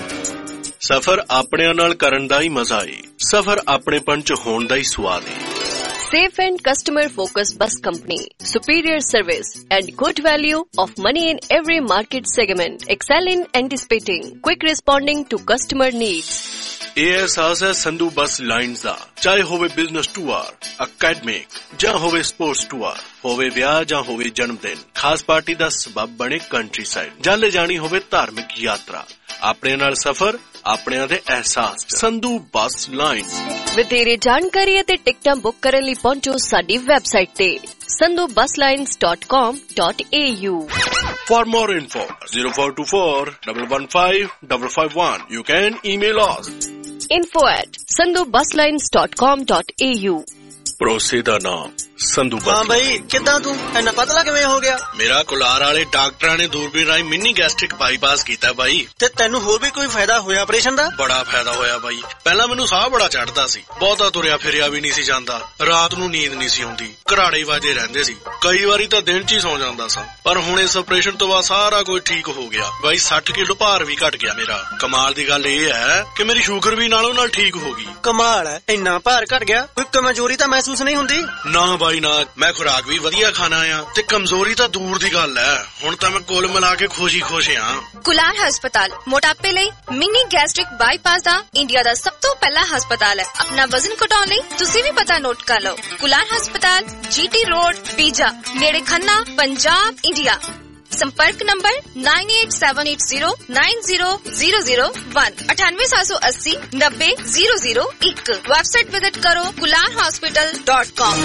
ਸਫ਼ਰ ਆਪਣਿਆਂ ਨਾਲ ਕਰਨ ਦਾ ਹੀ ਮਜ਼ਾ ਏ, ਸਫ਼ਰ ਆਪਣੇਪਣ ਚ ਹੋਣ ਦਾ ਹੀ ਸਵਾਦ ਏ। Safe and customer focused bus company, superior service and good value of money in every market segment, excel in anticipating, quick responding to customer needs। ਇਹ ਅਹਿਸਾਸ ਹੈ ਸੰਧੂ ਬੱਸ ਲਾਈਨਸ ਦਾ। ਚਾਹੇ ਹੋਵੇ ਬਿਜ਼ਨਸ ਟੂਰ, ਅਕੈਡਮਿਕ ਜਾਂ ਹੋਵੇ ਸਪੋਰਟਸ ਟੂਰ, ਹੋਵੇ ਵਿਆਹ ਜਾਂ ਹੋਵੇ ਜਨਮ ਦਿਨ, ਖਾਸ ਪਾਰਟੀ ਦਾ ਸਬਬ ਬਣੇ ਕੰਟਰੀ ਸਾਈਡ, ਜਾਂ ਲੈ ਜਾਣੀ ਹੋਵੇ ਧਾਰਮਿਕ ਯਾਤਰਾ, ਆਪਣੇ ਨਾਲ ਸਫ਼ਰ ਆਪਣਿਆਂ ਦੇ ਅਹਿਸਾਸ। Sandhu bus lines. ਵਧੇਰੇ ਜਾਣਕਾਰੀ ਅਤੇ ਟਿਕਟਾਂ ਬੁੱਕ ਕਰਨ ਲਈ ਪਹੁੰਚੋ ਸਾਡੀ ਵੈਬਸਾਈਟ ਤੇ sandhu bus lines dot com dot a u। For more info, zero four two four one one five five five one. You can email us. info at sandhu bus lines dot com dot a u। ਭਰੋਸੇ ਦਾ ਨਾਮ ਸੰਧੂ ਬੱਸ। ਹਾਂ ਬਈ, ਕਿੱਦਾਂ ਤੂੰ ਇੰਨਾ ਪਤਲਾ ਕਿਵੇਂ ਹੋ ਗਿਆ? ਮੇਰਾ ਕੁਲਾਰ ਵਾਲੇ ਡਾਕਟਰਾਂ ਨੇ ਦੂਰਬੀਨ ਰਾਹੀਂ ਮਿੰਨੀ ਗੈਸਟ੍ਰਿਕ ਬਾਈਪਾਸ ਕੀਤਾ ਬਾਈ। ਤੇ ਤੈਨੂੰ ਹੋਰ ਵੀ ਕੋਈ ਫਾਇਦਾ ਹੋਇਆ ਆਪਰੇਸ਼ਨ ਦਾ? ਬੜਾ ਫਾਇਦਾ ਹੋਇਆ ਬਾਈ। ਪਹਿਲਾਂ ਮੈਨੂੰ ਸਾਹ ਬੜਾ ਚੜਦਾ ਸੀ, ਬਹੁਤਾ ਤੁਰਿਆ ਫਿਰਿਆ ਵੀ ਨਹੀਂ ਸੀ ਜਾਂਦਾ, ਰਾਤ ਨੂੰ ਨੀਂਦ ਨਹੀਂ ਸੀ ਆਉਂਦੀ, ਘਰਾੜੇ ਵਾਜੇ ਰਹਿੰਦੇ ਸੀ, ਕਈ ਵਾਰੀ ਤਾਂ ਦਿਨ ਚ ਹੀ ਸੌ ਜਾਂਦਾ ਸਾਂ। ਪਰ ਹੁਣ ਇਸ ਆਪਰੇਸ਼ਨ ਤੋਂ ਬਾਅਦ ਸਾਰਾ ਕੁਝ ਠੀਕ ਹੋ ਗਿਆ ਬਾਈ। ਸੱਠ ਕਿਲੋ ਭਾਰ ਵੀ ਘਟ ਗਿਆ ਮੇਰਾ। ਕਮਾਲ ਦੀ ਗੱਲ ਇਹ ਹੈ ਕਿ ਮੇਰੀ ਸ਼ੂਗਰ ਵੀ ਨਾਲੋਂ ਨਾਲ ਠੀਕ ਹੋ ਗਈ। ਕਮਾਲ ਹੈ, ਇੰਨਾ ਭਾਰ ਘਟ ਗਿਆ, ਕੋਈ ਕਮਜ਼ੋਰੀ ਤਾਂ ਮਹਿਸੂਸ ਨਹੀਂ ਹੁੰਦੀ? ਨਾ ਬਾਈ ਨਾ, ਮੈਂ ਖੁਰਾਕ ਵੀ ਵਧੀਆ ਖਾਣਾ ਆ ਤੇ ਕਮਜ਼ੋਰੀ ਤਾਂ ਦੂਰ ਦੀ ਗੱਲ ਹੈ। ਹੁਣ ਤਾਂ ਮੈਂ ਕੁੱਲ ਮਿਲਾ ਕੇ ਖੁਸ਼ ਹੀ ਖੁਸ਼ ਆ। ਕੁਲਾਰ ਹਸਪਤਾਲ ਮੋਟਾਪੇ ਲਈ ਮਿਨੀ ਗੈਸਟ੍ਰਿਕ ਬਾਈਪਾਸ ਦਾ ਇੰਡੀਆ ਦਾ ਸਭ ਤੋਂ ਪਹਿਲਾ ਹਸਪਤਾਲ ਹੈ। ਆਪਣਾ ਵਜ਼ਨ ਘਟਾਉਣ ਲਈ ਤੁਸੀਂ ਵੀ ਪਤਾ ਨੋਟ ਕਰ ਲਓ। ਕੁਲਾਰ ਹਸਪਤਾਲ, ਜੀ ਟੀ ਰੋਡ, ਪੀਜਾ, ਨੇੜੇ ਖੰਨਾ, ਪੰਜਾਬ, ਇੰਡੀਆ। संपर्क number nine eight seven eight zero nine zero zero zero one अठानवे सात सौ अस्सी नब्बे जीरो जीरो एक। वेबसाइट विजिट करो कुलार हॉस्पिटल डॉट कॉम।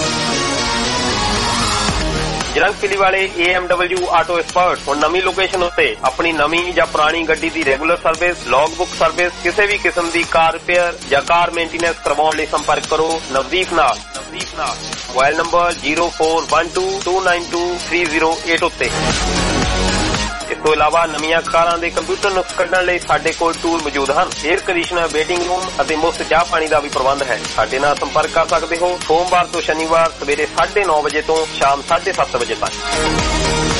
ਜਰੰਗ ਕਿਲੀ ਵਾਲੇ A M W auto expert ਹੁਣ ਨਵੀਂ ਲੋਕੇਸ਼ਨ ਉੱਤੇ ਆਪਣੀ ਨਵੀਂ ਜਾਂ ਪੁਰਾਣੀ ਗੱਡੀ ਦੀ regular service, log book service, ਕਿਸੇ ਵੀ ਕਿਸਮ ਦੀ ਕਾਰ ਰਿਪੇਅਰ ਜਾਂ ਕਾਰ ਮੇਨਟੇਨੈਂਸ ਕਰਵਾਉਣ ਲਈ ਸੰਪਰਕ ਕਰੋ ਨਵਦੀਪ ਨਾਲ। ਨਵਦੀਪ ਨਾਲ mobile number zero four one two two nine two three zero eight ਉੱਤੇ। ਇਸ ਤੋਂ ਇਲਾਵਾ ਨਵੀਆਂ ਕਾਰਾਂ ਦੇ ਕੰਪਿਊਟਰ ਨੁਕਸ ਕੱਢਣ ਲਈ ਸਾਡੇ ਕੋਲ ਟੂਲ ਮੌਜੂਦ ਹਨ। 에ਅਰ ਕੰਡੀਸ਼ਨਰ, ਵੇਟਿੰਗ ਰੂਮ ਅਤੇ ਮੁਫਤ ਚਾਹ ਪਾਣੀ ਦਾ ਵੀ ਪ੍ਰਬੰਧ ਹੈ। ਸਾਡੇ ਨਾਲ ਸੰਪਰਕ ਕਰ ਸਕਦੇ ਹੋ ਸੋਮਵਾਰ ਤੋਂ ਸ਼ਨੀਵਾਰ ਸਵੇਰੇ ਸਾਢੇ ਨੌ ਵਜੇ ਤੋਂ ਸ਼ਾਮ ਸਾਢੇ ਸੱਤ ਵਜੇ ਤੱਕ।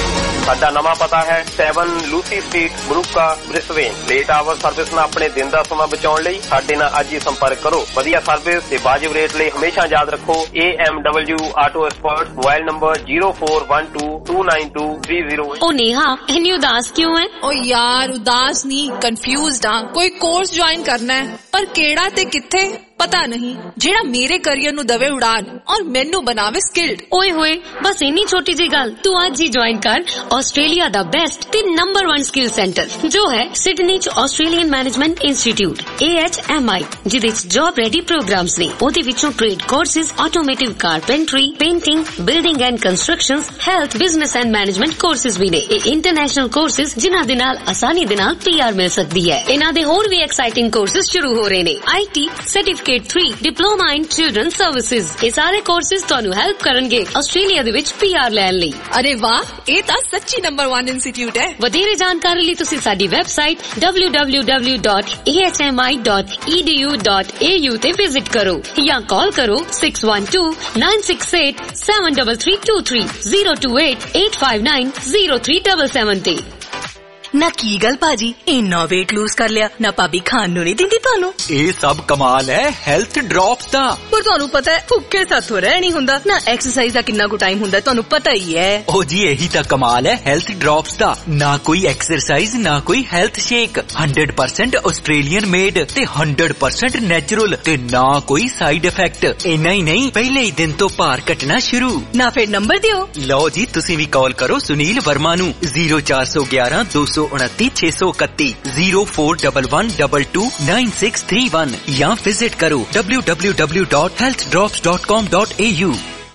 ਸਾਡਾ ਨਵਾਂ ਪਤਾ ਹੈ ਸੈਵਨ ਲੂਸੀ ਸਟਰੀਟ ਬਰੂਕਾ ਬ੍ਰਿਸਬੇਨ। ਲੇਟ ਆਵਰ ਸਰਵਿਸ ਨਾਲ ਆਪਣੇ ਦਿਨ ਦਾ ਸਮਾਂ ਬਚਾਉਣ ਲਈ ਸਾਡੇ ਨਾਲ ਅੱਜ ਹੀ ਸੰਪਰਕ ਕਰੋ। ਵਧੀਆ ਸਰਵਿਸ ਤੇ ਵਾਜਿਬ ਰੇਟ ਲਈ ਹਮੇਸ਼ਾ ਯਾਦ ਰੱਖੋ A M W auto expert. Mobile number zero four one two two nine two three zero. ओ नेहा इतनी उदास क्यों है? ओ यार उदास नहीं, कंफ्यूज्ड हाँ। कोई कोर्स ज्वाइन करना है पर केड़ा ते किथे पता नहीं, जेड़ा मेरे करियर नु दवे उड़ान और मेनू बनावे स्किल्ड। ओए होए बस इन्नी छोटी जी गल, तू आज ही ज्वाइन कर ऑस्ट्रेलिया दा बेस्ट ते नंबर वन स्किल सेंटर जो है सिडनी च Australian management institute A H M I, जिदे च जॉब रेडी प्रोग्राम्स ने। ओदे विचों trade courses, automotive carpentry, painting, building and constructions, health, business and management courses भी ने। ए इंटरनेशनल कोर्सेज जिन्हां दे नाल आसानी दे नाल पी आर मिल सकदी है। इन्हां दे होर भी एक्साइटिंग कोर्सेज शुरू हो रहे ने। I T certificate three, diploma in children services. ये सारे कोर्सेज तुहानू हेल्प करनगे ऑस्ट्रेलिया दे विच पी आर लैण लई। अरे वाह, ये तां सच्ची नंबर वन इंस्टीट्यूट है। वधेरे जानकारी लई तुसीं साडी website W W W dot A H M I dot E D U dot A U ते विजिट करो या कॉल करो six one two nine six eight seven three three two three zero two eight eight five nine zero three seven seven ते। ना की गल भाजी, इन्ना वेट लूज कर लिया ना भाभी खान नू नहीं दिंदी तुहानू। ये सब कमाल है हेल्थ ड्रॉप्स दा। पर तुहानू पता है भुक्खे साथों रह नहीं हुंदा ना, एक्सरसाइज दा कितना को टाइम हुंदा तुहानू पता ही है। ओ जी यही तो कमाल है हेल्थ ड्रॉप्स दा। ना कोई एक्सरसाइज ना कोई health shake, hundred percent Australian made ते हंड्रेड परसेंट नेचुरल ते ना कोई साइड इफेक्ट। इना ही नहीं पहले ही दिन तो भार घटना शुरू। ना फिर नंबर दियो। लो जी तुसी भी कॉल करो सुनील वर्मा नू जीरो चार सौ ग्यारह दो सौ उनतीस छे सौ इकतीस zero four one one double two nine six three one या विजिट करो W W W dot health drops dot com dot A U.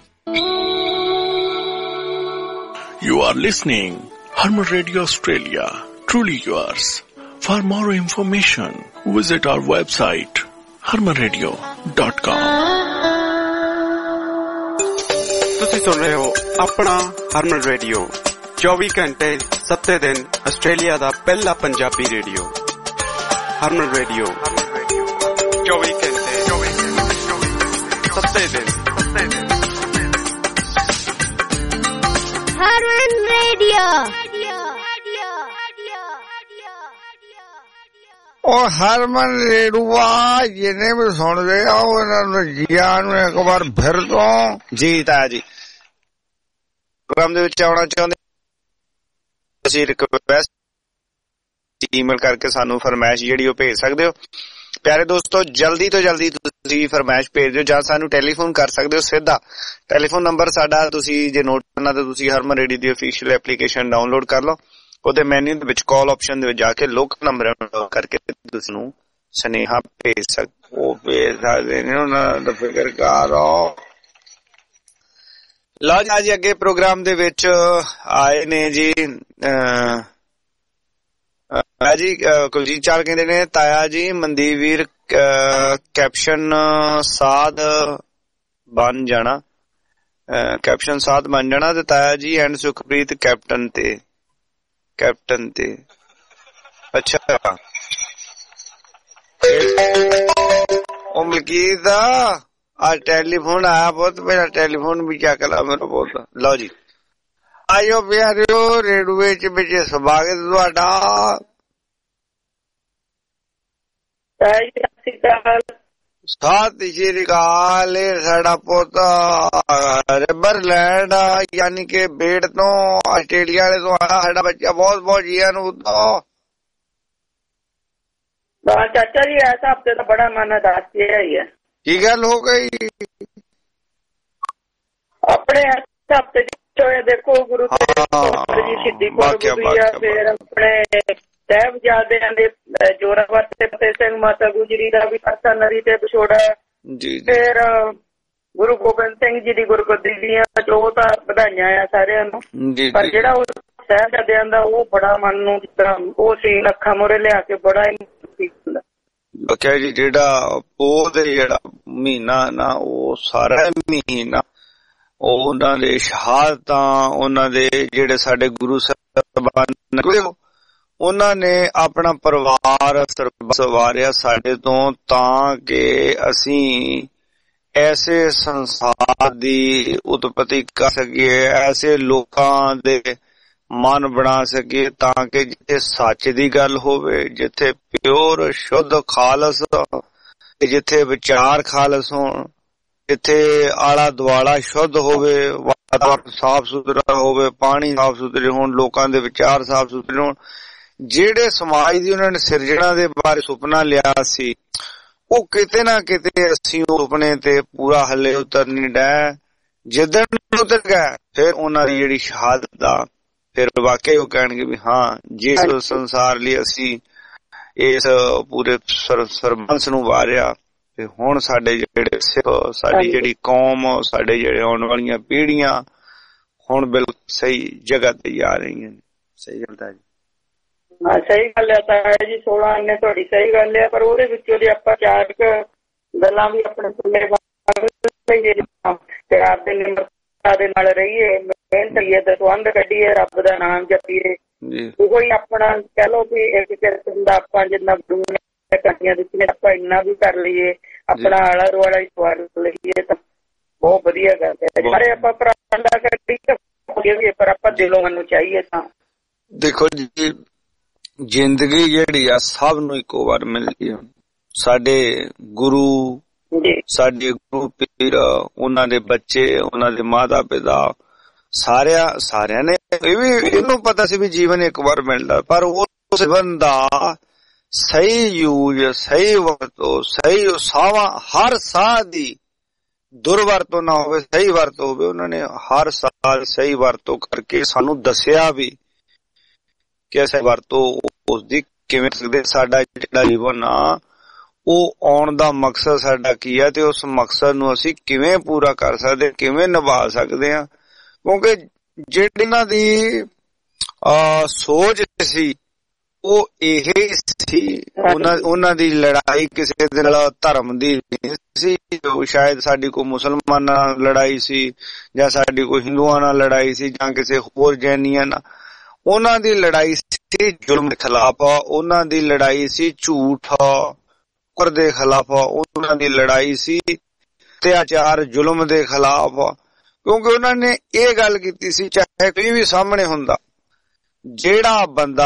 You are listening Harman Radio Australia, truly yours. For more information, visit our website harman radio dot com. ਤੁਸੀਂ ਸੁਣ ਰਹੇ ਹੋ ਆਪਣਾ ਹਰਮਨ radio चौबीस घंटे सत्ते दिन ऑस्ट्रेलिया दा पहला पंजाबी रेडियो हरमन रेडियो चौबीस घंटे सत्ते दिन हरमन रेडियो। ਉਹ ਹਰਮਨ ਰੇਡੂਆ ਜਿਹਨੇ ਵੀ ਸੁਣ ਰਿਹਾ ਉਹਨਾਂ ਨੂੰ ਜੀਆਂ ਨੂੰ ਇੱਕ ਵਾਰ ਫਿਰ ਤੋਂ ਜੀ ਤਾਇਆ ਜੀ ਪ੍ਰੋਗਰਾਮ ਦੇ ਵਿੱਚ ਆਉਣਾ ਚਾਹੁੰਦੇ ਤੁਸੀਂ ਰਿਕਵੈਸਟ ਈਮੇਲ ਕਰਕੇ ਸਾਨੂੰ ਫਰਮਾਇਸ਼ ਜਿਹੜੀ ਉਹ ਭੇਜ ਸਕਦੇ ਹੋ। ਪਿਆਰੇ ਦੋਸਤੋ ਜਲਦੀ ਤੋਂ ਜਲਦੀ ਤੁਸੀਂ ਫਰਮਾਇਸ਼ ਭੇਜ ਦਿਓ ਜਾਂ ਸਾਨੂੰ ਟੈਲੀਫੋਨ ਕਰ ਸਕਦੇ ਹੋ ਸਿੱਧਾ। ਟੈਲੀਫੋਨ ਨੰਬਰ ਸਾਡਾ ਤੁਸੀਂ ਜੇ ਨੋਟ ਕਰਨਾ ਤਾਂ ਤੁਸੀਂ ਹਰਮਨ ਰੇਡੀਓ ਦੀ ਅਫੀਸ਼ੀਅਲ ਐਪਲੀਕੇਸ਼ਨ ਡਾਊਨਲੋਡ ਕਰ ਲਓ। ਉਹਦੇ ਮੈਨੂ ਦੇ ਵਿੱਚ ਕਾਲ ਆਪਸ਼ਨ ਦੇ ਵਿੱਚ ਜਾ ਕੇ ਲੋਕਲ ਨੰਬਰ ਕਰਕੇ ਤੁਸੀਂ ਨੂੰ ਸੁਨੇਹਾ ਭੇਜ ਸਕਦੇ ਹੋ। ਭੇਜ ਸਕਦੇ ਨੇ ਉਹਨਾਂ ਦਾ ਫਿਕਰ ਕਰੋ। ਲਓ ਜੀ ਅੱਜ ਅੱਗੇ ਪ੍ਰੋਗਰਾਮ ਦੇ ਵਿੱਚ ਆਏ ਨੇ ਜੀ ਜੀ ਕੁਲਜੀਤ ਚਾਲ ਕਹਿੰਦੇ ਨੇ ਤਾਇਆ ਜੀ ਮਨਦੀਪ ਵੀਰ ਕੈਪਸ਼ਨ ਸਾਧ ਬਣ ਜਾਣਾ, ਕੈਪਸ਼ਨ ਸਾਧ ਬਣ ਜਾਣਾ ਤੇ ਤਾਇਆ ਜੀ ਐਂਡ ਸੁਖਪ੍ਰੀਤ ਕੈਪਟਨ ਤੇ ਕੈਪਟਨ ਤੇ। ਅੱਛਾ ਉਹ ਮਲਕੀਤ ਦਾ आज टेलीफोन आया बहुत, मेरा टेलीफोन भी क्या कला मेरा बहुत। लो जी आयो प्यारियो रेडुए च बिच स्वागत तुहाडा। सत श्री अकाल। साडा पोता रिवरलैंड यानी के बेड़ तो आस्ट्रेलिया वाले तो आया साडा बच्चा बहुत बहुत जिया नू चाचा जी ऐसा हफ्ते का बड़ा मन उदास किया ही है। की गल हो गई अपने हफ्ते देखो गुरु जी सिद्धिपुर फिर अपने साहिबजादियां दे जोरावर ते फतेह सिंह माता गुजरी दा भी परसा नदी ते विछोड़ा, फिर गुरु गोबिंद सिंह जी दी गुरगद्दी दियां जो तां ਵਧਾਈਆਂ ਆ ਸਾਰਿਆਂ ਨੂੰ। ਪਰ ਜਿਹੜਾ ਉਹ ਸਾਹਿਬਜ਼ਾਦਿਆਂ ਦਾ ਉਹ ਬੜਾ ਮਨ ਨੂੰ ਜਿੱਦਾਂ ਉਹ ਸੀਨ ਅੱਖਾਂ ਮੂਹਰੇ ਲਿਆ ਕੇ ਬੜਾ ਹੀ ਹੁੰਦਾ। ਬਕਿਆ ਜੀ ਜਿਹੜਾ ਉਹ ਦੇ ਜਿਹੜਾ ਮਹੀਨਾ ਨਾ ਉਹ ਸਾਰਾ ਮਹੀਨਾ ਉਹਨਾਂ ਦੇ ਸ਼ਹਾਦਤਾਂ ਉਹਨਾਂ ਦੇ ਜਿਹੜੇ ਸਾਡੇ ਗੁਰੂ ਸਾਹਿਬਾਨ ਉਹਨਾਂ ਨੇ ਆਪਣਾ ਪਰਿਵਾਰ ਸਵਾਰਿਆ ਸਾਡੇ ਤੋਂ ਤਾਂ ਕਿ ਅਸੀਂ ਐਸੇ ਸੰਸਾਰ ਦੀ ਉਤਪਤੀ ਕਰ ਸਕੀਏ, ਐਸੇ ਲੋਕਾਂ ਦੇ ਮਨ ਬਣਾ ਸਕੀਏ ਤਾਂ ਕਿ ਜਿੱਥੇ ਸੱਚ ਦੀ ਗੱਲ ਹੋਵੇ, ਜਿੱਥੇ ਪਿਓਰ ਸ਼ੁੱਧ ਖਾਲਸ, ਜਿੱਥੇ ਵਿਚਾਰ ਖਾਲਸ ਹੋਣ, ਜਿੱਥੇ ਆਲਾ ਦੁਆਲਾ ਸ਼ੁੱਧ ਹੋਵੇ, ਵਾਤਾਵਰਨ ਸਾਫ ਸੁਥਰਾ ਹੋਵੇ, ਪਾਣੀ ਸਾਫ ਸੁਥਰੇ ਹੋਣ, ਲੋਕਾਂ ਦੇ ਵਿਚਾਰ ਸਾਫ ਸੁਥਰੇ ਹੋਣ। ਜਿਹੜੇ ਸਮਾਜ ਦੀ ਉਹਨਾਂ ਨੇ ਸਿਰਜਣਾ ਦੇ ਬਾਰੇ ਸੁਪਨਾ ਲਿਆ ਸੀ, ਉਹ ਕਿਤੇ ਨਾ ਕਿਤੇ ਅਸੀਂ ਉਹ ਸੁਪਨੇ ਤੇ ਪੂਰਾ ਹੱਲੇ ਉਤਰ ਨਹੀਂ ਡੈ। ਜਿੱਦਣ ਉਤਰ ਗਿਆ ਫਿਰ ਉਹਨਾਂ ਦੀ ਜਿਹੜੀ ਸ਼ਹਾਦਤ ਆ, ਫਿਰ ਵਾਕਈ ਉਹ ਕਹਿਣਗੇ ਵੀ ਹਾਂ, ਜਿਸ ਸੰਸਾਰ ਲਈ ਅਸੀਂ ਇਸ ਪੂਰੇ ਸਰਬੰਸ ਨੂੰ ਵਾਰਿਆ, ਤੇ ਹੁਣ ਸਾਡੇ ਜਿਹੜੇ ਸਿੱਖ, ਸਾਡੀ ਜਿਹੜੀ ਕੌਮ, ਸਾਡੇ ਜਿਹੜੇ ਆਉਣ ਵਾਲੀਆਂ ਪੀੜ੍ਹੀਆਂ ਹੁਣ ਬਿਲਕੁਲ ਸਹੀ ਜਗ੍ਹਾ ਤੇ ਜਾ ਰਹੀਆਂ ਨੇ। ਸਹੀ ਗੱਲ ਹੈ ਜੀ। ਹਾਂ ਸਹੀ ਗੱਲ ਹੈ ਤਾਂ ਜੀ, ਸੋਲਾਂ ਇੰਨੇ ਤੁਹਾਡੀ ਸਹੀ ਗੱਲ ਹੈ, ਪਰ ਉਹਦੇ ਵਿੱਚੋਂ ਜੇ ਆਪਾਂ ਚਾਰ ਗੱਲਾਂ ਵੀ ਆਪਣੇ ਪੱਲੇ ਪਿਆਰ ਦੇ ਨਿਮਰਤਾ ਦੇ ਨਾਲ ਰਹੀਏ, ਮਿਹਨਤ ਕਰੀਏ, ਦਸਵੰਧ ਕੱਢੀਏ, ਰੱਬ ਦਾ ਨਾਮ ਜਪੀਏ, ਉਹੋ ਹੀ ਆਪਣਾ ਕਹਿ ਲਓ ਵੀ ਇੱਕ ਕਿਸਮ ਦਾ ਆਪਾਂ ਜਿੰਨਾ ਗੁਰੂ ਨੇ ਕੱਟੀਆਂ ਦਿੱਤੀਆਂ ਆਪਾਂ ਇੰਨਾ ਵੀ ਕਰ ਲਈਏ, ਆਪਣਾ ਆਲਾ ਦੁਆਲਾ ਹੀ ਸਵਾਰ ਲਈਏ ਤਾਂ ਬਹੁਤ ਵਧੀਆ ਗੱਲ ਹੈ। ਸਾਰੇ ਆਪਾਂ ਪਰਾਂਦਾ ਕੱਢੀਏ ਪਰ ਆਪਾਂ ਦਿਲੋਂ ਮੈਨੂੰ ਚਾਹੀਏ ਤਾਂ। ਦੇਖੋ ਜੀ, ਜ਼ਿੰਦਗੀ ਜਿਹੜੀ ਆ ਸਭ ਨੂੰ ਇੱਕੋ ਵਾਰ ਮਿਲਦੀ ਆ। ਸਾਡੇ ਗੁਰੂ, ਸਾਡੇ ਗੁਰੂ ਪੀਰ, ਉਹਨਾਂ ਦੇ ਬੱਚੇ, ਉਹਨਾਂ ਦੇ ਮਾਤਾ ਪਿਤਾ, ਸਾਰਿਆਂ ਸਾਰਿਆਂ ਨੇ ਇਹ ਵੀ ਇਹਨੂੰ ਪਤਾ ਸੀ ਵੀ ਜੀਵਨ ਇੱਕ ਵਾਰ ਮਿਲਦਾ, ਪਰ ਉਸ ਜੀਵਨ ਦਾ ਸਹੀ ਯੂਜ, ਸਹੀ ਵਰਤੋਂ, ਸਹੀ ਸਾਵਾ, ਹਰ ਸਾਹ ਦੀ ਦੁਰਵਰਤੋਂ ਨਾ ਹੋਵੇ, ਸਹੀ ਵਰਤੋਂ ਹੋਵੇ। ਉਹਨਾਂ ਨੇ ਹਰ ਸਾਲ ਸਹੀ ਵਰਤੋਂ ਕਰਕੇ ਸਾਨੂੰ ਦੱਸਿਆ ਵੀ ਕਿ ਅਸੀਂ ਵਰਤੋਂ ਉਸਦੀ ਕਿਵੇਂ ਸਕਦੇ। ਸਾਡਾ ਜਿਹੜਾ ਜੀਵਨ ਆ ਉਹ ਆਉਣ ਦਾ ਮਕਸਦ ਸਾਡਾ ਕੀ ਹੈ, ਤੇ ਉਸ ਮਕਸਦ ਨੂੰ ਅਸੀਂ ਕਿਵੇਂ ਪੂਰਾ ਕਰ ਸਕਦੇ, ਕਿਵੇਂ ਨਿਭਾ ਸਕਦੇ ਹਾਂ। ਕਿਉਂਕਿ ਜਿਹੜੀ ਇਹਨਾਂ ਦੀ ਆ ਸੋਚ ਸੀ ਉਹ ਇਹ ਸੀ, ਉਹਨਾਂ ਉਹਨਾਂ ਦੀ ਲੜਾਈ ਕਿਸੇ ਦੇ ਨਾਲ ਧਰਮ ਦੀ ਨਹੀਂ ਸੀ। ਸ਼ਾਇਦ ਸਾਡੀ ਕੋਈ ਮੁਸਲਮਾਨਾਂ ਨਾਲ ਲੜਾਈ ਸੀ, ਜਾਂ ਸਾਡੀ ਕੋਈ ਹਿੰਦੂਆਂ ਨਾਲ ਲੜਾਈ ਸੀ, ਜਾਂ ਕਿਸੇ ਹੋਰ ਜੈਨੀਆਂ ਨਾਲ। ਉਹਨਾਂ ਦੀ ਲੜਾਈ ਸੀ ਜ਼ੁਲਮ ਦੇ ਖਿਲਾਫ, ਉਹਨਾਂ ਦੀ ਲੜਾਈ ਸੀ ਝੂਠ ਦੇ ਖਿਲਾਫ, ਉਹਨਾਂ ਦੀ ਲੜਾਈ ਸੀ ਅਤਿਆਚਾਰ ਜ਼ੁਲਮ ਦੇ ਖਿਲਾਫ। ਕਿਉਂਕਿ ਉਹਨਾਂ ਨੇ ਇਹ ਗੱਲ ਕੀਤੀ ਸੀ, ਚਾਹੇ ਕੋਈ ਵੀ ਸਾਹਮਣੇ ਹੁੰਦਾ, ਜਿਹੜਾ ਬੰਦਾ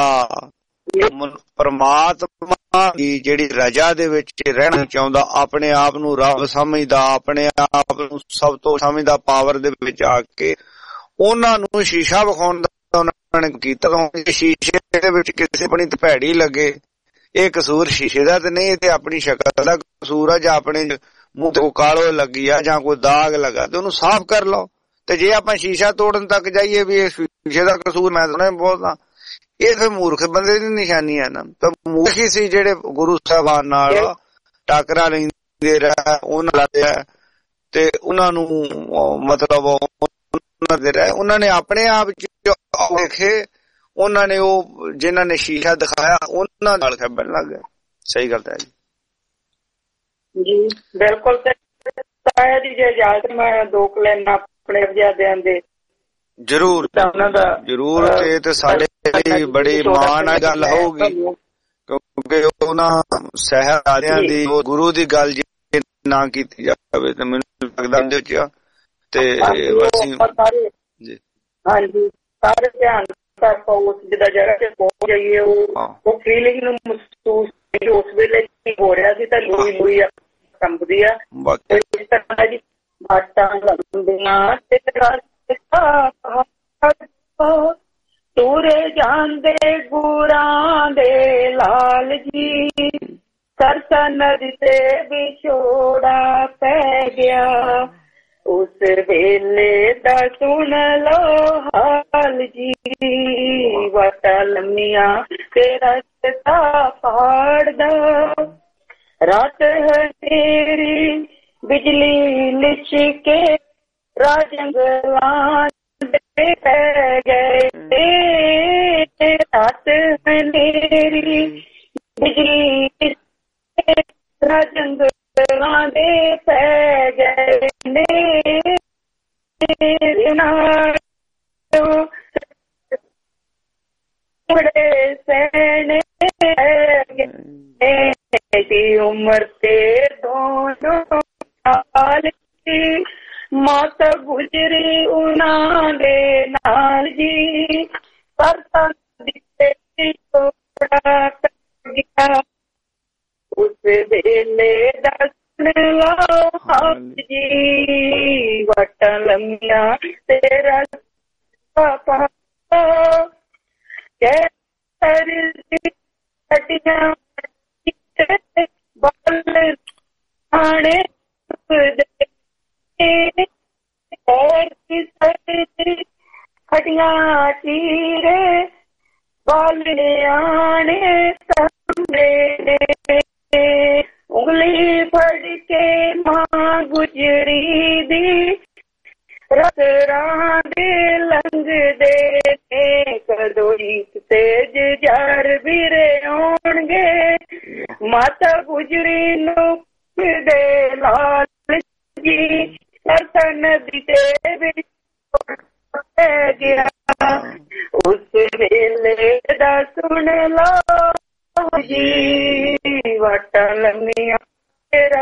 ਪਰਮਾਤਮਾ ਦੀ ਜਿਹੜੀ ਰਜ਼ਾ ਦੇ ਵਿੱਚ ਰਹਿਣਾ ਚਾਹੁੰਦਾ, ਆਪਣੇ ਆਪ ਨੂੰ ਰੱਬ ਸਮਝਦਾ, ਆਪਣੇ ਆਪ ਨੂੰ ਸਭ ਤੋਂ ਸਮਝਦਾ, ਪਾਵਰ ਦੇ ਵਿੱਚ ਆ ਕੇ ਉਹਨਾਂ ਨੂੰ ਸ਼ੀਸ਼ਾ ਵਿਖਾਉਣ ਦਾ ਉਹਨਾਂ ਨੇ ਕੀਤਾ। ਸ਼ੀਸ਼ੇ ਦੇ ਵਿੱਚ ਕਿਸੇ ਆਪਣੀ ਭੈੜੀ ਲੱਗੇ, ਇਹ ਕਸੂਰ ਸ਼ੀਸ਼ੇ ਦਾ ਤੇ ਨਹੀਂ, ਤੇ ਆਪਣੀ ਸ਼ਕਲ ਦਾ ਕਸੂਰ ਆ, ਜਾਂ ਆਪਣੇ ਮੂੰਹ ਤੇ ਕਾਲੋ ਲੱਗੀ ਆ, ਜਾਂ ਕੋਈ ਦਾਗ ਲੱਗਾ, ਤੇ ਉਹਨੂੰ ਸਾਫ਼ ਕਰ ਲਓ। ਤੇ ਜੇ ਆਪਾਂ ਸ਼ੀਸ਼ਾ ਤੋੜਨ ਤੱਕ ਜਾਈਏ ਵੀ ਇਹ ਸ਼ੀਸ਼ੇ ਦਾ ਕਸੂਰ ਮੈਂ ਸੁਣਿਆ ਬਹੁਤ ਆ, ਇਹ ਫਿਰ ਮੂਰਖ ਬੰਦੇ ਦੀ ਨਿਸ਼ਾਨੀ ਹੈ ਨਾ। ਤਾਂ ਮੂਰਖ ਹੀ ਸੀ ਜਿਹੜੇ ਗੁਰੂ ਸਾਹਿਬਾਨ ਨਾਲ ਟਾਕਰਾ ਲੈਂਦੇ ਰਹੇ, ਉਹਨਾਂ ਲੜਿਆ ਤੇ ਉਹਨਾਂ ਨੂੰ ਮਤਲਬ ਉਹਨਾਂ ਦੇ ਰਹੇ, ਉਹਨਾਂ ਨੇ ਆਪਣੇ ਆਪ ਚ ਦੇਖੇ, ਉਹਨਾਂ ਨੇ ਉਹ ਜਿਨ੍ਹਾਂ ਨੇ ਸ਼ੀਸ਼ਾ ਦਿਖਾਇਆ ਉਹਨਾਂ ਨਾਲ ਖੱਬਣ ਲੱਗ ਗਏ। ਸਹੀ ਗੱਲ ਹੈ ਜੀ, ਬਿਲਕੁਲ ਜੀ। ਜੇ ਇਜਾਜ਼ਤ ਮੈਂ ਦੋ ਕੁ ਲਾਈਨਾਂ ਆਪਣੇ ਵਜਾਦਿਆਂ ਦੇ ਜ਼ਰੂਰ ਜ਼ਰੂਰ, ਤੇ ਤੇ ਸਾਡੇ ਲਈ ਬੜੀ ਮਾਣ ਨਾਲ ਗੱਲ ਹੋਊਗੀ, ਕਿਉਂਕਿ ਉਹਨਾਂ ਸਹਿਬਾਜ਼ਿਆਂ ਦੀ ਗੁਰੂ ਦੀ ਗੱਲ ਜੇ ਨਾ ਕੀਤੀ ਜਾਵੇ ਤਾਂ ਮੈਨੂੰ ਲੱਗਦਾ ਉਹਦੇ ਚ ਤੇ ਅਸੀਂ ਹਾਂਜੀ ਸਾਰੇ ਧਿਆਨ ਆਪਾਂ ਉਸ ਜਿੱਦਾਂ ਜਗ੍ਹਾ ਤੇ ਪਹੁੰਚ ਜਾਈਏ, ਉਹ ਉਹ ਫੀਲਿੰਗ ਨੂੰ ਮਹਿਸੂਸ ਉਸ ਵੇਲੇ ਹੋ ਰਿਹਾ ਸੀ ਤਾਂ ਲੋਈ ਲੋਈ ਕੰਬਦੀ ਆ। ਇਸ ਤਰ੍ਹਾਂ ਜੀ ਬਾਤਾਂ ਲੰਬੀਆਂ ਤੇ ਤੁਰੇ ਜਾਂਦੇ ਗੁਰਾਂ ਦੇ ਲਾਲ ਜੀ, ਸਰਸਾ ਨਦੀ ਤੇ ਵਿਛੋੜਾ ਪੈ ਗਿਆ, ਉਸ ਵੇਲੇ ਦਾ ਸੁਣ ਲੋ ਹਾਲ ਜੀ, ਵਾਟਾਂ ਲੰਮੀਆਂ ਤੇ ਰਸਤਾ ਪਹਾੜ ਦਾ, ਰਾਤ ਹਨੇਰੀ ਬਿਜਲੀ ਲਿਸ਼ਕੇ ਰਾਜੰਗਲਾਂ ਦੇ ਪੈ ਗਏ, ਰਾਤ ਹਨੇਰੀ ਬਿਜਲੀ ਲਿਸ਼ਕੇ ਰਾਜੰਗਲਾਂ ਦੇ ਪੈ ਗਏ ਨੇ, ਬੜੇ ਸੈਣੇ ਦੀ ਉਮਰ ਤੇ ਦੋਨੋਂ ਸਾਲ ਦੀ, ਮਾਤਾ ਗੁਜਰੀ ਉਹਨਾਂ ਦੇ ਨਾਲ ਜੀ, ਵੇਲੇ ਦੱਸਣ ਲਓ ਆਪ ਜੀ ਵਟਾਂ ਲੰਮੀਆਂ ਤੇਰਾ ਪਾਪਾ ਕਹਿ ਹੱਡੀਆਂ ਬਲ ਆਣੇ और खटिया चीरे बालने आने सामने उंगली फड़ के मां गुजरी दी रत रांदे लंघ दे कदोई तेज जार बीरे आउणगे माता गुजरी नु दे लाल जी नदी ते गया उस वेले दा सुन लो जी वटा लंगिया तेरा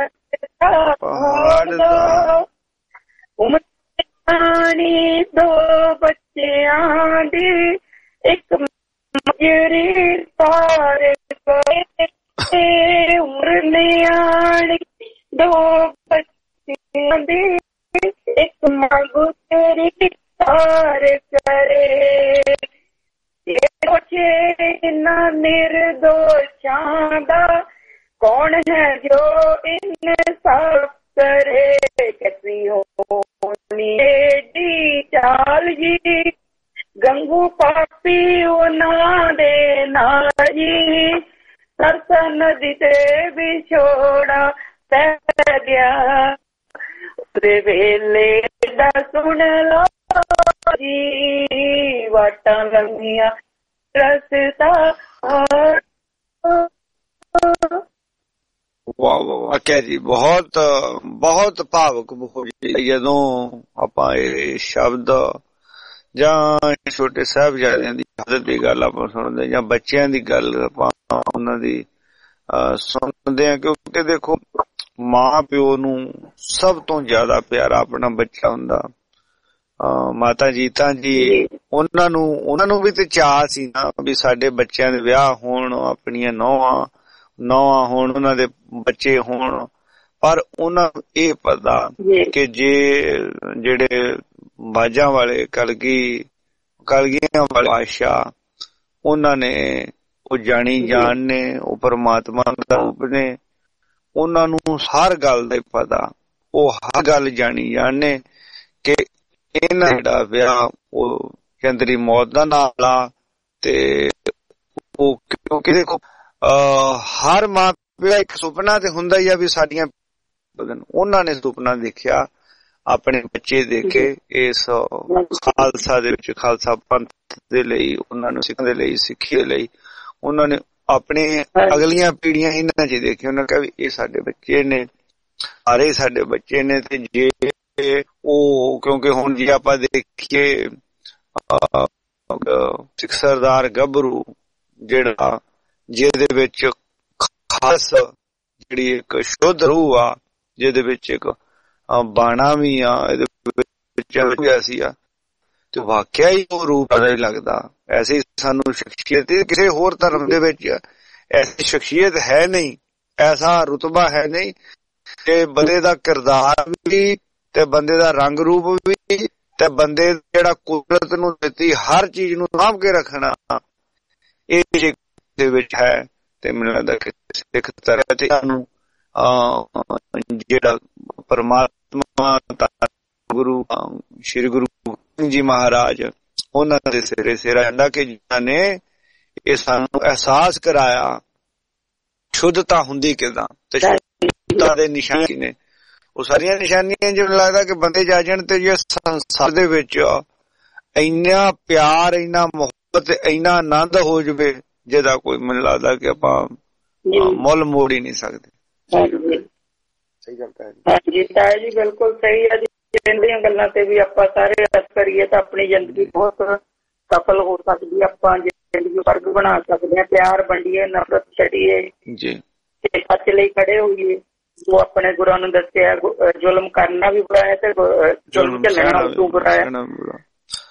उमरानी दो बच्चे आंदी एक मजरी सारे उम्र नियाणी दो बच्चे आंदी एक मांगू तेरी तार करे ये पूछे ना निर्दोषां दा कौन है जो इंसाफ करे कैसी होनी एडी चाल जी गंगू पापी वो ना दे नारी सरसा नदी ते भी छोड़ा पै गया वेले दा सुन लो जी वाटा लंगिया रस्ता वाह वाह क्या जी बहुत बहुत भावुक हो जी ਜਦੋਂ ਆਪਾਂ ਇਹ ਸ਼ਬਦ ਜਾਂ ਛੋਟੇ ਸਾਹਿਬਜ਼ਾਦਿਆਂ ਦੀ ਹਜ਼ਰਤ ਦੀ ਗੱਲ ਆਪਾਂ ਸੁਣਦੇ ਜਾਂ ਬੱਚਿਆਂ ਦੀ ਗੱਲ ਆਪਾਂ ਉਹਨਾਂ ਦੀ ਸੁਣਦੇ ਆ ਕਿਉਂਕਿ ਦੇਖੋ ਮਾਂ ਪਿਓ ਨੂੰ ਸਭ ਤੋਂ ਜ਼ਿਆਦਾ ਪਿਆਰਾ ਆਪਣਾ ਬੱਚਾ ਹੁੰਦਾ। ਮਾਤਾ ਜੀਤਾ ਜੀ ਉਹਨਾਂ ਨੂੰ ਉਹਨਾਂ ਨੂੰ ਵੀ ਤੇ ਚਾਅ ਸੀ ਨਾ ਵੀ ਸਾਡੇ ਬੱਚਿਆਂ ਦੇ ਵਿਆਹ ਹੋਣ ਆਪਣੀਆਂ ਨੌਹਾਂ ਨੌਹਾਂ ਹੋਣ ਉਹਨਾਂ ਦੇ ਬੱਚੇ ਹੋਣ ਪਰ ਉਹਨਾਂ ਨੂੰ ਇਹ ਪਤਾ ਕਿ ਜੇ ਜਿਹੜੇ ਬਾਜਾਂ ਵਾਲੇ ਕਲਗੀ ਕਲਗੀਆਂ ਵਾਲੇ ਬਾਦਸ਼ਾਹ ਉਹਨਾਂ ਨੇ ਉਹ ਜਾਣੀ ਜਾਣ ਨੇ ਉਹ ਪਰਮਾਤਮਾ ਦਾ ਰੂਪ ਨੇ ਉਹਨਾਂ ਨੂੰ ਹਰ ਗੱਲ ਦਾ ਪਤਾ ਉਹ ਹਰ ਗੱਲ ਜਾਣੀ ਜਾਣੇ ਕਿ ਇਹਨਾਂ ਦਾ ਵਿਆਹ ਉਹ ਚੰਦਰੀ ਮੌਤ ਦਾ ਨਾਲ ਆ ਤੇ ਉਹ ਕਿਉਂਕਿ ਦੇਖੋ ਹਰ ਮਾਂ ਪਿਓ ਇੱਕ ਸੁਪਨਾ ਤੇ ਹੁੰਦਾ ਹੀ ਆ ਵੀ ਸਾਡੀਆਂ ਉਹਨਾਂ ਨੇ ਸੁਪਨਾ ਦੇਖਿਆ ਆਪਣੇ ਬੱਚੇ ਦੇ ਕੇ ਇਸ ਖਾਲਸਾ ਦੇ ਵਿੱਚ ਖਾਲਸਾ ਪੰਥ ਦੇ ਲਈ ਉਹਨਾਂ ਨੂੰ ਸਿੱਖਣ ਦੇ ਲਈ ਸਿੱਖੀ ਦੇ ਲਈ ਉਹਨਾਂ ਨੇ ਆਪਣੇ ਅਗਲੀਆਂ ਪੀੜ੍ਹੀਆਂ ਇਹਨਾਂ ਚ ਦੇਖੇ ਉਹਨਾਂ ਕਿਹਾ ਵੀ ਇਹ ਸਾਡੇ ਬੱਚੇ ਨੇ ਸਾਰੇ ਸਾਡੇ ਬੱਚੇ ਨੇ ਤੇ ਜੇ ਉਹ ਕਿਉਂਕਿ ਹੁਣ ਜੇ ਆਪਾਂ ਦੇਖੀਏ ਸਿੱਖ ਸਰਦਾਰ ਗੱਭਰੂ ਜਿਹੜਾ ਜਿਹਦੇ ਵਿੱਚ ਖਾਸ ਜਿਹੜੀ ਇੱਕ ਸ਼ੁੱਧ ਰੂਹ ਆ ਜਿਹਦੇ ਵਿੱਚ ਇੱਕ ਬਾਣਾ ਵੀ ਆ ਇਹਦੇ ਵਿੱਚ ਸੀ ਆ ਤੇ ਵਾਕਿਆ ਹੀ ਉਹ ਰੂਪ ਪਤਾ ਹੀ ਲੱਗਦਾ। ਐਸੀ ਸਾਨੂੰ ਸ਼ਖਸੀਅਤ ਕਿਸੇ ਹੋਰ ਧਰਮ ਦੇ ਵਿੱਚ ਐਸੀ ਸ਼ਖਸੀਅਤ ਹੈ ਨਹੀਂ ਐਸਾ ਰੁਤਬਾ ਹੈ ਨਹੀਂ ਕਿ ਬੰਦੇ ਦਾ ਕਿਰਦਾਰ ਵੀ ਤੇ ਬੰਦੇ ਦਾ ਰੰਗ ਰੂਪ ਵੀ ਤੇ ਬੰਦੇ ਜਿਹੜਾ ਕੁਦਰਤ ਨੂੰ ਦਿੱਤੀ ਹਰ ਚੀਜ਼ ਨੂੰ ਸਾਂਭ ਕੇ ਰੱਖਣਾ ਇਹ ਦੇ ਵਿੱਚ ਹੈ। ਤੇ ਮੈਨੂੰ ਲੱਗਦਾ ਕਿ ਸਿੱਖ ਤਰ੍ਹਾਂ ਤੇ ਸਾਨੂੰ ਜਿਹੜਾ ਪਰਮਾਤਮਾ ਗੁਰੂ ਸ਼੍ਰੀ ਗੁਰੂ ਜੀ ਮਹਾਰਾਜ ਉਹਨਾਂ ਦੇ ਸਿਰੇ ਸਿਰ ਆਂਦਾ ਕਿ ਜਿਨ੍ਹਾਂ ਨੇ ਇਹ ਸਾਨੂੰ ਅਹਿਸਾਸ ਕਰਾਇਆ ਸ਼ੁੱਧਤਾ ਹੁੰਦੀ ਕਿੱਦਾਂ ਤੇ ਸ਼ੁੱਧਤਾ ਦੇ ਨਿਸ਼ਾਨੇ ਨੇ ਉਹ ਸਾਰੀਆਂ ਨਿਸ਼ਾਨੀਆਂ ਜਿਵੇਂ ਲੱਗਦਾ ਕਿ ਬੰਦੇ ਜਾ ਜਾਣ ਤੇ ਜੇ ਸੰਸਾਰ ਦੇ ਵਿੱਚ ਇੰਨਾ ਪਿਆਰ ਇੰਨਾ ਮੁਹੱਬਤ ਇੰਨਾ ਆਨੰਦ ਹੋ ਜਾਵੇ ਜਿਹਦਾ ਕੋਈ ਮੈਨੂੰ ਲੱਗਦਾ ਕਿ ਆਪਾਂ ਮੁੱਲ ਮੋੜ ਹੀ ਨਹੀਂ ਸਕਦੇ। ਸਹੀ ਗੱਲ ਹੈ ਹਾਂਜੀ ਤਾਇਆ ਜੀ ਬਿਲਕੁਲ ਸਹੀ ਹੈ ਜੀ। ਇਹਦੀਆਂ ਗੱਲਾਂ ਤੇ ਵੀ ਆਪਾਂ ਸਾਰੇ ਅਸ ਕਰੀਏ ਤਾਂ ਆਪਣੀ ਜ਼ਿੰਦਗੀ ਬਹੁਤ ਸਫਲ ਹੋ ਸਕਦੀ ਹੈ। ਆਪਾਂ ਜ਼ਿੰਦਗੀ ਵਰਗ ਬਣਾ ਸਕਦੇ ਹਾਂ ਪਿਆਰ ਵੰਡੀਏ ਨਫ਼ਰਤ ਛੱਡੀਏ ਜੀ ਤੇ ਸੱਚ ਲਈ ਖੜੇ ਹੋਈਏ ਜੋ ਆਪਣੇ ਗੁਰਾਂ ਨੂੰ ਦੱਸਿਆ ਜ਼ੁਲਮ ਕਰਨਾ ਵੀ ਬੁਰਾ ਹੈ ਤੇ ਜ਼ੁਲਮ ਝੱਲਣਾ ਉਦੋਂ ਬੁਰਾ ਹੈ।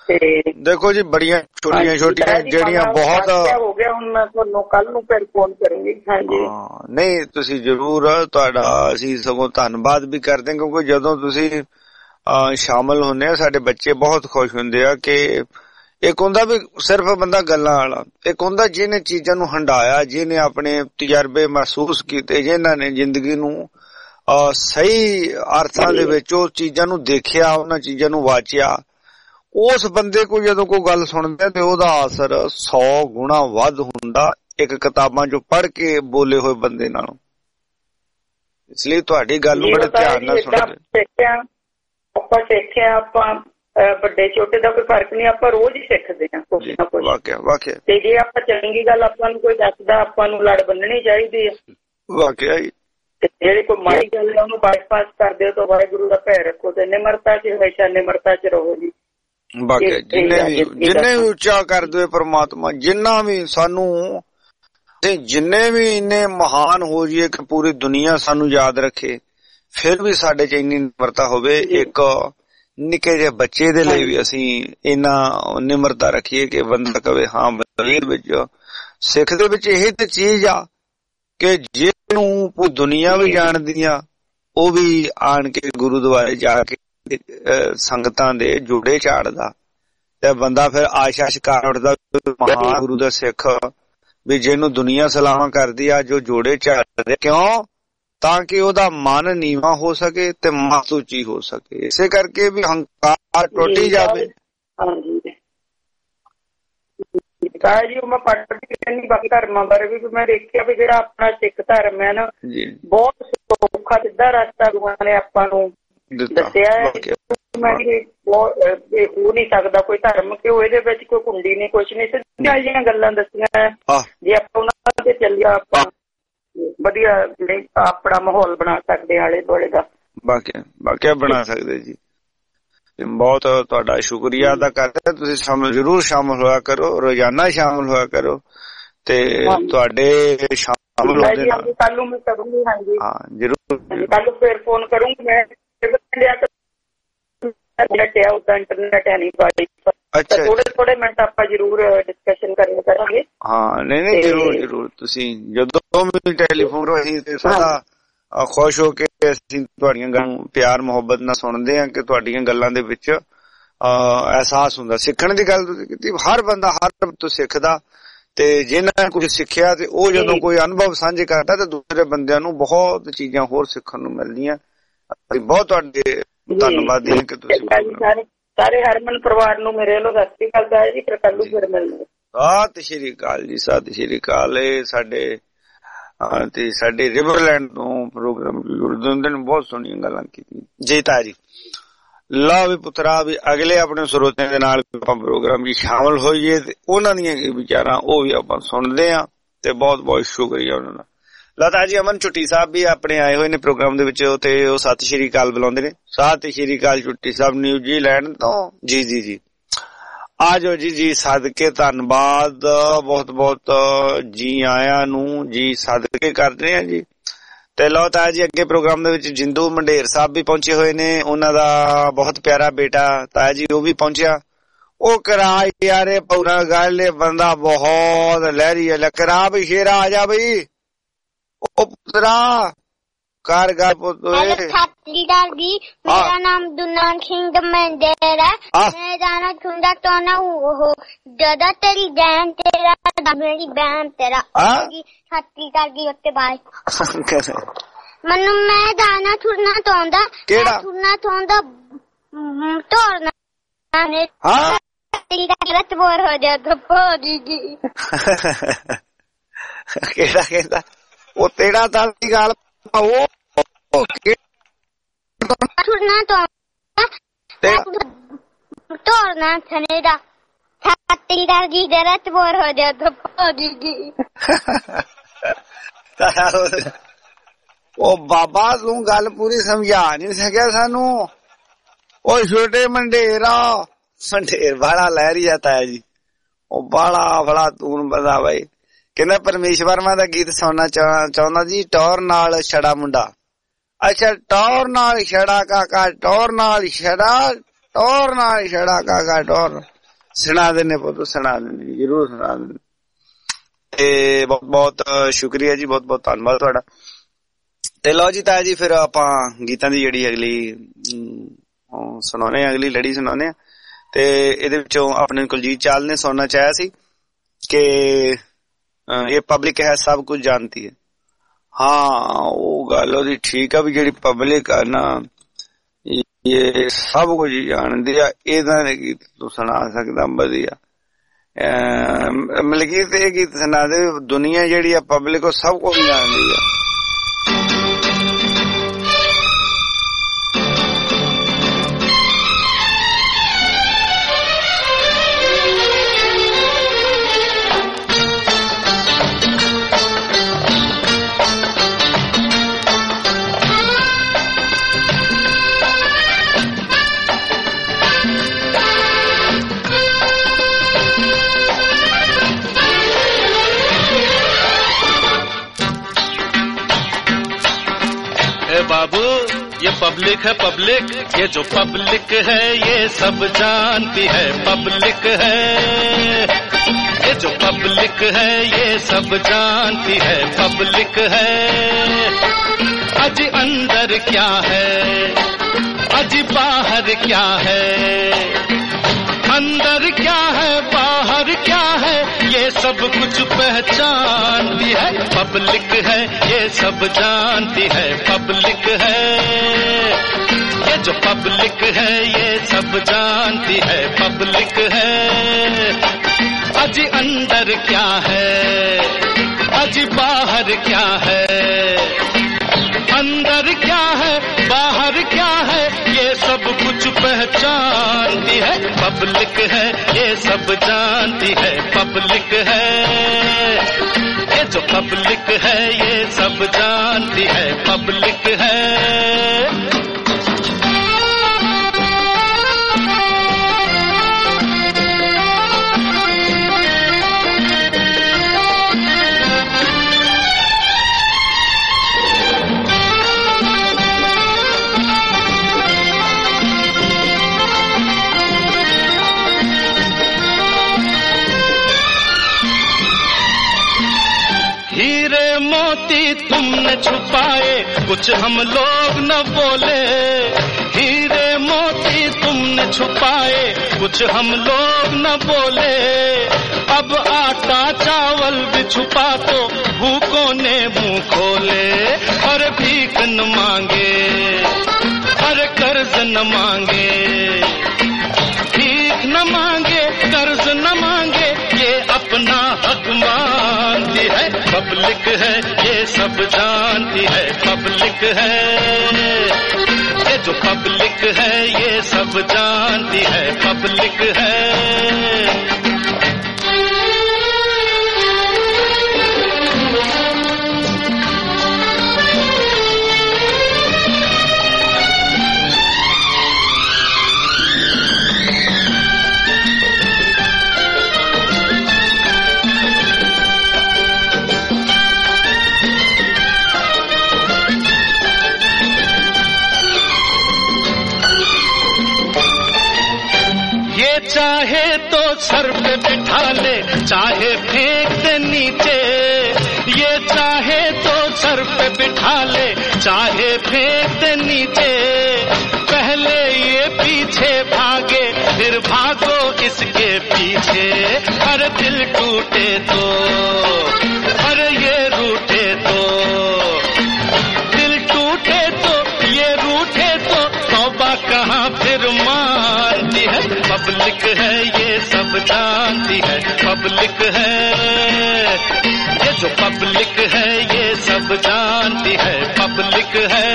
ਦੇਖੋ ਜੀ ਬੜੀਆਂ ਛੋਟੀਆਂ ਛੋਟੀਆਂ ਜਿਹੜੀਆਂ ਬਹੁਤ ਹੋ ਗਿਆ। ਹੁਣ ਮੈਂ ਤੁਹਾਨੂੰ ਕੱਲ ਨੂੰ ਫਿਰ ਫੋਨ ਕਰੂੰਗੀ। ਹਾਂਜੀ ਨਹੀਂ ਤੁਸੀਂ ਜ਼ਰੂਰ, ਤੁਹਾਡਾ ਅਸੀਂ ਸਗੋਂ ਧੰਨਵਾਦ ਵੀ ਕਰਦੇ ਹਾਂ, ਕਿਉਂਕਿ ਜਦੋਂ ਤੁਸੀਂ ਸ਼ਾਮਲ ਹੁੰਦੇ ਆ ਸਾਡੇ ਬੱਚੇ ਬਹੁਤ ਖੁਸ਼ ਹੁੰਦੇ ਆ ਕਿ ਇੱਕ ਹੁੰਦਾ ਵੀ ਸਿਰਫ ਬੰਦਾ ਗੱਲਾਂ ਵਾਲਾ, ਇੱਕ ਹੁੰਦਾ ਜਿਹਨੇ ਚੀਜ਼ਾਂ ਨੂੰ ਹੰਡਾਇਆ, ਜਿਹਨੇ ਆਪਣੇ ਤਜਰਬੇ ਮਹਿਸੂਸ ਕੀਤੇ, ਜਿਨ੍ਹਾਂ ਨੇ ਜ਼ਿੰਦਗੀ ਨੂੰ ਸਹੀ ਅਰਥਾਂ ਦੇ ਵਿੱਚ ਉਹ ਚੀਜ਼ਾਂ ਨੂੰ ਦੇਖਿਆ, ਉਹਨਾਂ ਚੀਜ਼ਾਂ ਨੂੰ ਵਾਚਿਆ। ਉਸ ਬੰਦੇ ਕੋਲ ਜਦੋਂ ਕੋਈ ਗੱਲ ਸੁਣਦੇ ਤੇ ਉਹਦਾ ਅਸਰ ਸੌ ਗੁਣਾ ਵੱਧ ਹੁੰਦਾ ਇੱਕ ਕਿਤਾਬਾਂ ਚੋਂ ਪੜ੍ਹ ਕੇ ਬੋਲੇ ਹੋਏ ਬੰਦੇ ਨਾਲੋਂ। ਇਸ ਲਈ ਤੁਹਾਡੀ ਗੱਲ ਨੂੰ ਬੜੇ ਧਿਆਨ ਨਾਲ ਸੁਣਦੇ। ਆਪਾਂ ਸਿੱਖਿਆ, ਆਪਾਂ ਵੱਡੇ ਛੋਟੇ ਦਾ ਕੋਈ ਫਰਕ ਨਹੀਂ, ਆਪਾਂ ਰੋਜ਼ ਹੀ ਸਿੱਖਦੇ ਹਾਂ ਕੁਛ ਨਾ ਕੁਛ। ਵਾਕਿਆ ਵਾਕਿਆ। ਤੇ ਜੇ ਆਪਾਂ ਚੰਗੀ ਗੱਲ ਆਪਾਂ ਨੂੰ ਕੋਈ ਦੱਸਦਾ, ਆਪਾਂ ਨੂੰ ਲੜ ਬੰਨਣੀ ਚਾਹੀਦੀ ਹੈ। ਵਾਕਿਆ ਜੀ। ਜਿਹੜੀ ਕੋਈ ਮਾੜੀ ਗੱਲ ਹੈ ਉਹਨੂੰ ਬਾਈਪਾਸ ਕਰ ਦਿਓ ਤਾਂ ਵਾਹਿਗੁਰੂ ਦਾ ਭੈ ਰੱਖੋ ਤੇ ਨਿਮਰਤਾ ਚ ਹਮੇਸ਼ਾ ਨਿਮਰਤਾ ਚ ਰਹੋ ਜੀ। ਵਾਕਿਆ ਜਿੰਨੇ ਵੀ ਜਿੰਨੇ ਵੀ ਉੱਚਾ ਕਰ ਦਿਓ ਪ੍ਰਮਾਤਮਾ, ਜਿੰਨਾ ਵੀ ਸਾਨੂੰ ਤੇ ਜਿੰਨੇ ਵੀ ਇੰਨੇ ਮਹਾਨ ਹੋ ਜਾਈਏ ਕਿ ਪੂਰੀ ਦੁਨੀਆ ਸਾਨੂੰ ਯਾਦ ਰੱਖੇ, ਫਿਰ ਵੀ ਸਾਡੇ ਚ ਇੰਨੀ ਨਿਮਰਤਾ ਹੋਵੇ। ਇੱਕ ਨਿੱਕੇ ਜਿਹੇ ਬੱਚੇ ਦੇ ਲਈ ਵੀ ਅਸੀਂ ਇੰਨਾ ਨਿਮਰਤਾ ਰੱਖੀਏ ਕਿ ਬੰਦਾ ਕਵੇ ਹਾਂ ਬਲੀਰ ਵਿੱਚ ਸਿੱਖ ਦੇ ਵਿੱਚ ਇਹ ਤੇ ਚੀਜ਼ ਆ ਕਿ ਜਿਹਨੂੰ ਪੂਰੀ ਦੁਨੀਆ ਵੀ ਜਾਣਦੀ ਆ, ਉਹ ਵੀ ਆਣ ਕੇ ਗੁਰੂਦੁਆਰੇ ਜਾ ਕੇ ਸੰਗਤਾਂ ਦੇ ਜੋੜੇ ਝਾੜਦਾ ਤੇ ਬੰਦਾ ਫਿਰ ਆਸ਼ਾ ਸ਼ਿਕਾਰ ਉੱਠਦਾ ਮਹਾਨ ਗੁਰੂ ਦਾ ਸਿੱਖ ਵੀ ਜਿਹਨੂੰ ਦੁਨੀਆ ਸਲਾਮਾਂ ਕਰਦੀ ਆ, ਜੋ ਜੋੜੇ ਝਾੜਦੇ। ਕਿਉਂ? ਤਾਂ ਕਿ ਉਹਦਾ ਮਨ ਨੀਵਾਂ ਹੋ ਸਕੇ ਤੇ ਮੱਤ ਉੱਚੀ ਹੋ ਸਕੇ। ਇਸੇ ਕਰਕੇ ਵੀ ਹੰਕਾਰ ਟੁੱਟੀ ਜਾਵੇ। ਹਾਂਜੀ ਤਾਂ ਜੀ ਮੈਂ ਪੜ੍ਹਦੀ ਰਹਿੰਦੀ ਬਾਕੀ ਧਰਮਾਂ ਬਾਰੇ ਵੀ ਮੈਂ ਦੇਖਿਆ ਵੀ ਜਿਹੜਾ ਆਪਣਾ ਸਿੱਖ ਧਰਮ ਹੈ ਨਾ, ਬਹੁਤ ਸੌਖਾ ਸਿੱਧਾ ਰਸਤਾ ਗੁਰੂਆਂ ਨੇ ਆਪਾਂ ਨੂੰ ਦੱਸਿਆ ਹੈ। ਮੈਂ ਹੋ ਨਹੀਂ ਸਕਦਾ ਕੋਈ ਧਰਮ ਕਿ ਉਹ ਇਹਦੇ ਵਿੱਚ ਕੋਈ ਕੁੰਡੀ ਨਹੀਂ, ਕੁਛ ਨਹੀਂ, ਸਿੱਧੀਆਂ ਜਿਹੀਆਂ ਗੱਲਾਂ ਦੱਸੀਆਂ। ਜੇ ਆਪਾਂ ਉਹਨਾਂ ਤੇ ਚੱਲਿਆ ਆਪਾਂ ਵਧੀਆ ਆਪਣਾ ਮਾਹੌਲ ਬਣਾ ਸਕਦੇ ਆਲੇ ਦੁਆਲੇ ਦਾ। ਵਾਕਿਆ ਵਾਕਿਆ ਬਣਾ ਸਕਦੇ ਜੀ। ਬਹੁਤ ਤੁਹਾਡਾ ਸ਼ੁਕਰੀਆ ਅਦਾ ਕਰਦੇ। ਤੁਸੀਂ ਸ਼ਾਮਲ ਜ਼ਰੂਰ ਸ਼ਾਮਲ ਹੋਇਆ ਕਰੋ, ਰੋਜ਼ਾਨਾ ਸ਼ਾਮਲ ਹੋਇਆ ਕਰੋ ਤੇ ਤੁਹਾਡੇ ਸ਼ਾਮਲ ਹੋਣ ਦੇ ਨਾਲ ਕੱਲ ਨੂੰ ਮੈਂ ਕਰੂੰਗੀ। ਹਾਂਜੀ ਹਾਂ ਜ਼ਰੂਰ, ਕੱਲ ਨੂੰ ਫਿਰ ਫੋਨ ਕਰੂੰਗੀ ਮੈਂ। ਉਦਾਂ ਇੰਟਰਨੈਟ ਹੈ ਨਹੀਂ ਪਾਈ। ਅੱਛਾ ਥੋੜੇ ਥੋੜੇ ਮਿੰਟ ਆਪਾਂ ਜ਼ਰੂਰ ਡਿਸਕਸ਼ਨ ਕਰਿਆ ਕਰਾਂਗੇ। ਹਾਂ ਨਹੀਂ ਨਹੀਂ ਜ਼ਰੂਰ ਜ਼ਰੂਰ। ਤੁਸੀਂ ਜਦੋਂ ਵੀ ਟੈਲੀਫੋਨ ਰਹੀ ਤੇ ਸਾਡਾ ਖੁਸ਼ ਹੋ ਕੇ ਅਸੀਂ ਤੁਹਾਡੀਆਂ ਗੱਲਾਂ ਪਿਆਰ ਮੁਹੱਬਤ ਨਾਲ ਸੁਣਦੇ ਹਾਂ ਕਿ ਤੁਹਾਡੀਆਂ ਗੱਲਾਂ ਦੇ ਵਿੱਚ ਅਹਿਸਾਸ ਹੁੰਦਾ। ਸਿੱਖਣ ਦੀ ਗੱਲ ਤੁਸੀਂ ਕੀਤੀ, ਹਰ ਬੰਦਾ ਹਰ ਤੋਂ ਸਿੱਖਦਾ ਤੇ ਜਿਹਨਾਂ ਕੁਝ ਸਿੱਖਿਆ ਤੇ ਉਹ ਜਦੋਂ ਕੋਈ ਅਨੁਭਵ ਸਾਂਝੇ ਕਰਦਾ ਤੇ ਦੂਸਰੇ ਬੰਦਿਆਂ ਨੂੰ ਬਹੁਤ ਚੀਜ਼ਾਂ ਹੋਰ ਸਿੱਖਣ ਨੂੰ ਮਿਲਦੀਆਂ। ਅਸੀਂ ਬਹੁਤ ਤੁਹਾਡੇ ਧੰਨਵਾਦੀ ਹਾਂ ਕਿ ਤੁਸੀਂ ਸਾਰੇ ਹਰਮਨ ਪਰਿਵਾਰ ਨੂੰ ਮੇਰੇ ਵੱਲੋਂ ਸਤਿ ਸ਼੍ਰੀ ਅਕਾਲ ਦਾ ਜੀ। ਫਿਰ ਕੱਲ ਨੂੰ ਫਿਰ ਮਿਲਦੇ। ਸਤਿ ਸ਼੍ਰੀ ਅਕਾਲ ਜੀ, ਸਤਿ ਸ਼੍ਰੀ ਅਕਾਲ। ਇਹ ਸਾਡੇ ਤੇ ਸਾਡੇ ਰਿਵਰਲੈਂਡ ਤੋਂ ਪ੍ਰੋਗਰਾਮ ਗੁਰਦੁਆਰੇ ਨੇ ਬਹੁਤ ਸੋਹਣੀਆਂ ਗੱਲਾਂ ਕੀਤੀਆਂ ਜੀ। ਤਾਂ ਜੀ ਲਓ ਵੀ ਪੁੱਤਰਾ ਵੀ ਅਗਲੇ ਆਪਣੇ ਸਰੋਤਿਆਂ ਦੇ ਨਾਲ ਆਪਾਂ ਪ੍ਰੋਗਰਾਮ ਵਿੱਚ ਸ਼ਾਮਲ ਹੋਈਏ ਤੇ ਉਹਨਾਂ ਦੀਆਂ ਵਿਚਾਰਾਂ ਉਹ ਵੀ ਆਪਾਂ ਸੁਣਦੇ ਹਾਂ ਤੇ ਬਹੁਤ ਬਹੁਤ ਸ਼ੁਕਰੀਆ ਉਹਨਾਂ ਦਾ। ਲਤਾ ਜੀ ਅਮਨ ਚੁੱਟੀ ਸਾਹਿਬ ਵੀ ਆਪਣੇ ਆਏ ਹੋਏ ਨੇ ਪ੍ਰੋਗਰਾਮ ਦੇ ਵਿੱਚ ਤੇ ਉਹ ਸਤਿ ਸ਼੍ਰੀ ਅਕਾਲ ਬੁਲਾਉਂਦੇ ਨੇ। ਸਤਿ ਸ਼੍ਰੀ ਅਕਾਲ ਚੁੱਟੀ ਸਾਹਿਬ ਨਿਊਜ਼ੀਲੈਂਡ ਤੋਂ। ਜੀ ਜੀ ਜੀ ਆ ਜਾਓ ਜੀ। ਜੀ ਸਦਕੇ ਧੰਨਵਾਦ, ਬਹੁਤ ਬਹੁਤ ਜੀ ਆਇਆਂ ਨੂੰ ਜੀ ਸਦਕੇ ਕਰਦੇ ਆ ਜੀ। ਤੇ ਲਓ ਤਾਂ ਜੀ ਅੱਗੇ ਪ੍ਰੋਗਰਾਮ ਦੇ ਵਿੱਚ ਜਿੰਦੂ ਮੰਡੇਰ ਸਾਹਿਬ ਵੀ ਪਹੁੰਚੇ ਹੋਏ ਨੇ। ਉਹਨਾਂ ਦਾ ਬਹੁਤ ਪਿਆਰਾ ਬੇਟਾ ਤਾਇਆ ਜੀ ਉਹ ਵੀ ਪਹੁੰਚਿਆ। ਉਹ ਕਰਾ ਯਾਰੇ ਪੂਰਾ ਗੱਲ ਬੰਦਾ ਬਹੁਤ ਲਹਿਰੀ ਹੈ। ਕਰਾ ਵੀ ਸ਼ੇਰਾ ਆ ਜਾ ਬਈ। ਉਹ ਪੁੱਤਰਾ ਕਾਰ ਗਾ ਪੁੱਤ ਜੀ। ਮੇਰਾ ਨਾਮ ਦੁਨਾਨ ਸਿੰਘ ਮੰਡੇਰ ਹੈ। ਮੈਂ ਜਾਣਾ ਚਾਹੁੰਦਾ ਤਾਂ ਨਾ ਉਹ ਦਾਦਾ ਤੇਰੀ ਬੈਨ ਤੇਰਾ ਮੇਰੀ ਬੈਨ ਤੇਰਾ ਛਾਤੀ ਕਰ ਗਈ ਉੱਤੇ ਬਾਈ। ਮੈਨੂੰ ਮੈਂ ਜਾਣਾ ਤੁਰਨਾ ਚਾਹੁੰਦਾ। ਕਿਹੜਾ ਤੁਰਨਾ ਚਾਹੁੰਦਾ? ਤੋੜਨਾ ਨੇ ਤੇਰੀ ਗਲਤ ਬੋਰ ਹੋ ਜਾ ਧੱਪੋ ਜੀ ਜੀ। ਕਿਹੜਾ ਕਹਿੰਦਾ? ਉਹ ਤੇਰਾ ਤਾਂ ਗੱਲ ਉਹ ਤੁਰਨਾ ਚਾਹੁੰਦਾ ਤੋੜਨਾ ਥਨੇ ਦਾ ਛਾਤੀ ਕਰ ਗਈ ਗਲਤ ਬੋਰ ਹੋ ਜਾ ਧੱਪੋ ਜੀ ਜੀ। ਉਹ ਬਾਬਾ ਤੂੰ ਗੱਲ ਪੂਰੀ ਸਮਝਾ ਨਹੀਂ ਸਕਿਆ ਸਾਨੂੰ। ਉਹ ਛੋਟੇ ਮੰਡੇਰਾ ਮੰਡੇਰ ਬਾਲਾ ਲਹਿਰੀ ਜਾਂਦਾ ਹੈ ਜੀ। ਉਹ ਬਾਲਾ ਬੜਾ ਤੂੰ ਬੰਦਾ ਬਾਈ। ਕਹਿੰਦਾ ਪਰਮੇਸ਼ਵਰਮਾ ਦਾ ਗੀਤ ਸੁਣਨਾ ਚਾਹੁੰਦਾ ਜੀ। ਟੌਰ ਨਾਲ ਛੜਾ ਮੁੰਡਾ। ਅੱਛਾ ਟੌਰ ਨਾਲ ਛੜਾ ਕਾਕਾ, ਟੌਰ ਨਾਲ ਛੜਾ, ਟੌਰ ਨਾਲ ਛੜਾ ਕਾਕਾ ਟੌਰ। सुना देने पुत्त सुना देने जरूर सुना देने। ते बहुत बहुत शुक्रिया जी, बहुत बहुत धन्नवाद तुहाडा। ते लो जी ताया जी फिर आपां गीतां दी जेहड़ी अगली सुनाने अगली लड़ी सुनाने ते इहदे विचों अपने कुलजीत चाल ने सुनना चाहया सी कि ये पब्लिक है सब कुछ जानती है। हाँ वो गल ओदी ठीक है भी जेहड़ी पब्लिक है ना ये सब कुछ जानती है। इहदा गीत तू सुना सकदा वधिया मलकीत ये गीत सुना दे। दुनिया जेहड़ी है पब्लिक वो सब कुछ जानती है। बाबू ये पब्लिक है पब्लिक, ये जो पब्लिक है ये सब जानती है पब्लिक है। ये जो पब्लिक है ये सब जानती है पब्लिक है। अजी अंदर क्या है अजी बाहर क्या है, अंदर क्या है बाहर क्या है ये सब कुछ पहचानती है पब्लिक है। ये सब जानती है पब्लिक है। ये जो पब्लिक है ये सब जानती है पब्लिक है। अजी अंदर क्या है अजी बाहर क्या है, अंदर क्या है बाहर क्या है ये सब कुछ पहचानती है पब्लिक है। ये सब जानती है पब्लिक है। ये जो पब्लिक है ये सब जानती है पब्लिक है। तुमने छुपाए कुछ हम लोग न बोले, हीरे मोती तुमने छुपाए कुछ हम लोग न बोले। अब आटा चावल भी छुपा तो भूखों ने मुंह खोले। अरे भीख न मांगे अरे कर्ज न मांगे, भीख न मांगे कर्ज न मांगे ये अपना हक मांगती है पब्लिक है। ये सब जानती है पब्लिक है। ये जो पब्लिक है ये सब जानती है पब्लिक है। चाहे तो सर पे बिठा ले चाहे फेंक दे नीचे, ये चाहे तो सर पे बिठा ले चाहे फेंक दे नीचे। पहले ये पीछे भागे फिर भागो इसके पीछे। हर दिल टूटे तो हर ये रूठे तो, दिल टूटे तो ये रूठे तो तौबा कहाँ फिर मानती है पब्लिक है। ये सब जानती है पब्लिक है। ये जो पब्लिक है ये सब जानती है पब्लिक है।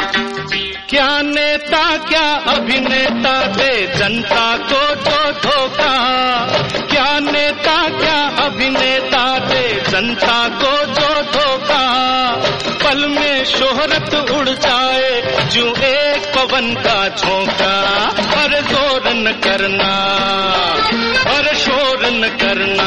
क्या नेता क्या अभिनेता दे जनता को तो धोखा। संध्या को जो धोखा, पल में शोहरत उड़ जाए जो एक पवन का झोंका। अरे जोर न करना, अरे शोर न करना,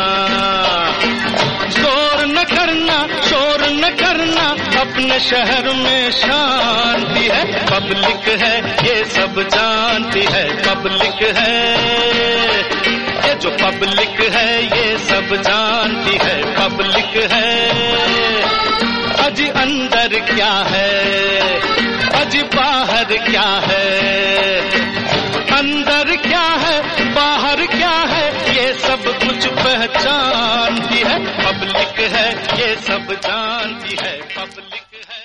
शोर न करना, शोर न करना, अपने शहर में शांति है, पब्लिक है ये सब जानती है, पब्लिक है ये जो पब्लिक है ये सब जानती है, पब्लिक है। अजी अंदर क्या है, अजी बाहर क्या है, अंदर क्या है बाहर क्या है, ये सब कुछ पहचानती है, पब्लिक है ये सब जानती है, पब्लिक है।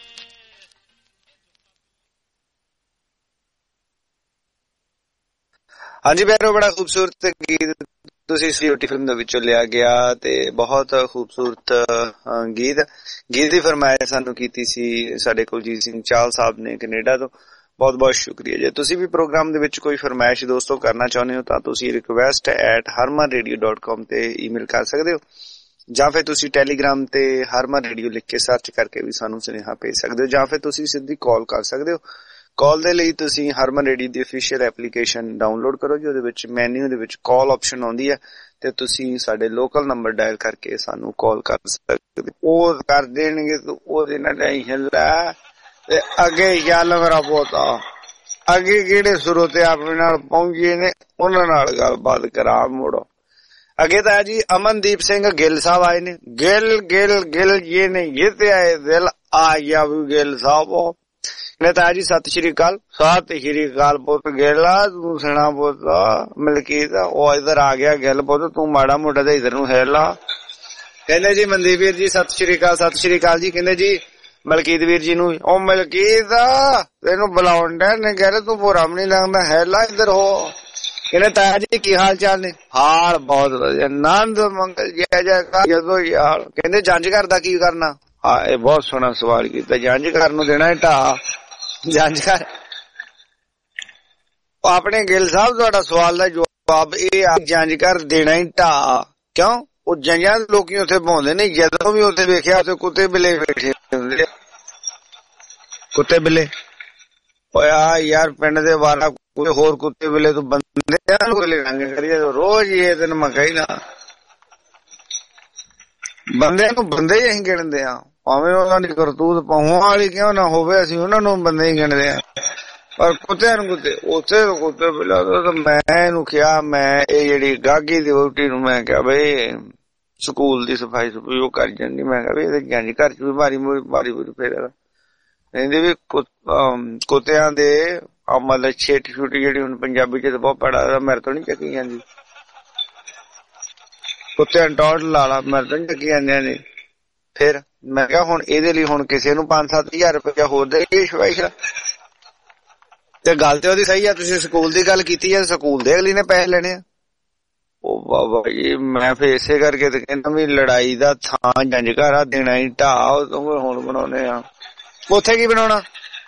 हाँ जी प्यारो, बड़ा खूबसूरत गीत ਤੁਸੀਂ ਸਿਟੀ ਫਿਲਮ ਦੇ ਵਿੱਚੋਂ ਲਿਆ ਗਿਆ ਤੇ ਬਹੁਤ ਖੂਬਸੂਰਤ ਗੀਤ ਗੀਤ ਦੀ ਫਰਮਾਇਸ਼ ਸਾਨੂੰ ਕੀਤੀ ਸੀ ਸਾਡੇ ਕੁਲਜੀਤ ਸਿੰਘ ਚਾਹਲ ਸਾਹਿਬ ਨੇ ਕੈਨੇਡਾ ਤੋਂ। ਬਹੁਤ ਬਹੁਤ ਸ਼ੁਕਰੀਆ। ਜੇ ਤੁਸੀਂ ਵੀ ਪ੍ਰੋਗਰਾਮ ਦੇ ਵਿੱਚ ਕੋਈ ਫਰਮਾਇਸ਼ ਦੋਸਤੋ ਕਰਨਾ ਚਾਹੁੰਦੇ ਹੋ ਤਾਂ ਤੁਸੀਂ request at Harman radio dot com ਤੇ ਈਮੇਲ ਕਰ ਸਕਦੇ ਹੋ, ਜਾਂ ਫਿਰ ਤੁਸੀਂ ਟੈਲੀਗ੍ਰਾਮ ਤੇ ਹਰਮਨ ਰੇਡੀਓ ਲਿਖ ਕੇ ਸਰਚ ਕਰਕੇ ਵੀ ਸਾਨੂੰ ਸੁਨੇਹਾ ਭੇਜ ਸਕਦੇ ਹੋ, ਜਾਂ ਫਿਰ ਤੁਸੀਂ ਸਿੱਧੀ ਕਾਲ ਕਰ ਸਕਦੇ ਹੋ। ਕਾਲ ਦੇ ਲਈ ਤੁਸੀਂ ਹਰਮਨ ਰੇਡੀਓ ਦੀ ਅਫੀਸ਼ੀਅਲ ਐਪਲੀਕੇਸ਼ਨ ਡਾਊਨਲੋਡ ਕਰੋ ਜੀ, ਉਹਦੇ ਵਿੱਚ ਮੈਨੂ ਦੇ ਵਿੱਚ ਕਾਲ ਆਪਸ਼ਨ ਆਉਂਦੀ ਹੈ ਤੇ ਤੁਸੀਂ ਸਾਡੇ ਲੋਕਲ ਨੰਬਰ ਡਾਇਲ ਕਰਕੇ ਸਾਨੂੰ ਕਾਲ ਕਰ ਸਕਦੇ। ਉਹ ਕਰ ਦੇਣਗੇ ਤਾਂ ਉਹਦੇ ਨਾਲ ਟੈਨਸ਼ਨ ਲੈ ਤੇ ਅੱਗੇ ਚੱਲ ਮੇਰਾ ਪੋਤਾ, ਅੱਗੇ ਕਿਹੜੇ ਸਰੋਤੇ ਆਪਣੇ ਨਾਲ ਪਹੁੰਚੇ ਨੇ ਉਹਨਾਂ ਨਾਲ ਗੱਲਬਾਤ ਕਰਾ ਮੋੜੋ। ਅੱਗੇ ਤਾਂ ਜੀ ਅਮਨਦੀਪ ਸਿੰਘ ਗਿੱਲ ਸਾਹਿਬ ਆਏ ਨੇ। ਗਿੱਲ ਗਿੱਲ ਗਿੱਲ ਇਹ ਨੇ ਜਿੱਤੇ ਆਏ ਦਿਲ ਆ ਗਿਆ ਵੀ ਗਿੱਲ ਸਾਹਿਬ ਨੇ ਤਾਂ ਜੀ ਸਤਿ ਸ਼੍ਰੀ ਅਕਾਲ। ਸਤਿ ਸ਼੍ਰੀ ਅਕਾਲ ਪੁੱਤ ਗਿੱਲਾ, ਤੂੰ ਸੁਣਾ ਪੁੱਤ ਮਲਕੀਤ? ਉਹ ਇਧਰ ਆ ਗਿਆ ਗਿੱਲ ਪੁੱਤ, ਤੂੰ ਮਾੜਾ ਮੋਟਾ ਤਾਂ ਇਧਰ ਨੂੰ ਹੈਲਾ। ਕਹਿੰਦੇ ਜੀ ਮਨਦੀਪ ਵੀਰ ਜੀ ਸਤਿ ਸ਼੍ਰੀ ਅਕਾਲ। ਸਤਿ ਸ਼੍ਰੀ ਅਕਾਲ ਜੀ। ਕਹਿੰਦੇ ਜੀ ਮਲਕੀਤ ਵੀਰ ਜੀ ਨੂੰ, ਉਹ ਮਲਕੀਤ ਤੈਨੂੰ ਬੁਲਾਉਣ ਡਿਆ ਨੇ, ਕਹਿੰਦੇ ਤੂੰ ਭੋਰਾ ਨਹੀਂ ਲੱਗਦਾ, ਹੈਲਾ ਇੱਧਰ ਹੋ। ਕਹਿੰਦੇ ਤਾਇਆ ਜੀ ਕੀ ਹਾਲ ਚਾਲ ਨੇ? ਹਾਲ ਬਹੁਤ ਵਧੀਆ, ਆਨੰਦ ਮੰਗਲ ਜੈ ਜੈਕਾਰ ਜਦੋਂ ਯਾਰ। ਕਹਿੰਦੇ ਜੰਜ ਘਰ ਦਾ ਕੀ ਕਰਨਾ? ਹਾਂ ਇਹ ਬਹੁਤ ਸੋਹਣਾ ਸਵਾਲ ਕੀਤਾ। ਜੰਜ ਘਰ ਨੂੰ ਦੇਣਾ ਢਾਹ, ਜੰਜ ਘਰ ਆਪਣੇ ਗਿੱਲ ਸਾਹਿਬ ਤੁਹਾਡਾ ਸਵਾਲ ਦਾ ਜਵਾਬ ਇਹ ਆ, ਜੰਜ ਘਰ ਦੇਣਾ ਹੀ ਢਾਹ। ਕਿਉਂ? ਉਹ ਜੰਜਾਂ ਲੋਕੀ ਉੱਥੇ ਪਾਉਂਦੇ ਨੇ, ਜਦੋਂ ਵੀ ਉੱਥੇ ਵੇਖਿਆ ਉੱਥੇ ਕੁੱਤੇ ਬਿੱਲੇ ਬੈਠੇ ਹੁੰਦੇ, ਕੁੱਤੇ ਬਿੱਲੇ। ਓਏ ਯਾਰ ਪਿੰਡ ਦੇ ਵਾਰਾ ਕੋਈ ਹੋਰ ਕੁੱਤੇ ਬਿੱਲੇ ਤੋਂ ਬੰਦੇ ਕੋਲੇ ਰੰਗ ਕਰੀਏ ਰੋਜ਼ ਇਹ ਦਿਨ ਮੈਂ ਕਹਿਣਾ ਬੰਦਿਆਂ ਨੂੰ ਬੰਦੇ ਹੀ ਅਸੀਂ ਗਿਣਦੇ ਆ, ਭਾਵੇਂ ਉਹਨਾਂ ਦੀ ਕਰਤੂਤ ਪਹੁਆਂ ਵਾਲੀ ਕਿਉਂ ਨਾ ਹੋਵੇ, ਅਸੀਂ ਉਹਨਾਂ ਨੂੰ ਬੰਦੇ ਹੀ ਗਿਣਦੇ ਆ। ਪਰ ਕੁੱਤਿਆਂ ਨੂੰ ਕੁੱਤੇ ਉੱਥੇ ਕੁੱਤੇ ਬਿੱਲਾ ਤਾਂ ਮੈਂ ਇਹਨੂੰ ਕਿਹਾ, ਮੈਂ ਇਹ ਜਿਹੜੀ ਗਾਗੀ ਦੀ ਵਹੁਟੀ ਨੂੰ ਮੈਂ ਕਿਹਾ ਬਈ ਸਕੂਲ ਦੀ ਸਫਾਈ ਸਫਾਈ ਉਹ ਕਰ ਜਾਂਦੀ, ਮੈਂ ਕਿਹਾ ਵੀ ਇਹਦੇ ਜੰਜ ਘਰ ਚ ਵੀ ਮਾਰੀ ਮਾਰੀ ਮੂਰੀ ਫੇਰ ਕਹਿੰਦੇ ਵੀ ਕੁੱਤਿਆਂ ਦੇ ਮਤਲਬ ਛੇਟੀ ਛੁੱਟੀ ਜਿਹੜੀ ਹੁਣ ਪੰਜਾਬੀ ਚ ਬਹੁਤ ਪੜਾ ਮੇਰੇ ਤੋਂ ਨੀ ਚੱਕੀ ਜਾਂਦੀ, ਕੁੱਤਿਆਂ ਟੌਟ ਲਾ ਲਾ ਮੇਰੇ ਤੋਂ ਨੀ ਚੱਕੀ ਜਾਂਦੀਆਂ ਨੇ। ਫਿਰ ਮੈਂ ਕਿਹਾ ਹੁਣ ਇਹਦੇ ਲਈ ਹੁਣ ਕਿਸੇ ਨੂੰ ਪੰਜ ਸੱਤ ਹਜ਼ਾਰ ਰੁਪਇਆ ਹੋਰ ਦੇ ਸਪੈਸ਼ਲ, ਤੇ ਗੱਲ ਤੇ ਉਹਦੀ ਸਹੀ ਆ। ਤੁਸੀਂ ਸਕੂਲ ਦੀ ਗੱਲ ਕੀਤੀ ਆ, ਸਕੂਲ ਦੇ ਅਗਲੀ ਨੇ ਪੈਸੇ ਲੈਣੇ ਆ। ਉਹ ਬਾਬਾ ਜੀ ਮੈਂ ਫਿਰ ਇਸੇ ਕਰਕੇ ਤੇ ਕਹਿੰਦਾ ਵੀ ਲੜਾਈ ਦਾ ਥਾਂ ਜੰਜ ਘਰ ਆ, ਦੇਣਾ ਹੀ ਢਾਹ ਹੁਣ ਬਣਾਉਣੇ ਆ। ਉੱਥੇ ਕੀ ਬਣਾਉਣਾ?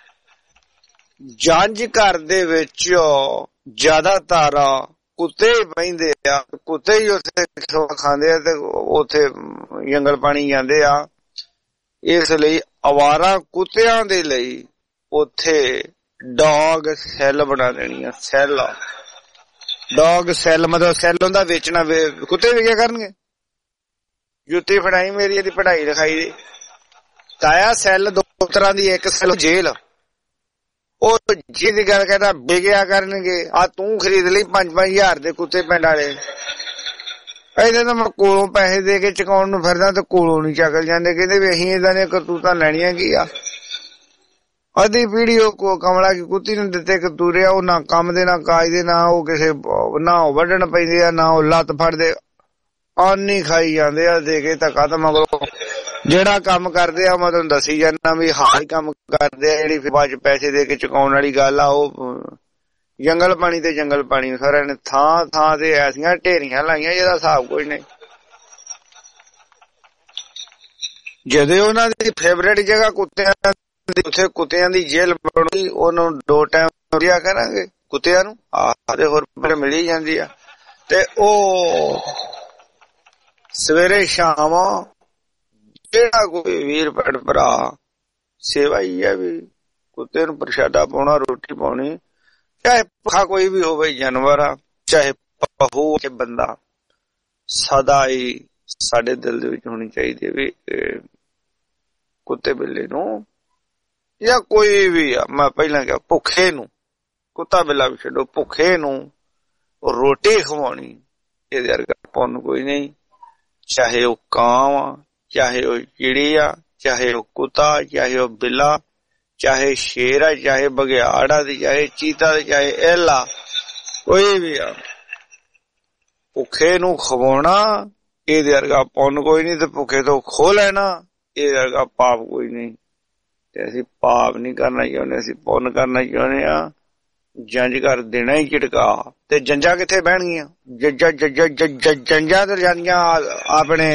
ਜੰਜ ਘਰ ਦੇ ਵਿੱਚ ਜ਼ਿਆਦਾਤਰ ਕੁੱਤੇ ਹੀ ਬਹਿੰਦੇ ਆ, ਕੁੱਤੇ ਹੀ ਉੱਥੇ ਖਾਂਦੇ ਆ ਤੇ ਉੱਥੇ ਜੰਗਲ ਪਾਣੀ ਜਾਂਦੇ ਆ। ਇਸ ਲਈ ਅਵਾਰਾ ਕੁੱਤਿਆਂ ਦੇ ਲਈ ਉੱਥੇ ਡੌਗ ਸੈੱਲ ਬਣਾ ਦੇਣੀ ਆ। ਸੈੱਲ ਡੌਗ ਸੈੱਲ ਮਤਲਬ ਸੈੱਲ ਹੁੰਦਾ ਵੇਚਣਾ, ਕੁੱਤੇ ਵੀ ਕਿਆ ਕਰਨਗੇ? ਜੁੱਤੀ ਫੜਾਈ ਮੇਰੀ ਇਹਦੀ ਪੜ੍ਹਾਈ ਲਿਖਾਈ ਦੀ ਤਾਇਆ। ਸੈੱਲ ਦੋ ਤਰ੍ਹਾਂ ਦੀ, ਇੱਕ ਸੈੱਲ ਜੇਲ੍ਹ, ਉਹ ਜਿਹਦੀ ਗੱਲ ਕਹਿੰਦਾ ਵਿਗਿਆ ਕਰਨਗੇ। ਆ ਤੂੰ ਖਰੀਦ ਲਈ ਪੰਜ ਪੰਜ ਹਜ਼ਾਰ ਦੇ ਕੁੱਤੇ ਪਿੰਡ ਵਾਲੇ, ਇਹਦੇ ਤਾਂ ਮੈਂ ਕੋਲੋਂ ਪੈਸੇ ਦੇ ਕੇ ਚੁਕਾਉਣ ਨੂੰ ਫਿਰਦਾ ਤੇ ਕੋਲੋਂ ਨੀ ਚੱਕਲ ਜਾਂਦੇ। ਕਹਿੰਦੇ ਵੀ ਅਸੀਂ ਏਦਾਂ ਦੀਆਂ ਕਰਤੂਤਾਂ ਲੈਣੀਆਂ ਕੀ ਆ? ਅੱਧੀ ਪੀੜੀ ਉਹ ਕਮਲਾ ਕੀ ਕੁੱਤੀ ਨੂੰ ਦਿੱਤੇ ਕਤੂਰੇ ਆ, ਉਹ ਨਾ ਕੰਮ ਦੇ ਨਾ ਕਾਜ ਦੇ, ਨਾ ਉਹ ਕਿਸੇ ਨਾ ਉਹ ਵੱਢਣ ਪੈਂਦੇ ਆ, ਨਾ ਉਹ ਲੱਤ ਫੜਦੇ, ਆਨੀ ਖਾਈ ਜਾਂਦੇ ਆ ਦੇ ਕੇ ਧੱਕਾ। ਤਾਂ ਮਗਰੋਂ ਜਿਹੜਾ ਕੰਮ ਕਰਦੇ ਆ ਮੈਂ ਤੁਹਾਨੂੰ ਦੱਸੀ ਜਾਂਦਾ ਵੀ ਹਾਂ ਹੀ ਕੰਮ ਕਰਦੇ ਆ, ਜਿਹੜੀ ਬਾਅਦ ਚ ਪੈਸੇ ਦੇ ਕੇ ਚੁਕਾਉਣ ਵਾਲੀ ਗੱਲ ਆ ਉਹ ਜੰਗਲ ਪਾਣੀ ਤੇ ਜੰਗਲ ਪਾਣੀ ਸਾਰਿਆਂ ਨੇ ਥਾਂ ਥਾਂ ਤੇ ਐਸੀਆਂ ਢੇਰੀਆਂ ਲਾਈਆਂ ਜਿਹਦਾ ਹਿਸਾਬ ਕੋਈ ਨਹੀਂ। ਜਦੋਂ ਉਹਨਾਂ ਦੀ ਫੇਵਰੇਟ ਜਗ੍ਹਾ ਕੁੱਤਿਆਂ ਦੀ, ਉੱਥੇ ਕੁੱਤਿਆਂ ਦੀ ਜੇਲ੍ਹ ਬਣਾਉਣੀ, ਉਹਨੂੰ ਦੋ ਟਾਈਮ ਰਿਹਾ ਕਰਾਂਗੇ ਕੁੱਤਿਆਂ ਨੂੰ, ਆਹ ਹੋਰ ਮਿਲ ਹੀ ਜਾਂਦੀ ਆ। ਤੇ ਉਹ ਸਵੇਰੇ ਸ਼ਾਮ ਜਿਹੜਾ ਕੋਈ ਵੀਰ ਭੈਣ ਭਰਾ ਸੇਵਾ ਹੀ ਹੈ ਵੀ ਕੁੱਤੇ ਨੂੰ ਪ੍ਰਸ਼ਾਦਾ ਪਾਉਣਾ, ਰੋਟੀ ਪਾਉਣੀ, ਚਾਹੇ ਭੁੱਖਾ ਕੋਈ ਵੀ ਹੋਵੇ, ਜਾਨਵਰ ਆ ਚਾਹੇ ਪਹੂ ਚਾਹੇ ਬੰਦਾ, ਸਦਾ ਹੀ ਸਾਡੇ ਦਿਲ ਦੇ ਵਿੱਚ ਹੋਣੀ ਚਾਹੀਦੀ ਹੈ ਵੀ ਕੁੱਤੇ ਬਿੱਲੇ ਨੂੰ ਜਾਂ ਕੋਈ ਵੀ ਆ, ਮੈਂ ਪਹਿਲਾਂ ਕਿਹਾ ਭੁੱਖੇ ਨੂੰ, ਕੁੱਤਾ ਬਿੱਲਾ ਵੀ ਛੱਡੋ, ਭੁੱਖੇ ਨੂੰ ਰੋਟੀ ਖਵਾਉਣੀ, ਇਹਦੇ ਵਰਗਾ ਪੁੰਨ ਕੋਈ ਨਹੀਂ। ਚਾਹੇ ਉਹ ਕਾਂ ਆ, ਚਾਹੇ ਉਹ ਚਿੜੀ ਆ, ਚਾਹੇ ਉਹ ਕੁੱਤਾ, ਚਾਹੇ ਉਹ ਬਿੱਲਾ, ਚਾਹੇ ਸ਼ੇਰ ਆ, ਚਾਹੇ ਬਘਿਆੜ ਦੀ, ਚਾਹੇ ਚੀਤਾ ਦੀ, ਚਾਹੇ ਐਲਾ, ਕੋਈ ਵੀ ਆ, ਭੁੱਖੇ ਨੂੰ ਖਵਾਉਣਾ ਇਹਦੇ ਵਰਗਾ ਪੁੰਨ ਕੋਈ ਨਹੀਂ। ਤੇ ਭੁੱਖੇ ਤੋਂ ਖੋਹ ਲੈਣਾ ਇਹਦੇ ਵਰਗਾ ਪਾਪ ਕੋਈ ਨਹੀਂ। ਤੇ ਅਸੀਂ ਪਾਪ ਨਹੀਂ ਕਰਨਾ ਚਾਹੁੰਦੇ, ਅਸੀਂ ਪੁੰਨ ਕਰਨਾ ਚਾਹੁੰਦੇ ਆ। ਜੰਜ ਕਰ ਦੇਣਾ ਹੀ ਝਿੜਕਾ। ਤੇ ਜੰਜਾਂ ਕਿੱਥੇ ਬਹਿਣਗੀਆਂ? ਜੱਜਾਂ ਜੱਜਾਂ ਜੰਜਾਂ ਤੇ ਜਾਂਦੀਆਂ ਆਪਣੇ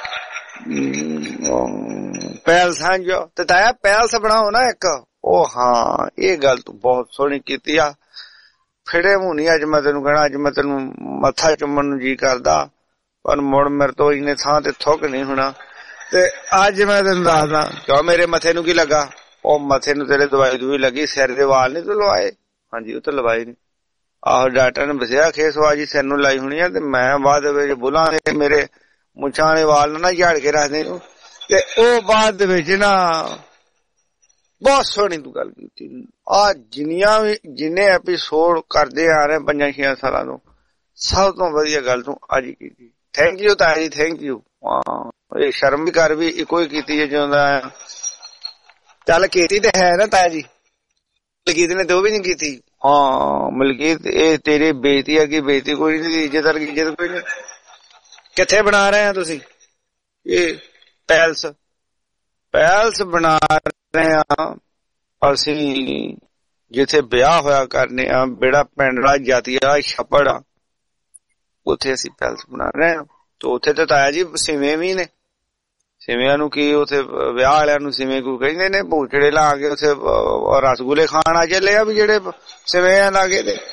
ਪੈਲਸਾਂ ਜੋ। ਤੇ ਤਾਇਆ ਪੈਲਸ ਬਣਾਓ ਨਾ ਇੱਕ। ਉਹ ਹਾਂ, ਇਹ ਗੱਲ ਤੂੰ ਬਹੁਤ ਸੋਹਣੀ ਕੀਤੀ ਆ। ਫਿੜੇ ਮੂੰਹ ਨੀ ਅੱਜ ਮੈਂ ਤੈਨੂੰ ਕਹਿਣਾ, ਅੱਜ ਮੈਂ ਤੈਨੂੰ ਮੱਥਾ ਚੁੰਮਣ ਨੂੰ ਜੀ ਕਰਦਾ, ਪਰ ਮੁੜ ਮੇਰੇ ਤੋਂ ਇੰਨੇ ਥਾਂ ਤੇ ਥੁੱਕ ਨਹੀਂ ਹੋਣਾ। ਤੇ ਅੱਜ ਮੈਂ ਤੈਨੂੰ ਦੱਸਦਾ ਕਿਉਂ ਮੇਰੇ ਮੱਥੇ ਨੂੰ ਕੀ ਲੱਗਾ। ਉਹ ਮੱਥੇ ਨੂੰ ਤੇਰੇ ਦਵਾਈ ਦੂਈ ਲੱਗੀ, ਸਿਰ ਦੇ ਵਾਲ ਨੀ ਤੂੰ ਲਵਾਏ? ਹਾਂਜੀ, ਉਹ ਤਾਂ ਲਵਾਏ ਨੀ। ਆਹੋ, ਡਾਕਟਰ ਨੇ ਬਸਿਆ ਖੇਸਵਾਜੀ ਸਿਰ ਨੂੰ ਲਾਈ ਹੋਣੀ ਆ। ਤੇ ਮੈਂ ਬਾਅਦ ਵਿੱਚ ਬੋਲਾਂ ਮੇਰੇ ਮੁੱਛਾਂ ਵਾਲੇ ਵਾਲ ਨਾ ਝਾੜ ਕੇ ਰੱਖਦੇ। ਤੇ ਉਹ ਬਾਅਦ ਦੇ ਵਿੱਚ ਨਾ ਬਹੁਤ ਸੋਹਣੀ ਤੂੰ ਗੱਲ ਕੀਤੀ। ਆ ਜਿੰਨੀਆਂ ਵੀ ਜਿੰਨੇ ਐਪੀਸੋਡ ਕਰਦੇ ਆ ਰਹੇ ਪੰਜਾਂ ਛੇ ਸਾਲਾਂ ਤੋਂ, ਸਭ ਤੋਂ ਵਧੀਆ ਗੱਲ ਤੂੰ ਅੱਜ ਕੀਤੀ। ਥੈਂਕ ਯੂ ਤਾਇਆ ਜੀ, ਥੈਂਕ ਯੂ। ਇਹ ਸ਼ਰਮ ਵੀ ਕਰ ਵੀ ਇੱਕੋ ਹੀ ਕੀਤੀ ਹੈ ਜਿਉਂਦਾ। ਚੱਲ ਕੀਤੀ ਤੇ ਹੈ ਨਾ ਤਾਇਆ ਜੀ, ਮਲਕੀਤ ਨੇ ਤੇ ਉਹ ਵੀ ਨੀ ਕੀਤੀ। ਹਾਂ ਮਲਕੀਤ, ਇਹ ਤੇਰੀ ਬੇਇੱਜ਼ਤੀ ਹੈ ਕਿ ਬੇਇੱਜ਼ਤੀ ਕੋਈ ਨੀ, ਇੱਜ਼ਤ ਵਰਗੀ ਇੱਜ਼ਤ ਕੋਈ ਨੀ। ਕਿੱਥੇ ਬਣਾ ਰਹੇ ਆ ਤੁਸੀਂ ਇਹ ਪੈਲਸ? ਪੈਲਸ ਬਣਾ ਰਹੇ ਆ ਅਸੀਂ ਜਿੱਥੇ ਵਿਆਹ ਹੋਇਆ ਕਰਨੇ ਆ, ਬੇੜਾ ਪਿੰਡੜਾ ਜਾਤੀਆ ਛੱਪੜ ਆ, ਉੱਥੇ ਅਸੀਂ ਪੈਲਸ ਬਣਾ ਰਹੇ ਆ। ਤੇ ਉੱਥੇ ਤੇ ਤਾਇਆ ਜੀ ਸਿਵੇਂ ਵੀ ਨੇ। ਸਿਵਿਆਂ ਨੂੰ ਕੀ ਉੱਥੇ ਵਿਆਹ ਵਾਲਿਆਂ ਨੂੰ ਸਿਵੇਂ ਕੋਈ ਕਹਿੰਦੇ ਨੇ? ਭੂਚੜੇ ਲਾ ਕੇ ਉੱਥੇ ਰਸਗੁੱਲੇ ਖਾਣ ਆ ਚੱਲੇ ਆ ਵੀ ਜਿਹੜੇ ਸਿਵਿਆਂ ਲਾਗੇ। ਤੇ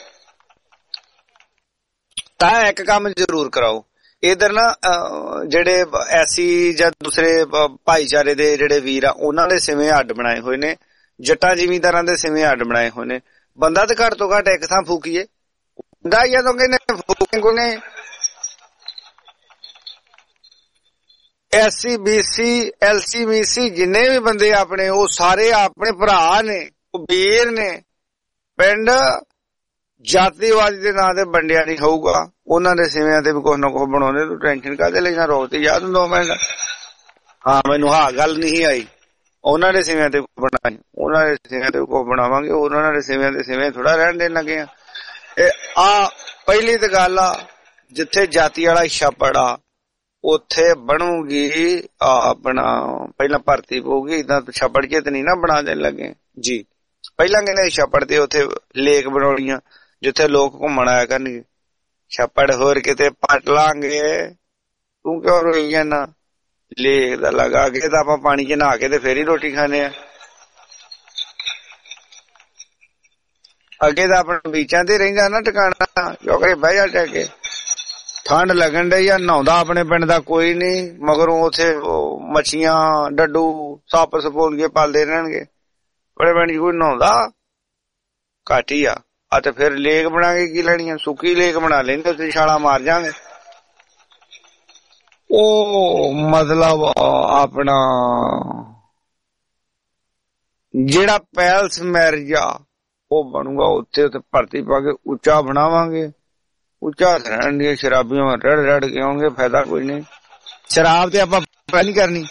ਤਾਂ ਇੱਕ ਕੰਮ ਜ਼ਰੂਰ ਕਰਾਓ ਇਧਰ ਨਾ, ਜਿਹੜੇ ਐਸੀ ਜਾਂ ਦੂਸਰੇ ਭਾਈਚਾਰੇ ਦੇ ਜਿਹੜੇ ਵੀਰ ਆ ਉਹਨਾਂ ਦੇ ਸਿਵੇਂ ਅੱਡ ਬਣਾਏ ਹੋਏ ਨੇ, ਜੱਟਾਂ ਜ਼ਿਮੀਂਦਾਰਾਂ ਦੇ ਸਿਵੇਂ ਅੱਡ ਬਣਾਏ ਹੋਏ ਨੇ। ਬੰਦਾ ਤੇ ਘੱਟ ਤੋਂ ਘੱਟ ਇੱਕ ਥਾਂ ਫੂਕੀਏ। ਬੰਦਾ ਜਦੋਂ ਕਹਿੰਦੇ ਫੂਕੇ ਕੋਨੇ ਐਸੀ ਬੀਸੀ ਐਲਸੀ ਬੀਸੀ ਜਿੰਨੇ ਵੀ ਬੰਦੇ ਆਪਣੇ, ਉਹ ਸਾਰੇ ਆਪਣੇ ਭਰਾ ਨੇ, ਉਹ ਵੀਰ ਨੇ। ਪਿੰਡ ਜਾਤੀਵਾਦੀ ਦੇ ਨਾਂ ਤੇ ਵੰਡਿਆ ਨਹੀਂ ਹੋਊਗਾ। ਉਹਨਾਂ ਦੇ ਸਿਵਿਆਂ ਤੇ ਵੀ ਕੁਛ ਨਾ ਕੁਛ ਬਣਾਉਂਦੇ। ਤੂੰ ਟੈਨਸ਼ਨ ਕਾਹਦੇ ਲੈਣਾ? ਰੋਜ਼ ਤੇ ਯਾਦ ਦੋ ਮਿੰਟ। ਹਾਂ ਮੈਨੂੰ ਹਾਂ ਗੱਲ ਨਹੀਂ ਆਈ। ਉਹਨਾਂ ਦੇ ਸਿਵਿਆਂ ਤੇ ਬਣਾਈ, ਉਹਨਾਂ ਦੇ ਸਿਵਿਆਂ ਤੇ ਕੁਛ ਬਣਾਵਾਂਗੇ। ਉਹਨਾਂ ਦੇ ਸਿਵਿਆਂ ਤੇ ਸਿਵੇਂ ਥੋੜਾ ਰਹਿਣ ਦੇਣ ਲੱਗੇ ਆ। ਇਹ ਆ ਪਹਿਲੀ ਤੇ ਗੱਲ ਆ, ਜਿੱਥੇ ਜਾਤੀ ਵਾਲਾ ਛਾਪੜ ਆ ਉੱਥੇ ਬਣੂਗੀ ਆਪਣਾ ਪਹਿਲਾਂ ਭਰਤੀ ਪਊਗੀ। ਏਦਾਂ ਛਾਪੜ ਚ ਤੇ ਨਹੀਂ ਨਾ ਬਣਾ ਦੇਣ ਲੱਗੇ ਜੀ। ਪਹਿਲਾਂ ਕਹਿੰਦੇ ਛਾਪੜ ਤੇ ਉੱਥੇ ਲੇਕ ਬਣਾਉਣੀਆਂ ਜਿੱਥੇ ਲੋਕ ਘੁੰਮਣ ਆਇਆ ਕਰਨਗੇ। ਛਾਪੜ ਹੋਰ ਕਿਤੇ ਪੱਟ ਲਾਂਗੇ। ਤੂੰ ਕਿਉਂ ਰੋਈ ਜਾਨਾ? ਲੇਕ ਦਾ ਲਗਾ ਕੇ ਤਾਂ ਆਪਾਂ ਪਾਣੀ ਚ ਨਹਾ ਕੇ ਤੇ ਫੇਰ ਹੀ ਰੋਟੀ ਖਾਣੇ ਆ। ਅੱਗੇ ਤਾਂ ਆਪਣਾ ਬੀਚਾਂ ਤੇ ਰਹਿੰਦਾ ਨਾ ਟਿਕਾਣਾ, ਕਿਉਂਕਿ ਬਹਿ ਜਾ ਟਹਿ ਕੇ। ਠੰਡ ਲੱਗਣ ਡਈ ਆ, ਨਹਾਉਂਦਾ ਆਪਣੇ ਪਿੰਡ ਦਾ ਕੋਈ ਨੀ, ਮਗਰੋਂ ਉੱਥੇ ਮੱਛੀਆਂ ਡੱਡੂ ਸੱਪ ਸਪੋਲੀਏ ਪਾਲਦੇ ਰਹਿਣਗੇ। ਬੜੇ ਪਿੰਡ ਚ ਕੋਈ ਨਹਾਉਂਦਾ ਘੱਟ ਹੀ ਆ। ਆ ਤੇ ਫਿਰ ਲੇਕ ਬਣਾ ਕੇ ਕੀ ਲੈਣੀ ਆ? ਸੁੱਕੀ ਲੇਕ ਬਣਾ ਲੈਂਦੇ, ਉੱਥੇ ਛਾਲਾ ਮਾਰ ਜਾਗੇ। ਉਹ ਮਤਲਬ ਆਪਣਾ ਜਿਹੜਾ ਪੈਲਸ ਮੈਰਿਜ ਆ ਉਹ ਬਣੂਗਾ ਉੱਥੇ। ਉੱਥੇ ਭਰਤੀ ਪਾ ਕੇ ਉੱਚਾ ਬਣਾਵਾਂਗੇ। ਉੱਚਾ ਰਹਿਣ ਦੀਆਂ ਸ਼ਰਾਬੀਆਂ ਰੜ ਰੜ ਕੇ ਆਉਣਗੇ, ਫਾਇਦਾ ਕੋਈ ਨਹੀਂ। ਸ਼ਰਾਬ ਤੇ ਆਪਾਂ ਪਹਿਲੀ ਕਰਨੀ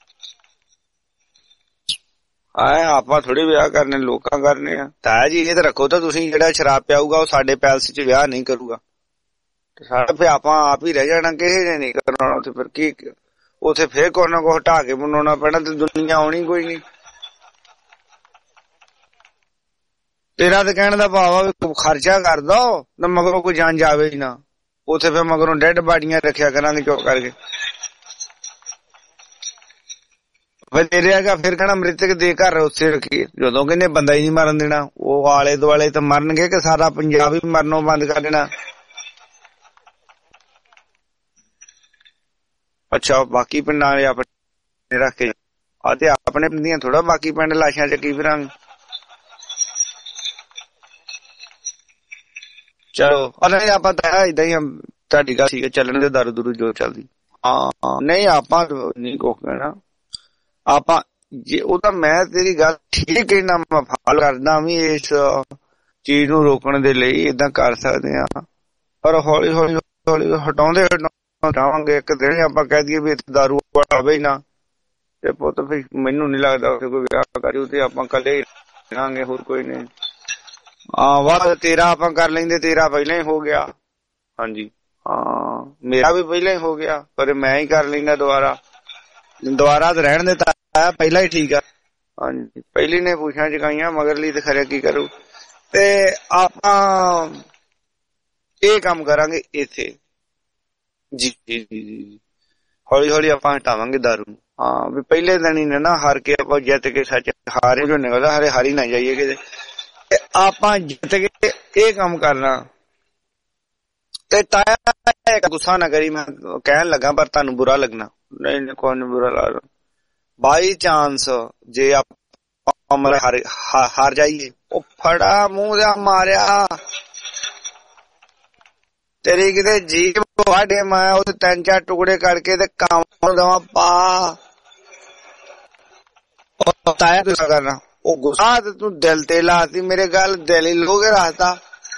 ਆਏ, ਆਪਾਂ ਥੋੜੇ ਵਿਆਹ ਕਰਨੇ, ਲੋਕਾਂ ਕਰਨੇ ਆ। ਤਾਇਆ ਜੀ ਇਹ ਤਾਂ ਰੱਖੋ ਤਾਂ ਤੁਸੀਂ, ਜਿਹੜਾ ਸ਼ਰਾਬ ਪਿਆਊਗਾ ਉਹ ਸਾਡੇ ਪੈਲਸ ਚ ਵਿਆਹ ਨਹੀਂ ਕਰੂਗਾ। ਸਾਡਾ ਫਿਰ ਆਪਾਂ ਆਪ ਹੀ ਰਹਿ ਜਾਣਾ, ਕਿਸੇ ਨੇ ਨਹੀਂ ਕਰਨਾ ਉੱਥੇ। ਫਿਰ ਕੀ ਉੱਥੇ ਫੇਰ ਕੁਛ ਨਾ ਕੁਛ ਢਾਹ ਕੇ ਬਣਾਉਣਾ ਪੈਣਾ ਤੇ ਦੁਨੀਆ ਆਉਣੀ ਕੋਈ ਨੀ। ਤੇਰਾ ਤੇ ਕਹਿਣ ਦਾ ਭਾਵ ਆ ਵੀ ਖਰਚਾ ਕਰ ਦੋ ਨਾ, ਮਗਰੋਂ ਕੋਈ ਜਾਨ ਜਾਵੇ ਹੀ ਨਾ। ਉੱਥੇ ਫਿਰ ਮਗਰੋਂ ਡੈਡ ਬਾਡੀਆਂ ਰੱਖਿਆ ਕਰਾਂਗੇ ਚੁੱਪ ਕਰਕੇ। ਫਿਰ ਤੇਰੇ ਹੈਗਾ ਫਿਰ ਕਹਿਣਾ ਮ੍ਰਿਤਕ ਦੇ ਘਰ ਉੱਥੇ ਰੱਖੀਏ। ਜਦੋਂ ਕਹਿੰਦੇ ਬੰਦਾ ਹੀ ਨਹੀਂ ਮਰਨ ਦੇਣਾ, ਉਹ ਆਲੇ ਦੁਆਲੇ ਤਾਂ ਮਰਨਗੇ ਕਿ ਸਾਰਾ ਪੰਜਾਬ ਹੀ ਮਰਨੋਂ ਬੰਦ ਕਰ ਦੇਣਾ। ਅੱਛਾ ਬਾਕੀ ਪਿੰਡਾਂ ਵਾਲੇ ਆਪਣੇ ਰੱਖ ਕੇ ਆ ਤੇ ਆਪਣੇ ਦੀਆਂ ਥੋੜਾ ਬਾਕੀ ਪਿੰਡ ਲਾਸ਼ਾਂ ਚੱਕੀ ਫਿਰਾਂਗੇ। ਚਲੋ ਨਹੀਂ ਆਪਾਂ ਤਾਂ ਏਦਾਂ ਹੀ ਤੁਹਾਡੀ ਗੱਲ ਠੀਕ ਹੈ, ਚੱਲਣ ਦੇ ਦਾਰੂ ਦੂਰੂ ਜੋ ਚੱਲਦੀ। ਹਾਂ ਨਹੀਂ ਆਪਾਂ ਨਹੀਂ ਕੁਛ ਕਹਿਣਾ, ਆਪਾਂ ਜੇ ਉਹ ਤਾਂ ਮੈਂ ਤੇਰੀ ਗੱਲ ਠੀਕ ਕਹਿਣਾ, ਮੈਂ ਫਾਲ ਕਰਦਾ ਵੀ ਇਸ ਚੀਜ਼ ਨੂੰ ਰੋਕਣ ਦੇ ਲਈ ਏਦਾਂ ਕਰ ਸਕਦੇ ਆ, ਪਰ ਹੌਲੀ ਹੌਲੀ ਹੌਲੀ ਹਟਾਉਂਦੇ ਹਟਾਵਾਂਗੇ। ਇੱਕ ਦਿਨ ਆਪਾਂ ਕਹਿ ਦਈਏ ਵੀ ਇੱਥੇ ਦਾਰੂ ਆਵੇ ਹੀ ਨਾ ਤੇ ਪੁੱਤ ਫਿਰ ਮੈਨੂੰ ਨੀ ਲੱਗਦਾ ਉੱਥੇ ਕੋਈ ਵਿਆਹ ਕਰੂ ਤੇ ਆਪਾਂ ਕੱਲੇ ਰਹਾਂਗੇ, ਹੋਰ ਕੋਈ ਨਹੀਂ। ਹਾਂ ਵਾਹ ਤੇਰਾ ਆਪਾਂ ਕਰ ਲੈਂਦੇ, ਤੇਰਾ ਪਹਿਲਾਂ ਹੀ ਹੋ ਗਿਆ। ਹਾਂਜੀ ਹਾਂ ਮੇਰਾ ਵੀ ਪਹਿਲਾਂ ਹੀ ਹੋ ਗਿਆ, ਪਰ ਮੈਂ ਹੀ ਕਰ ਲੈਂਦਾ ਦੁਬਾਰਾ। ਦੁਬਾਰਾ ਤਾਂ ਰਹਿਣ ਦਿੱਤਾ ਪਹਿਲਾਂ ਹੀ ਠੀਕ ਆ। ਹਾਂਜੀ ਪਹਿਲੀ ਨੇ ਪੁੱਛਾਂ ਚਕਾਈਆਂ, ਮਗਰਲੀ ਤੇ ਖਰੇ ਕੀ ਕਰੂ। ਤੇ ਆਪਾਂ ਇਹ ਕੰਮ ਕਰਾਂਗੇ ਇੱਥੇ ਜੀ ਜੀ ਜੀ ਹੌਲੀ ਹੌਲੀ ਆਪਾਂ ਹਟਾਵਾਂਗੇ ਦਾਰੂ। ਹਾਂ ਵੀ ਪਹਿਲੇ ਦਿਨ ਹੀ ਨਾ ਹਾਰ ਕੇ ਆਪਾਂ ਜਿੱਤ ਕੇ ਸੱਚ ਹਾਰੇ ਜੋ ਨਿਕਲਦਾ ਹਰੇ ਹਾਰੀ ਨਾ ਜਾਈਏ ਕਿਤੇ। ਆਪਾਂ ਜਿੱਤ ਕੇ ਇਹ ਕੰਮ ਕਰਨਾ। ਤੇ ਤਾਇਆ ਗੁੱਸਾ ਨਾ ਕਰੀ, ਮੈਂ ਕਹਿਣ ਲੱਗਾ ਪਰ ਤੁਹਾਨੂੰ ਬੁਰਾ ਲੱਗਣਾ। ਨਹੀਂ ਨਹੀਂ ਕੋਈ ਨੀ ਬੁਰਾ ਲੱਗਦਾ। ਬਾਈ ਚਾਂਸ ਜੇ ਆਪਾਂ ਹਾਰ ਹਾਰ ਜਾਈਏ, ਉਹ ਫੜਾ ਮੂੰਹ ਦਾ ਮਾਰਿਆ ਤੇਰੀ ਕਿਤੇ ਜੀਭ ਵਾਢੇ, ਮੈਂ ਉਹਦੇ ਤਿੰਨ ਚਾਰ ਟੁਕੜੇ ਕਰਕੇ ਤੇ ਕੰਮ ਦਵਾ ਪਾ। ਤਾਇਆ ਗੁੱਸਾ ਕਰਨਾ, ਉਹ ਗੁੱਸਾ ਤੇ ਤੂੰ ਦਿਲ ਤੇ ਲਾਤੀ, ਮੇਰੇ ਗੱਲ ਦਿਲ ਹੀ ਲੋਗੇ ਰਾਤਾ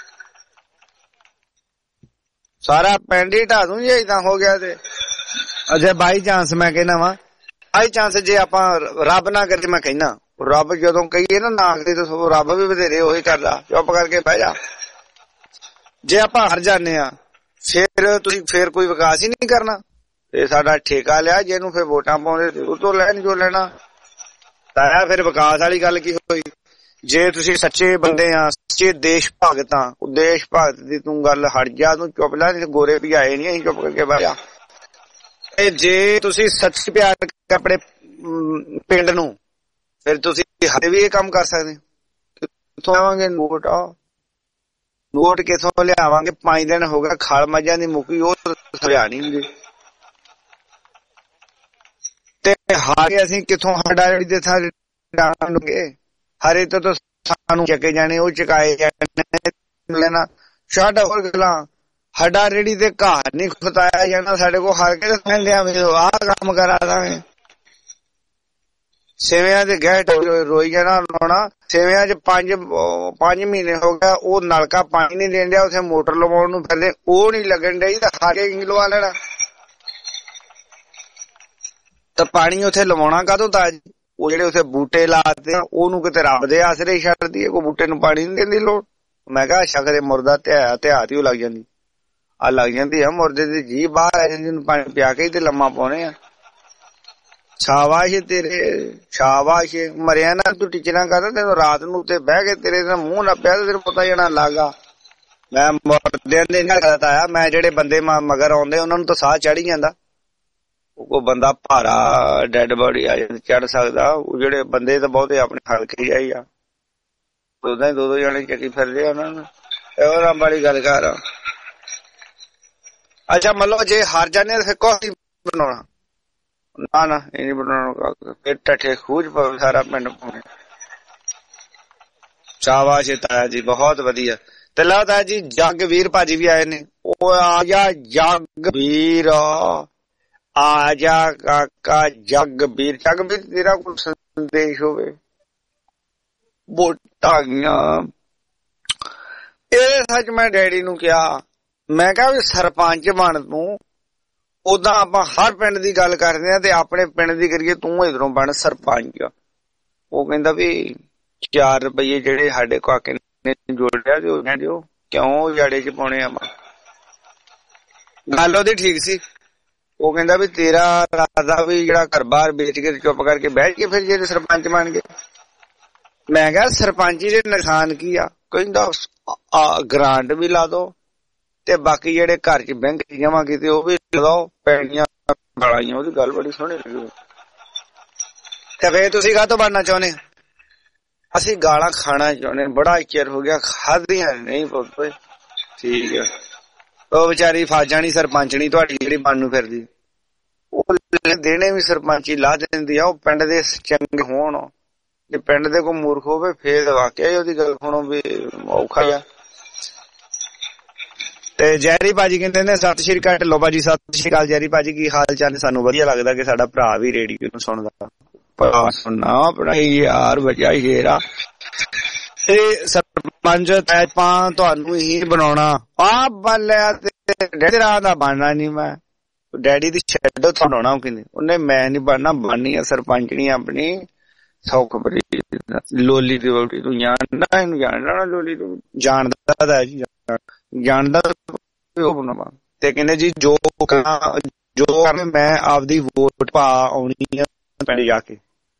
ਸਾਰਾ ਪਿੰਡ ਹੀ ਢਾ ਦੂੰ ਜੇ ਏਦਾਂ ਹੋ ਗਿਆ ਤੇ। ਅਜੇ ਬਾਈ ਚਾਂਸ ਮੈਂ ਕਹਿਣਾ ਵਾ, ਬਾਈ ਚਾਂਸ ਜੇ ਆਪਾਂ ਰੱਬ ਨਾ ਕਰੇ, ਮੈਂ ਕਹਿਣਾ ਰੱਬ ਜਦੋਂ ਕਹੀਏ ਨਾ ਨਾ ਕਰੇ ਤਾਂ ਰੱਬ ਵੀ ਬਥੇਰੇ ਉਹੀ ਕਰਦਾ, ਚੁੱਪ ਕਰਕੇ ਬਹਿ ਜਾ। ਜੇ ਆਪਾਂ ਹਾਰ ਜਾਂਦੇ ਆ ਫਿਰ ਤੁਸੀਂ ਫੇਰ ਕੋਈ ਵਿਕਾਸ ਹੀ ਨਹੀਂ ਕਰਨਾ। ਤੇ ਸਾਡਾ ਠੇਕਾ ਲਿਆ ਜਿਹਨੂੰ ਫਿਰ ਵੋਟਾਂ ਪਾਉਂਦੇ ਉਹ ਤੋਂ ਲੈਣ ਜੋ ਲੈਣਾ। ਤਾਂ ਫਿਰ ਵਿਕਾਸ ਵਾਲੀ ਗੱਲ ਕੀ ਹੋਈ। ਜੇ ਤੁਸੀਂ ਸੱਚੇ ਬੰਦੇ ਆ, ਸੱਚੇ ਦੇਸ਼ ਭਗਤ ਆ, ਉਹ ਦੇਸ਼ ਭਗਤ ਦੀ ਤੂੰ ਗੱਲ ਹਟ ਜਾ, ਤੂੰ ਚੁੱਪ ਲੈ, ਗੋਰੇ ਵੀ ਆਏ ਨੀ, ਅਸੀਂ ਚੁੱਪ ਕਰਕੇ ਬਹਿ ਜਾ। ਤੇ ਜੇ ਤੁਸੀਂ ਸੱਚ ਪਿਆਰ ਆਪਣੇ ਪਿੰਡ ਨੂੰ, ਫਿਰ ਤੁਸੀਂ ਹਜੇ ਵੀ ਇਹ ਕੰਮ ਕਰ ਸਕਦੇ। ਕਿੱਥੋਂ ਆਵਾਂਗੇ ਨੋਟ ਆ ਨੋਟ ਕਿੱਥੋਂ ਲਿਆਵਾਂਗੇ? ਪੰਜ ਦਿਨ ਹੋ ਗਿਆ ਖਾਲ ਮੱਝਾਂ ਦੀ ਮੁੱਕੀ, ਉਹ ਲਿਆ ਨੀ ਹੁੰਦੀ। ਤੇ ਹਾਰ ਕੇ ਅਸੀਂ ਕਿੱਥੋਂ ਹੱਡਾ ਜਿਹੜੀ ਦੇ ਥਾਂ ਡਾਂਗੇ ਹਰੇ ਤੋਂ ਤਾਂ ਸਾਨੂੰ ਚੱਕੇ ਜਾਣੇ, ਉਹ ਚਕਾਏ ਜਾਣੇ ਲੈਣਾ। ਛੱਡ ਹੋਰ ਗੱਲਾਂ, ਹੱਡਾ ਰੇੜੀ ਤੇ ਘਰ ਨੀ ਖਤਾਇਆ ਜਾਣਾ ਸਾਡੇ ਕੋਲ। ਹਾਰ ਕੇ ਕਹਿੰਦੇ ਆਹ ਕੰਮ ਕਰਾ ਦਾਂਗੇ। ਸੇਵਿਆਂ ਦੇ ਗਹਿ ਰੋਈ ਜਾਣਾ ਲਾਉਣਾ। ਸੇਵਿਆਂ ਚ ਪੰਜ ਪੰਜ ਮਹੀਨੇ ਹੋ ਗਿਆ, ਉਹ ਨਲਕਾ ਪਾਣੀ ਨੀ ਦੇਣ ਡਿਆ, ਉੱਥੇ ਮੋਟਰ ਲਵਾਉਣ ਨੂੰ ਫਿਰਦੇ, ਉਹ ਨੀ ਲੱਗਣ ਡਈ ਤਾਂ ਹਾਰ ਕੇ ਕੀ ਲਵਾ ਲੈਣਾ। ਤਾਂ ਪਾਣੀ ਉੱਥੇ ਲਵਾਉਣਾ ਕਾਹਤੋਂ ਤਾਂ ਉਹ ਜਿਹੜੇ ਉੱਥੇ ਬੂਟੇ ਲਾਤੇ ਉਹਨੂੰ ਕਿਤੇ ਰੱਬ ਦੇ ਆਸਰੇ ਛੱਡਦੀ ਹੈ, ਕੋਈ ਬੂਟੇ ਨੂੰ ਪਾਣੀ ਨੀ ਦੇਣ ਦੀ ਲੋੜ। ਮੈਂ ਕਿਹਾ ਅੱਛਾ ਕਦੇ ਮੁਰਦਾ ਧਿਆ ਧਿਆ ਹੀ ਉਹ ਲੱਗ ਜਾਂਦੀ ਆ ਲੱਗ ਜਾਂਦੀ ਆ ਮੁਰਦੇ ਦੀ ਜੀਭ ਬਾਹਰ ਆ ਜਾਂਦੀ, ਉਹਨੂੰ ਪਾਣੀ ਪਿਆ ਕੇ ਤੇ ਲੰਮਾ ਪਾਉਣੇ ਆ। ਸ਼ਾਬਾਸ਼ ਤੇਰੇ ਸ਼ਾਬਾਸ਼, ਮਰਿਆ ਨਾ ਤੂੰ ਟੀਚਰਾਂ ਕਰਦਾ, ਤੈਨੂੰ ਰਾਤ ਨੂੰ ਉੱਤੇ ਬਹਿ ਕੇ ਤੇਰੇ ਦਾ ਮੂੰਹ ਨਾ ਪਿਆ ਤੇ ਤੈਨੂੰ ਪਤਾ ਜਾਣਾ ਲੱਗਾ। ਮੈਂ ਮੁਰਦਿਆਂ ਦੇ ਨਾਲ ਕਰਦਾ ਆਇਆ, ਮੈਂ ਜਿਹੜੇ ਬੰਦੇ ਮਗਰ ਆਉਂਦੇ ਉਹਨਾਂ ਨੂੰ ਤਾਂ ਸਾਹ ਚੜ ਹੀ ਜਾਂਦਾ। ਉਹ ਬੰਦਾ ਭਾਰਾ ਡੈਡ ਬੋਡੀ ਆ ਜਾਂਦੀ ਚੜ ਸਕਦਾ, ਉਹ ਜਿਹੜੇ ਬੰਦੇ ਤਾਂ ਬਹੁਤੇ ਆਪਣੇ ਹਲਕੇ ਹੀ ਆ, ਉਦਾਂ ਹੀ ਦੋ ਦੋ ਜਾਣੇ ਚੱਕੀ ਫਿਰਦੇ ਉਹਨਾਂ ਨੂੰ। ਉਹ ਵਾਲੀ ਗੱਲ ਕਰ। ਅੱਛਾ ਮੰਨ ਲਓ ਜੇ ਹਾਰ ਜਾਂਦੇ ਫਿਰ ਕੁਛ ਬਣਾਉਣਾ ਨਾ ਨਾ ਇਹ ਨੀ ਬਣਾਉਣਾ, ਫਿਰ ਟੱਠੇ ਖੂਜ ਪਵੇ ਸਾਰਾ ਪਿੰਡ ਪਾਉਣੇ। ਸ਼ਾਬਾਸ਼ ਤਾਇਆ ਜੀ ਬਹੁਤ ਵਧੀਆ। ਤੇ ਲਓ ਤਾਇਆ ਜੀ ਜੱਗ ਵੀਰ ਭਾਜੀ ਵੀ ਆਏ ਨੇ। ਉਹ ਆ ਜਾ ਜੱਗ ਵੀਰ, ਆ ਜਾ ਕਾਕਾ ਜੱਗ ਵੀਰ। ਜੱਗ ਵੀਰ ਤੇਰਾ ਕੋਈ ਸੰਦੇਸ਼ ਹੋਵੇ? ਵੋਟਾਂ ਗਈਆਂ ਇਹ ਸੱਚ ਮੈਂ ਡੈਡੀ ਨੂੰ ਕਿਹਾ, ਮੈਂ ਕਿਹਾ ਵੀ ਸਰਪੰਚ ਬਣ ਤੂੰ। ਉਦਾਂ ਆਪਾਂ ਹਰ ਪਿੰਡ ਦੀ ਗੱਲ ਕਰਦੇ ਆ ਤੇ ਆਪਣੇ ਪਿੰਡ ਦੀ ਕਰੀਏ, ਤੂੰ ਇਧਰੋਂ ਬਣ ਸਰਪੰਚ। ਉਹ ਕਹਿੰਦਾ ਵੀ ਚਾਰ ਰੁਪਈਏ ਜਿਹੜੇ ਸਾਡੇ ਕਾਕੇ ਨੇ ਜੋੜਿਆ ਤੇ ਉਹਨਾਂ ਦਿਓ, ਕਿਉਂ ਜਾੜੇ ਚ ਪਾਉਣੇ ਆ। ਗੱਲ ਉਹਦੀ ਠੀਕ ਸੀ। ਉਹ ਕਹਿੰਦਾ ਵੀ ਤੇਰਾ ਰਾਦਾ ਵੀ ਜਿਹੜਾ ਘਰ ਬਾਹਰ ਵੇਚ ਕੇ ਚੁੱਪ ਕਰਕੇ ਬੈਠ ਕੇ ਫਿਰ ਜਿਹੜੇ ਸਰਪੰਚ ਬਣ ਗਏ। ਮੈਂ ਕਿਹਾ ਸਰਪੰਚੀ ਦੇ ਨੁਕਸਾਨ ਕੀ ਆ? ਕਹਿੰਦਾ ਗ੍ਰਾਂਟ ਵੀ ਲਾ ਦੋ ਤੇ ਬਾਕੀ ਜਿਹੜੇ ਘਰ ਚ ਬੈਂਕ ਚ ਜਮਾ ਕੀਤੇ ਉਹ ਵੀ ਲਗਾਓ, ਪੈਣੀਆਂ ਗਾਲਾਂ। ਉਹਦੀ ਗੱਲ ਬੜੀ ਸੋਹਣੀ ਲੱਗੀ। ਤੇ ਫੇਰ ਤੁਸੀਂ ਕਾਹਤੋਂ ਬਣਨਾ ਚਾਹੁੰਦੇ? ਅਸੀਂ ਗਾਲਾਂ ਖਾਣਾ ਚਾਹੁੰਦੇ, ਬੜਾ ਚਿਰ ਹੋ ਗਿਆ ਖਾਧੀਆਂ ਨਹੀਂ ਪੁੱਤ। ਠੀਕ ਆ, ਉਹ ਵਿਚਾਰੀ ਫਸ ਜਾਣੀ ਸਰਪੰਚਣੀ ਤੁਹਾਡੀ ਜਿਹੜੀ ਬਣ ਨੂੰ ਫਿਰਦੀ, ਉਹ ਦੇਣੇ ਵੀ ਸਰਪੰਚੀ ਲਾ ਦਿੰਦੀ ਆ। ਉਹ ਪਿੰਡ ਦੇ ਚੰਗੇ ਹੋਣ, ਜੇ ਪਿੰਡ ਦੇ ਕੋਈ ਮੂਰਖ ਹੋਵੇ ਫੇਰ ਵਾਕਿਆ ਉਹਦੀ ਗੱਲ ਸੁਣੋ ਵੀ ਔਖਾ ਆ। ਤੇ ਜੈਰੀ ਭਾਜੀ ਕਹਿੰਦੇ ਨੇ ਸਤਿ ਸ਼੍ਰੀ ਅਕਾਲ। ਢਿੱਲੋਂ ਭਾਜੀ ਸਤਿ ਸ਼੍ਰੀ ਅਕਾਲ। ਜੈਰੀ ਭਾਜੀ ਕੀ ਹਾਲ ਚਾਲ? ਸਾਨੂੰ ਵਧੀਆ ਲੱਗਦਾ ਕਿ ਸਾਡਾ ਭਰਾ ਵੀ ਰੇਡੀਓ ਨੂੰ ਸੁਣਦਾ। ਭਰਾ ਸੁਣਨਾ ਪੜਾਈ ਯਾਰ ਬਚਾ ਸ਼ੇਰਾ। ਤੇ ਸਰਪੰਚ ਆਪਾਂ ਤੁਹਾਨੂੰ ਹੀ ਬਣਾਉਣਾ ਆ ਬੱਲਿਆ ਤੇ ਡੈਡੀ ਰਾਹ ਦਾ ਬਣਨਾ ਨੀ। ਮੈਂ ਡੈਡੀ ਦੀ ਛੱਡੋ ਬਣਾਉਣਾ ਕਹਿੰਦੇ ਉਹਨੇ, ਮੈਂ ਨੀ ਬਣਨਾ, ਬਣਨੀ ਆ ਸਰਪੰਚਣੀ ਆਪਣੀ ਸੌਖ ਬੜੀ ਲੋਲੀ ਦੀ ਵੋਟੀ। ਤੂੰ ਜਾਣਦਾ ਇਹਨੂੰ? ਜਾਣਦਾ ਨਾ ਲੋਲੀ ਤੂੰ? ਜਾਣਦਾ ਤਾਂ ਜੀ, ਜਾਣਦਾ ਉਹ ਬਣਾਵਾ। ਤੇ ਕਹਿੰਦੇ ਜੀ ਜੋ ਜੋ ਮੈਂ ਆਪਦੀ ਵੋਟ ਪਾ ਆਉਣੀ ਆ ਪਿੰਡ ਜਾ ਕੇ।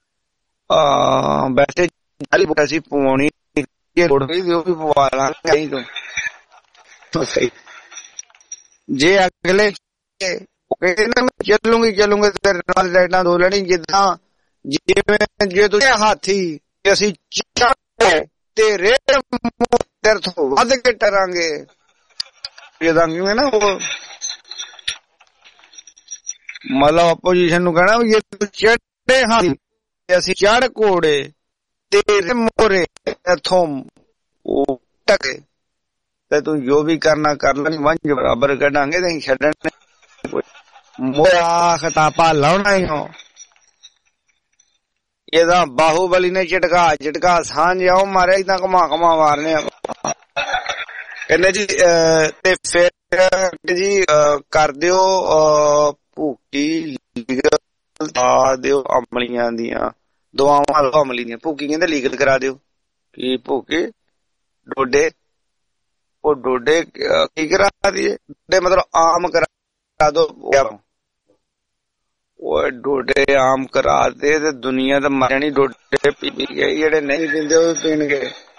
ਆ ਵੈਸੇ ਚਾਲੀ ਵੋਟ ਅਸੀਂ ਪਵਾਉਣੀ ਵੋਟ ਵੀ ਉਹ ਵੀ ਪਵਾ ਲਾਂਗੇ ਤੋਂ ਸਹੀ। ਜੇ ਅਗਲੇ ਕਹਿੰਦੇ ਨਾ ਚੱਲੂਗੀ ਚੱਲੂਗੇ ਤੇਰੇ ਨਾਲ ਲਾਈਟਾਂ ਦੋ ਲੈਣੀ ਜਿੱਦਾਂ ਜਿਵੇਂ ਜੇ ਤੁਸੀਂ ਹਾਥੀ ਅਸੀਂ ਤੇ ਰੇੜ ਤੇਰੇ ਤੋਂ ਵੱਧ ਕੇ ਟਰਾਂਗੇ ਜਿੱਦਾਂ ਕਿਵੇਂ ਨਾ ਉਹ ਮਤਲਬ ਆਪੋਜੀਸ਼ਨ ਨੂੰ ਕਹਿਣਾ ਵੀ ਜੇ ਤੂੰ ਚੜ੍ਹੇ ਹਾਥੀ ਅਸੀਂ ਚੜ੍ਹ ਘੋੜੇ ਤੇਰੇ ਮੋਰੇ ਇੱਥੋਂ ਉਹ ਟਕੇ ਤੇ ਤੂੰ ਜੋ ਵੀ ਕਰਨਾ ਕਰ ਲੈਣੀ ਵੰਜ ਬਰਾਬਰ ਕੱਢਾਂਗੇ ਤੇ ਛੱਡਣ ਮੋਆ ਖਤਾਪਾ ਲਾਉਣਾ ਹੀ ਹੋ। ਇਹਦਾ ਬਾਹੂਬਲੀ ਨੇ ਝਟਕਾ ਝਟਕਾ ਸਾਂਝ ਆਓ ਮਾਰਿਆ ਇਦਾਂ ਘੁਮਾ ਘੁਮਾ ਮਾਰਨੇ। ਕਹਿੰਦੇ ਜੀ ਤੇ ਫਿਰ ਜੀ ਕਰ ਦਿਓ ਭੂਕੀ ਲੀਗਲ ਦਿਓ ਅਮਲੀਆਂ ਦੀਆਂ ਦੁਆਵਾਂ ਲਓ ਅਮਲੀ ਦੀਆਂ। ਭੂਕੀ ਕਹਿੰਦੇ ਲੀਗਲ ਕਰਾ ਦਿਓ। ਕੀ ਭੂਕੀ? ਡੋਡੇ। ਉਹ ਡੋਡੇ ਕੀ ਕਰਾ ਦੀਏ? ਡੋਡੇ ਮਤਲਬ ਆਮ ਕਰਾ ਦੋ। ਉਹ ਡੋਡੇ ਆਮ ਕਰਾ ਦੇ ਤੇ ਦੁਨੀਆ ਤਾਂ ਮਰ ਜਾਣੀ ਡੋਡੇ ਪੀ ਪੀ ਗਏ। ਜਿਹੜੇ ਨਹੀਂ ਪੀਂਦੇ ਉਹ ਪੀਣਗੇ।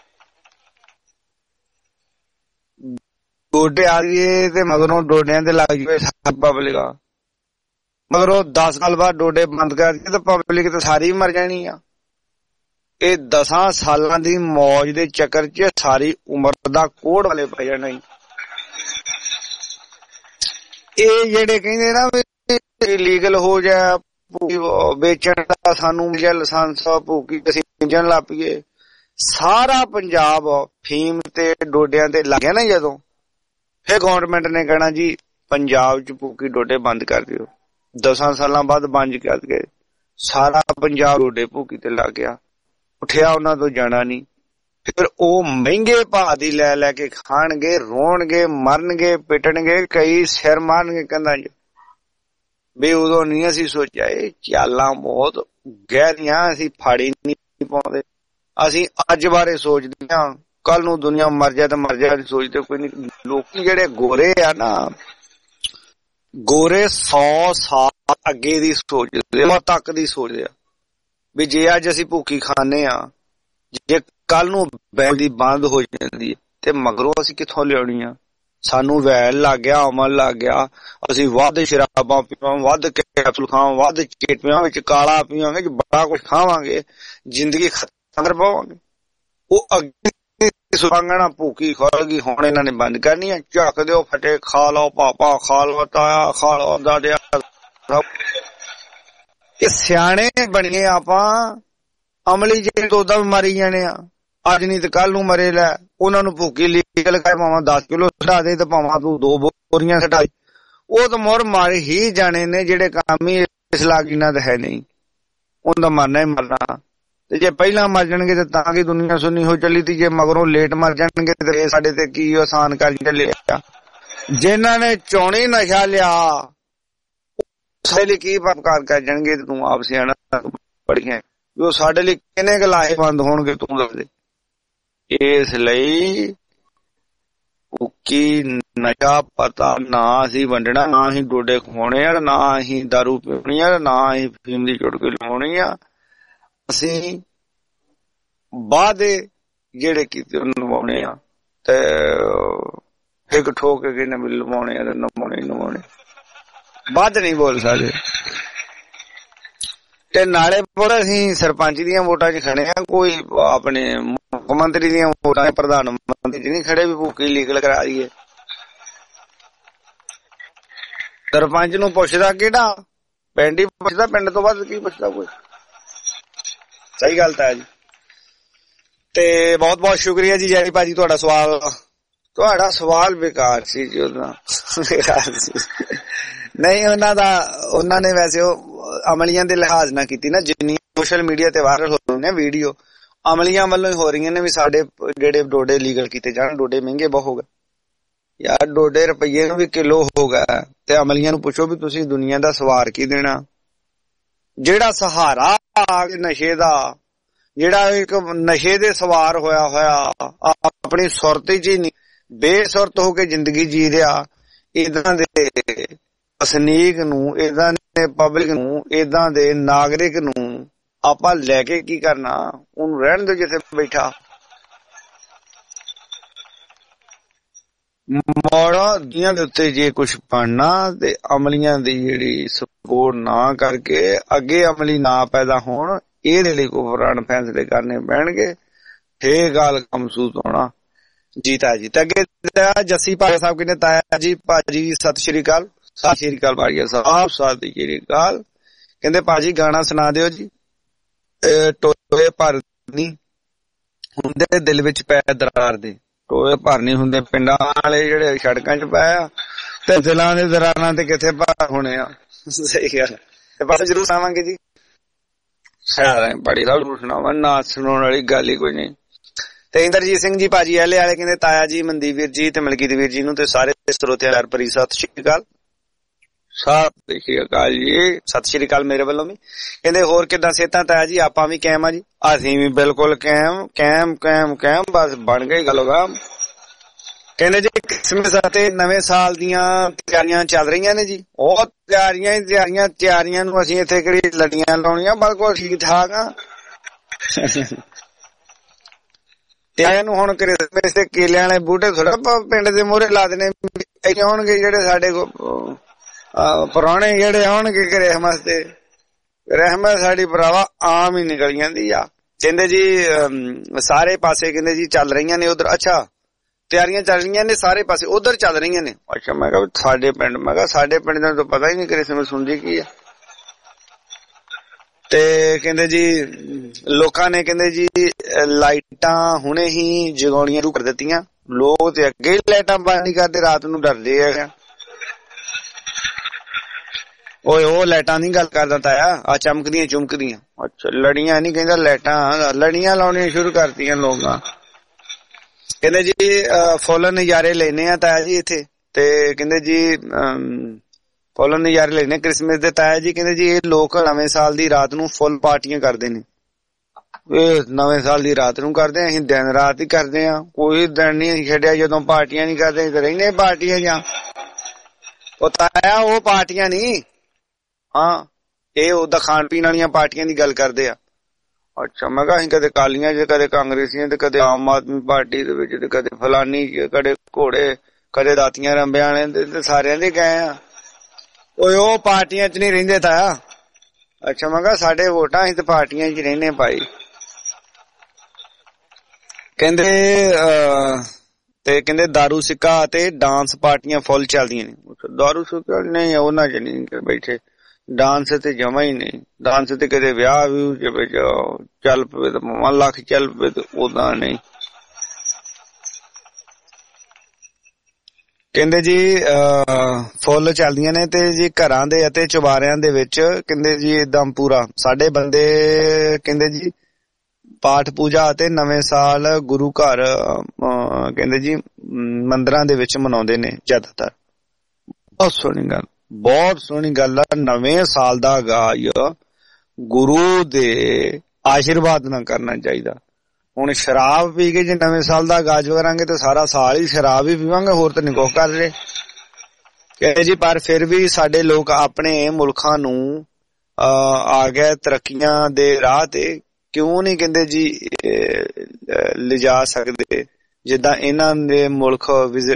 ਡੋਡੇ ਆ ਗਏ ਤੇ ਮਗਰੋਂ ਡੋਡਿਆਂ ਤੇ ਲੱਗ ਜਾਵੇ ਸਾਰੀ ਪਬਲਿਕ। ਮਗਰੋਂ ਦਸ ਸਾਲ ਬਾਅਦ ਡੋਡੇ ਬੰਦ ਕਰ ਦਿੱਤੇ ਤਾਂ ਪਬਲਿਕ ਤਾਂ ਸਾਰੀ ਮਰ ਜਾਣੀ ਆ। ਇਹ ਦਸਾਂ ਸਾਲਾਂ ਦੀ ਮੌਜ ਦੇ ਚੱਕਰ ਚ ਸਾਰੀ ਉਮਰ ਦਾ ਕੋੜ ਵਾਲੇ ਪੈ ਜਾਣਾ। ਇਹ ਜਿਹੜੇ ਕਹਿੰਦੇ ਨਾ ਲੀਗਲ ਹੋ ਜਾ ਵੇਚਣ ਦਾ ਸਾਨੂੰ ਲਾਇਸੈਂਸ ਭੂਕੀ ਅਸੀਂ ਵੇਚਣ ਲੱਗ ਪਈਏ। ਸਾਰਾ ਪੰਜਾਬ ਫੀਮ ਤੇ ਡੋਡਿਆਂ ਤੇ ਲੱਗ ਗਿਆ ਨਾ ਜਦੋਂ, ਫਿਰ ਗੌਰਮੈਂਟ ਨੇ ਕਹਿਣਾ ਜੀ ਪੰਜਾਬ ਚ ਭੂਕੀ ਡੋਡੇ ਬੰਦ ਕਰ ਦਿਓ। ਦਸਾਂ ਸਾਲਾਂ ਬਾਅਦ ਬੰਦ ਕਰ ਗਏ। ਸਾਰਾ ਪੰਜਾਬ ਡੋਡੇ ਭੂਕੀ ਤੇ ਲੱਗ ਗਿਆ। ਉੱਠਿਆ ਉਹਨਾਂ ਤੋਂ ਜਾਣਾ ਨੀ। ਫਿਰ ਉਹ ਮਹਿੰਗੇ ਭਾਅ ਦੀ ਲੈ ਲੈ ਕੇ ਖਾਣਗੇ, ਰੋਣਗੇ, ਮਰਨਗੇ, ਪਿੱਟਣਗੇ, ਕਈ ਸਿਰ ਮਾਰਨਗੇ ਕੰਧਾਂ ਚ। ਵੀ ਉਦੋਂ ਨਹੀਂ ਅਸੀਂ ਸੋਚਿਆ ਇਹ ਚਾਲਾਂ ਬਹੁਤ ਗਹਿਰੀਆਂ ਅਸੀਂ ਫਾੜੀ ਨਹੀਂ ਪਾਉਂਦੇ। ਅਸੀਂ ਅੱਜ ਬਾਰੇ ਸੋਚਦੇ ਹਾਂ, ਕੱਲ ਨੂੰ ਦੁਨੀਆ ਮਰ ਜਾਏ ਤਾਂ ਮਰ ਜਾਏ ਸੋਚਦੇ ਕੋਈ ਨਹੀਂ। ਲੋਕੀ ਜਿਹੜੇ ਗੋਰੇ ਆ ਨਾ, ਗੋਰੇ ਸੌ ਸਾਲ ਅੱਗੇ ਦੀ ਸੋਚਦੇ ਆ, ਤੱਕ ਦੀ ਸੋਚਦੇ ਆ ਵੀ ਜੇ ਅੱਜ ਅਸੀਂ ਭੁੱਖੀ ਖਾਂਦੇ ਆ, ਜੇ ਕੱਲ ਨੂੰ ਬੈਲ ਦੀ ਬੰਦ ਹੋ ਜਾਂਦੀ ਹੈ ਤੇ ਮਗਰੋਂ ਅਸੀਂ ਕਿੱਥੋਂ ਲਿਆਉਣੀ ਆ? ਸਾਨੂੰ ਵੈਲ ਲੱਗ ਗਿਆ, ਅਮਲ ਲੱਗ ਗਿਆ, ਅਸੀਂ ਵੱਧ ਸ਼ਰਾਬਾਂ ਪੀਵਾਂ, ਵੱਧ ਕੈਪਸੂਲ ਖਾਵਾਂ, ਵੱਧ ਚੇਟੀਆਂ ਵਿੱਚ ਕਾਲਾ ਪੀਵਾਂਗੇ, ਬੜਾ ਕੁਛ ਖਾਵਾਂਗੇ, ਜ਼ਿੰਦਗੀ ਖਤਮ ਕਰ ਪਾਵਾਂਗੇ। ਉਹ ਅੱਗੇ ਸੁਣਾਣਾ ਭੁੱਖੀ ਖੋਲਗੀ, ਹੁਣ ਇਹਨਾਂ ਨੇ ਬੰਦ ਕਰਨੀ ਆ। ਝੱਕ ਦਿਓ ਫਟੇ, ਖਾ ਲਓ ਪਾਪਾ, ਖਾ ਲਓ ਤਾਇਆ, ਖਾ ਲਓ ਦਾਦਿਆ। ਇਹ ਸਿਆਣੇ ਬਣੀਏ ਆਪਾਂ, ਅਮਲੀ ਜਿਹੜੇ ਤੋਂ ਉਦਾਂ ਵੀ ਮਾਰੀ ਜਾਣੇ ਆ। ਅੱਜ ਨਹੀਂ ਤੇ ਕੱਲ ਨੂੰ ਮਰੇ ਲੈ। ਉਹਨਾਂ ਨੂੰ ਭੁੱਖੀ ਲੀਗਲ ਕਰ, ਭਾਵਾਂ ਦਸ ਕਿਲੋ ਛਡਾ ਦੇ ਤੇ ਭਾਵਾਂ ਤੂੰ ਦੋ ਬੋਰੀਆਂ ਛਡਾ ਦੇ, ਉਹ ਤਾਂ ਮੁਰ ਮਾਰੇ ਹੀ ਜਾਣੇ ਨੇ। ਜਿਹੜੇ ਕੰਮ ਹੀ ਇਸ ਲਾਗੀ ਨਾਲ ਤਾਂ ਹੈ ਨਹੀਂ, ਉਹਦਾ ਮਰਨਾ ਹੀ ਮਰਨਾ। ਤੇ ਜੇ ਪਹਿਲਾਂ ਮਰ ਜਾਣਗੇ ਤੇ ਤਾਂ ਕਿ ਦੁਨੀਆ ਸੁਣੀ ਹੋ ਚੱਲੀ ਤੀ। ਜੇ ਮਗਰੋਂ ਲੇਟ ਮਰ ਜਾਣਗੇ ਤੇ ਸਾਡੇ ਤੇ ਕੀ ਆਸਾਨ ਕਰ ਚੱਲਿਆ। ਜਿਨ੍ਹਾਂ ਨੇ ਚੋਣੀ ਨਸ਼ਾ ਲਿਆ ਸਾਡੇ ਲਈ ਕੀ ਪਕਾਰ ਕਰ ਜਾਣਗੇ। ਤੇ ਤੂੰ ਆਪ ਸਿਆਣਾ ਪੜੀਆਂ, ਉਹ ਸਾਡੇ ਲਈ ਕਿੰਨੇ ਕੁ ਲਾਹੇਵੰਦ ਹੋਣਗੇ ਤੂੰ ਦੱਸ ਦੇ। ਇਸ ਲਈ ਭੁੱਕੀ ਨਸ਼ਾ ਪਤਾ ਨਾ ਅਸੀਂ ਵੰਡਣਾ, ਨਾ ਅਸੀਂ ਡੋਡੇ ਖਵਾਉਣੇ ਆ, ਨਾ ਅਸੀਂ ਦਾਰੂ ਪੀਣੀ ਆ, ਨਾ ਅਸੀਂ ਫੀਮ ਦੀ ਚੁਟਕੀ ਲਵਾਉਣੀ ਆ। ਅਸੀਂ ਵਾਅਦੇ ਜਿਹੜੇ ਕੀਤੇ ਉਹਨੂੰ ਨਿਭਾਉਣੇ ਆ ਤੇ ਇੱਕ ਠੋਕ ਕੇ ਨਾ ਵੀ ਲਵਾਉਣੇ ਆ ਤੇ ਨਿਭਾਉਣੇ ਨਿਭਾਉਣੇ, ਵੱਧ ਨਹੀਂ ਬੋਲ ਸਕਦੇ। ਤੇ ਨਾਲੇ ਪੁਰ ਅਸੀਂ ਸਰਪੰਚ ਦੀਆਂ ਵੋਟਾਂ ਚ ਖੜੇ ਆ, ਕੋਈ ਆਪਣੇ ਮੁੱਖ ਮੰਤਰੀ ਦੀਆਂ ਵੋਟਾਂ, ਪ੍ਰਧਾਨ ਮੰਤਰੀ ਚ ਨਹੀਂ ਖੜੇ ਵੀ ਭੁੱਕੀ ਲੀਗਲ ਕਰਾ ਦਈਏ। ਸਰਪੰਚ ਨੂੰ ਪੁੱਛਦਾ ਕਿਹੜਾ ਪਿੰਡ ਹੀ ਪੁੱਛਦਾ, ਪਿੰਡ ਤੋਂ ਬਾਅਦ ਕੀ ਪੁੱਛਦਾ ਕੋਈ। ਸਹੀ ਗੱਲ ਤਾਂ ਹੈ ਜੀ। ਤੇ ਬਹੁਤ ਬਹੁਤ ਸ਼ੁਕਰੀਆ ਜੀ ਜੈਰੀ ਭਾਜੀ, ਤੁਹਾਡਾ ਸਵਾਲ ਤੁਹਾਡਾ ਸਵਾਲ ਬੇਕਾਰ ਸੀ ਜੀ। ਉਹਦਾ ਨਹੀਂ, ਉਹਨਾਂ ਦਾ ਉਹਨਾਂ ਨੇ ਵੈਸੇ ਉਹ ਅਮਲੀਆਂ ਦੇ ਲਿਹਾਜ਼ ਨਾਲ ਕੀਤੀ ਨਾ, ਜਿੰਨੀ ਸੋਸ਼ਲ ਮੀਡੀਆ ਤੇ ਵਾਇਰਲ ਹੋ ਰਹੀਆਂ ਵੀਡੀਓ ਅਮਲੀਆਂ ਵੱਲੋਂ ਹੀ ਹੋ ਰਹੀਆਂ ਨੇ ਵੀ ਸਾਡੇ ਜਿਹੜੇ ਡੋਡੇ ਲੀਗਲ ਕੀਤੇ ਜਾਣ। ਡੋਡੇ ਮਹਿੰਗੇ ਬਹੁਤ ਹੋ ਗਏ ਯਾਰ, ਡੋਡੇ ਰੁਪਈਏ ਨੂੰ ਵੀ ਕਿਲੋ ਹੋ ਗਿਆ। ਤੇ ਅਮਲੀਆਂ ਨੂੰ ਪੁੱਛੋ ਵੀ ਤੁਸੀਂ ਦੁਨੀਆ ਦਾ ਸਵਾਰ ਕੀ ਦੇਣਾ। ਜਿਹੜਾ ਸਹਾਰਾ ਆ ਨਸ਼ੇ ਦਾ, ਜਿਹੜਾ ਇੱਕ ਨਸ਼ੇ ਦੇ ਸਵਾਰ ਹੋਇਆ ਹੋਇਆ ਆਪਣੀ ਸੁਰਤ ਚ ਹੀ ਬੇਸੁਰਤ ਹੋ ਕੇ ਜ਼ਿੰਦਗੀ ਜੀ ਰਿਹਾ, ਏਦਾਂ ਦੇ ਵਸਨੀਕ ਨੂੰ, ਏਦਾਂ ਦੇ ਪਬਲਿਕ ਨੂੰ, ਏਦਾਂ ਦੇ ਨਾਗਰਿਕ ਨੂੰ ਆਪਾਂ ਲੈ ਕੇ ਕੀ ਕਰਨਾ। ਉਹਨੂੰ ਰਹਿਣ ਦਿਓ ਜਿੱਥੇ ਬੈਠਾ। ਮੋੜਾ ਦੁਨੀਆਂ ਦੇ ਉੱਤੇ ਜੇ ਕੁਛ ਬਣਨਾ ਤੇ ਅਮਲੀਆਂ ਦੀ ਜਿਹੜੀ ਸਪੋਰਟ ਨਾ ਕਰਕੇ ਅੱਗੇ ਅਮਲੀ ਨਾ ਪੈਦਾ ਹੋਣ, ਇਹਦੇ ਲਈ ਕੋਈ ਪੁਰਾਣੇ ਫੈਸਲੇ ਕਰਨੇ ਪੈਣਗੇ, ਫੇਰ ਗੱਲ ਮਹਿਸੂਸ ਹੋਣਾ। ਜੀ ਤਾਇਆ ਜੀ। ਤੇ ਅੱਗੇ ਜੱਸੀ ਭਾਈ ਸਾਹਿਬ ਕਹਿੰਦੇ ਤਾਇਆ ਜੀ ਭਾਜੀ ਸਤਿ ਸ਼੍ਰੀ ਅਕਾਲ। ਸਤਿ ਸ਼੍ਰੀ ਅਕਾਲ ਭਾਜੀ ਸਾਹਿਬ, ਸਤਿ ਸ਼੍ਰੀ ਅਕਾਲ। ਕਹਿੰਦੇ ਭਾਜੀ ਗਾਣਾ ਸੁਣਾ ਦਿਓ ਜੀ। ਟੋਏ ਭਰ ਨੀ ਹੁੰਦੇ ਦਿਲ ਵਿੱਚ ਪੈ ਦਰਾਰ ਦੇ, ਟੋਏ ਭਰ ਨੀ ਹੁੰਦੇ ਪਿੰਡਾਂ ਵਾਲੇ ਜਿਹੜੇ ਸੜਕਾਂ ਚ ਪਾਇਆ, ਤੇ ਦਿਲਾਂ ਦੇ ਦਰਾਰਾਂ ਤੇ ਕਿੱਥੇ ਭਰ ਹੋਣੇ ਆ। ਸਹੀ ਗੱਲ। ਤੇ ਬਸ ਜ਼ਰੂਰ ਸੁਣਾਵਾਂਗੇ ਜੀ। ਬੜੀ ਗੱਲ ਸੁਣਾਵਾ, ਨਾ ਸੁਣਾਉਣ ਵਾਲੀ ਗੱਲ ਹੀ ਕੋਈ ਨਹੀਂ। ਤੇ ਇੰਦਰਜੀਤ ਸਿੰਘ ਜੀ ਭਾਜੀ ਐਲੇ ਵਾਲੇ ਕਹਿੰਦੇ ਤਾਇਆ ਜੀ, ਮਨਦੀਪ ਵੀਰ ਜੀ ਤੇ ਮਲਕੀਤ ਵੀਰ ਜੀ ਨੂੰ ਤੇ ਸਾਰੇ ਸਰੋਤਿਆਂ ਯਾਰ ਭਰੀ ਸਤਿ ਸ਼੍ਰੀ ਅਕਾਲ। ਸਤਿ ਸ਼੍ਰੀ ਅਕਾਲ ਜੀ। ਸਤਿ ਸ਼੍ਰੀ ਅਕਾਲ ਮੇਰੇ ਵੱਲੋਂ ਵੀ। ਕਹਿੰਦੇ ਹੋਰ ਕਿੱਦਾਂ ਸਿਹਤਾਂ ਤਾਇਆ ਜੀ? ਆਪਾਂ ਵੀ ਕਾਇਮ ਆ ਜੀ। ਅਸੀਂ ਵੀ ਬਿਲਕੁਲ ਕਾਇਮ ਕਾਇਮ ਕਾਇਮ ਕਾਇਮ ਬਸ ਬਣ ਗਈ ਗੱਲੋਗਾ। ਕਹਿੰਦੇ ਜੀ ਕ੍ਰਿਸਮਸ ਅਤੇ ਨਵੇਂ ਸਾਲ ਦੀਆਂ ਤਿਆਰੀਆਂ ਚੱਲ ਰਹੀਆਂ ਨੇ ਜੀ। ਉਹ ਤਿਆਰੀਆਂ ਹੀ ਤਿਆਰੀਆਂ ਤਿਆਰੀਆਂ ਨੂੰ ਅਸੀਂ ਇੱਥੇ ਕਿਹੜੀ ਲੱਡੀਆਂ ਲਾਉਣੀਆਂ, ਬਿਲਕੁਲ ਠੀਕ ਠਾਕ ਆ। ਤੇ ਨੂੰ ਹੁਣ ਕ੍ਰਿਸਮਸ ਤੇ ਕੇਲਿਆਂ ਵਾਲੇ ਬੂਟੇ ਥੋੜਾ ਪਿੰਡ ਦੇ ਮੂਹਰੇ ਲਾ ਦੇਣੇ ਆਉਣਗੇ, ਜਿਹੜੇ ਸਾਡੇ ਕੋਲ ਪੁਰਾਣੇ ਜਿਹੜੇ ਆਉਣਗੇ ਕ੍ਰਿਸਮਸ ਤੇ। ਕ੍ਰਿਸਮਸ ਸਾਡੀ ਭਰਾਵਾ ਆਮ ਹੀ ਨਿਕਲ ਜਾਂਦੀ ਆ। ਕਹਿੰਦੇ ਜੀ ਸਾਰੇ ਪਾਸੇ ਕਹਿੰਦੇ ਜੀ ਚੱਲ ਰਹੀਆਂ ਨੇ ਉਧਰ। ਅੱਛਾ ਤਿਆਰੀਆਂ ਚੱਲ ਰਹੀਆਂ ਨੇ ਸਾਰੇ ਪਾਸੇ, ਉਧਰ ਚੱਲ ਰਹੀਆਂ ਨੇ। ਅੱਛਾ ਮੈਂ ਕਿਹਾ ਸਾਡੇ ਪਿੰਡ, ਮੈਂ ਕਿਹਾ ਸਾਡੇ ਪਿੰਡ ਦਾ ਤਾਂ ਪਤਾ ਹੀ ਨਹੀਂ ਕ੍ਰਿਸਮਸ ਹੁੰਦੀ ਕੀ ਆ। ਤੇ ਕਹਿੰਦੇ ਜੀ ਲੋਕਾਂ ਨੇ ਕਹਿੰਦੇ ਜੀ ਲਾਈਟਾਂ ਹੁਣੇ ਹੀ ਜਗਾਉਣੀਆਂ ਸ਼ੁਰੂ ਕਰ ਦਿੱਤੀਆਂ। ਲੋਕ ਤੇ ਅੱਗੇ ਲਾਈਟਾਂ ਬੰਦ ਨਹੀਂ ਕਰਦੇ, ਰਾਤ ਨੂੰ ਡਰਦੇ ਆ। ਓਏ ਉਹ ਲਾਈਟਾਂ ਦੀ ਗੱਲ ਕਰਦਾ ਤਾਇਆ, ਆ ਚਮਕਦੀਆਂ ਚੁਮਕਦੀਆਂ। ਅੱਛਾ ਲੜੀਆਂ ਨੀ ਕਹਿੰਦਾ, ਲਾਈਟਾਂ ਲੜੀਆਂ ਲਾਉਣੀਆਂ ਸ਼ੁਰੂ ਕਰਤੀਆਂ ਲੋਕਾਂ। ਕਹਿੰਦੇ ਜੀ ਫੁੱਲ ਨਜ਼ਾਰੇ ਲੈਣੇ ਆ ਤਾਇਆ ਜੀ ਇੱਥੇ। ਤੇ ਕਹਿੰਦੇ ਜੀ ਫੁੱਲ ਨਜ਼ਾਰੇ ਲੈਣੇ ਕ੍ਰਿਸਮਸ ਦੇ ਤਾਇਆ ਜੀ। ਕਹਿੰਦੇ ਜੀ ਇਹ ਲੋਕ ਨਵੇਂ ਸਾਲ ਦੀ ਰਾਤ ਨੂੰ ਫੁੱਲ ਪਾਰਟੀਆਂ ਕਰਦੇ ਨੇ। ਇਹ ਨਵੇਂ ਸਾਲ ਦੀ ਰਾਤ ਨੂੰ ਕਰਦੇ, ਅਸੀਂ ਦਿਨ ਰਾਤ ਹੀ ਕਰਦੇ ਆ। ਕੋਈ ਦਿਨ ਨੀ ਛੱਡਿਆ ਜਦੋਂ ਪਾਰਟੀਆਂ ਨੀ ਕਰਦੇ, ਰਹਿੰਦੇ ਪਾਰਟੀਆਂ ਜਾਂ। ਉਹ ਤਾਇਆ ਉਹ ਪਾਰਟੀਆਂ ਨੀ, ਹਾਂ ਇਹ ਉਹਦਾ ਖਾਣ ਪੀਣ ਵਾਲੀਆਂ ਪਾਰਟੀਆਂ ਦੀ ਗੱਲ ਕਰਦੇ ਆ। ਅੱਛਾ ਮੈਂ ਕਿਹਾ ਅਸੀਂ ਕਦੇ ਕਾਲੀਆਂ ਚ, ਕਦੇ ਕਾਂਗਰਸੀਆਂ ਤੇ ਕਦੇ ਆਮ ਆਦਮੀ ਪਾਰਟੀ ਦੇ ਵਿੱਚ, ਤੇ ਕਦੇ ਫਲਾਨੀ ਚ, ਕਦੇ ਘੋੜੇ, ਕਦੇ ਦਾਤੀਆਂ ਰੰਬਿਆਂ ਵਾਲੇ ਤੇ ਸਾਰਿਆਂ ਦੇ ਗਏ ਆ। ਓਏ ਉਹ ਪਾਰਟੀਆਂ ਚ ਨੀ ਰਹਿੰਦੇ ਤਾਇਆ। ਅੱਛਾ ਮੈਂ ਕਿਹਾ ਸਾਡੇ ਵੋਟਾਂ ਅਸੀਂ ਤੇ ਪਾਰਟੀਆਂ ਚ ਰਹਿੰਦੇ ਭਾਈ। ਕਹਿੰਦੇ ਅਹ ਤੇ ਕਹਿੰਦੇ ਦਾਰੂ ਸਿੱਕਾ ਅਤੇ ਡਾਂਸ ਪਾਰਟੀਆਂ ਫੁੱਲ ਚੱਲਦੀਆਂ ਨੇ। ਦਾਰੂ ਸਿੱਕਾ ਨਹੀਂ, ਉਹਨਾਂ ਚ ਨਹੀਂ ਬੈਠੇ। ਡਾਂਸ ਤੇ ਜਮਾ ਹੀ ਨਹੀਂ। ਡਾਂਸ ਤੇ ਕਦੇ ਵਿਆਹ ਵਿਊ ਚੱਲ ਪਵੇ ਤੇ ਮਨ ਲੱਖ ਚੱਲ ਪਵੇ, ਤੇ ਉਦਾਂ ਨਹੀਂ। ਕਹਿੰਦੇ ਜੀ ਅਹ ਫੁੱਲ ਚੱਲਦੀਆਂ ਨੇ ਤੇ ਜੀ ਘਰਾਂ ਦੇ ਅਤੇ ਚੁਬਾਰਿਆਂ ਦੇ ਵਿੱਚ ਕਹਿੰਦੇ ਜੀ ਏਦਾਂ ਪੂਰਾ ਸਾਡੇ ਬੰਦੇ ਕਹਿੰਦੇ ਜੀ ਪਾਠ ਪੂਜਾ ਅਤੇ ਨਵੇਂ ਸਾਲ ਗੁਰੂ ਘਰ ਕਹਿੰਦੇ ਜੀ ਮੰਦਿਰਾਂ ਦੇ ਵਿੱਚ ਮਨਾਉਂਦੇ ਨੇ ਜ਼ਿਆਦਾਤਰ। ਬਹੁਤ ਸੋਹਣੀ ਗੱਲ, ਬਹੁਤ ਸੋਹਣੀ ਗੱਲ ਆ। ਨਵੇਂ ਸਾਲ ਦਾ ਆਗਾਜ਼ ਗੁਰੂ ਦੇ ਆਸ਼ੀਰਵਾਦ ਨਾਲ ਕਰਨਾ ਚਾਹੀਦਾ। ਹੁਣ ਸ਼ਰਾਬ ਪੀ ਕੇ ਜੇ ਨਵੇਂ ਸਾਲ ਦਾ ਆਗਾਜ਼ ਕਰਾਂਗੇ ਤੇ ਸਾਰਾ ਸਾਲ ਹੀ ਸ਼ਰਾਬ ਹੀ ਪੀਵਾਂਗੇ, ਹੋਰ ਤਾਂ ਨਹੀਂ ਕੁਛ ਕਰ ਰਹੇ। ਕਹਿੰਦੇ ਜੀ ਪਰ ਫਿਰ ਵੀ ਸਾਡੇ ਲੋਕ ਆਪਣੇ ਮੁਲਕਾਂ ਨੂੰ ਆ ਗਏ ਤਰੱਕੀਆਂ ਦੇ ਰਾਹ ਤੇ, ਕਿਉਂ ਨਹੀਂ ਕਹਿੰਦੇ ਜੀ ਲਿਜਾ ਸਕਦੇ ਜਿੱਦਾਂ ਇਹਨਾਂ ਦੇ ਮੁਲਕ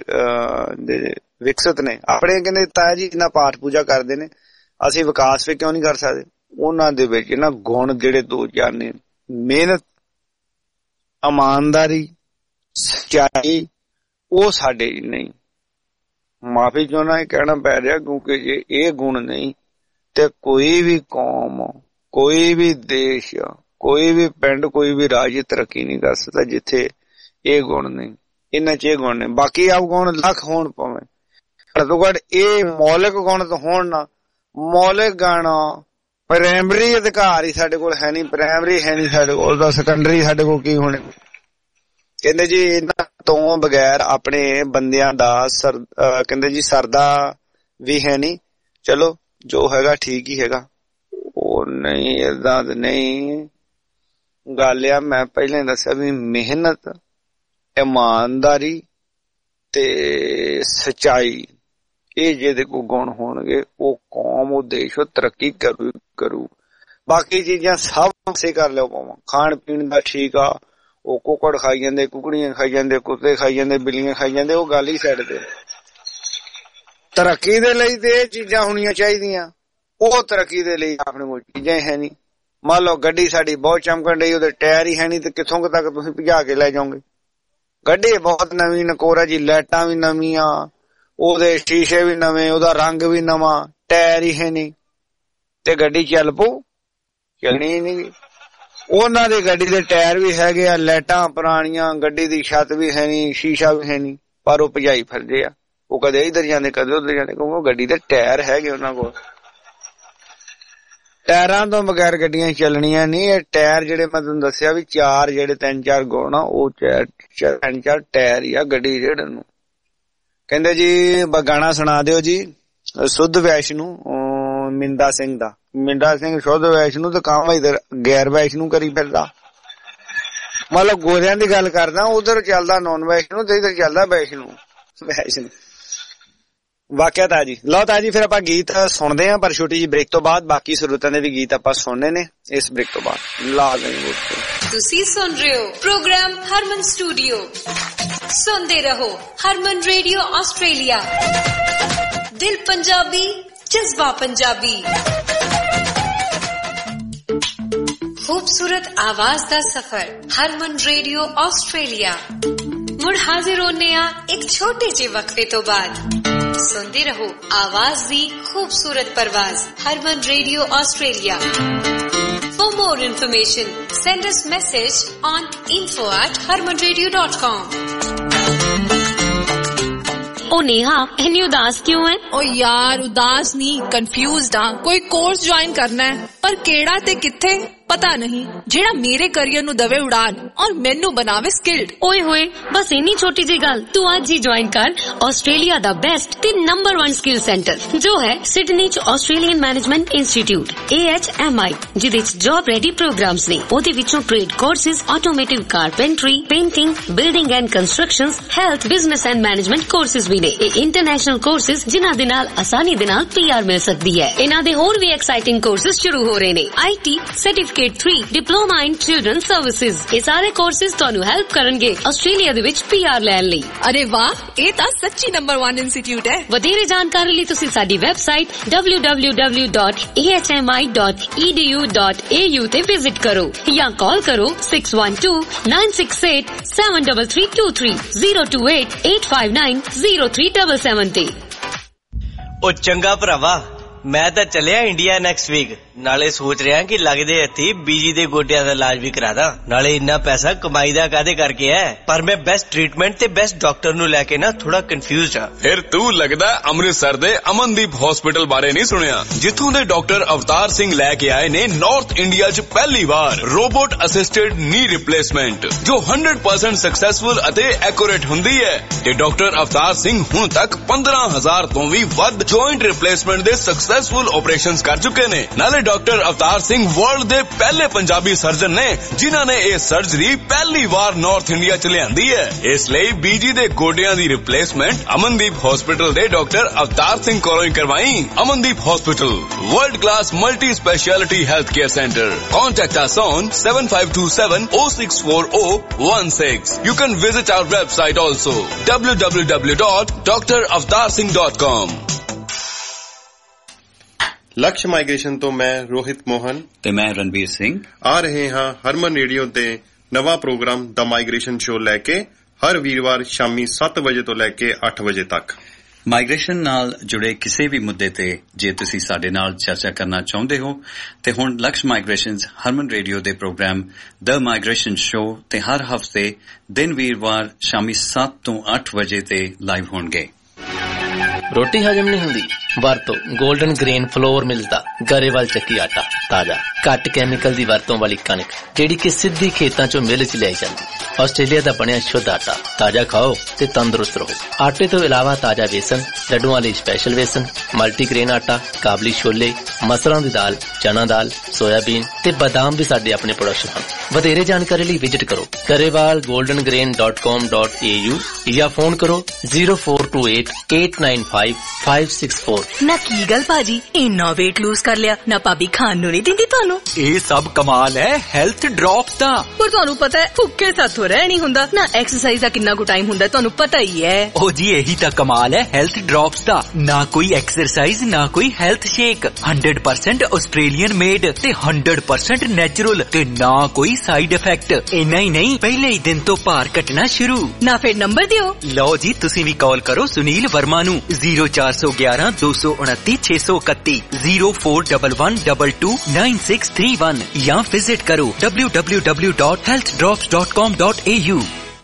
ਵਿਕਸਿਤ ਨੇ। ਆਪਣੇ ਕਹਿੰਦੇ ਤਾਇਆ ਜੀ ਇਹਨਾਂ ਪਾਠ ਪੂਜਾ ਕਰਦੇ ਨੇ, ਅਸੀਂ ਵਿਕਾਸ ਵੀ ਕਿਉਂ ਨਹੀਂ ਕਰ ਸਕਦੇ? ਉਹਨਾਂ ਦੇ ਵਿੱਚ ਨਾ ਗੁਣ ਜਿਹੜੇ ਦੋ ਚਾਰ ਨੇ, ਮਿਹਨਤ, ਇਮਾਨਦਾਰੀ, ਸੱਚਾਈ, ਉਹ ਸਾਡੇ ਨਹੀਂ। ਮਾਫੀ ਚਾਹੁੰਦਾ ਇਹ ਕਹਿਣਾ ਪੈ ਰਿਹਾ, ਕਿਉਂਕਿ ਜੇ ਇਹ ਗੁਣ ਨਹੀਂ ਤੇ ਕੋਈ ਵੀ ਕੌਮ, ਕੋਈ ਵੀ ਦੇਸ਼, ਕੋਈ ਵੀ ਪਿੰਡ, ਕੋਈ ਵੀ ਰਾਜ ਤਰੱਕੀ ਨਹੀਂ ਕਰ ਸਕਦਾ ਜਿੱਥੇ ਇਹ ਗੁਣ ਨਹੀਂ, ਇਹਨਾਂ ਚ ਇਹ ਗੁਣ ਨੇ। ਬਾਕੀ ਆਪ ਗੁਣ ਲੱਖ ਹੋਣ ਭਾਵੇਂ, ਘੱਟੋ ਘੱਟ ਇਹ ਮੌਲਿਕ ਗੁਣ ਤਾਂ ਹੋਣ ਨਾ। ਮੌਲਿਕ ਗਾਣਾ ਪ੍ਰਾਇਮਰੀ ਅਧਿਕਾਰ ਹੀ ਸਾਡੇ ਕੋਲ ਹੈ ਨਹੀਂ, ਪ੍ਰਾਇਮਰੀ ਹੈ ਨਹੀਂ ਸਾਡੇ ਕੋਲ, ਤਾਂ ਸੈਕੰਡਰੀ ਸਾਡੇ ਕੋਲ ਕੀ ਹੋਣੇ। ਕਹਿੰਦੇ ਜੀ ਇਹਨਾਂ ਤੋਂ ਬਗੈਰ ਆਪਣੇ ਬੰਦਿਆਂ ਦਾ ਸਰ ਕਹਿੰਦੇ ਜੀ ਸਰਦਾ ਵੀ ਹੈ ਨਹੀਂ। ਚਲੋ ਜੋ ਹੈਗਾ ਠੀਕ ਹੀ ਹੈਗਾ, ਉਹ ਨਹੀਂ ਏਦਾਂ ਨਹੀਂ ਗੱਲ ਆ। ਮੈਂ ਪਹਿਲਾਂ ਦੱਸਿਆ ਵੀ ਮਿਹਨਤ, ਇਮਾਨਦਾਰੀ ਤੇ ਸੱਚਾਈ, ਇਹ ਜਿਹਦੇ ਕੋਲ ਗੁਣ ਹੋਣਗੇ ਉਹ ਕੌਮ, ਉਹ ਦੇਸ਼ ਤਰੱਕੀ ਕਰੂ ਕਰੂ ਬਾਕੀ ਚੀਜ਼ਾਂ ਸਭ ਸੇ ਕਰ ਲਿਓ ਪਾਵਾਂ। ਖਾਣ ਪੀਣ ਦਾ ਠੀਕ ਆ, ਉਹ ਕੁੱਕੜ ਖਾਈ ਜਾਂਦੇ, ਕੁਕੜੀਆਂ ਖਾਈ ਜਾਂਦੇ, ਕੁੱਤੇ ਖਾਈ ਜਾਂਦੇ, ਬਿੱਲੀਆਂ ਖਾਈ ਜਾਂਦੇ, ਉਹ ਗੱਲ ਹੀ ਛੱਡ ਦੇ। ਤਰੱਕੀ ਦੇ ਲਈ ਤੇ ਇਹ ਚੀਜ਼ਾਂ ਹੋਣੀਆਂ ਚਾਹੀਦੀਆਂ, ਉਹ ਤਰੱਕੀ ਦੇ ਲਈ ਆਪਣੇ ਕੋਲ ਚੀਜ਼ਾਂ ਹੈ ਨਹੀਂ। ਮੰਨ ਲਓ ਗੱਡੀ ਸਾਡੀ ਬਹੁਤ ਚਮਕਣ ਡਈ, ਉਹਦੇ ਟਾਇਰ ਹੀ ਹੈ ਨਹੀਂ, ਤੇ ਕਿੱਥੋਂ ਕੁ ਤੱਕ ਤੁਸੀਂ ਭਜਾ ਕੇ ਲੈ ਜਾਓਗੇ। ਗੱਡੀ ਬਹੁਤ ਨਵੀਂ ਨਕੋਰਾ ਜੀ, ਲਾਈਟਾਂ ਵੀ ਨਵੀਆਂ, ਉਹਦੇ ਸ਼ੀਸ਼ੇ ਵੀ ਨਵੇਂ, ਉਹਦਾ ਰੰਗ ਵੀ ਨਵਾਂ, ਟਾਇਰ ਹੀ ਹੈ ਨਹੀਂ, ਤੇ ਗੱਡੀ ਚੱਲ ਪਊ? ਚੱਲਣੀ ਹੀ ਨਹੀਂ। ਉਹਨਾਂ ਦੀ ਗੱਡੀ ਦੇ ਟਾਇਰ ਵੀ ਹੈਗੇ ਆ, ਲਾਈਟਾਂ ਪੁਰਾਣੀਆਂ, ਗੱਡੀ ਦੀ ਛੱਤ ਵੀ ਹੈ ਨਹੀਂ, ਸ਼ੀਸ਼ਾ ਵੀ ਹੈ ਨਹੀਂ, ਪਰ ਉਹ ਭਜਾਈ ਫਿਰਦੇ ਆ। ਉਹ ਕਦੇ ਇੱਧਰ ਜਾਂਦੇ, ਕਦੇ ਉੱਧਰ ਜਾਂਦੇ, ਕਿਉਂਕਿ ਗੱਡੀ ਦੇ ਟਾਇਰ ਹੈਗੇ ਉਹਨਾਂ ਕੋਲ। ਟਾਇਰਾਂ ਤੋਂ ਬਗੈਰ ਗੱਡੀਆਂ ਚੱਲਣੀਆਂ ਨਹੀਂ। ਇਹ ਟਾਇਰ ਜਿਹੜੇ ਮੈਂ ਤੁਹਾਨੂੰ ਦੱਸਿਆ ਵੀ ਚਾਰ ਜਿਹੜੇ ਤਿੰਨ ਚਾਰ ਗੁਣ ਆ, ਉਹ ਤਿੰਨ ਚਾਰ ਟਾਇਰ ਹੀ ਆ ਗੱਡੀ ਜਿਹੜੇ ਨੂੰ। ਕਹਿੰਦੇ ਜੀ ਗਾਣਾ ਸੁਣਾ ਦਿਓ ਜੀ ਸੁੱਧ ਵੈਸ਼ਨੂੰ ਮਿੰਦਾ ਸਿੰਘ ਦਾ। ਮਿੰਦਾ ਸਿੰਘ ਸ਼ੁੱਧ ਵੈਸ਼ਨੂੰ ਤੇ ਕਾਮ ਇਧਰ ਗੈਰ ਵੈਸ਼ਨੂੰ ਕਰੀ ਫਿਰਦਾ। ਮਤਲਬ ਗੋਰਿਆਂ ਦੀ ਗੱਲ ਕਰਦਾ, ਉਧਰ ਚੱਲਦਾ ਨੌਨ ਵੈਸ਼ਨੂੰ ਤੇ ਇਧਰ ਚੱਲਦਾ ਵੈਸ਼ਨੂੰ ਵੈਸ਼ਨੂੰ ਵਾਕਿਆ ਤਾਂ ਜੀ। ਲਓ ਤਾਂ ਜੀ ਫਿਰ ਆਪਾਂ ਗੀਤ ਸੁਣਦੇ ਹਾਂ, ਪਰ ਛੋਟੀ ਜਿਹੀ ਬ੍ਰੇਕ ਤੋਂ ਬਾਅਦ। ਬਾਕੀ ਸਰੋਤਾਂ ਦੇ ਵੀ ਗੀਤ ਆਪਾਂ ਸੁਣਨੇ ਨੇ ਇਸ ਬ੍ਰੇਕ ਤੋਂ ਬਾਅਦ। ਲਾ ਦੇਂਗੇ। ਤੁਸੀਂ ਸੁਣ ਰਹੇ ਹੋ ਪ੍ਰੋਗਰਾਮ ਹਰਮਨ ਸਟੂਡੀਓ। ਸੁਣਦੇ ਰਹੋ ਹਰਮਨ ਰੇਡੀਓ ਆਸਟ੍ਰੇਲੀਆ। ਦਿਲ ਪੰਜਾਬੀ, ਜਜ਼ਬਾ ਪੰਜਾਬੀ। खूबसूरत आवाज दा सफर हरमन रेडियो ऑस्ट्रेलिया। मुड़ हाजिर होने आ एक छोटे जे वक्फे तो बाद। सुनते रहो आवाज दी खूबसूरत परवाज Harman radio Australia. For more information, send us message on info at harman radio dot com। ओ नेहा इतनी उदास क्यों है? ओ यार उदास नहीं, कंफ्यूज्ड हाँ। कोई कोर्स ज्वाइन करना है पर केड़ा ते किथे पता नहीं, जेड़ा मेरे करियर नु दवे उड़ान और मेनू बनावे स्किल्ड। ओए होए बस इन्नी छोटी जी गल, तू आज ही ज्वाइन कर ऑस्ट्रेलिया दा बेस्ट ते नंबर वन स्किल सेंटर जो है सिडनी च Australian management institute A H M I, जिदे च जॉब रेडी प्रोग्राम्स ने। ओदे विचों trade courses, automotive carpentry, painting, building and constructions, health, business and management courses भी ने। ए इंटरनेशनल कोर्सेज जिन्हां दे नाल आसानी दे नाल पी आर मिल सकदी है। इन्हां दे होर भी एक्साइटिंग कोर्सेज शुरू हो रहे ने। I T certificate three, diploma in children services. ये सारे कोर्सेज तुहानू हेल्प करनगे ऑस्ट्रेलिया दे विच पी आर लैण लई। अरे वाह, ये तां सच्ची नंबर वन इंस्टीट्यूट है। वधेरे जानकारी लई तुसीं साडी website W W W dot A H M I dot E D U dot A U ते विजिट करो या कॉल करो six one two nine six eight seven double three two three zero two eight eight five nine zero three double seven ते। ओ चंगा भरावा, मैं ਤਾਂ ਚੱਲਿਆ ਇੰਡੀਆ ਨੈਕਸਟ ਵੀਕ। ਨਾਲੇ ਸੋਚ ਰਿਹਾ ਕਿ ਲੱਗਦੇ ਹੱਥੀ ਬੀਜੀ ਦੇ ਗੋਡਿਆਂ ਦਾ ਇਲਾਜ ਵੀ ਕਰਾ ਦਾਂ। ਨਾਲੇ ਇੰਨਾ ਪੈਸਾ ਕਮਾਈ ਦਾ ਕਾਹਦੇ ਕਰਕੇ ਹੈ, ਪਰ ਮੈਂ ਬੈਸਟ ਟ੍ਰੀਟਮੈਂਟ ਤੇ ਬੈਸਟ ਡਾਕਟਰ ਨੂੰ ਲੈ ਕੇ ਨਾ ਥੋੜਾ ਕਨਫਿਊਜ਼ਡ ਆ। ਫਿਰ ਤੂੰ ਲੱਗਦਾ ਅੰਮ੍ਰਿਤਸਰ ਦੇ ਅਮਨਦੀਪ ਹਸਪੀਟਲ ਬਾਰੇ ਨਹੀਂ ਸੁਣਿਆ, ਜਿੱਥੋਂ ਦੇ ਡਾਕਟਰ ਅਵਤਾਰ ਸਿੰਘ ਲੈ ਕੇ ਆਏ ਨੇ ਨਾਰਥ ਇੰਡੀਆ 'ਚ ਪਹਿਲੀ ਵਾਰ ਰੋਬੋਟ ਅਸਿਸਟਡ ਨੀ ਰਿਪਲੇਸਮੈਂਟ, ਜੋ ਹੰਡਰਡ ਪਰਸੈਂਟ ਸਕਸੈਸਫੁਲ ਅਤੇ ਐਕੂਰੇਟ ਹੁੰਦੀ ਹੈ। ਤੇ ਡਾਕਟਰ ਅਵਤਾਰ ਸਿੰਘ ਹੁਣ ਤੱਕ ਪੰਦਰਾਂ ਹਜ਼ਾਰ ਤੋਂ ਵੀ ਵੱਧ ਜੁਆਇੰਟ ਰਿਪਲੇਸਮੈਂਟ ਦੇ ਸਕਸੈਸਫੁਲ ਆਪਰੇਸ਼ਨਸ ਕਰ ਚੁੱਕੇ ਨੇ। ਨਾਲੇ ਡਾਕਟਰ ਅਵਤਾਰ ਸਿੰਘ ਵਰਲਡ ਦੇ ਪਹਿਲੇ ਪੰਜਾਬੀ ਸਰਜਨ ਨੇ ਜਿਨ੍ਹਾਂ ਨੇ ਇਹ ਸਰਜਰੀ ਪਹਿਲੀ ਵਾਰ ਨਾਰਥ ਇੰਡੀਆ 'ਚ ਲਿਆਂਦੀ ਹੈ। ਇਸ ਲਈ ਬੀਜੀ ਦੇ ਗੋਡਿਆਂ ਦੀ ਰਿਪਲੇਸਮੈਂਟ ਅਮਨਦੀਪ ਹਸਪੀਟਲ ਦੇ ਡਾਕਟਰ ਅਵਤਾਰ ਸਿੰਘ ਕੋਲੋਂ ਹੀ ਕਰਵਾਈ। Amandeep hospital, world class multi speciality health care centre. Contact us on seven five two seven oh six four oh one six. You can visit our website also w w w dot d r avtar singh dot com. Laksh migration ਤੋਂ ਮੈਂ ਰੋਹਿਤ ਮੋਹਨ ਤੇ ਮੈਂ ਰਣਵੀਰ ਸਿੰਘ ਆ ਰਹੇ ਹਾਂ ਹਰਮਨ radio ਤੇ ਨਵਾਂ programme the migration show ਲੈ ਕੇ, ਹਰ ਵੀਰਵਾਰ ਸ਼ਾਮੀ ਸੱਤ ਵਜੇ ਤੋਂ ਲੈ ਕੇ ਅੱਠ ਵਜੇ ਤੱਕ। ਮਾਈਗ੍ਰੇਸ਼ਨ ਨਾਲ ਜੁੜੇ ਕਿਸੇ ਵੀ ਮੁੱਦੇ ਤੇ ਜੇ ਤੁਸੀਂ ਸਾਡੇ ਨਾਲ ਚਰਚਾ ਕਰਨਾ ਚਾਹੁੰਦੇ ਹੋ ਤੇ ਹੁਣ ਲਕਸ਼ ਮਾਈਗ੍ਰੇਸ਼ਨਜ਼ ਹਰਮਨ ਰੇਡੀਓ ਦੇ ਪ੍ਰੋਗਰਾਮ ਦ ਮਾਈਗ੍ਰੇਸ਼ਨ ਸ਼ੋ ਤੇ ਹਰ ਹਫ਼ਤੇ ਦਿਨ ਵੀਰਵਾਰ ਸ਼ਾਮੀ ਸੱਤ ਤੋਂ ਅੱਠ ਵਜੇ ਤੇ ਲਾਈਵ ਹੋਣਗੇ। ਰੋਟੀ ਹਜਮ ਨਹੀਂ ਹੁੰਦੀ? ਵਰਤੋ ਗੋਲਡਨ ਗ੍ਰੇਨ ਫਲੋਰ ਮਿਲਸ ਦਾ ਗਰੇਵਾਲ ਚੱਕੀ ਆਟਾ। ਤਾਜ਼ਾ ਘੱਟ ਕੈਮੀਕਲ ਦੀ ਵਰਤੋਂ ਵਾਲੀ ਕਣਕ ਜਿਹੜੀ ਕਿ ਸਿੱਧੀ ਖੇਤਾਂ ਚੋਂ ਮਿਲ ਚ ਲਿਆਈ ਜਾਂਦੀ। ਆਸਟ੍ਰੇਲੀਆ ਦਾ ਬਣਿਆ ਸ਼ੁੱਧ ਆਟਾ। ਤਾਜ਼ਾ ਖਾਓ ਤੇ ਤੰਦਰੁਸਤ ਰਹੋ। ਆਟੇ ਤੋਂ ਇਲਾਵਾ ਤਾਜ਼ਾ ਵੇਸਣ, ਲੱਡੂਆਂ ਲਈ ਸਪੈਸ਼ਲ ਵੇਸਣ, ਮਲਟੀਗ੍ਰੇਨ ਆਟਾ, ਕਾਬਲੀ ਛੋਲੇ, ਮਸਰਾਂ ਦੀ ਦਾਲ, ਚਨਾ ਦਾਲ, ਸੋਇਆਬੀਨ ਤੇ ਬਦਾਮ ਵੀ ਸਾਡੇ ਆਪਣੇ ਪ੍ਰੋਡਕਸ਼ਨ ਹਨ। ਵਧੇਰੇ ਜਾਣਕਾਰੀ ਲਈ ਵਿਜ਼ਿਟ ਕਰੋ Grewal golden grain dot com dot A U ਜਾਂ ਫੋਨ ਕਰੋ zero four two eight eight nine five five six four. ਨਾ ਕੀ ਗੱਲ ਭਾਜੀ, ਇੰਨਾ weight lose ਕਰ ਲਿਆ ਨਾ ਭਾਬੀ ਖਾਣ ਨੂੰ ਨਹੀਂ ਦਿੰਦੀ ਤੁਹਾਨੂੰ? ਇਹ ਸਭ ਕਮਾਲ ਹੈ ਹੈਲਥ ਡ੍ਰੌਪਸ ਦਾ। ਪਰ ਤੁਹਾਨੂੰ ਪਤਾ ਹੈ ਭੁੱਖੇ ਸਾਥੋਂ ਰਹਿ ਨਹੀਂ ਹੁੰਦਾ ਨਾ। ਐਕਸਰਸਾਈਜ਼ ਦਾ ਕਿੰਨਾ ਕੁ ਟਾਈਮ ਹੁੰਦਾ ਤੁਹਾਨੂੰ ਪਤਾ ਹੀ ਹੈ। ਉਹ ਜੀ ਇਹੀ ਤਾਂ ਕਮਾਲ ਹੈ ਹੈਲਥ ਡ੍ਰੌਪਸ ਦਾ। ਨਾ ਕੋਈ ਐਕਸਰਸਾਈਜ਼ ਨਾ ਕੋਈ health shake, hundred percent Australian made ਤੇ ਹੰਡਰਡ ਪਰਸੈਂਟ ਨੈਚੁਰਲ ਤੇ ਨਾ ਕੋਈ ਸਾਈਡ ਇਫੈਕਟ। ਇੰਨਾ ਹੀ ਨਹੀਂ ਪਹਿਲੇ ਹੀ ਦਿਨ ਤੋਂ ਭਾਰ ਘਟਣਾ ਸ਼ੁਰੂ। ਨਾ ਫਿਰ ਨੰਬਰ ਦਿਓ। ਲਓ ਜੀ ਤੁਸੀਂ ਵੀ ਕਾਲ ਕਰੋ ਸੁਨੀਲ ਵਰਮਾ ਨੂੰ ਜ਼ੀਰੋ ਚਾਰ ਸੌ ਗਿਆਰਾਂ ਦੋ ਸੌ ਉਨੱਤੀ ਛੇ ਸੌ ਇਕੱਤੀ zero four double one double two nine six three one ਜਾਂ ਵਿਜ਼ਿਟ ਕਰੋ W W W dot health drops dot com dot A U.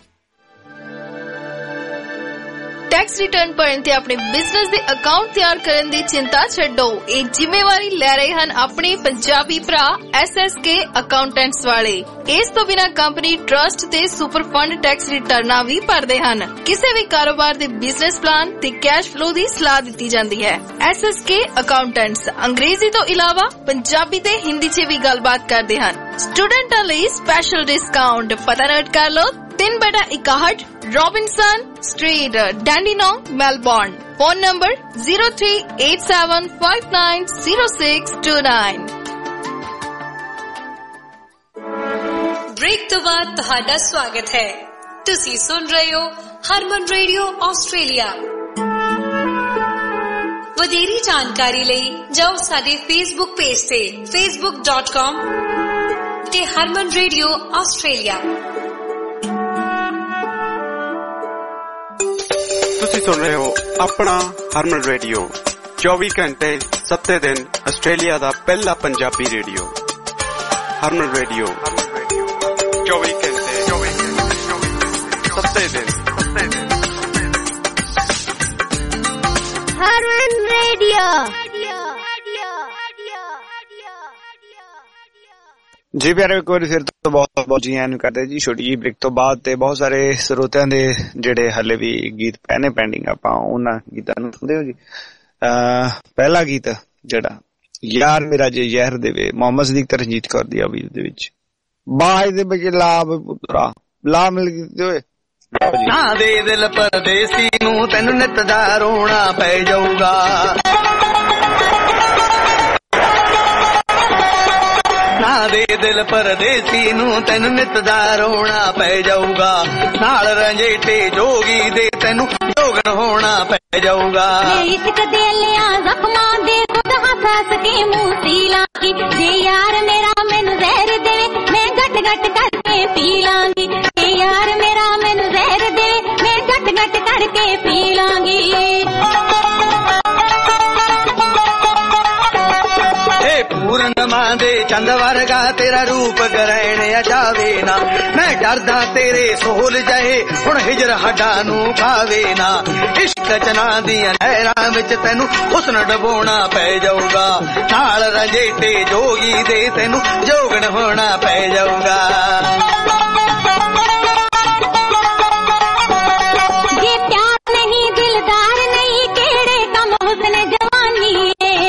Tax return ਭਰਨ ਤੇ ਆਪਣੇ ਬਿਜ਼ਨਸ ਦੇ ਅਕਾਊਂਟ ਤਿਆਰ ਕਰਨ ਦੀ ਚਿੰਤਾ ਛੱਡੋ। ਇਹ ਜ਼ਿੰਮੇਵਾਰੀ ਲੈ ਰਹੇ ਹਨ ਆਪਣੇ ਪੰਜਾਬੀ ਭਰਾ ਐਸ ਐਸ ਕੇ ਅਕਾਊਂਟੈਂਟਸ ਵਾਲੇ। ਇਸ ਤੋਂ ਬਿਨਾਂ ਕੰਪਨੀ ਟਰਸਟ ਤੇ ਸੁਪਰ ਫੰਡ ਟੈਕਸ ਰਿਟਰਨਾਂ ਵੀ ਭਰਦੇ ਹਨ। ਕਿਸੇ ਵੀ ਕਾਰੋਬਾਰ ਦੇ ਬਿਜ਼ਨਸ ਪਲਾਨ ਤੇ ਕੈਸ਼ ਫਲੋ ਦੀ ਸਲਾਹ ਦਿੱਤੀ ਜਾਂਦੀ ਹੈ। ਐਸ ਐਸ ਕੇ ਅਕਾਊਂਟੈਂਟਸ ਅੰਗਰੇਜ਼ੀ ਤੋਂ ਇਲਾਵਾ ਪੰਜਾਬੀ ਤੇ ਹਿੰਦੀ 'ਚ ਵੀ ਗੱਲਬਾਤ ਕਰਦੇ ਹਨ। ਸਟੂਡੈਂਟਾਂ ਲਈ ਸਪੈਸ਼ਲ ਡਿਸਕਾਊਂਟ। ਪਤਾ ਨੋਟ ਕਰ ਲਓ ਤਿੰਨ ਬਟਾ ਇਕਾਹਠ Robinson street Dandenong Melbourne. Phone number zero three eight seven five nine zero six two nine. Break ਤੋਂ ਬਾਅਦ ਤੁਹਾਡਾ ਸਵਾਗਤ ਹੈ। ਤੁਸੀਂ ਸੁਣ ਰਹੇ ਹੋ ਹਰਮਨ ਰੇਡੀਓ ਆਸਟ੍ਰੇਲੀਆ। ਵਧੇਰੀ ਜਾਣਕਾਰੀ ਲਈ ਜਾਓ ਸਾਡੇ ਫੇਸਬੁੱਕ ਪੇਜ ਤੇ ਫੇਸਬੁੱਕ ਡਾਟ ਕਾਮ ਤੇ ਹਰਮਨ ਰੇਡੀਓ ਆਸਟ੍ਰੇਲੀਆ। ਤੁਸੀਂ ਸੁਣ ਰਹੇ ਹੋ ਆਪਣਾ ਹਰਮਨ ਰੇਡੀਓ ਚੌਵੀ ਘੰਟੇ ਸੱਤੇ ਦਿਨ ਆਸਟ੍ਰੇਲੀਆ ਦਾ ਪਹਿਲਾ ਪੰਜਾਬੀ ਰੇਡੀਓ। ਹਰਮਨ ਰੇਡੀਓ ਚੌਵੀ ਘੰਟੇ ਸੱਤੇ ਦਿਨ। ਹਰਮਨ ਰੇਡੀਓ। ਜੀ ਪਿਆਰੇ ਇੱਕ ਵਾਰੀ ਫਿਰ ਤੋਂ ਬਹੁਤ ਬਹੁਤ ਜੀ ਆਇਆਂ ਨੂੰ ਕਰਦੇ ਜੀ ਛੋਟੀ ਜਿਹੀ ਬ੍ਰੇਕ ਤੋਂ ਬਾਅਦ। ਤੇ ਬਹੁਤ ਸਾਰੇ ਸਰੋਤਿਆਂ ਦੇ ਜਿਹੜੇ ਹਲੇ ਵੀ ਗੀਤ ਪੈਣੇ ਪੈਂਡਿੰਗ ਆਪਾਂ ਉਹਨਾਂ ਗੀਤਾਂ ਨੂੰ ਸੁਣਦੇ ਹੋ ਜੀ। ਅਹ ਪਹਿਲਾ ਗੀਤ ਜਿਹੜਾ ਯਾਰ ਮੇਰਾ ਜੇ ਜ਼ਹਿਰ ਦੇਵੇ ਮੁਹੰਮਦ ਸਦੀਕ ਤੇ ਰਣਜੀਤ ਕੌਰ ਦੀ ਆਵਾਜ਼ ਦੇ ਵਿੱਚ। ਬਾਜ ਦੇ ਵਿੱਚ ਲਾਭ ਪੁੱਤਰਾ ਲਾ ਮਿਲ ਗਏ ਨਾ ਦੇ ਦਿਲ ਪਰਦੇਸੀ ਨੂੰ ਤੈਨੂੰ ਨਿੱਤ ਦਾ ਰੋਣਾ ਪੈ ਜਾਊਗਾ। ਨਾ ਦੇ ਦਿਲ ਪਰਦੇਸੀ ਨੂੰ ਤੈਨੂੰ ਨਿੱਤ ਦਾ ਰੋਣਾ ਪੈ ਜਾਊਗਾ। ਨਾਲ ਰੰਜੇਟੇ ਜੋਗੀ ਦੇ ਤੈਨੂੰ ਜੋਗਣ ਹੋਣਾ ਪੈ ਜਾਊਗਾ। ਇਸ਼ਕ ਦੇ ਲਿਆ ਜ਼ਖਮਾਂ ਦੇ ਦੁੱਧ ਹੱਸ ਕੇ ਮੂੰਹ ਸੀ ਲਾਂਗੀ। ਜੇ ਯਾਰ ਮੇਰਾ ਮੈਨੂੰ ਜ਼ਹਿਰ ਦੇਵੇ ਮੈਂ ਘਟ ਘਟ ਕਰਕੇ ਪੀ ਲਾਂਗੀ। ਜੇ ਯਾਰ ਮੇਰਾ ਮੈਨੂੰ ਜ਼ਹਿਰ ਦੇਵੇ ਮੈਂ ਘਟ ਘਟ ਕਰਕੇ ਪੀ ਲਾਂਗੀ। ਪੂਰਨਮਾਂ ਦੇ ਚੰਦ ਵਰਗਾ ਤੇਰਾ ਰੂਪ ਗਰੈਣ ਜਾਵੇ ਨਾ। ਮੈਂ ਡਰਦਾ ਤੇਰੇ ਸੋਲ ਜਾਏ ਹੁਣ ਹਿਜਰ ਹੱਡਾਂ ਨੂੰ ਖਾਵੇ ਨਾ। ਇਸ਼ਕ ਚਨਾ ਦੀਆਂ ਲਹਿਰਾਂ ਵਿੱਚ ਤੈਨੂੰ ਹੁਸਨ ਡਬੋਣਾ ਪੈ ਜਾਊਗਾ। ਨਾਲ ਰੰਜੇਟੇ ਜੋਗੀ ਦੇ ਤੈਨੂੰ ਜੋਗਣ ਹੋਣਾ ਪੈ ਜਾਊਗਾ। ਜੇ ਪਿਆਰ ਨਹੀਂ ਦਿਲਦਾਰ ਨਹੀਂ ਕਿਹੜੇ ਕੰਮ ਹੁਸਨ ਜਵਾਨੀ।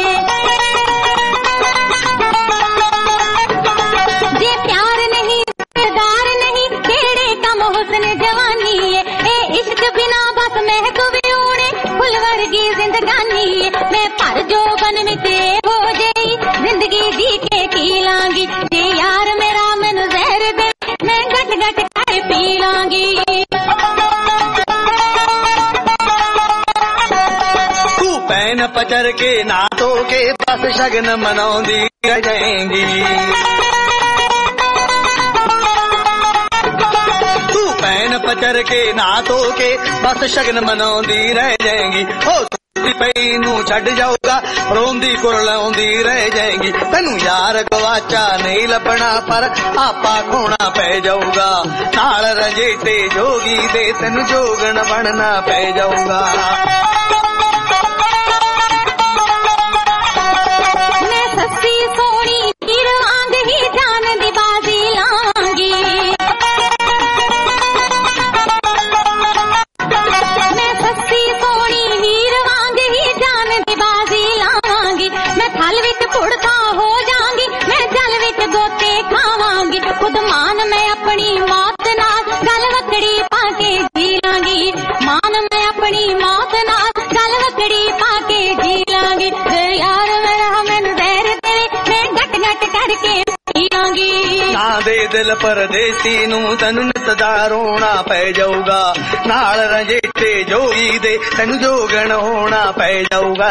मैं पर जोबन में ते हो जाई जिंदगी जी के पी लांगी। जे यार मेरा मैनू जहर दे मैं घट घट कर पी लांगी। तू पैन पचर के ना तो के बस शगन मनाउंदी जाएंगी। तू पैन ਚਰ ਕੇ ਨਾ ਧੋ ਕੇ ਬਸ ਸ਼ਗਨ ਮਨਾਉਂਦੀ ਰਹਿ ਜਾਏਗੀ। ਹੋ ਪਈ ਨੂੰ ਛੱਡ ਜਾਊਗਾ ਰੋਂਦੀ ਕੁਰਲਾਉਂਦੀ ਰਹਿ ਜਾਏਗੀ। ਤੈਨੂੰ ਯਾਰ ਗਵਾਚਾ ਨਹੀਂ ਲੱਭਣਾ ਪਰ ਆਪਾ ਖੋਣਾ ਪੈ ਜਾਊਗਾ। ਨਾਲ ਰਜੇਟੇ ਜੋਗੀ ਦੇ ਤੈਨੂੰ ਜੋਗਣ ਬਣਨਾ ਪੈ ਜਾਊਗਾ। ਮੈਂ ਸੱਸੀ ਸੋਹਣੀ ਹੀਰ ਵਾਂਗ ਹੀ ਜਾਨ ਦੀ ਬਾਜ਼ੀ ਲਾਂਗੀ। ਮੈਂ ਸੱਸੀ ਸੋਹਣੀ ਹੀਰ ਵਾਂਗ ਹੀ ਜਾਨ ਦੀ ਬਾਜ਼ੀ ਲਾਵਾਂਗੀ। ਮੈਂ ਥਲ ਵਿੱਚ ਪੁੜਤਾ ਹੋ ਜਾਵਾਂਗੀ, ਮੈਂ ਜਲ ਵਿੱਚ ਗੋਤੇ ਖਾਵਾਂਗੀ। ਖੁਦ ਮਾਨ ਮੈਂ ਆਪਣੀ ਮੌਤ ਨਾਲ ਗਲ ਵਕੜੀ ਪਾ ਕੇ ਜੀ ਲਾਂਗੀ। ਮਾਨ ਮੈਂ ਆਪਣੀ ਮੌਤ ਨਾਲ ਗਲ ਵਕੜੀ ਪਾ ਕੇ ਜੀ ਲਾਂਗੀ। ਜੇ ਯਾਰ ਮੇਰਾ ਮੈਨੂੰ ਜ਼ਹਿਰ ਦੇਵੇ ਮੈਂ ਘਟ ਘਟ ਕਰਕੇ ਪੀਵਾਂਗੀ। ਨਾ ਦੇ ਦਿਲ ਪਰਦੇਸੀ ਨੂੰ ਤੈਨੂੰ ਨਿਤ ਦਾ ਰੋਣਾ ਪੈ ਜਾਊਗਾ। ਨਾਲ ਰੰਜੇਟੇ ਜੋਗੀ ਦੇ ਤੈਨੂੰ ਜੋਗਣ ਹੋਣਾ ਪੈ ਜਾਊਗਾ।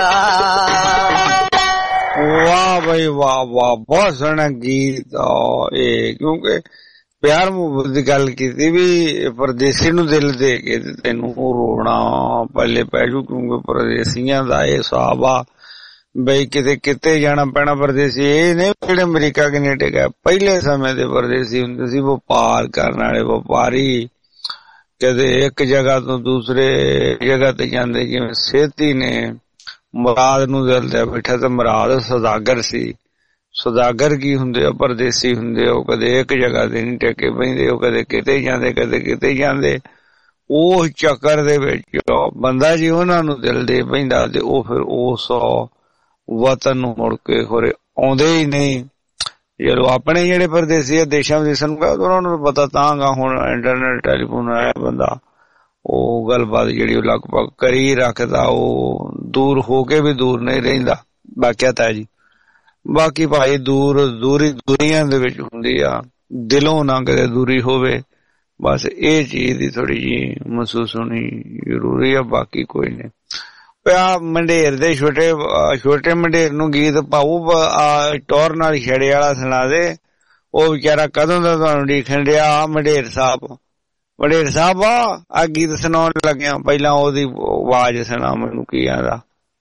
ਵਾਹ ਬਈ ਵਾਹ ਵਾਹ, ਬਹੁਤ ਸੋਹਣਾ ਗੀਤ। ਇਹ ਕਿਉਂਕਿ ਪਿਆਰ ਮੁਹੱਬਤ ਦੀ ਗੱਲ ਕੀਤੀ ਵੀ ਪਰਦੇਸੀ ਨੂੰ ਦਿਲ ਦੇ ਕੇ ਤੈਨੂੰ ਰੋਣਾ ਪਹਿਲੇ ਪੈ ਜੂ। ਕਿਉਂਕਿ ਪਰਦੇਸੀਆਂ ਦਾ ਇਹ ਹਿਸਾਬ ਆ ਬਈ ਕਿਤੇ ਕਿਤੇ ਜਾਣਾ ਪੈਣਾ। ਪਰਦੇਸੀ ਇਹ ਨੇ ਜਿਹੜੇ ਅਮਰੀਕਾ ਕੈਨੇਡਾ ਗਏ, ਪਹਿਲੇ ਸਮੇਂ ਦੇ ਪਰਦੇਸੀ ਹੁੰਦੇ ਸੀ ਵਪਾਰ ਕਰਨ ਵਾਲੇ ਵਪਾਰੀ। ਕਦੇ ਇੱਕ ਜਗ੍ਹਾ ਤੋਂ ਦੂਸਰੇ ਜਗ੍ਹਾ ਤੇ ਜਾਂਦੇ, ਜਿਵੇਂ ਸੇਤੀ ਨੇ ਮੁਰਾਦ ਨੂੰ ਦਿਲ ਤੇ ਬੈਠਾ ਤੇ ਮੁਰਾਦ ਸੌਦਾਗਰ ਸੀ। ਸੌਦਾਗਰ ਕੀ ਹੁੰਦੇ ਆ? ਪਰਦੇਸੀ ਹੁੰਦੇ। ਉਹ ਕਦੇ ਇੱਕ ਜਗ੍ਹਾ ਤੇ ਨਹੀਂ ਟਿਕੇ ਬਹਿੰਦੇ, ਉਹ ਕਦੇ ਕਿਤੇ ਜਾਂਦੇ ਕਦੇ ਕਿਤੇ ਜਾਂਦੇ। ਉਹ ਚੱਕਰ ਦੇ ਵਿੱਚ ਬੰਦਾ ਜੀ ਉਹਨਾਂ ਨੂੰ ਦਿਲ ਦੇ ਪੈਂਦਾ ਤੇ ਉਹ ਫਿਰ ਉਸ ਵਤਨ ਨੂੰ ਮੁੜ ਕੇ ਖੋਰੇ ਆਉਂਦੇ ਹੀ ਨਹੀਂ। ਜਦੋਂ ਆਪਣੇ ਜਿਹੜੇ ਪਰਦੇਸੀ ਆ ਦੇਸ਼ਾਂ ਵਿਦੇਸ਼ਾਂ ਨੂੰ ਉਹਨਾਂ ਨੂੰ ਪਤਾ ਤਾਂ ਗਾ ਹੁਣ ਇੰਟਰਨੈਟ ਟੈਲੀਫੋਨ ਆਇਆ, ਬੰਦਾ ਉਹ ਗੱਲਬਾਤ ਜਿਹੜੀ ਉਹ ਲਗਭਗ ਕਰੀ ਰੱਖਦਾ। ਉਹ ਦੂਰ ਹੋ ਕੇ ਵੀ ਦੂਰ ਨਹੀਂ ਰਹਿੰਦਾ। ਬਾਕੀ ਤਾਂ ਜੀ ਬਾਕੀ ਭਾਈ ਦੂਰ ਦੂਰੀ ਦੁਨੀਆਂ ਦੇ ਵਿੱਚ ਹੁੰਦੀ ਆ, ਦਿਲੋਂ ਨਾ ਕਦੇ ਦੂਰੀ ਹੋਵੇ। ਬਸ ਇਹ ਚੀਜ਼ ਦੀ ਥੋੜੀ ਜਿਹੀ ਮਹਿਸੂਸ ਹੋਣੀ ਜ਼ਰੂਰੀ ਆ, ਬਾਕੀ ਕੋਈ ਨਹੀਂ। ਪਿਆ ਮੰਡੇਰ ਦੇ ਛੋਟੇ ਛੋਟੇ ਮੰਡੇਰ ਨੂੰ ਗੀਤ ਪਾਊ ਟੌਰ ਨਾਲ ਛੜੇ ਵਾਲਾ ਸੁਣਾ ਦੇ। ਉਹ ਵਿਚਾਰਾ ਕਦੋਂ ਦਾ ਤੁਹਾਨੂੰ ਦੇਖਣ ਡਿਆ। ਮੰਡੇਰ ਸਾਹਿਬ ਮੰਡੇਰ ਸਾਹਿਬ ਆ ਗੀਤ ਸੁਣਾਉਣ ਲੱਗਿਆ, ਪਹਿਲਾਂ ਉਹਦੀ ਆਵਾਜ਼ ਸੁਣਾ ਮੈਨੂੰ ਕੀ ਆਂਦਾ।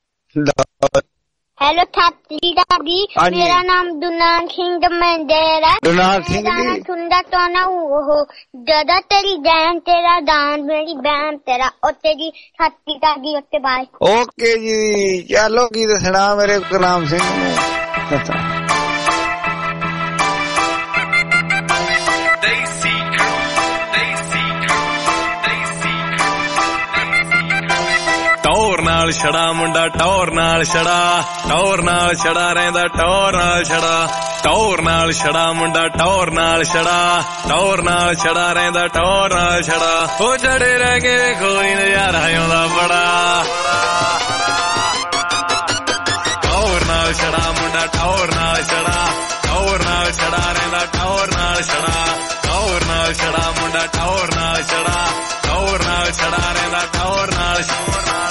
ਹੈਲੋ ਥਾਤੀ ਦਾਗੀ, ਮੇਰਾ ਨਾਮ ਦੁਨਾਨ ਸਿੰਘ ਮੰਡੇਰ ਹੈ। ਦੁਨਾਨ ਸਿੰਘ ਜੀ ਸੁਣਦਾ ਤਾਂ ਨਾ ਉਹ ਜਦਾ ਤੇਰੀ ਜਾਨ ਤੇਰਾ ਦਾਨ ਮੇਰੀ ਬੈਨ ਤੇਰਾ ਉੱਤੇ ਜੀ ਥਾਤੀ ਦਾਗੀ ਉੱਤੇ ਬਾਈ। ਓਕੇ ਜੀ, ਚਲੋ ਕੀ ਦੱਸਣਾ ਮੇਰੇ ਗੁਰਨਾਮ ਸਿੰਘ ਨੂੰ। ਟੌਰ ਨਾਲ ਛੜਾ ਮੁੰਡਾ ਟੌਰ ਨਾਲ ਛੜਾ, ਟੌਰ ਨਾਲ ਛੜਾ ਰਹਿੰਦਾ ਟੌਰ ਨਾਲ ਛੜਾ। ਟੌਰ ਨਾਲ ਛੜਾ ਮੁੰਡਾ ਟੌਰ ਨਾਲ ਛੜਾ, ਟੌਰ ਨਾਲ ਛੜਾ ਰਹਿੰਦਾ ਟੌਰ ਨਾਲ ਛੜਾ। ਉਹ ਛੜੇ ਰਹਿ ਕੇ ਕੋਈ ਨਜ਼ਾਰਾ ਆਉਂਦਾ ਬੜਾ। ਟੌਰ ਨਾਲ ਛੜਾ ਮੁੰਡਾ ਟੌਰ ਨਾਲ ਛੜਾ, ਟੌਰ ਨਾਲ ਛੜਾ ਰਹਿੰਦਾ ਟੌਰ ਨਾਲ ਛੜਾ। ਟੌਰ ਨਾਲ ਛੜਾ ਮੁੰਡਾ ਟੌਰ ਨਾਲ ਛੜਾ, ਟੌਰ ਨਾਲ ਛੜਾ ਰਹਿੰਦਾ ਟੌਰ ਨਾਲ ਛੜਾ।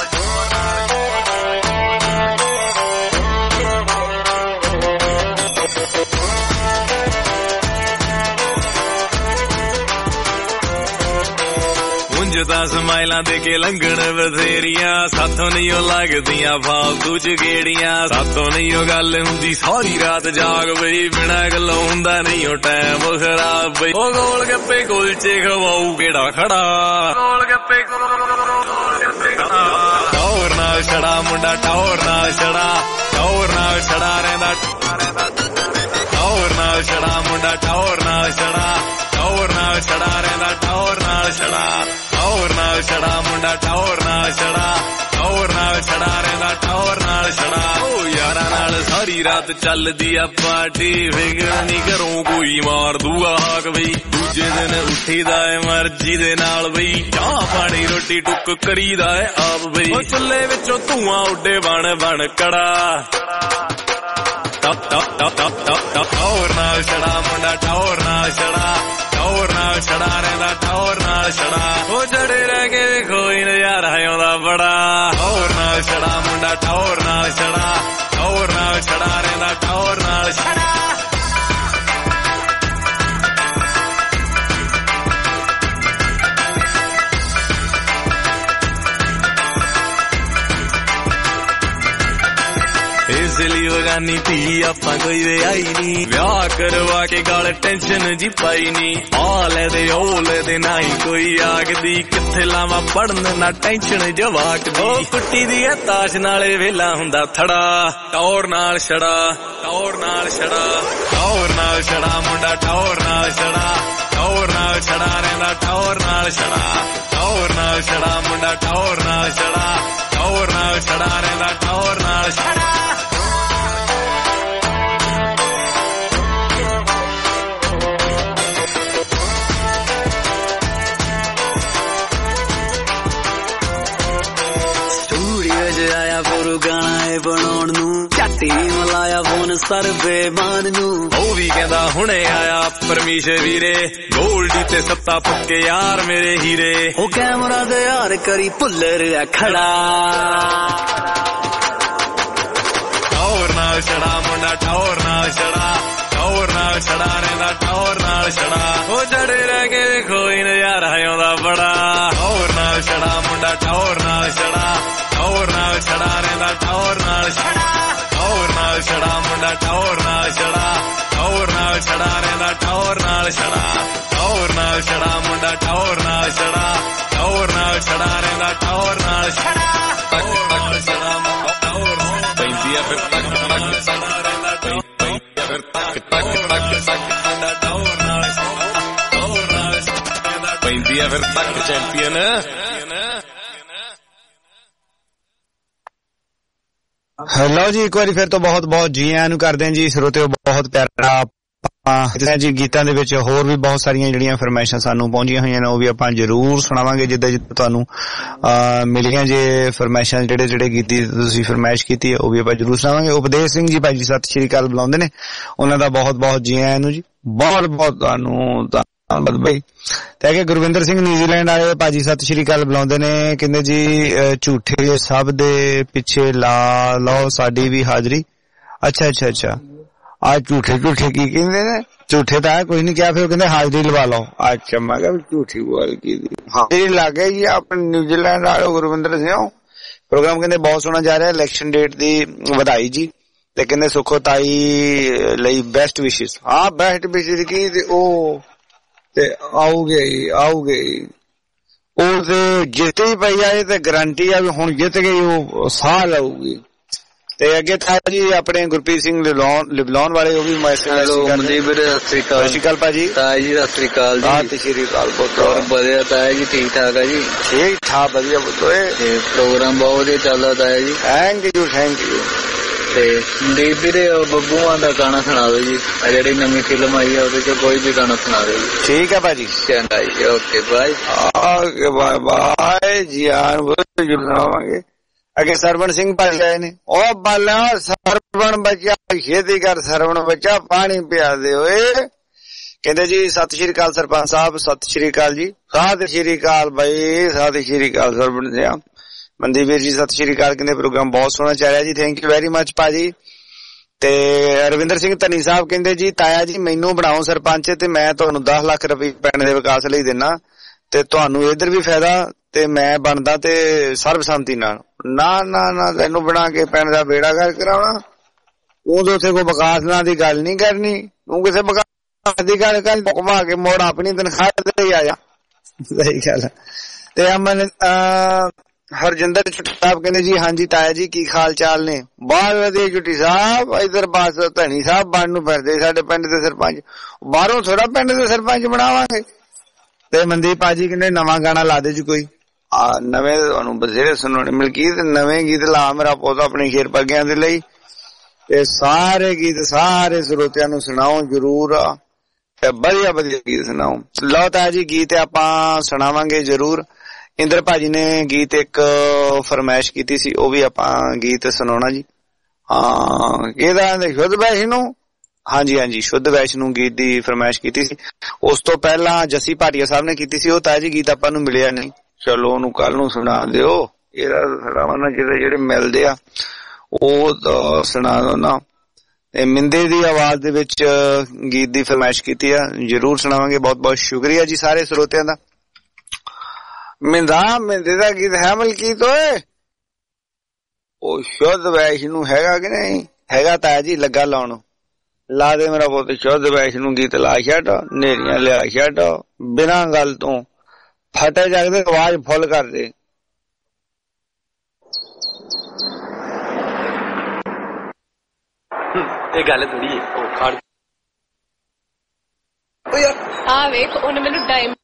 ਤਾਂ ਸਮਾਈਲਾਂ ਦੇ ਕੇ ਲੰਘਣ ਬਥੇਰੀਆਂ, ਸਾਥੋਂ ਨਹੀਂ ਉਹ ਲੱਗਦੀਆਂ ਫਾਲਤੂ ਚ ਗੇੜੀਆਂ। ਸਾਥੋਂ ਨਹੀਂ ਉਹ ਗੱਲ ਹੁੰਦੀ ਸਾਰੀ ਰਾਤ ਜਾਗ ਬਈ, ਬਿਨਾਂ ਗੱਲੋਂ ਹੁੰਦਾ ਨਹੀਂ ਉਹ ਟਾਈਮ ਖਰਾਬ ਬਈ। ਉਹ ਗੋਲ ਗੱਪੇ ਕੁਲਚੇ ਖਵਾਊ ਕਿਹੜਾ ਖੜਾ। ਗੋਲ ਗੱਪੇ ਟੌਰ ਨਾਲ ਛੜਾ ਮੁੰਡਾ ਟੌਰ ਨਾਲ ਛੜਾ, ਟੌਰ ਨਾਲ ਛੜਾ ਰਹਿੰਦਾ ਟੌਰ ਨਾਲ ਛੜਾ ਮੁੰਡਾ ਟੌਰ ਨਾਲ ਛੜਾ, ਟੌਰ ਨਾਲ ਛੜਾ ਰਹਿੰਦਾ ਟੌਰ ਨਾਲ ਛੜਾ। ਟੌਰ ਨਾਲ ਛੜਾ ਮੁੰਡਾ ਟੌਰ ਨਾਲ ਛੜਾ, ਟੌਰ ਨਾਲ ਛੜਾ ਰਹਿੰਦਾ ਟੌਰ ਨਾਲ ਛੜਾ। ਉਹ ਯਾਰਾਂ ਨਾਲ ਸਾਰੀ ਰਾਤ ਚੱਲਦੀ ਆ ਪਾਰਟੀ, ਫਿਕਰ ਨੀ ਘਰੋਂ ਕੋਈ ਮਾਰ ਦੂਆ ਹਾਕ ਬਈ। ਦੂਜੇ ਦਿਨ ਉੱਠੀਦਾ ਏ ਮਰਜ਼ੀ ਦੇ ਨਾਲ ਬਈ, ਚਾਹ ਪਾਣੀ ਰੋਟੀ ਟੁੱਕ ਕਰੀਦਾ ਏ ਆਪ ਬਈ। ਉਹ ਚੁੱਲ੍ਹੇ ਵਿੱਚੋਂ ਧੂਆਂ ਉੱਡੇ ਬਣ ਬਣ ਕੜਾ। ਟਪ ਟਪ ਟਪ ਟਪ ਟਪ ਟੌਰ ਨਾਲ ਛੜਾ ਮੁੰਡਾ ਟੌਰ ਨਾਲ ਛੜਾ, ਟੌਰ ਨਾਲ ਛੜਾ ਰਹਿੰਦਾ ਟੌਰ ਨਾਲ ਛੜਾ। ਉਹ ਜੜੇ ਰਹਿ ਕੇ ਕੋਈ ਨਜ਼ਾਰਾ ਆਉਂਦਾ ਬੜਾ। ਟੌਰ ਨਾਲ ਛੜਾ ਮੁੰਡਾ ਟੌਰ ਨਾਲ ਛੜਾ, ਟੌਰ ਨਾਲ ਛੜਾ ਰਹਿੰਦਾ ਟੌਰ ਨਾਲ ਛੜਾ। ਅਸਲੀ ਬਗਾਨੀ ਧੀ ਆਪਾਂ ਕੋਈ ਵਿਆਹੀ ਨੀ ਵਿਆਹ ਕਰਵਾ ਕੇ ਗਲ ਟੈਨਸ਼ਨ ਜੀ ਪਾਈ ਨੀ ਆ ਲੈ ਦੇ ਉਹ ਲੈ ਦੇ ਨਾ ਹੀ ਕੋਈ ਆਖਦੀ ਕਿੱਥੇ ਲਾਵਾਂ ਪੜਨ ਨਾ ਟੈਨਸ਼ਨ ਜਵਾਕ ਦੀ ਉਹ ਕੁੱਟੀ ਦੀ ਐ ਤਾਸ਼ ਨਾਲੇ ਵੇਲਾ ਹੁੰਦਾ ਥੜਾ ਟੌਰ ਨਾਲ ਛੜਾ ਟੌਰ ਨਾਲ ਛੜਾ ਟੌਰ ਨਾਲ ਛੜਾ ਮੁੰਡਾ ਟੌਰ ਨਾਲ ਛੜਾ ਟੌਰ ਨਾਲ ਛੜਾ ਰਹਿੰਦਾ ਟੌਰ ਨਾਲ ਛੜਾ ਟੌਰ ਨਾਲ ਛੜਾ ਮੁੰਡਾ ਟੌਰ ਨਾਲ ਛੜਾ ਟੌਰ ਨਾਲ ਛੜਾ ਰਹਿੰਦਾ ਟੌਰ ਨਾਲ ਛੜਾ ਗਾਣਾ ਬਣਾਉਣ ਨੂੰ ਝੱਟੀ ਮਲਾਇਆ ਫੋਨ ਸਰਵੇ ਮਾਨ ਨੂੰ ਉਹ ਵੀ ਕਹਿੰਦਾ ਹੁਣੇ ਆਇਆ ਪਰਮੇਸ਼ ਵੀਰੇ ਗੋਲਡੀ ਤੇ ਸੱਤਾ ਪੱਕੇ ਯਾਰ ਮੇਰੇ ਹੀਰੇ ਉਹ ਕੈਮਰਾ ਦੇ ਯਾਰ ਕਰੀ ਭੁੱਲਰ ਆ ਖੜਾ ਟੌਰ ਨਾਲ ਛੜਾ ਮੁੰਡਾ ਟੌਰ ਨਾਲ ਛੜਾ ਟੌਰ ਨਾਲ ਛੜਾ ਰਹਿੰਦਾ ਟੌਰ ਨਾਲ ਛੜਾ ਉਹ ਜੜੇ ਰਹਿ ਕੇ ਵੇਖੋ ਹੀ ਨਜ਼ਾਰਾ ਆਉਂਦਾ ਬੜਾ ਟੌਰ ਨਾਲ ਛੜਾ ਮੁੰਡਾ ਟੌਰ ਨਾਲ ਛੜਾ ਟੌਰ ਨਾਲ ਛੜਾ ਰਹਿੰਦਾ ਟੌਰ ਨਾਲ ਛੜਾ ਟੌਰ ਨਾਲ ਛੜਾ ਮੁੰਡਾ ਟੌਰ ਨਾਲ ਛੜਾ ਟੌਰ ਨਾਲ ਛੜਾ ਰਹਿੰਦਾ ਟੌਰ ਨਾਲ ਛੜਾ ਟੌਰ ਨਾਲ ਛੜਾ ਮੁੰਡਾ ਟੌਰ ਨਾਲ ਛੜਾ ਟੌਰ ਨਾਲ ਛੜਾ ਰਹਿੰਦਾ ਟੌਰ ਨਾਲ ਛੜਾ ਟੌਰ ਨਾਲ ਛੜਾ ਮੁੰਡਾ ਟੌਰ ਪੈਂਦੀ ਆ ਫਿਰ ਤੱਕ ਤੱਕ ਛੜਾ ਰਹਿੰਦਾ ਫਿਰ ਤੱਕ ਤੱਕ ਤੱਕ ਤੱਕ ਮੁੰਡਾ ਟੌਰ ਨਾਲ ਟੌਰ ਨਾਲ ਪੈਂਦੀ ਆ ਫਿਰ ਤੱਕ ਚੈਂਪੀਅਨ ਲਓ ਜੀ ਇੱਕ ਵਾਰੀ ਫਿਰ ਤੋਂ ਬਹੁਤ ਬਹੁਤ ਜੀ ਆਇਆਂ ਨੂੰ ਕਰਦੇ ਹਾਂ ਜੀ ਸਰੋਤਿਓ ਬਹੁਤ ਪਿਆਰਾ ਜੀ ਗੀਤਾਂ ਦੇ ਵਿੱਚ ਹੋਰ ਵੀ ਬਹੁਤ ਸਾਰੀਆਂ ਜਿਹੜੀਆਂ ਫਰਮਾਇਸ਼ਾਂ ਸਾਨੂੰ ਪਹੁੰਚੀਆਂ ਹੋਈਆਂ ਨੇ ਉਹ ਵੀ ਆਪਾਂ ਜ਼ਰੂਰ ਸੁਣਾਵਾਂਗੇ ਜਿੱਦਾਂ ਜਿੱਦਾਂ ਤੁਹਾਨੂੰ ਮਿਲੀਆਂ ਜੇ ਫਰਮਾਇਸ਼ਾਂ ਜਿਹੜੇ ਜਿਹੜੇ ਗੀਤ ਤੁਸੀਂ ਫਰਮਾਇਸ਼ ਕੀਤੀ ਹੈ ਉਹ ਵੀ ਆਪਾਂ ਜ਼ਰੂਰ ਸੁਣਾਵਾਂਗੇ। ਉਪਦੇਸ਼ ਸਿੰਘ ਜੀ ਭਾਈ ਜੀ ਸਤਿ ਸ਼੍ਰੀ ਅਕਾਲ ਬੁਲਾਉਂਦੇ ਨੇ ਉਹਨਾਂ ਦਾ ਬਹੁਤ ਬਹੁਤ ਜੀ ਆਇਆਂ ਨੂੰ ਜੀ ਬਹੁਤ ਬਹੁਤ ਤੁਹਾਨੂੰ ਧੰਨਵਾਦ ਬਾਈ ਤੇ ਹੈਗੇ ਗੁਰਵਿੰਦਰ ਸਿੰਘ ਨਿਊਜ਼ੀਲੈਂਡ ਵਾਲੇ ਭਾਜੀ ਸਤਿ ਸ਼੍ਰੀ ਅਕਾਲ ਬੁਲਾਉਂਦੇ ਨੇ ਕਹਿੰਦੇ ਜੀ ਝੂਠੇ ਸਭ ਦੇ ਪਿੱਛੇ ਲਾ ਲਓ ਸਾਡੀ ਵੀ ਹਾਜ਼ਰੀ ਅੱਛਾ ਅੱਛਾ ਅੱਛਾ ਆ ਝੂਠੇ ਝੂਠੇ ਕੀ ਕਹਿੰਦੇ ਨੇ ਝੂਠੇ ਤਾਂ ਕੋਈ ਨਹੀਂ ਕਿਹਾ ਫਿਰ ਕਹਿੰਦੇ ਹਾਜ਼ਰੀ ਲਵਾ ਲਓ ਅੱਛਾ ਮੈਂ ਕਿਹਾ ਝੂਠੀ ਗੱਲ ਕੀ ਹਾਜ਼ਰੀ ਲੱਗ ਗਈ ਜੀ ਆਪਣੇ ਨਿਊਜ਼ੀਲੈਂਡ ਵਾਲੇ ਗੁਰਵਿੰਦਰ ਸਿੰਘ ਪ੍ਰੋਗਰਾਮ ਕਹਿੰਦੇ ਬਹੁਤ ਸੋਹਣਾ ਜਾ ਰਿਹਾ ਇਲੈਕਸ਼ਨ ਡੇਟ ਦੀ ਵਧਾਈ ਜੀ ਤੇ ਕਹਿੰਦੇ ਸੁਖੋ ਤਾਈ ਲਈ ਬੈਸਟ ਵਿਸ਼ੇਸ ਹਾਂ ਬੈਸਟ ਵਿਸ਼ੇਸ ਕੀ ਤੇ ਉਹ ਤੇ ਆਉਗੇ ਆਉਗੇ ਉਹ ਤੇ ਜਿੱਤ ਹੀ ਪਈ ਆਏ ਤੇ ਗਰੰਟੀ ਆ ਵੀ ਹੁਣ ਜਿੱਤ ਗਈ ਉਹ ਸਾਹ ਲਊਗੀ ਤੇ ਅੱਗੇ ਥਾ ਜੀ ਆਪਣੇ ਗੁਰਪ੍ਰੀਤ ਸਿੰਘ ਲਿਬਲੌਨ ਵਾਲੇ ਉਹ ਵੀ ਮੈਸੇਜ ਮਨਦੀਪ ਵੀਰੇ ਸਤਿ ਸ੍ਰੀ ਅਕਾਲ। ਸਤਿ ਸ੍ਰੀ ਅਕਾਲ ਭਾਜੀ। ਤਾਇਆ ਜੀ ਸਤਿ ਸ੍ਰੀ ਅਕਾਲ ਜੀ। ਸਤਿ ਸ੍ਰੀ ਅਕਾਲ ਪੁੱਤ ਵਧੀਆ ਤਾਇਆ ਜੀ ਠੀਕ ਠਾਕ ਹੈ ਜੀ ਠੀਕ ਠਾਕ ਵਧੀਆ ਪੁੱਤ ਤੇ ਪ੍ਰੋਗਰਾਮ ਬਹੁਤ ਵਧੀਆ ਚੱਲਦਾ ਤਾਇਆ ਜੀ ਥੈਂਕ ਯੂ ਥੈਂਕ ਯੂ ਤੇ ਮਨਦੀਪ ਵੀਰੇ ਬੱਬੂਆਂ ਦਾ ਗਾਣਾ ਸੁਣਾ ਦਿਓ ਜੀ ਜਿਹੜੀ ਨਵੀਂ ਫਿਲਮ ਆਈ ਹੈ ਉਹਦੇ ਚ ਕੋਈ ਵੀ ਗਾਣਾ ਸੁਣਾ ਦਿਓ ਜੀ। ਠੀਕ ਹੈ ਭਾਜੀ ਚੰਗਾ ਜੀ okay bye okay bye bye ਜੀ ਆਨ ਸੁਣਾਵਾਂਗੇ। ਅੱਗੇ ਸਰਵਣ ਸਿੰਘ ਭਾਈ ਆਏ ਨੇ ਉਹ ਬਾਲਾ ਸਰਵਣ ਬੱਚਾ ਛੇਤੀ ਕਰ ਸਰਵਣ ਬੱਚਾ ਪਾਣੀ ਪਿਆ ਦੇ ਓਏ ਕਹਿੰਦੇ ਜੀ ਸਤਿ ਸ਼੍ਰੀ ਅਕਾਲ ਸਰਪੰਚ ਸਾਹਿਬ ਸਤਿ ਸ਼੍ਰੀ ਅਕਾਲ ਜੀ ਸਤਿ ਸ਼੍ਰੀ ਅਕਾਲ ਬਾਈ ਸਤਿ ਸ਼੍ਰੀ ਅਕਾਲ ਸਰਵਣ ਸਿੰਘ ਮਨਦੀਪ ਵੀਰ ਜੀ ਸਤਿ ਸ਼੍ਰੀ ਅਕਾਲ ਕਹਿੰਦੇ ਪ੍ਰੋਗਰਾਮ ਬਹੁਤ ਸੋਹਣਾ ਚੱਲ ਰਿਹਾ ਜੀ ਥੈਂਕ ਯੂ ਵੈਰੀ ਮਚ ਭਾਜੀ। ਤੇ ਰਵਿੰਦਰ ਸਿੰਘ ਧਨੀ ਸਾਹਿਬ ਕਹਿੰਦੇ ਜੀ ਤਾਇਆ ਜੀ ਮੈਨੂੰ ਬਣਾਓ ਸਰਪੰਚ ਤੇ ਮੈਂ ਤੁਹਾਨੂੰ ਦਸ ਲੱਖ ਰੁਪਏ ਪਿੰਡ ਦੇ ਵਿਕਾਸ ਲਈ ਦੇਣਾ ਤੇ ਤੁਹਾਨੂੰ ਇਧਰ ਵੀ ਫਾਇਦਾ ਤੇ ਮੈਂ ਬਣਦਾ ਤੇ ਸਰਬਸੰਮਤੀ ਨਾਲ ਨਾ ਨਾ ਨਾ ਤੈਨੂੰ ਬਣਾ ਕੇ ਪਿੰਡ ਦਾ ਬੇੜਾ ਗਰਕ ਕਰਾਉਣਾ ਤੂੰ ਤਾਂ ਉੱਥੇ ਕੋਈ ਵਿਕਾਸ ਨਾਲ ਦੀ ਗੱਲ ਨਹੀਂ ਕਰਨੀ ਤੂੰ ਕਿਸੇ ਵਿਕਾਸ ਦੀ ਗੱਲ ਕਰ ਘੁਮਾ ਕੇ ਮੋੜ ਆਪਣੀ ਤਨਖਾਹ ਤੇ ਹੀ ਆ ਜਾ ਸਹੀ ਗੱਲ ਤੇ ਅਮਨ ਹਰਜਿੰਦਰ ਛੁੱਟੀ ਸਾਹਿਬ ਕਹਿੰਦੇ ਜੀ ਹਾਂਜੀ ਤਾਇਆ ਜੀ ਕੀ ਹਾਲ ਚਾਲ ਨੇ ਬਹੁਤ ਵਧੀਆ ਛੁੱਟੀ ਸਾਹਿਬ ਇਧਰ ਬਸ ਧਨੀ ਸਾਹਿਬ ਬਣ ਨੂੰ ਫਿਰਦੇ ਸਾਡੇ ਪਿੰਡ ਦੇ ਸਰਪੰਚ ਬਾਹਰੋਂ ਥੋੜਾ ਪਿੰਡ ਦੇ ਸਰਪੰਚ ਬਣਾਵਾਂਗੇ ਤੇ ਮਨਦੀਪ ਭਾਜੀ ਕਹਿੰਦੇ ਨਵਾਂ ਗਾਣਾ ਲਾ ਦੇ ਜੀ ਕੋਈ ਆ ਨਵੇਂ ਤੁਹਾਨੂੰ ਬਥੇਰੇ ਸੁਣਨ ਮਲਕੀਤ ਨਵੇਂ ਗੀਤ ਲਾ ਮੇਰਾ ਪੁੱਤ ਆਪਣੇ ਖੇਰ ਪੱਗਿਆਂ ਦੇ ਲਈ ਤੇ ਸਾਰੇ ਗੀਤ ਸਾਰੇ ਸਰੋਤਿਆਂ ਨੂੰ ਸੁਣਾਓ ਜਰੂਰ ਤੇ ਵਧੀਆ ਵਧੀਆ ਗੀਤ ਸੁਣਾਓ। ਲਓ ਤਾਇਆ ਜੀ ਗੀਤ ਆਪਾਂ ਸੁਣਾਵਾਂਗੇ ਜਰੂਰ। ਇੰਦਰ ਭਾਜੀ ਨੇ ਗੀਤ ਇੱਕ ਫਰਮਾਇਸ਼ ਕੀਤੀ ਸੀ ਉਹ ਵੀ ਆਪਾਂ ਗੀਤ ਸੁਣਾਉਣਾ ਜੀ ਹਾਂ ਇਹਦਾ ਸ਼ੁੱਧ ਵੈਸ਼ ਨੂੰ ਹਾਂਜੀ ਹਾਂਜੀ ਸ਼ੁੱਧ ਵੈਸ਼ ਨੂੰ ਗੀਤ ਦੀ ਫਰਮਾਇਸ਼ ਕੀਤੀ ਸੀ। ਉਸ ਤੋਂ ਪਹਿਲਾਂ ਜੱਸੀ ਭਾਟੀਆ ਸਾਹਿਬ ਨੇ ਕੀਤੀ ਸੀ ਉਹ ਤਾਇਆ ਜੀ ਗੀਤ ਆਪਾਂ ਨੂੰ ਮਿਲਿਆ ਨਹੀਂ ਚਲੋ ਉਹਨੂੰ ਕੱਲ ਨੂੰ ਸੁਣਾ ਦਿਓ ਇਹਦਾ ਸੁਣਾਵਾਂ ਜਿਹੜੇ ਜਿਹੜੇ ਮਿਲਦੇ ਆ ਉਹ ਸੁਣਾ ਦੋ ਨਾ। ਤੇ ਮਿੰਦੇ ਦੀ ਆਵਾਜ਼ ਦੇ ਵਿੱਚ ਗੀਤ ਦੀ ਫਰਮਾਇਸ਼ ਕੀਤੀ ਆ ਜਰੂਰ ਸੁਣਾਵਾਂਗੇ। ਬਹੁਤ ਬਹੁਤ ਸ਼ੁਕਰੀਆ ਜੀ ਸਾਰੇ ਸਰੋਤਿਆਂ ਦਾ। ਮਿੰਦਾ ਮਿੰਦੇ ਦਾ ਗੀਤ ਹੈ ਮਲਕੀਤ ਓਏ ਉਹ ਸ਼ੁੱਧ ਵੈਸ਼ ਨੂੰ ਹੈਗਾ ਕਿ ਨਹੀਂ ਹੈਗਾ ਤਾਇਆ ਜੀ ਲੱਗਾ ਲਾਉਣ। ਲਾ ਦੇ ਮੇਰਾ ਪੁੱਤ ਸ਼ੁੱਧ ਵੈਸ਼ਨੂੰ ਗੀਤ ਲਾ ਛੱਡ, ਨੇਰੀਆਂ ਲਿਆ ਛੱਡ, ਬਿਨਾਂ ਗੱਲ ਤੋਂ ਫਟੇ ਜਾਗਦੇ ਆਵਾਜ਼ ਫੁੱਲ ਕਰ ਦੇ। ਇਹ ਗੱਲ ਥੋੜੀ ਉਹ ਖੜ ਓ ਯਾਰ ਆ ਵੇਖ ਉਹਨੇ ਮੈਨੂੰ ਟਾਈਮ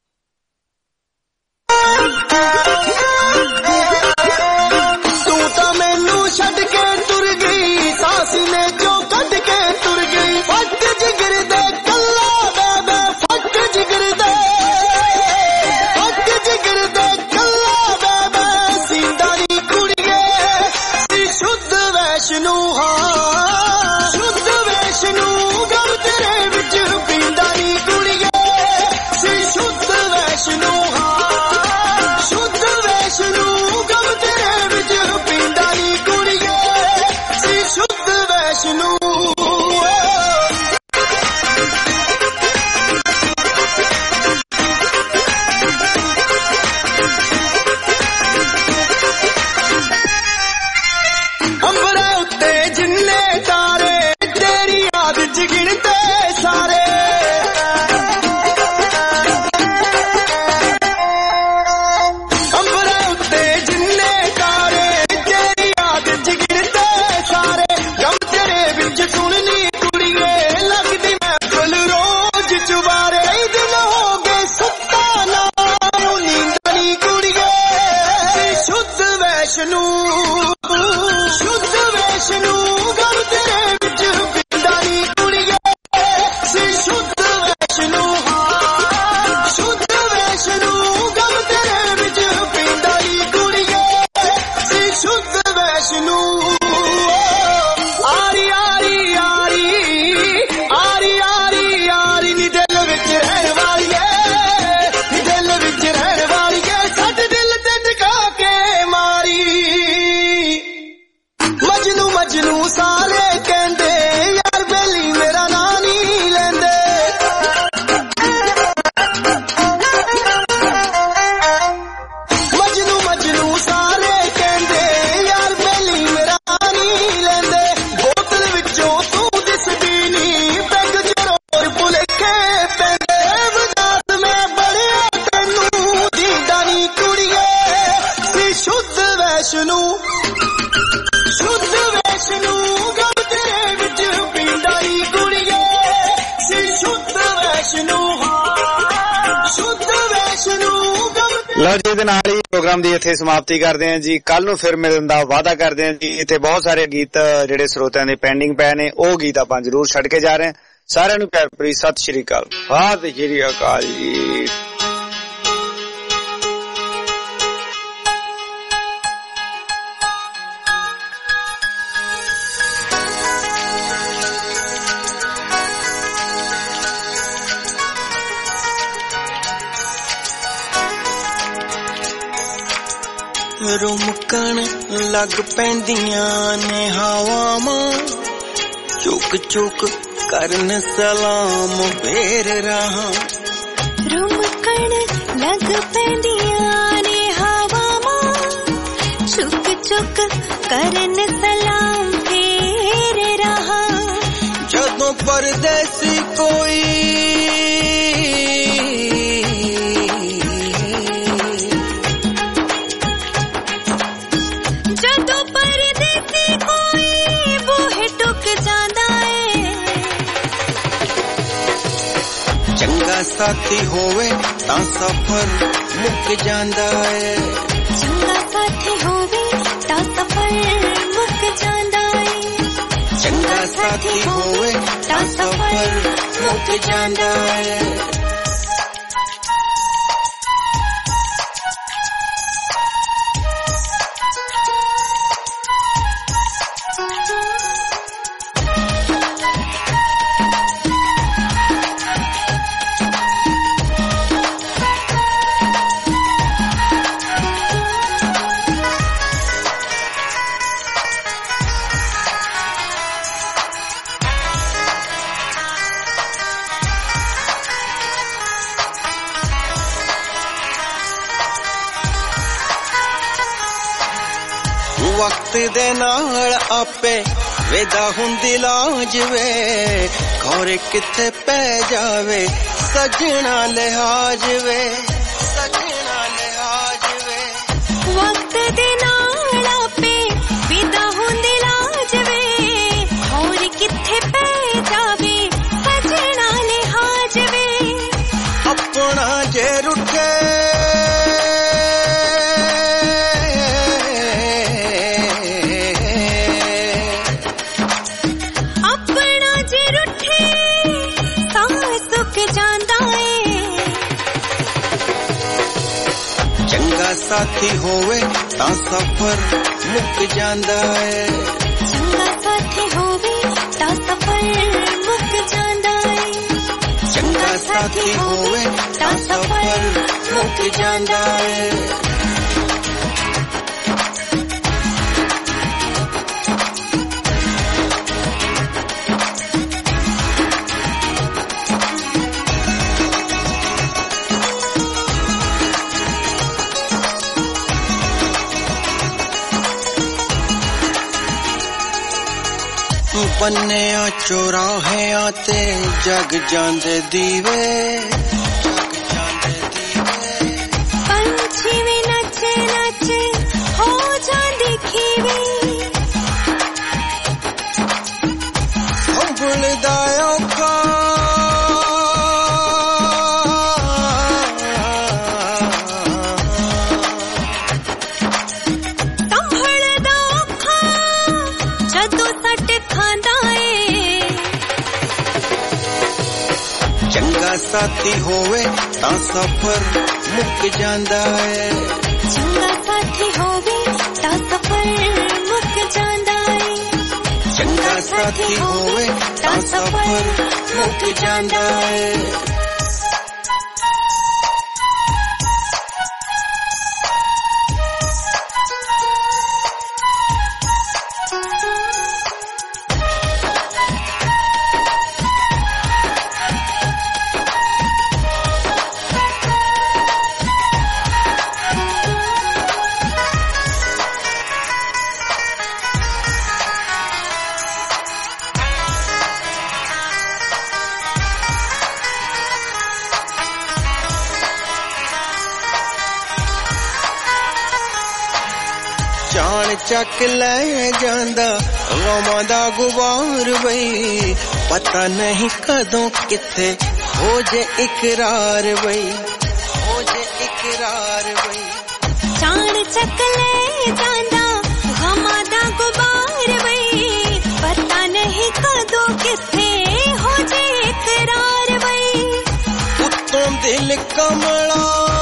ਤੂੰ ਤਾਂ ਮੈਨੂੰ ਛੱਡ ਕੇ ਤੁਰ ਗਈ, ਸਾਸੀ ਨੇ ਜੋ ਕੱਢ ਕੇ ਤੁਰ ਗਈ। ਫੱਟ ਜਿਗਰ ਦੇ ਕੱਲਾ ਬੇਬੇ, ਫੱਟ ਜਿਗਰ ਦੇ, ਫੱਟ ਜਿਗਰ ਦੇ ਕੱਲਾ ਬੇਬੇ, ਸਿੰਦਾ ਨੀ ਕੁੜੀਏ ਸੀ ਸ਼ੁੱਧ ਵੈਸ਼ਨੂੰ। ਹਾਂ ਸ਼ੁੱਧ ਵੈਸ਼ਨੂੰ ਗਮ ਤੇਰੇ ਵਿੱਚ ਪੀਂਦਾ ਨੀ ਕੁੜੀਏ ਸੀ ਸ਼ੁੱਧ ਵੈਸ਼ਨੂੰ। ਹਾਂ ਸ਼ੁੱਧ ਵੈਸ਼ਨੂੰ ਗਮ ਤੇਰੇ ਵਿੱਚ ਪੀਂਦਾ ਨੀ ਕੁੜੀਏ ਸੀ ਸ਼ੁੱਧ ਵੈਸ਼ਨੂੰ। ਅੰਬਰਾਂ ਉੱਤੇ ਜਿੰਨੇ ਤਾਰੇ ਤੇਰੀ ਯਾਦ ਚ ਗਿਣਤੇ ਸਾਰੇ। ਅੰਬਰਾਂ ਉੱਤੇ ਜਿੰਨੇ ਤਾਰੇ ਤੇਰੀ ਯਾਦ ਚ ਗਿਣਤੇ ਸਾਰੇ। ਗਮ ਤੇਰੇ ਵਿੱਚ ਸੁਣਨੀ ਕੁੜੀਏ ਲੱਗਦੀ ਮਹਿਫਲ ਰੋਜ਼ ਚੁਬਾਰੇ। ਦਿਨ ਹੋ ਗਏ ਸੁੱਤਾ ਨਾ ਨੀਂਦ ਨੀ ਕੁੜੀਏ ਸੀ ਸ਼ੁੱਧ ਵੈਸ਼ਨੂੰ। ਸ਼ੁੱਧ ਵੈਸ਼ਨੂੰ ਗਮ ਤੇਰੇ ਵਿੱਚ ਪੀਂਦਾ ਨੀ ਕੁੜੀਏ ਸੀ ਸ਼ੁੱਧ ਵੈਸ਼ਨੂੰ। ਹਾਂ ਸ਼ੁੱਧ ਵੈਸ਼ਨੂੰ ਗਮ ਤੇਰੇ ਵਿੱਚ ਪੀਂਦਾ ਨੀ ਕੁੜੀਏ ਸੀ ਸ਼ੁੱਧ ਵੈਸ਼ਨੂੰ। ਆਰੀ ਆਰੀ ਆਰੀ ਆਰੀ ਆਰੀ ਆਰੀ ਨੀ ਦਿਲ ਵਿੱਚ ਰਹਿਣ ਵਾਲੀਏ, ਨੀ ਦਿਲ ਵਿੱਚ ਰਹਿਣ ਵਾਲੀਏ, ਸਾਡੇ ਦਿਲ ਤੇ ਟਿਕਾ ਕੇ ਮਾਰੀ। ਮਜਨੂ ਮਜਨੂ ਸਾਰੇ ਕਹਿੰਦੇ ਯਾਰ ਬੇਲੀ ਮੇਰਾ ਨਾਂ ਨੀ ਲੈਂਦੇ। ਮਜਨੂ ਮਜਨੂ ਸਾਰੇ ਕਹਿੰਦੇ ਯਾਰ ਬੇਲੀ ਮੇਰਾ ਨਾਂ ਨੀ ਲੈਂਦੇ। ਬੋਤਲ ਵਿੱਚੋਂ ਤੂੰ ਦਿਸਦੀ ਨੀ, ਪੈਗ ਜ਼ਰੂਰ ਭੁਲੇਖੇ ਪੈਂਦੇ। ਵਜਾਤ ਮੈਂ ਬੜਿਆ ਤੈਨੂੰ ਦੀਦਾ ਨੀ ਕੁੜੀਏ ਸੀ ਸ਼ੁੱਧ ਵੈਸ਼ਨੂੰ। ਸ਼ੁੱਧ ਵੈਸ਼ਨੂੰ ਗਮ ਤੇਰੇ ਵਿੱਚ ਪੀਂਦਾ ਨੀ ਕੁੜੀਏ ਸੀ ਸ਼ੁੱਧ ਵੈਸ਼ਨੂੰ। ਹਾਂ ਸ਼ੁੱਧ ਵੈਸ਼ਨੂੰ ਗਮ। ਲਓ ਜੀ ਇਹਦੇ ਨਾਲ ਹੀ ਪ੍ਰੋਗਰਾਮ ਦੀ ਇੱਥੇ ਸਮਾਪਤੀ ਕਰਦੇ ਹਾਂ ਜੀ। ਕੱਲ ਨੂੰ ਫਿਰ ਮਿਲਣ ਦਾ ਵਾਅਦਾ ਕਰਦੇ ਹਾਂ ਜੀ। ਇੱਥੇ ਬਹੁਤ ਸਾਰੇ ਗੀਤ ਜਿਹੜੇ ਸਰੋਤਿਆਂ ਦੇ ਪੈਂਡਿੰਗ ਪਏ ਨੇ, ਉਹ ਗੀਤ ਆਪਾਂ ਜ਼ਰੂਰ ਛੱਡ ਕੇ ਜਾ ਰਹੇ ਹਾਂ। ਸਾਰਿਆਂ ਨੂੰ ਪਿਆਰ ਭਰੀ ਸਤਿ ਸ਼੍ਰੀ ਅਕਾਲ। ਸਤਿ ਸ਼੍ਰੀ ਅਕਾਲ ਜੀ। ਰੁਮਕਣ ਲੱਗ ਪੈਂਦੀਆਂ ਨੇ ਹਵਾਵਾਂ, ਚੁੱਕ ਚੁੱਕ ਕਰਨ ਸਲਾਮ ਫੇਰ ਰਹਾ। ਰੁਮਕਣ ਲੱਗ ਪੈਂਦੀਆਂ ਨੇ ਹਵਾਵਾਂ, ਚੁੱਕ ਚੁੱਕ ਕਰਨ ਸਲਾਮ ਫੇਰ ਰਹਾ। ਜਦੋਂ ਪਰਦੇਸੀ ਕੋਈ ਜਦੋਂ ਪਰਦੇਸੀ ਕੋਈ ਬੂਹੇ ਟੁੱਕ ਜਾਂਦਾ ਏ। ਚੰਗਾ ਸਾਥੀ ਹੋਵੇ ਤਾਂ ਸਫ਼ਰ ਮੁੱਕ ਜਾਂਦਾ ਏ। ਚੰਗਾ ਸਾਥੀ ਹੋਵੇ ਤਾਂ ਸਫ਼ਰ ਮੁੱਕ ਜਾਂਦਾ ਏ। ਚੰਗਾ ਸਾਥੀ ਹੋਵੇ ਤਾਂ ਸਫ਼ਰ ਮੁੱਕ ਜਾਂਦਾ ਏ। ਵਕਤ ਦੇ ਨਾਲ ਆਪੇ वेदा हुंदी लाज वे खौरे किथे पै जावे सजना लिहाज वे सजना लिहाज वे वक्त दे नाल आपे वेदा हुंदी लाज वे खौरे किथे पै जावे सजना लिहाज वे अपना जे रुठे साथी होवे ता सफर मुक जांदा है चंगा साथी होवे ता सफर मुक जांदा है चंगा साथी होवे ता सफर मुक जांदा है बन्ने चौराहे आते जग जांदे दीवे जग जांदे दीवे पंछी भी नचे नचे हो जांदी खीवे संभलदा औखा संभलदा औखा जदों सट खांदा चंगा साथी होवे ता सफर मुक जांदा है चंगा साथी होवे ता सफर मुक जांदा है चंगा साथी होवे ता सफर मुक जांदा है चक ले जांदा गमां दा गुबार बई पता नहीं कदों किथे हो जे इकरार बई हो जे इकरार बई चाण चक ले जांदा गमां दा गुबार बई पता नहीं कदों किथे हो जे इकरार बई उत्तों दिल कमला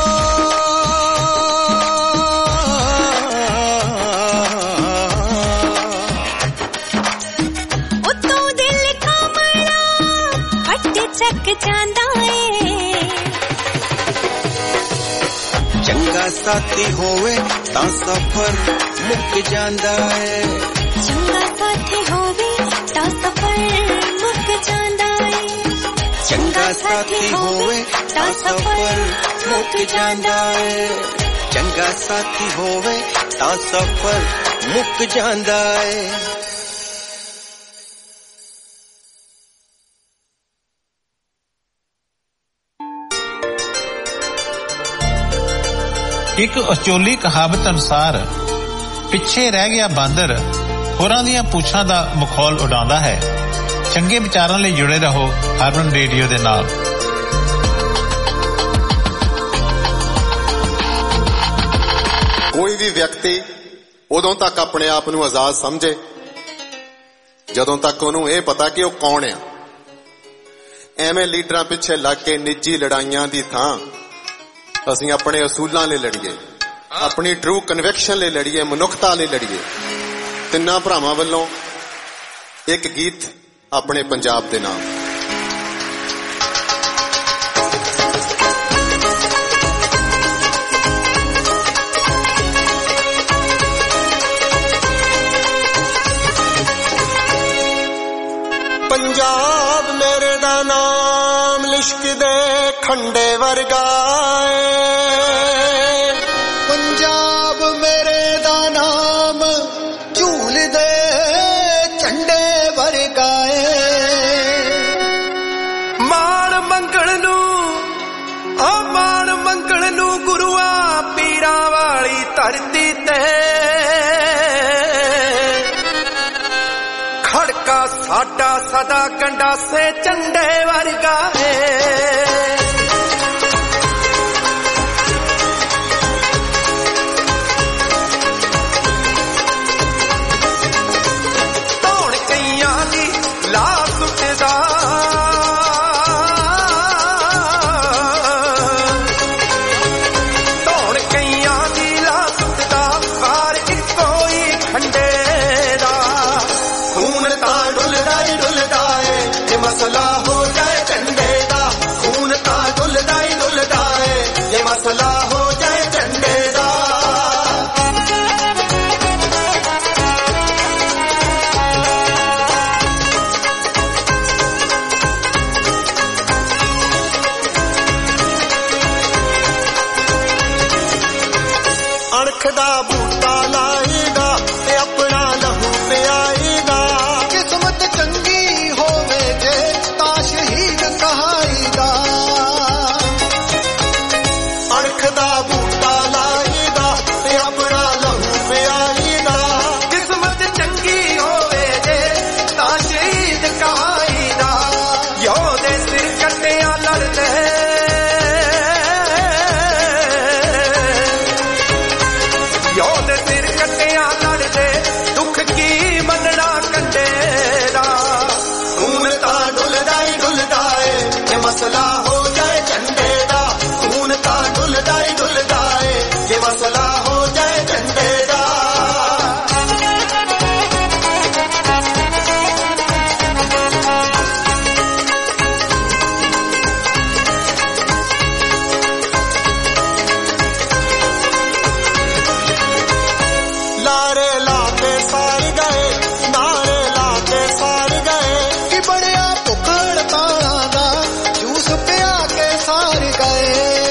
चक जांदा है चंगा साथी होवे ता सफर मुक जांदा है चंगा साथी होवे ता सफर मुक जांदा है चंगा साथी होवे ता सफर मुक जांदा है चंगा साथी होवे ता सफर मुक जांदा है ਇੱਕ ਅਚੋਲੀ ਕਹਾਵਤ ਅਨੁਸਾਰ ਪਿੱਛੇ ਰਹਿ ਗਿਆ ਬਾਂਦਰ ਹੋਰਾਂ ਦੀਆਂ ਪੁੱਛਾਂ ਦਾ ਮਖੌਲ ਉਡਾਉਂਦਾ ਹੈ। ਚੰਗੇ ਵਿਚਾਰਾਂ ਲਈ ਜੁੜੇ ਰਹੋ ਹਰਮਨ ਰੇਡੀਓ ਦੇ ਨਾਲ। ਕੋਈ ਵੀ ਵਿਅਕਤੀ ਉਦੋਂ ਤੱਕ ਆਪਣੇ ਆਪ ਨੂੰ ਆਜ਼ਾਦ ਸਮਝੇ ਜਦੋਂ ਤੱਕ ਉਹਨੂੰ ਇਹ ਪਤਾ ਕਿ ਉਹ ਕੌਣ ਆ। ਐਵੇਂ ਲੀਡਰਾਂ ਪਿੱਛੇ ਲੱਗ ਕੇ ਨਿੱਜੀ ਲੜਾਈਆਂ ਦੀ ਥਾਂ ਅਸੀਂ ਆਪਣੇ ਅਸੂਲਾਂ ਲਈ ਲੜੀਏ, ਆਪਣੀ ਟਰੂ ਕਨਵਿਕਸ਼ਨ ਲਈ ਲੜੀਏ, ਮਨੁੱਖਤਾ ਲਈ ਲੜੀਏ। ਤਿੰਨਾਂ ਭਰਾਵਾਂ ਵੱਲੋਂ ਇੱਕ ਗੀਤ ਆਪਣੇ ਪੰਜਾਬ ਦੇ ਨਾਮ। ਪੰਜਾਬ ਮੇਰੇ ਦਾ ਨਾਮ ਲਿਸ਼ਕ ਦੇ ਖੰਡੇ ਵਰਗਾ ਏ, ਪੰਜਾਬ ਮੇਰੇ ਦਾ ਨਾਮ ਝੂਲ ਦੇ ਝੰਡੇ धरती ते खड़का साडा सदा गंडासे झंडे वर्गा है तौण कईयां दी ला सुटदा मसला हो जाए झंडे दा खून ता डुलदा ही डुलदा है ये मसला हो जाए झंडे दा अणख दा बूटा लाएगा ते अपना लहू पियाएगा किस्मत चंगी शहीद कहाईदा अणख दा बूटा लाईदा ते अपना लहू पियाईदा किस्मत चंगी होवे जे ता शहीद कहाईदा योदे सिर कट्टियां लड़दे योदे सिर कट्टियां लड़दे दुख की मनना कंडे दा खून ता डुलदा ही डुलदा है ये मसला हो जाए झंडे दा खून ता डुलदा ही डुलदा है ये मसला हो जाए झंडे दा लारे लाके सार गए नारे लाके सार गए कि बड़िया भुखड़ ताना दा जूस पिया के सार गए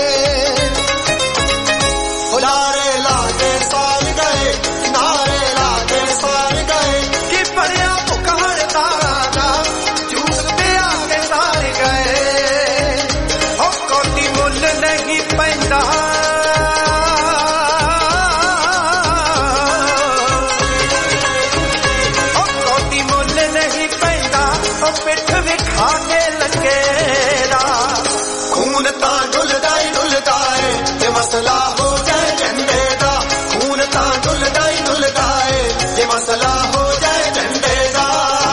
लारे लाके सार गए नारे लाके सार गए कि बड़िया भुखड़ ताना दा जूस पिया के सार गए हो कोटी मुल नहीं पैंदा पिठ विखा के लगे खून ता डुलदा ही डुलदा है ये मसला हो जाए झंडे दा खून ता डुलदा ही डुलदा है ये मसला हो जाए झंडे दा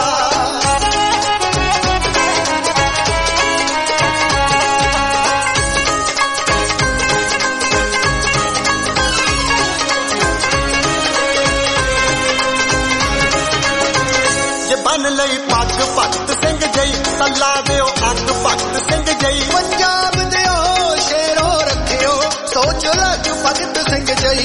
बन लई पग भगत सिंह जई तला दियो अग भगत सिंह जई पंजाब दियो शेरो रखियो सोच लग भगत सिंह जई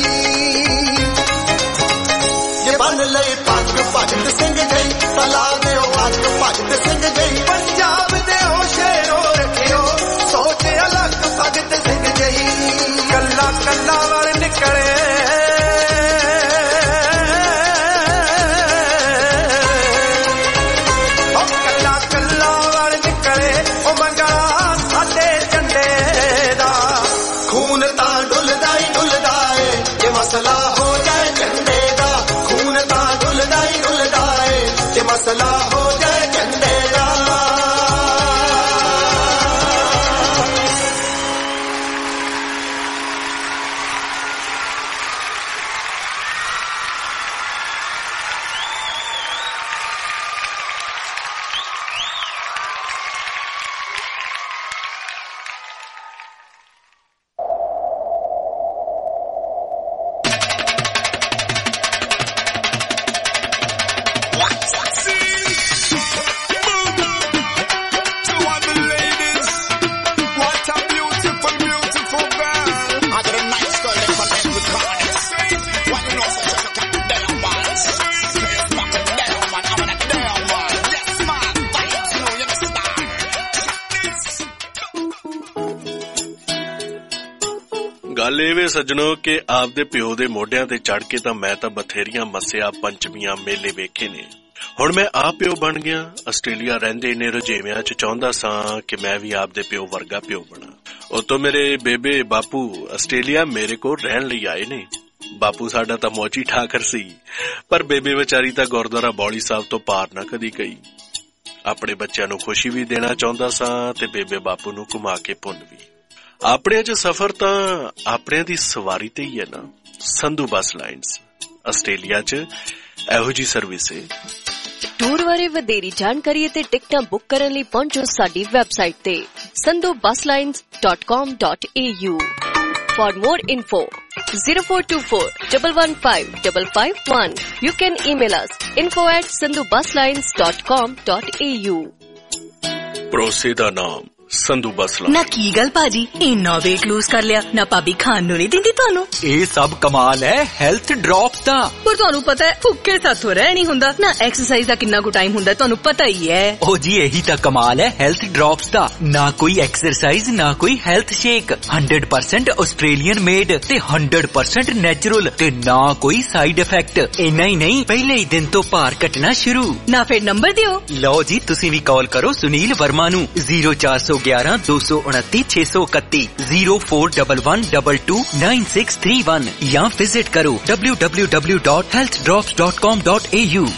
ये बन लई पग भगत सिंह जई तला दियो अग भगत सिंह जई पंजाब दियो शेरो रखियो सोच अलग भगत सिंह जई कल्ला कल्ला वाल निकले खून ता डुलदा ही डुलदा है ये मसला हो जाए झंडे दा खून ता डुलदा ही डुलदा है ये मसला हो जाए झंडे दा ਗੱਲ ਇਹ ਵੇ ਸੱਜਣੋ ਕਿ ਆਪਦੇ ਪਿਓ ਦੇ ਮੋਢਿਆਂ ਤੇ ਚੜ ਕੇ ਤਾਂ ਮੈਂ ਤਾਂ ਬਥੇਰੀਆਂ ਮੱਸਿਆ ਪੰਚਮੀਆਂ ਮੇਲੇ ਵੇਖੇ ਨੇ। ਹੁਣ ਮੈਂ ਆਪ ਪਿਓ ਬਣ ਗਿਆ। ਆਸਟ੍ਰੇਲੀਆ ਰਹਿੰਦੇ ਨੇ ਰੁਝੇਵਿਆਂ ਚ ਚਾਹੁੰਦਾ ਸਾਂ ਕਿ ਮੈਂ ਵੀ ਆਪਦੇ ਪਿਓ ਵਰਗਾ ਪਿਓ ਬਣਾ। ਉਤੋਂ ਮੇਰੇ ਬੇਬੇ ਬਾਪੂ ਆਸਟ੍ਰੇਲੀਆ ਮੇਰੇ ਕੋਲ ਰਹਿਣ ਲਈ ਆਏ ਨੇ। ਬਾਪੂ ਸਾਡਾ ਤਾਂ ਮੋਚੀ ਠਾਕਰ ਸੀ, ਪਰ ਬੇਬੇ ਵਿਚਾਰੀ ਤਾਂ ਗੁਰਦੁਆਰਾ ਬੌਲੀ ਸਾਹਿਬ ਤੋਂ ਪਾਰ ਨਾ ਕਦੀ ਗਈ। ਆਪਣੇ ਬੱਚਿਆਂ ਨੂੰ ਖੁਸ਼ੀ ਵੀ ਦੇਣਾ ਚਾਹੁੰਦਾ ਸਾਂ ਤੇ ਬੇਬੇ ਬਾਪੂ ਨੂੰ ਘੁਮਾ ਕੇ ਪੁੰਨ ਵੀ। ਆਪਣਿਆਂ 'ਚ ਸਫ਼ਰ ਤਾਂ ਆਪਣਿਆਂ ਦੀ ਸਵਾਰੀ ਤੇ ਹੀ ਹੈ ਨਾ। ਸੰਧੂ ਬੱਸ ਲਾਈਨਸ ਆਸਟ੍ਰੇਲੀਆ 'ਚ ਇਹੋ ਜੀ ਸਰਵਿਸ ਹੈ। ਟੂਰ ਬਾਰੇ ਵਧੇਰੀ ਜਾਣਕਾਰੀ ਅਤੇ ਟਿਕਟਾਂ ਬੁੱਕ ਕਰਨ ਲਈ ਪਹੁੰਚੋ ਸਾਡੀ ਵੈਬਸਾਈਟ ਤੇ Sandhu bus lines dot com dot A U. For more info, zero four two four, one one five, five five one. You can email us info at sandhu bus lines dot com dot a u. ਭਰੋਸੇ ਦਾ ਨਾਮ ਸੰਧੂ ਬੱਸ line. ਨਾ ਕੀ ਗੱਲ ਭਾਜੀ, ਇੰਨਾ weight lose ਕਰ ਲਿਆ, ਨਾ ਭਾਬੀ ਖਾਣ ਨੂੰ ਨਹੀਂ ਦਿੰਦੀ ਤੁਹਾਨੂੰ? ਇਹ ਸਭ ਕਮਾਲ ਹੈ ਹੈਲਥ ਡ੍ਰੌਪਸ ਦਾ। ਪਰ ਤੁਹਾਨੂੰ ਪਤਾ ਹੈ ਭੁੱਖੇ ਸਾਥੋਂ ਰਹਿ ਨਹੀਂ ਹੁੰਦਾ ਨਾ। ਐਕਸਰਸਾਈਜ਼ ਦਾ ਕਿੰਨਾ ਕੁ ਟਾਈਮ ਹੁੰਦਾ ਤੁਹਾਨੂੰ ਪਤਾ ਹੀ ਹੈ। ਉਹ ਜੀ ਇਹੀ ਤਾਂ ਕਮਾਲ ਹੈ ਹੈਲਥ ਡ੍ਰੌਪਸ ਦਾ। ਨਾ ਕੋਈ ਐਕਸਰਸਾਈਜ਼, ਨਾ ਕੋਈ health shake, hundred percent Australian made ਤੇ ਹੰਡਰਡ ਪਰਸੈਂਟ ਨੈਚੁਰਲ ਤੇ ਨਾ ਕੋਈ ਸਾਈਡ ਇਫੈਕਟ। ਇੰਨਾ ਹੀ ਨਹੀਂ, ਪਹਿਲੇ ਹੀ ਦਿਨ ਤੋਂ ਭਾਰ ਘਟਣਾ ਸ਼ੁਰੂ। ਨਾ ਫਿਰ ਨੰਬਰ ਦਿਓ। ਲਓ ਜੀ ਤੁਸੀਂ ਵੀ ਕਾਲ ਕਰੋ ਸੁਨੀਲ ਵਰਮਾ ਨੂੰ ਜ਼ੀਰੋ ਚਾਰ ਸੌ ਗਿਆਰਾਂ ਦੋ ਸੌ ਉਨੱਤੀ ਛੇ ਸੌ ਇਕੱਤੀ zero four double one double two nine six three one ਜਾਂ ਵਿਜ਼ਿਟ ਕਰੋ W W W dot health drops dot com dot A U.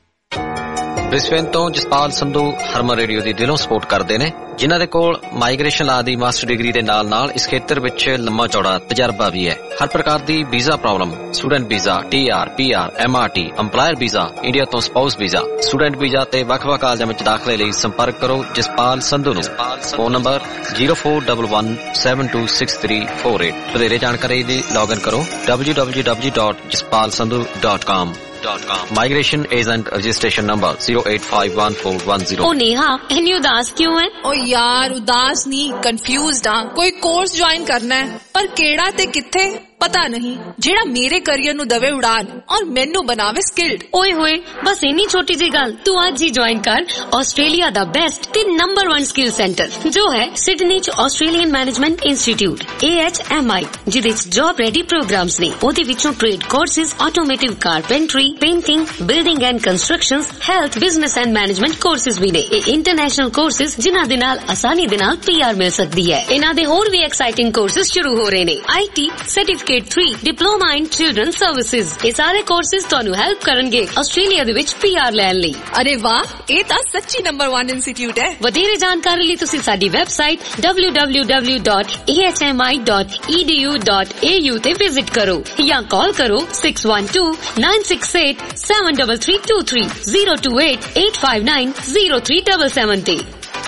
Brisbane ਤੋਂ ਜਸਪਾਲ ਸੰਧੂ ਹਰਮਨ ਰੇਡੀਓ ਦੀ ਦਿਲੋਂ ਸਪੋਰਟ ਕਰਦੇ ਨੇ, ਜਿਨ੍ਹਾਂ ਦੇ ਕੋਲ ਮਾਈਗ੍ਰੇਸ਼ਨ ਲਾ ਦੀ ਮਾਸਟਰ ਡਿਗਰੀ ਦੇ ਨਾਲ ਨਾਲ ਇਸ ਖੇਤਰ ਵਿੱਚ ਲੰਮਾ ਚੌੜਾ ਤਜਰਬਾ ਵੀ ਹੈ। ਹਰ ਪ੍ਰਕਾਰ ਦੀ visa problem, student visa, T R, P R, M R T, employer visa, India ਤੋਂ ਸਪਾਊਸ ਵੀਜ਼ਾ, ਸਟੂਡੈਂਟ ਵੀਜ਼ਾ ਤੇ ਵੱਖ-ਵੱਖ ਕਾਲਜਾਂ ਵਿੱਚ ਦਾਖਲੇ ਲਈ ਸੰਪਰਕ ਕਰੋ ਜਸਪਾਲ ਸੰਧੂ ਨੂੰ। Phone number zero four double one seven two six three four eight. ਵਧੇਰੇ ਜਾਣਕਾਰੀ ਲਈ ਲੌਗਇਨ ਕਰੋ W W W dot Jaspal Sandhu dot com. Migration agent registration number zero eight five one four one zero। ओ नेहा, इतनी उदास क्यों है? ओ यार उदास नहीं, कंफ्यूज्ड हाँ। कोई कोर्स ज्वाइन करना है पर केड़ा ते किथे पता नहीं, जेड़ा मेरे करियर नु दवे उड़ान और मेनू बनावे स्किल्ड। ओए होए, बस इन्नी छोटी जी गल, तू आज ही ज्वाइन कर ऑस्ट्रेलिया दा बेस्ट ते नंबर वन स्किल सेंटर जो है सिडनी च Australian management institute A H M I, जिदे च जॉब रेडी प्रोग्राम्स ने। ओदे विचों trade courses, automotive carpentry, painting, building and construction, health, business and management courses भी ने। ए इंटरनेशनल कोर्सेज जिन्हां दे नाल आसानी दे नाल पी आर मिल सकदी है। इन्हां दे होर भी एक्साइटिंग कोर्सेज शुरू हो रहे ने। I T certificate three, diploma in children services, ये सारे कोर्सेज तुहानू हेल्प करनगे ऑस्ट्रेलिया दे विच पी आर लैण लई। अरे वाह, ये तां सच्ची नंबर वन इंस्टीट्यूट है। वधेरे जानकारी लई तुसीं साडी website W W W dot A H M I dot E D U dot A U ते विजिट करो या कॉल करो six one two nine six eight seven double three two three zero two eight eight five nine zero three double seven ते।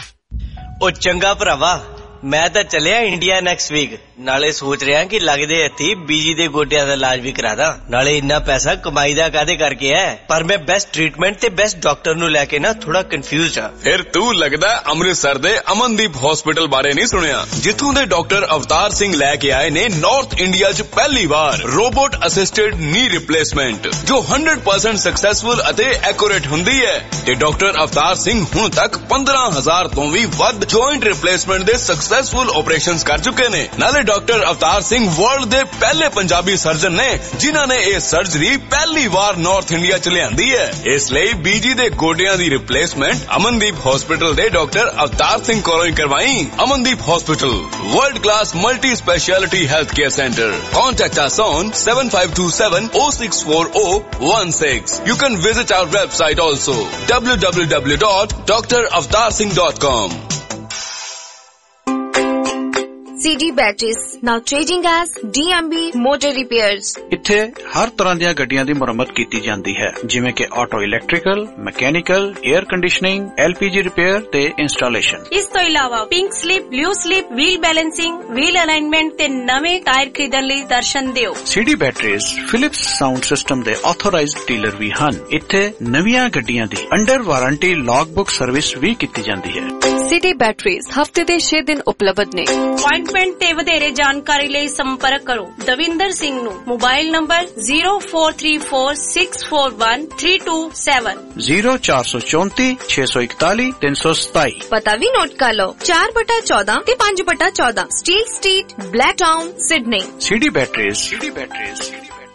ओ चंगा भरावा, मैं तो चलिया इंडिया नैक्सट वीक। नाले सोच रहा कि लगदे हथी बीजी दे गोडियां दा इलाज भी करा दा। नाले इन्ना पैसा कमाई दा कादे करके है, पर मैं बेस्ट ट्रीटमेंट ते बेस्ट डॉक्टर नु लेके ना थोड़ा कंफ्यूज हां। फिर तू लगदा अमृतसर दे अमनदीप हॉस्पिटल बारे नहीं सुनिया, जिथों दे डॉक्टर अवतार सिंह लेके आए ने नॉर्थ इंडिया च पहली बार रोबोट असिस्टेड नी रिप्लेसमेंट, जो हंड्रेड परसेंट सक्सेसफुल अते एक्यूरेट हुंदी है। ते डॉक्टर अवतार सिंह हुण तक पंद्रह हजार तो भी वध जॉइंट रिप्लेसमेंट दे सक्सेसफुल ऑपरेशंस कर चुके ने। नाले डॉक्टर अवतार सिंह वर्ल्ड दे पहले पंजाबी सर्जन ने जिन्हां ने यह सर्जरी पहली बार नॉर्थ इंडिया च लियांदी है। इसलिए बीजी दे गोडियां दी रिप्लेसमेंट अमनदीप हॉस्पिटल दे डॉक्टर अवतार सिंह कोलों ही करवाई। Amandeep hospital, world class multi speciality health care centre. Contact us on seven five two seven O six four O one six. You can visit our website also w w w dot d r avatar singh dot com। C D Batteries, now changing as D M B Motor Repairs। ਇੱਥੇ ਹਰ ਤਰ੍ਹਾਂ ਦੀਆਂ ਗੱਡੀਆਂ ਦੀ ਮੁਰੰਮਤ ਕੀਤੀ ਜਾਂਦੀ ਹੈ, ਜਿਵੇਂ ਕਿ auto electrical, mechanical, air conditioning, L P G repair ਤੇ ਇੰਸਟਾਲੇਸ਼ਨ। ਇਸ ਤੋਂ ਇਲਾਵਾ pink slip, blue slip, wheel balancing, wheel alignment ਤੇ ਨਵੇਂ ਟਾਇਰ ਖਰੀਦਣ ਲਈ ਦਰਸ਼ਨ ਦਿਓ। C D Batteries Philips sound system ਦੇ ਆਥੋਰਾਈਜ਼ਡ ਡੀਲਰ ਵੀ ਹਨ। ਇੱਥੇ ਨਵੀਆਂ ਗੱਡੀਆਂ ਦੀ under warranty log book service ਵੀ ਕੀਤੀ ਜਾਂਦੀ ਹੈ। C D Batteries ਹਫਤੇ ਦੇ ਛੇ ਦਿਨ ਉਪਲਬਧ ਨੇ। अपॉइंटमेंट ते वधेरे जानकारी ਲਈ संपर्क करो दविंदर सिंह ਨੂੰ। Mobile number zero four three four six four one three two seven zero ਚਾਰ ਸੌ ਚੌਂਤੀ ਛੇ ਸੌ ਇਕਤਾਲੀ ਤਿੰਨ ਸੌ ਸਤਾਈ। पता भी नोट कर लो चार बटा चौदह ते पांच बटा चौदह steel street, Blacktown, Sydney. C D Batteries। C D Batteries।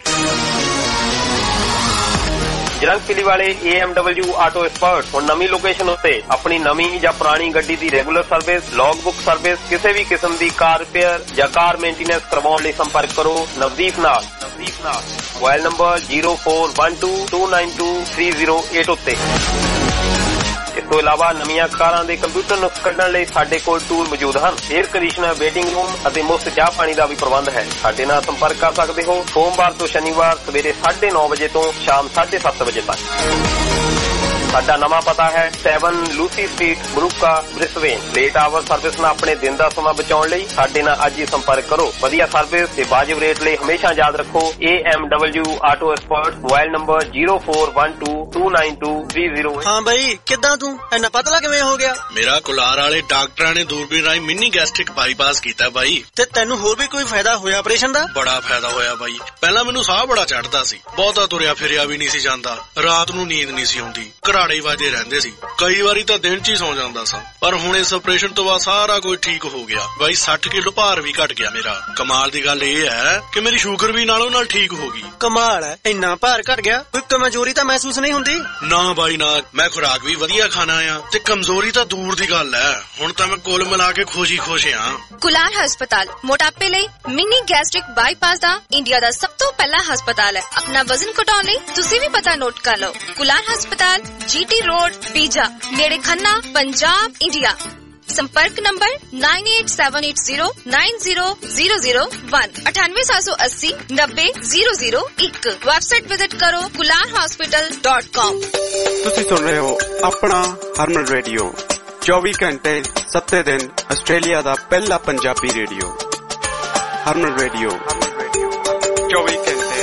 ਜਰੰਗ ਪਿਲੀ ਵਾਲੇ A M W auto expert ਹੁਣ ਨਵੀਂ ਲੋਕੇਸ਼ਨ ਉੱਤੇ ਆਪਣੀ ਨਵੀਂ ਜਾਂ ਪੁਰਾਣੀ ਗੱਡੀ ਦੀ regular service, log book service, ਕਿਸੇ ਵੀ ਕਿਸਮ ਦੀ ਕਾਰ ਰਿਪੇਅਰ ਜਾਂ ਕਾਰ ਮੇਨਟੇਨੈਂਸ ਕਰਵਾਉਣ ਲਈ ਸੰਪਰਕ ਕਰੋ ਨਵਦੀਪ ਨਾਲ। Navdeep mobile number zero four one two two nine two three zero eight ਉੱਤੇ। ਇਸ ਤੋਂ ਇਲਾਵਾ ਨਵੀਆਂ ਕਾਰਾਂ ਦੇ ਕੰਪਿਊਟਰ ਨੁਕਸ ਕੱਢਣ ਲਈ ਸਾਡੇ ਕੋਲ ਟੂਲ ਮੌਜੂਦ ਹਨ। 에ਅਰ ਕੰਡੀਸ਼ਨਰ, ਵੇਟਿੰਗ ਰੂਮ ਅਤੇ ਮੁਫਤ ਚਾਹ ਪਾਣੀ ਦਾ ਵੀ ਪ੍ਰਬੰਧ ਹੈ। ਸਾਡੇ ਨਾਲ ਸੰਪਰਕ ਕਰ ਸਕਦੇ ਹੋ ਸੋਮਵਾਰ ਤੋਂ ਸ਼ਨੀਵਾਰ ਸਵੇਰੇ ਸਾਢੇ ਨੌ ਵਜੇ ਤੋਂ ਸ਼ਾਮ ਸਾਢੇ ਸੱਤ ਵਜੇ ਤੱਕ। ਸਾਡਾ ਨਵਾਂ ਪਤਾ ਹੈ ਸੈਵਨ ਲੂਸੀ ਸਟਰੀਟ, ਬਰੂਕਾ, ਬ੍ਰਿਸਬੇਨ। ਲੇਟ ਆਵਰ ਸਰਵਿਸ ਨਾਲ ਆਪਣੇ ਦਿਨ ਦਾ ਸਮਾਂ ਬਚਾਉਣ ਲਈ ਸਾਡੇ ਨਾਲ ਅੱਜ ਹੀ ਸੰਪਰਕ ਕਰੋ। ਵਧੀਆ ਸਰਵਿਸ ਤੇ ਵਾਜਿਬ ਰੇਟ ਲਈ ਹਮੇਸ਼ਾ ਯਾਦ ਰੱਖੋ A M W auto expert. Mobile number zero four one two two nine two three zero. ਹਾਂ ਬਈ, ਕਿੱਦਾਂ ਤੂੰ ਇੰਨਾ ਪਤਲਾ ਕਿਵੇਂ ਹੋ ਗਿਆ? ਮੇਰਾ ਕੁਲਾਰ ਵਾਲੇ ਡਾਕਟਰਾਂ ਨੇ ਦੂਰਬੀਨ ਰਾਹੀਂ ਮਿੰਨੀ ਗੈਸਟ੍ਰਿਕ ਬਾਈਪਾਸ ਕੀਤਾ ਬਾਈ। ਤੇ ਤੈਨੂੰ ਹੋਰ ਵੀ ਕੋਈ ਫਾਇਦਾ ਹੋਇਆ ਆਪਰੇਸ਼ਨ ਦਾ? ਬੜਾ ਫਾਇਦਾ ਹੋਇਆ ਬਾਈ। ਪਹਿਲਾਂ ਮੈਨੂੰ ਸਾਹ ਬੜਾ ਚੜਦਾ ਸੀ, ਬਹੁਤਾ ਤੁਰਿਆ ਫਿਰਿਆ ਵੀ ਨਹੀਂ ਸੀ ਜਾਂਦਾ, ਰਾਤ ਨੂੰ ਨੀਂਦ ਨਹੀਂ ਸੀ ਆਉਂਦੀ, ਘਰਾੜੇ ਵੱਜਦੇ ਰਹਿੰਦੇ ਸੀ, ਕਈ ਵਾਰੀ ਤਾਂ ਦਿਨ ਚ ਹੀ ਸੌ ਜਾਂਦਾ ਸਾਂ। ਪਰ ਹੁਣ ਇਸ ਆਪਰੇਸ਼ਨ ਤੋਂ ਬਾਅਦ ਸਾਰਾ ਕੁਝ ਠੀਕ ਹੋ ਗਿਆ ਬਾਈ। ਸੱਠ ਕਿਲੋ ਭਾਰ ਵੀ ਘਟ ਗਿਆ ਮੇਰਾ। ਕਮਾਲ ਦੀ ਗੱਲ ਇਹ ਹੈ ਕਿ ਮੇਰੀ ਸ਼ੂਗਰ ਵੀ ਨਾਲੋਂ ਨਾਲ ਠੀਕ ਹੋ ਗਈ। ਕਮਾਲ ਹੈ, ਇੰਨਾ ਭਾਰ ਘਟ ਗਿਆ, ਕੋਈ ਕਮਜ਼ੋਰੀ ਤਾਂ ਮਹਿਸੂਸ ਨਹੀਂ ਹੁੰਦੀ? ਨਾ ਬਾਈ ਨਾ, ਮੈਂ ਖੁਰਾਕ ਵੀ ਵਧੀਆ ਖਾਣਾ ਆ ਤੇ ਕਮਜ਼ੋਰੀ ਤਾਂ ਦੂਰ ਦੀ ਗੱਲ ਹੈ। ਹੁਣ ਤਾਂ ਮੈਂ ਕੁੱਲ ਮਿਲਾ ਕੇ ਖੁਸ਼ ਹੀ ਖੁਸ਼ ਆ। ਕੁਲਾਰ ਹਸਪਤਾਲ ਮੋਟਾਪੇ ਲਈ ਮਿੰਨੀ ਗੈਸਟ੍ਰਿਕ ਬਾਈਪਾਸ ਦਾ ਇੰਡੀਆ ਦਾ ਸਭ ਤੋਂ ਪਹਿਲਾ ਹਸਪਤਾਲ ਹੈ। ਆਪਣਾ ਵਜ਼ਨ ਘਟਾਉਣ ਲਈ ਤੁਸੀਂ ਵੀ ਪਤਾ ਨੋਟ ਕਰ ਲਓ। ਕੁਲਾਰ ਹਸਪਤਾਲ, ਜੀਟੀ ਰੋਡ, ਪੀਜਾ, ਨੇੜੇ ਖੰਨਾ, ਪੰਜਾਬ, ਇੰਡੀਆ। संपर्क number nine eight seven eight zero nine zero zero zero one अठानवे सात सौ अस्सी नब्बे जीरो जीरो एक। वेबसाइट विजिट करो कुलार हॉस्पिटल डॉट कॉम। तुसी सुन रहे हो अपना हरमन रेडियो, चौबी घंटे सत्ते दिन आस्ट्रेलिया दा पहला पंजाबी रेडियो। हरमन रेडियो चौबी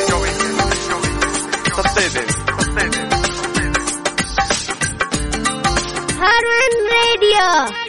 घंटे सत्ते दिन। हरमन रेडियो।